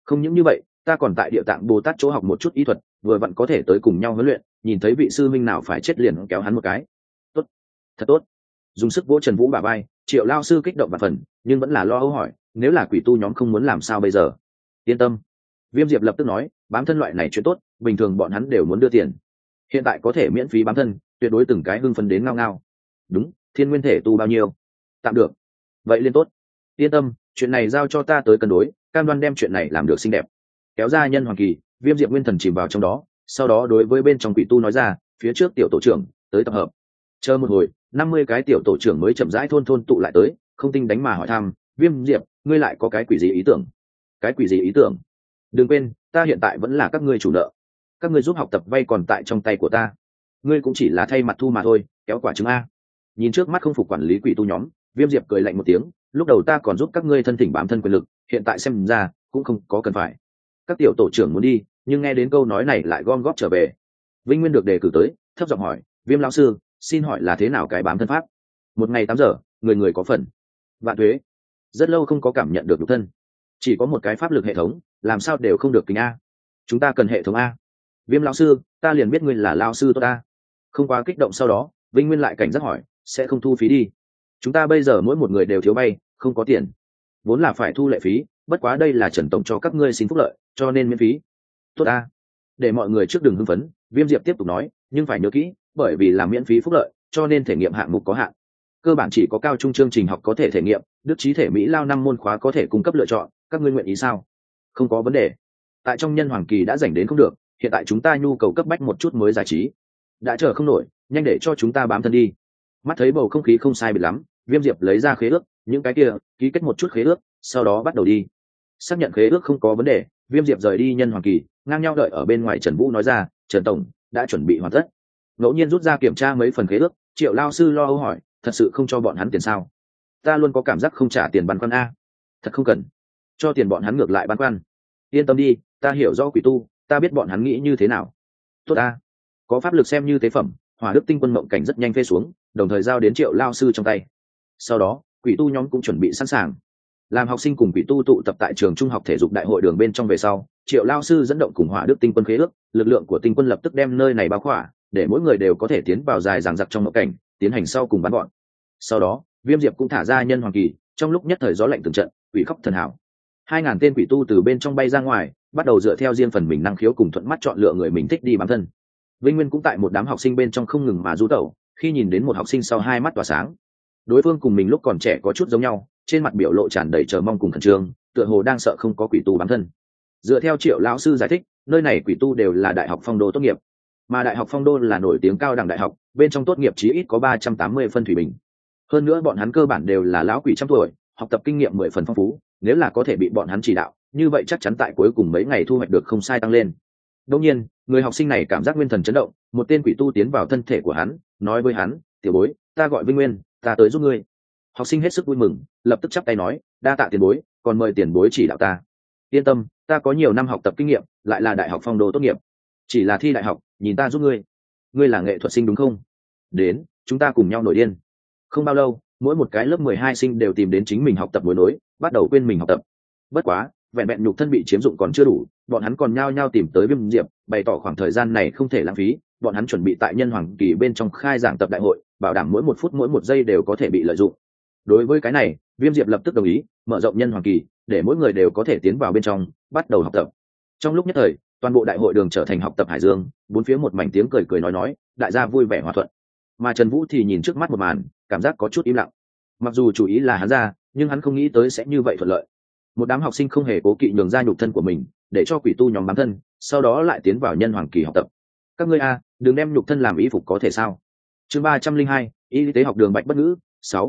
Không những như vậy, ta còn tại địa tạng Bồ Tát chỗ học một chút y thuật, vừa vặn có thể tới cùng nhau huấn luyện, nhìn thấy vị sư minh nào phải chết liền kéo hắn một cái. Tốt, thật tốt. Dùng sức vỗ Trần Vũ bả vai, Triệu lao sư kích động vạn phần, nhưng vẫn là lo âu hỏi, nếu là quỷ tu nhóm không muốn làm sao bây giờ? Yên tâm. Viêm Diệp lập tức nói, bám thân loại này chuyện tốt, bình thường bọn hắn đều muốn đưa tiền. Hiện tại có thể miễn phí bám thân, tuyệt đối từng cái hưng phấn đến ngao ngao. Đúng, thiên nguyên thể tu bao nhiêu? Tạm được. Vậy liên tốt. Yên tâm, chuyện này giao cho ta tới cân đối, cam đoan đem chuyện này làm được xinh đẹp. Kéo ra nhân hoàng kỳ, Viêm Diệp nguyên thần chìm vào trong đó, sau đó đối với bên trong quỷ tu nói ra, phía trước tiểu tổ trưởng tới tập hợp. Chờ một hồi, 50 cái tiểu tổ trưởng mới chậm rãi thôn tụ lại tới, không tinh đánh mà hỏi thăm, Viêm Diệp, ngươi lại có cái quỷ gì ý tưởng? Cái quỷ gì ý tưởng? Đừng quên, ta hiện tại vẫn là các ngươi chủ nợ, các ngươi giúp học tập vay còn tại trong tay của ta, ngươi cũng chỉ là thay mặt thu mà thôi, kéo quả trứng a. Nhìn trước mắt không phục quản lý quỷ tu nhóm, Viêm Diệp cười lạnh một tiếng, lúc đầu ta còn giúp các ngươi thân thỉnh bám thân quyền lực, hiện tại xem ra cũng không có cần phải. Các tiểu tổ trưởng muốn đi, nhưng nghe đến câu nói này lại gom góp trở về. Vinh Nguyên được đề cử tới, thấp giọng hỏi, Viêm lão sư, xin hỏi là thế nào cái bám thân pháp? Một ngày 8 giờ, người người có phần. Vạn thuế. Rất lâu không có cảm nhận được nhục thân, chỉ có một cái pháp lực hệ thống, làm sao đều không được kính a. Chúng ta cần hệ thống a. Viêm lão sư, ta liền biết ngươi là lão sư tốt ta. Không quá kích động, sau đó Vinh Nguyên lại cảnh giác hỏi, sẽ không thu phí đi? Chúng ta bây giờ mỗi một người đều thiếu bay, không có tiền, vốn là phải thu lệ phí, bất quá đây là Trần tổng cho các ngươi xin phúc lợi, cho nên miễn phí. Tốt a. Để mọi người trước đừng hưng phấn, Viêm Diệp tiếp tục nói, nhưng phải nhớ kỹ, bởi vì là miễn phí phúc lợi, cho nên thể nghiệm hạng mục có hạn, cơ bản chỉ có cao trung chương trình học có thể thể nghiệm, đức trí thể mỹ lao 5 môn khóa có thể cung cấp lựa chọn, các ngươi nguyện ý sao? Không có vấn đề. Tại trong nhân hoàng kỳ đã dành đến không được, hiện tại chúng ta nhu cầu cấp bách một chút mới giải trí, đã chờ không nổi, nhanh để cho chúng ta bám thân đi. Mắt thấy bầu không khí không sai biệt lắm, Viêm Diệp lấy ra khế ước, những cái kia ký kết một chút khế ước, sau đó bắt đầu đi. Xác nhận khế ước không có vấn đề, Viêm Diệp rời đi nhân hoàng kỳ, ngang nhau đợi ở bên ngoài. Trần Vũ nói ra, Trần tổng đã chuẩn bị hoàn tất. Ngẫu nhiên rút ra kiểm tra mấy phần khế ước, Triệu lao sư lo âu hỏi, thật sự không cho bọn hắn tiền sao? Ta luôn có cảm giác không trả tiền băn khoăn a. Thật không cần cho tiền bọn hắn, ngược lại băn khoăn. Yên tâm đi, ta hiểu rõ quỷ tu, ta biết bọn hắn nghĩ như thế nào. Tốt a. Có pháp lực xem như tế phẩm, Hỏa Đức Tinh Quân mộng cảnh rất nhanh phê xuống, đồng thời giao đến Triệu lao sư trong tay. Sau đó quỷ tu nhóm cũng chuẩn bị sẵn sàng. Làm học sinh cùng quỷ tu tụ tập tại trường trung học thể dục đại hội đường bên trong về sau, Triệu lao sư dẫn động cùng Hỏa Đức Tinh Quân khế ước, lực lượng của Tinh Quân lập tức đem nơi này bao khỏa, để mỗi người đều có thể tiến vào dài dằng dặc trong mộng cảnh, tiến hành sau cùng bắn gọn. Sau đó Viêm Diệp cũng thả ra nhân hoàng kỳ, trong lúc nhất thời gió lạnh từng trận, quỷ khóc thần hảo. 2000 tên quỷ tu từ bên trong bay ra ngoài, bắt đầu dựa theo riêng phần mình năng khiếu cùng thuận mắt chọn lựa người mình thích đi bám thân. Vinh Nguyên cũng tại một đám học sinh bên trong không ngừng mà du tẩu, khi nhìn đến một học sinh sau hai mắt tỏa sáng. Đối phương cùng mình lúc còn trẻ có chút giống nhau, trên mặt biểu lộ tràn đầy chờ mong cùng khẩn trương, tựa hồ đang sợ không có quỷ tu bám thân. Dựa theo Triệu lão sư giải thích, nơi này quỷ tu đều là đại học phong đô tốt nghiệp, mà đại học phong đô là nổi tiếng cao đẳng đại học, bên trong tốt nghiệp chí ít có 380 phân thủy bình. Hơn nữa bọn hắn cơ bản đều là lão quỷ trăm tuổi, học tập kinh nghiệm 10 phần phong phú, nếu là có thể bị bọn hắn chỉ đạo, như vậy chắc chắn tại cuối cùng mấy ngày thu hoạch được không sai tăng lên. Đương nhiên, người học sinh này cảm giác nguyên thần chấn động, một tên quỷ tu tiến vào thân thể của hắn, nói với hắn, "Tiểu bối, ta gọi Vinh Nguyên, ta tới giúp ngươi." Học sinh hết sức vui mừng, lập tức chắp tay nói, "Đa tạ tiền bối, còn mời tiền bối chỉ đạo ta." "Yên tâm, ta có nhiều năm học tập kinh nghiệm, lại là đại học phong đô tốt nghiệp, chỉ là thi đại học, nhìn ta giúp ngươi. Ngươi là nghệ thuật sinh đúng không? Đến, chúng ta cùng nhau nổi điên." Không bao lâu, mỗi một cái lớp 12 sinh đều tìm đến chính mình học tập mối nối, bắt đầu quên mình học tập. Bất quá, vẹn vẹn nhục thân bị chiếm dụng còn chưa đủ, bọn hắn còn nhao nhao tìm tới Viêm Diệp, bày tỏ khoảng thời gian này không thể lãng phí. Bọn hắn chuẩn bị tại nhân hoàng kỳ bên trong khai giảng tập đại hội, bảo đảm mỗi một phút mỗi một giây đều có thể bị lợi dụng. Đối với cái này, Viêm Diệp lập tức đồng ý, mở rộng nhân hoàng kỳ, để mỗi người đều có thể tiến vào bên trong, bắt đầu học tập. Trong lúc nhất thời, toàn bộ đại hội đường trở thành học tập hải dương, bốn phía một mảnh tiếng cười cười nói, đại gia vui vẻ hòa thuận. Mà Trần Vũ thì nhìn trước mắt một màn, cảm giác có chút im lặng. Mặc dù chủ ý là hắn ra, nhưng hắn không nghĩ tới sẽ như vậy thuận lợi. Một đám học sinh không hề cố kỵ nhường ra nhục thân của mình, để cho quỷ tu nhóm bám thân, sau đó lại tiến vào nhân hoàng kỳ học tập. Các ngươi a, đừng đem nhục thân làm y phục có thể sao? Chương 302, y tế học đường Bạch Bất Ngữ,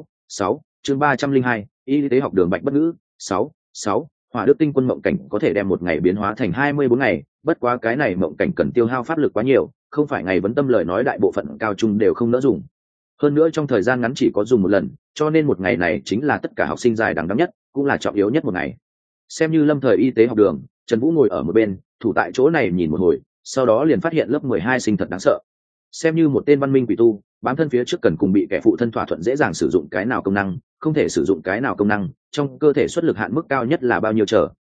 6 chương 302, y tế học đường Bạch Bất Ngữ, 6 Hỏa Đức Tinh Quân mộng cảnh có thể đem một ngày biến hóa thành 24 ngày, bất quá cái này mộng cảnh cần tiêu hao pháp lực quá nhiều, không phải ngày vấn tâm lời nói đại bộ phận cao trung đều không nỡ dùng. Hơn nữa trong thời gian ngắn chỉ có dùng một lần, cho nên một ngày này chính là tất cả học sinh dài đằng đẵng nhất, cũng là trọng yếu nhất một ngày. Xem như lâm thời y tế học đường, Trần Vũ ngồi ở một bên, thủ tại chỗ này nhìn một hồi, sau đó liền phát hiện lớp 12 sinh thật đáng sợ. Xem như một tên văn minh quỷ tu, bám thân phía trước cần cùng bị kẻ phụ thân thỏa thuận dễ dàng sử dụng cái nào công năng, không thể sử dụng cái nào công năng, trong cơ thể xuất lực hạn mức cao nhất là bao nhiêu chờ.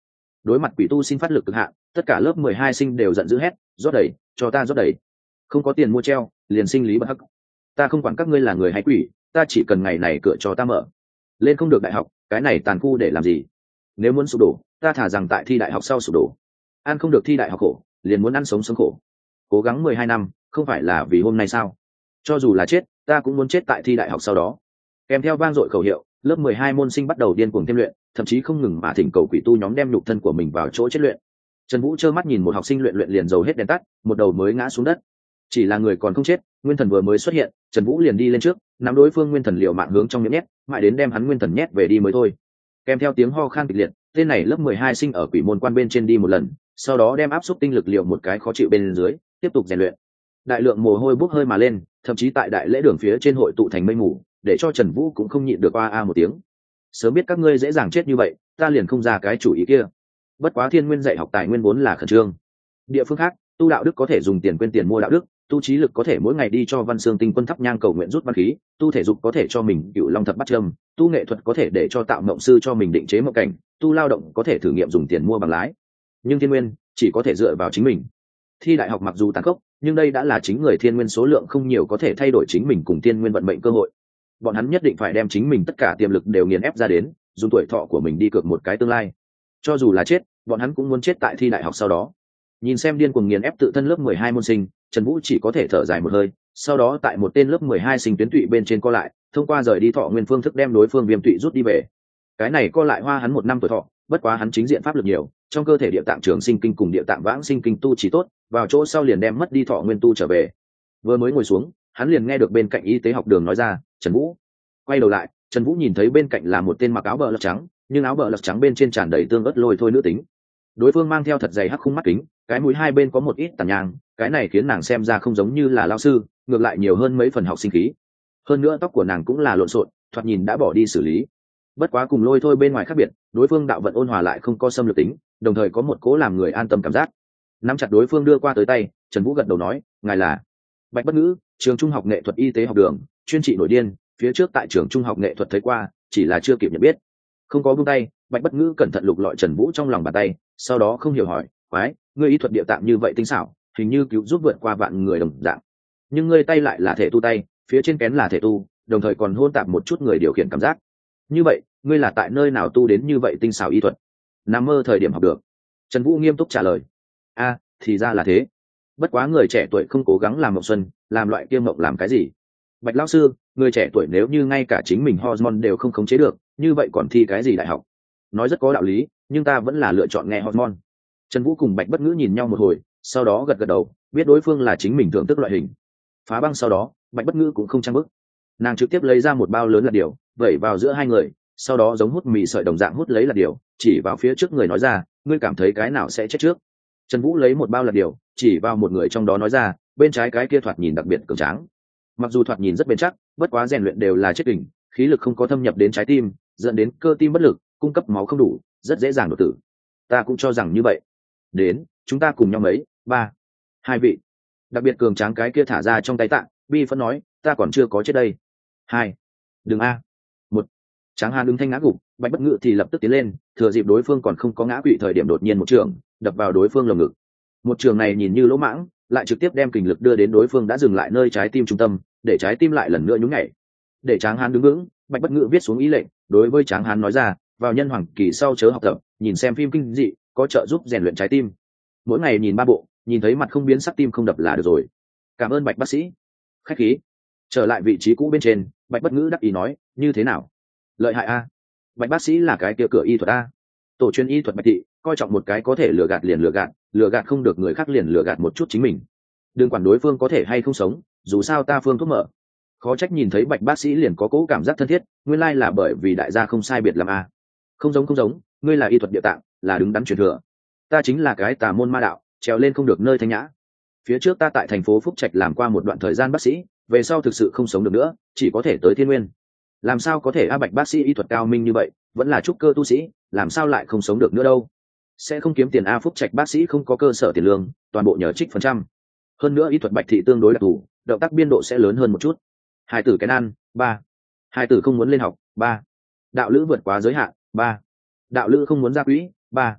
Đối mặt quỷ tu sinh phát lực cực hạn, tất cả lớp 12 sinh đều giận dữ hét, rót đầy, cho ta rót đầy. Không có tiền mua treo, liền sinh lý bất hắc. Ta không quản các ngươi là người hay quỷ, ta chỉ cần ngày này cửa cho ta mở. Lên không được đại học, cái này tàn khu để làm gì? Nếu muốn sụp đổ, ta thả rằng tại thi đại học sau sụp đổ. Ăn không được thi đại học khổ, liền muốn ăn sống sống khổ. Cố gắng 12 năm, không phải là vì hôm nay sao? Cho dù là chết, ta cũng muốn chết tại thi đại học sau đó. Kèm theo vang dội khẩu hiệu, lớp 12 môn sinh bắt đầu điên cuồng thêm luyện, thậm chí không ngừng mà thỉnh cầu quỷ tu nhóm đem nhục thân của mình vào chỗ chết luyện. Trần Vũ trơ mắt nhìn một học sinh luyện luyện liền dầu hết đèn tắt, một đầu mới ngã xuống đất. Chỉ là người còn không chết, nguyên thần vừa mới xuất hiện, Trần Vũ liền đi lên trước, nắm đối phương nguyên thần liều mạng hướng trong miệng nhét, mãi đến đem hắn nguyên thần nhét về đi mới thôi. Kèm theo tiếng ho khan kịch liệt, tên này lớp 12 sinh ở quỷ môn quan bên trên đi một lần, sau đó đem áp xúc tinh lực liều một cái khó chịu bên dưới, tiếp tục rèn luyện. Đại lượng mồ hôi bốc hơi mà lên, thậm chí tại đại lễ đường phía trên hội tụ thành mây mù, để cho Trần Vũ cũng không nhịn được oa a một tiếng. Sớm biết các ngươi dễ dàng chết như vậy, ta liền không ra cái chủ ý kia. Bất quá Thiên Nguyên dạy học tài nguyên vốn là khẩn trương. Địa phương khác, tu đạo đức có thể dùng tiền quên tiền mua đạo đức, tu trí lực có thể mỗi ngày đi cho Văn Xương Tinh Quân thắp nhang cầu nguyện rút văn khí, tu thể dục có thể cho mình Cựu Long thập bắt châm, tu nghệ thuật có thể để cho tạo mộng sư cho mình định chế mộng cảnh, tu lao động có thể thử nghiệm dùng tiền mua bằng lái. Nhưng Thiên Nguyên chỉ có thể dựa vào chính mình. Thi đại học mặc dù tàn khốc, nhưng đây đã là chính người Thiên Nguyên số lượng không nhiều có thể thay đổi chính mình cùng Thiên Nguyên vận mệnh cơ hội. Bọn hắn nhất định phải đem chính mình tất cả tiềm lực đều nghiền ép ra đến, dùng tuổi thọ của mình đi cược một cái tương lai. Cho dù là chết, bọn hắn cũng muốn chết tại thi đại học sau đó. Nhìn xem điên cuồng nghiền ép tự thân lớp 12 môn sinh, Trần Vũ chỉ có thể thở dài một hơi, sau đó tại một tên lớp 12 sinh tuyến tụy bên trên co lại, thông qua rời đi thọ nguyên phương thức đem đối phương viêm tụy rút đi về. Cái này co lại hoa hắn 1 năm tuổi thọ, bất quá hắn chính diện pháp lực nhiều, trong cơ thể địa tạng trường sinh kinh cùng địa tạng vãng sinh kinh tu chỉ tốt, vào chỗ sau liền đem mất đi thọ nguyên tu trở về. Vừa mới ngồi xuống, hắn liền nghe được bên cạnh y tế học đường nói ra, "Trần Vũ." Quay đầu lại, Trần Vũ nhìn thấy bên cạnh là một tên mặc áo bờ lật trắng, nhưng áo bờ lật trắng bên trên tràn đầy tương ớt lôi thôi nữ tính. Đối phương mang theo thật dày hắc khung mắt kính, cái mũi hai bên có một ít tàn nhang, cái này khiến nàng xem ra không giống như là lao sư, ngược lại nhiều hơn mấy phần học sinh khí. Hơn nữa tóc của nàng cũng là lộn xộn, thoạt nhìn đã bỏ đi xử lý. Bất quá cùng lôi thôi bên ngoài khác biệt, đối phương đạo vận ôn hòa lại không có xâm lược tính, đồng thời có một cố làm người an tâm cảm giác. Nắm chặt đối phương đưa qua tới tay, Trần Vũ gật đầu nói, "Ngài là Bạch Bất Ngữ, trường trung học nghệ thuật y tế học đường, chuyên trị nổi điên, phía trước tại trường trung học nghệ thuật thấy qua, chỉ là chưa kịp nhận biết." Không có buông tay, Bạch Bất Ngữ cẩn thận lục lọi Trần Vũ trong lòng bàn tay, sau đó không hiểu hỏi, "Quái, ngươi y thuật địa tạng như vậy tinh xảo, hình như cứu giúp vượt qua vạn người đồng dạng. Nhưng ngươi tay lại là thể tu tay, phía trên kén là thể tu, đồng thời còn hôn tạp một chút người điều khiển cảm giác. Như vậy, ngươi là tại nơi nào tu đến như vậy tinh xảo y thuật?" Nằm mơ thời điểm học được. Trần Vũ nghiêm túc trả lời. "A, thì ra là thế. Bất quá người trẻ tuổi không cố gắng làm mộng xuân, làm loại kia mộng làm cái gì? Bạch lão sư, người trẻ tuổi nếu như ngay cả chính mình hormone đều không khống chế được, như vậy còn thi cái gì đại học?" Nói rất có đạo lý, nhưng ta vẫn là lựa chọn nghe hormone. Trần Vũ cùng Bạch Bất Ngữ nhìn nhau một hồi, sau đó gật gật đầu, biết đối phương là chính mình thưởng thức loại hình. Phá băng sau đó, Bạch Bất Ngữ cũng không trang bức. Nàng trực tiếp lấy ra một bao lớn lạt điều, vẩy vào giữa hai người, sau đó giống hút mì sợi đồng dạng hút lấy lạt điều, chỉ vào phía trước người nói ra, "Ngươi cảm thấy cái nào sẽ chết trước?" Trần Vũ lấy một bao lạt điều, chỉ vào một người trong đó nói ra, "Bên trái cái kia thoạt nhìn đặc biệt cường tráng. Mặc dù thoạt nhìn rất bền chắc, bất quá rèn luyện đều là chết kình, khí lực không có thâm nhập đến trái tim, dẫn đến cơ tim bất lực, cung cấp máu không đủ, rất dễ dàng đột tử." Ta cũng cho rằng như vậy. Đến, chúng ta cùng nhau mấy, ba. Hai vị. Đặc biệt cường tráng cái kia thả ra trong tay tạ, bi phân nói, "Ta còn chưa có chết đây." Hai. Đừng a. Một. Tráng Hán đứng thanh ngã gục, Bạch Bất Ngữ thì lập tức tiến lên, thừa dịp đối phương còn không có ngã quỵ thời điểm đột nhiên một trường, đập vào đối phương lồng ngực. Một trường này nhìn như lỗ mãng, lại trực tiếp đem kình lực đưa đến đối phương đã dừng lại nơi trái tim trung tâm, để trái tim lại lần nữa nhún nhảy. Để Tráng Hán đứng vững, Bạch Bất Ngữ viết xuống ý lệnh, đối với Tráng Hán nói ra, "Vào nhân hoàng kỳ sau chớ học tập, nhìn xem phim kinh dị, có trợ giúp rèn luyện trái tim. Mỗi ngày nhìn 3 bộ, nhìn thấy mặt không biến sắc tim không đập là được rồi." "Cảm ơn Bạch bác sĩ." Khách khí. Trở lại vị trí cũ bên trên, Bạch Bất Ngữ đắc ý nói, "Như thế nào? Lợi hại a." Bạch bác sĩ là cái kia cửa y thuật a. Tổ chuyên y thuật Bạch thị, coi trọng một cái có thể lừa gạt liền lừa gạt không được người khác liền lừa gạt một chút chính mình. Đừng quản đối phương có thể hay không sống, dù sao ta phương thuốc mở. Khó trách nhìn thấy Bạch bác sĩ liền có cố cảm giác thân thiết, nguyên lai là bởi vì đại gia không sai biệt làm a. Không giống, ngươi là y thuật địa tạng, là đứng đắn truyền thừa. Ta chính là cái tà môn ma đạo, trèo lên không được nơi thanh nhã. Phía trước ta tại thành phố Phúc Trạch làm qua một đoạn thời gian bác sĩ, về sau thực sự không sống được nữa, chỉ có thể tới Thiên Nguyên. Làm sao có thể Bạch bác sĩ y thuật cao minh như vậy, vẫn là trúc cơ tu sĩ, làm sao lại không sống được nữa đâu? Sẽ không kiếm tiền Phúc Trạch bác sĩ không có cơ sở tiền lương, toàn bộ nhờ trích phần trăm. Hơn nữa y thuật Bạch thị tương đối đặc thù, động tác biên độ sẽ lớn hơn một chút. Hai tử cái ăn, 3. Hai tử không muốn lên học, 3. Đạo lữ vượt quá giới hạn, 3. Đạo lữ không muốn ra quỹ, 3.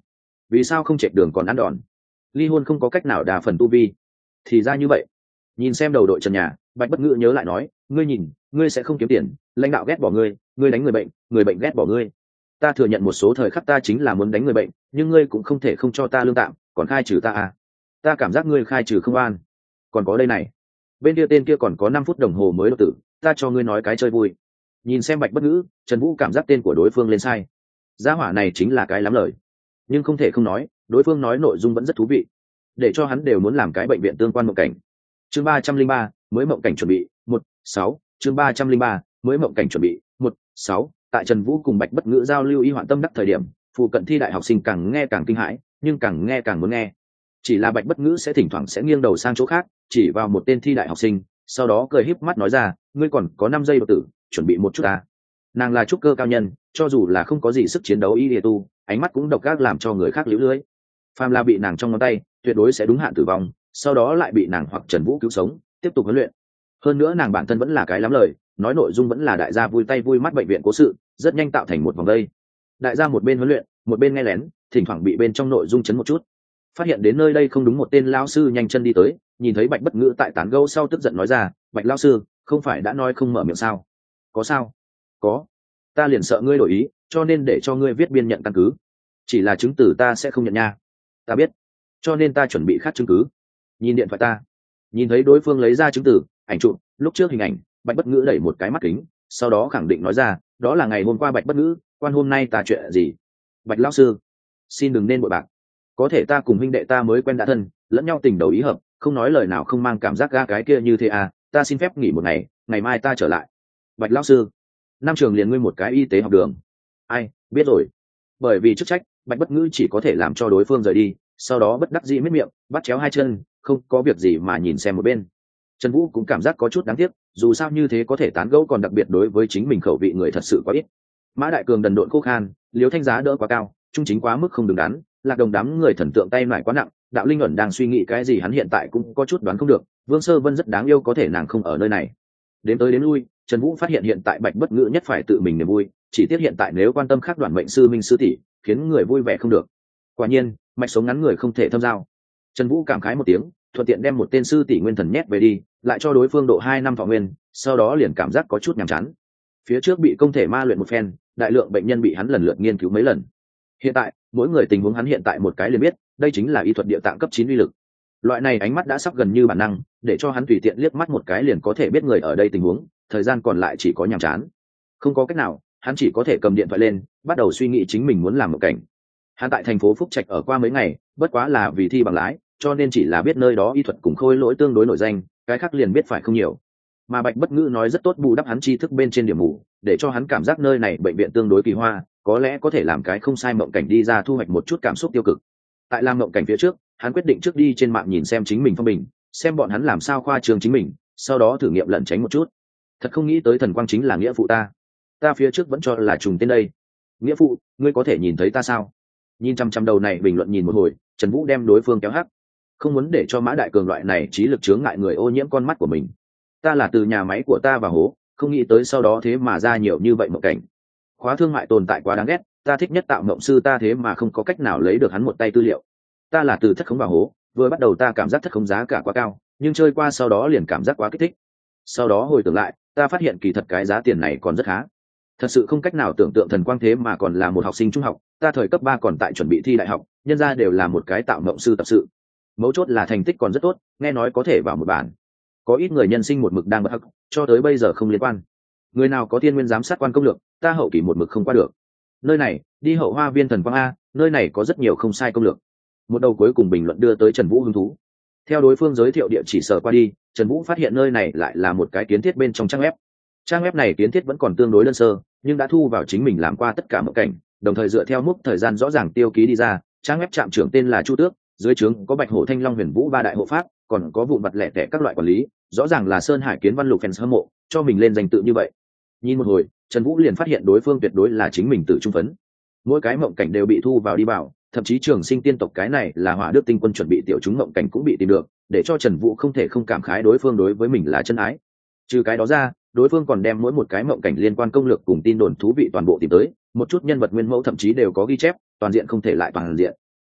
vì sao không chạy đường còn ăn đòn? Ly hôn không có cách nào đà phần tu vi. Thì ra như vậy. Nhìn xem đầu đội trần nhà, Bạch Bất Ngữ nhớ lại nói, ngươi nhìn, ngươi sẽ không kiếm tiền, lãnh đạo ghét bỏ ngươi, ngươi đánh người bệnh ghét bỏ ngươi. Ta thừa nhận một số thời khắc ta chính là muốn đánh người bệnh, nhưng ngươi cũng không thể không cho ta lương tạm, còn khai trừ ta à? Ta cảm giác ngươi khai trừ không an. Còn có đây này, bên kia tên kia còn có 5 phút đồng hồ mới đột tử, ta cho ngươi nói cái chơi vui. Nhìn xem Bạch Bất Ngữ, Trần Vũ cảm giác tên của đối phương lên sai. Gia hỏa này chính là cái lắm lời, nhưng không thể không nói, đối phương nói nội dung vẫn rất thú vị, để cho hắn đều muốn làm cái bệnh viện tương quan mộng cảnh. Chương 303, mới mộng cảnh chuẩn bị 1-6, chương 303, mới mộng cảnh chuẩn bị 1-6. Tại Trần Vũ cùng Bạch Bất Ngữ giao lưu y hoạn tâm đắc thời điểm, phụ cận thi đại học sinh càng nghe càng kinh hãi, nhưng càng nghe càng muốn nghe. Chỉ là Bạch Bất Ngữ sẽ thỉnh thoảng sẽ nghiêng đầu sang chỗ khác, chỉ vào một tên thi đại học sinh, sau đó cười híp mắt nói ra, ngươi còn có 5 giây đột tử, chuẩn bị một chút ta. Nàng là trúc cơ cao nhân, cho dù là không có gì sức chiến đấu y địa tu, ánh mắt cũng độc ác làm cho người khác liễu lưới. Phàm là bị nàng trong ngón tay, tuyệt đối sẽ đúng hạn tử vong, sau đó lại bị nàng hoặc Trần Vũ cứu sống, tiếp tục huấn luyện. Hơn nữa nàng bản thân vẫn là cái lắm lời, nói nội dung vẫn là đại gia vui tay vui mắt bệnh viện cố sự, rất nhanh tạo thành một vòng đây. Đại gia một bên huấn luyện, một bên nghe lén, thỉnh thoảng bị bên trong nội dung chấn một chút. Phát hiện đến nơi đây không đúng, một tên lão sư nhanh chân đi tới, nhìn thấy Bạch Bất Ngữ tại tán gẫu sau tức giận nói ra, Bạch lão sư, không phải đã nói không mở miệng sao? Có sao? Có. Ta liền sợ ngươi đổi ý, cho nên để cho ngươi viết biên nhận căn cứ. Chỉ là chứng từ ta sẽ không nhận nha. Ta biết, cho nên ta chuẩn bị khác chứng cứ. Nhìn điện thoại ta. Nhìn thấy đối phương lấy ra chứng từ, ảnh chụp, lúc trước hình ảnh, Bạch Bất Ngữ đẩy một cái mắt kính, sau đó khẳng định nói ra, đó là ngày hôm qua Bạch Bất Ngữ, quan hôm nay ta chuyện gì? Bạch lão sư, xin đừng nên bội bạc. Có thể ta cùng huynh đệ ta mới quen đã thân, lẫn nhau tình đầu ý hợp, không nói lời nào không mang cảm giác ga cái kia như thế à, ta xin phép nghỉ một ngày, ngày mai ta trở lại. Bạch lão sư, năm trường liền ngươi một cái y tế học đường. Ai, biết rồi. Bởi vì chức trách, Bạch Bất Ngữ chỉ có thể làm cho đối phương rời đi, sau đó bất đắc dĩ miết miệng, bắt chéo hai chân, không có việc gì mà nhìn xem một bên. Trần Vũ cũng cảm giác có chút đáng tiếc, dù sao như thế có thể tán gẫu, còn đặc biệt đối với chính mình khẩu vị người thật sự quá ít. Mã Đại Cường đần độn khô khan, Liêu Thanh giá đỡ quá cao, trung chính quá mức không đứng đắn, Lạc Đồng đám người thần tượng tay nải quá nặng, Đạo Linh ẩn đang suy nghĩ cái gì hắn hiện tại cũng có chút đoán không được. Vương Sơ Vân rất đáng yêu, có thể nàng không ở nơi này. Đến tới đến lui, Trần Vũ phát hiện hiện tại Bạch Bất Ngữ nhất phải tự mình niềm vui, chỉ tiếc hiện tại nếu quan tâm khác đoàn mệnh sư minh sư tỷ, khiến người vui vẻ không được. Quả nhiên, mạch sống ngắn người không thể thâm giao. Trần Vũ cảm khái một tiếng, thuận tiện đem một tên sư tỷ nguyên thần nhét về đi, lại cho đối phương độ 2 năm thọ nguyên, sau đó liền cảm giác có chút nhàm chán. Phía trước bị công thể ma luyện một phen, đại lượng bệnh nhân bị hắn lần lượt nghiên cứu mấy lần. Hiện tại, mỗi người tình huống hắn hiện tại một cái liền biết, đây chính là y thuật địa tạng cấp 9 uy lực. Loại này ánh mắt đã sắp gần như bản năng, để cho hắn tùy tiện liếc mắt một cái liền có thể biết người ở đây tình huống, thời gian còn lại chỉ có nhàm chán. Không có cách nào, hắn chỉ có thể cầm điện thoại lên, bắt đầu suy nghĩ chính mình muốn làm một cảnh. Hắn tại thành phố Phúc Trạch ở qua mấy ngày, bất quá là vì thi bằng lái, cho nên chỉ là biết nơi đó y thuật cùng Khôi Lỗi tương đối nổi danh, cái khác liền biết phải không nhiều. Mà Bạch Bất Ngữ nói rất tốt bù đắp hắn tri thức bên trên điểm mù, để cho hắn cảm giác nơi này bệnh viện tương đối kỳ hoa, có lẽ có thể làm cái không sai mộng cảnh đi ra thu hoạch một chút cảm xúc tiêu cực. Tại làm mộng cảnh phía trước, hắn quyết định trước đi trên mạng nhìn xem chính mình phong bình, xem bọn hắn làm sao khoa trương chính mình, sau đó thử nghiệm lẩn tránh một chút. Thật không nghĩ tới thần quang chính là nghĩa phụ ta phía trước vẫn cho là trùng tên đây. Nghĩa phụ, ngươi có thể nhìn thấy ta sao? Nhìn chăm chăm đầu này bình luận nhìn một hồi, Trần Vũ đem đối phương kéo hắc, không muốn để cho Mã Đại Cường loại này trí lực chướng ngại người ô nhiễm con mắt của mình. Ta là từ nhà máy của ta vào hố, không nghĩ tới sau đó thế mà ra nhiều như vậy mộng cảnh. Khóa thương mại tồn tại quá đáng ghét, ta thích nhất tạo mộng sư ta thế mà không có cách nào lấy được hắn một tay tư liệu. Ta là từ thất khống vào hố, vừa bắt đầu ta cảm giác thất khống giá cả quá cao, nhưng chơi qua sau đó liền cảm giác quá kích thích. Sau đó hồi tưởng lại, ta phát hiện kỳ thật cái giá tiền này còn rất khá. Thật sự không cách nào tưởng tượng thần quang thế mà còn là một học sinh trung học, ta thời cấp 3 còn tại chuẩn bị thi đại học, nhân ra đều là một cái tạo mộng sư tập sự. Mấu chốt là thành tích còn rất tốt, nghe nói có thể vào một bản. Có ít người nhân sinh một mực đang bất hắc, cho tới bây giờ không liên quan. Người nào có thiên nguyên giám sát quan công lược, ta hậu kỳ một mực không qua được. Nơi này, đi hậu hoa viên thần quang a, nơi này có rất nhiều không sai công lược. Một đầu cuối cùng bình luận đưa tới Trần Vũ hứng thú. Theo đối phương giới thiệu địa chỉ sở qua đi, Trần Vũ phát hiện nơi này lại là một cái kiến thiết bên trong trang web. Trang web này kiến thiết vẫn còn tương đối đơn sơ, nhưng đã thu vào chính mình làm qua tất cả mọi cảnh, đồng thời dựa theo mốc thời gian rõ ràng tiêu ký đi ra. Trang web trạm trưởng tên là Chu Tước, dưới trướng có Bạch Hổ Thanh Long Huyền Vũ ba đại hộ pháp, còn có vụn vặt lẻ tẻ các loại quản lý, rõ ràng là Sơn Hải Kiến Văn Lục fans hâm mộ, cho mình lên danh tự như vậy. Nhìn một hồi, Trần Vũ liền phát hiện đối phương tuyệt đối là chính mình tự trung phấn. Mỗi cái mộng cảnh đều bị thu vào đi vào, thậm chí Trường Sinh tiên tộc cái này là Hỏa Đức tinh quân chuẩn bị tiểu chúng mộng cảnh cũng bị tìm được, để cho Trần Vũ không thể không cảm khái đối phương đối với mình là chân ái. Trừ cái đó ra, đối phương còn đem mỗi một cái mộng cảnh liên quan công lược cùng tin đồn thú vị toàn bộ tìm tới, một chút nhân vật nguyên mẫu thậm chí đều có ghi chép, toàn diện không thể lại toàn diện.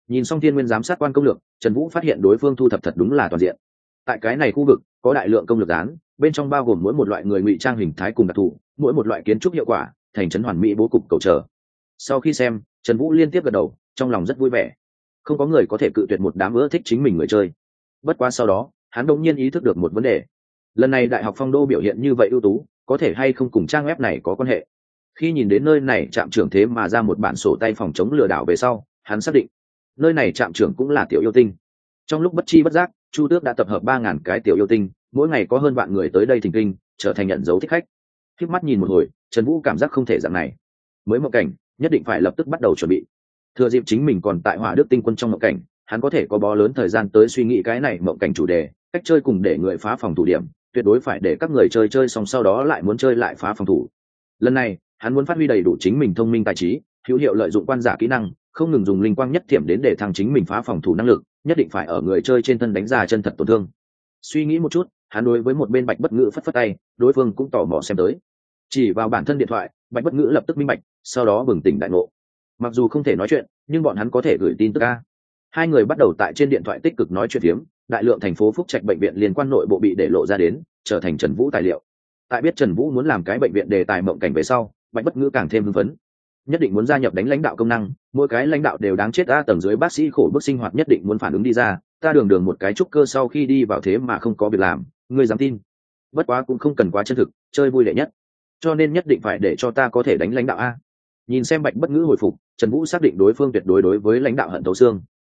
Nhìn xong thiên nguyên giám sát quan công lược, Trần Vũ phát hiện đối phương thu thập thật đúng là toàn diện. Tại cái này khu vực có đại lượng công lược án, bên trong bao gồm mỗi một loại người ngụy trang hình thái cùng đặc thù, mỗi một loại kiến trúc hiệu quả, thành trấn hoàn mỹ bố cục cầu trở. Sau khi xem, Trần Vũ liên tiếp gật đầu, trong lòng rất vui vẻ. Không có người có thể cự tuyệt một đám ưa thích chính mình người chơi. Bất quá sau đó, hắn đột nhiên ý thức được một vấn đề. Lần này Đại học Phong Đô biểu hiện như vậy ưu tú, có thể hay không cùng trang web này có quan hệ. Khi nhìn đến nơi này trạm trưởng thế mà ra một bản sổ tay phòng chống lừa đảo về sau, hắn xác định nơi này trạm trưởng cũng là tiểu yêu tinh. Trong lúc bất chi bất giác, Chu Tước đã tập hợp 3.000 cái tiểu yêu tinh, mỗi ngày có hơn vạn người tới đây thỉnh kinh, trở thành nhận dấu thích khách. Khép mắt nhìn một hồi, Trần Vũ cảm giác không thể dạng này. Mới mộng cảnh, nhất định phải lập tức bắt đầu chuẩn bị. Thừa dịp chính mình còn tại Hỏa Đức Tinh Quân trong mộng cảnh, hắn có thể có bó lớn thời gian tới suy nghĩ cái này mộng cảnh chủ đề, cách chơi cùng để người phá phòng thủ điểm, tuyệt đối phải để các người chơi chơi xong sau đó lại muốn chơi lại phá phòng thủ. Lần này, hắn muốn phát huy đầy đủ chính mình thông minh tài trí, hữu hiệu lợi dụng quan giả kỹ năng, không ngừng dùng linh quang nhất thiểm đến để thăng chính mình phá phòng thủ năng lực, nhất định phải ở người chơi trên thân đánh ra chân thật tổn thương. Suy nghĩ một chút, hắn đối với một bên Bạch Bất Ngữ phất phất tay, đối phương cũng tò mò xem tới. Chỉ vào bản thân điện thoại, Bạch Bất Ngữ lập tức minh bạch, sau đó bừng tỉnh đại ngộ. Mặc dù không thể nói chuyện, nhưng bọn hắn có thể gửi tin tức a. Hai người bắt đầu tại trên điện thoại tích cực nói chuyện phiếm, đại lượng thành phố Phúc Trạch bệnh viện liên quan nội bộ bị để lộ ra đến, trở thành Trần Vũ tài liệu. Tại biết Trần Vũ muốn làm cái bệnh viện đề tài mộng cảnh về sau, Bạch Bất Ngữ càng thêm hưng phấn. Nhất định muốn gia nhập đánh lãnh đạo công năng, mỗi cái lãnh đạo đều đáng chết a, tầng dưới bác sĩ khổ bức sinh hoạt nhất định muốn phản ứng đi ra, ta đường đường một cái trúc cơ sau khi đi vào thế mà không có việc làm, ngươi dám tin? Bất quá cũng không cần quá chân thực, chơi vui đệ nhất. Cho nên nhất định phải để cho ta có thể đánh lãnh đạo a. Nhìn xem Bạch Bất Ngữ hồi phục, Trần Vũ xác định đối phương tuyệt đối đối với lãnh đạo hận thấu xương.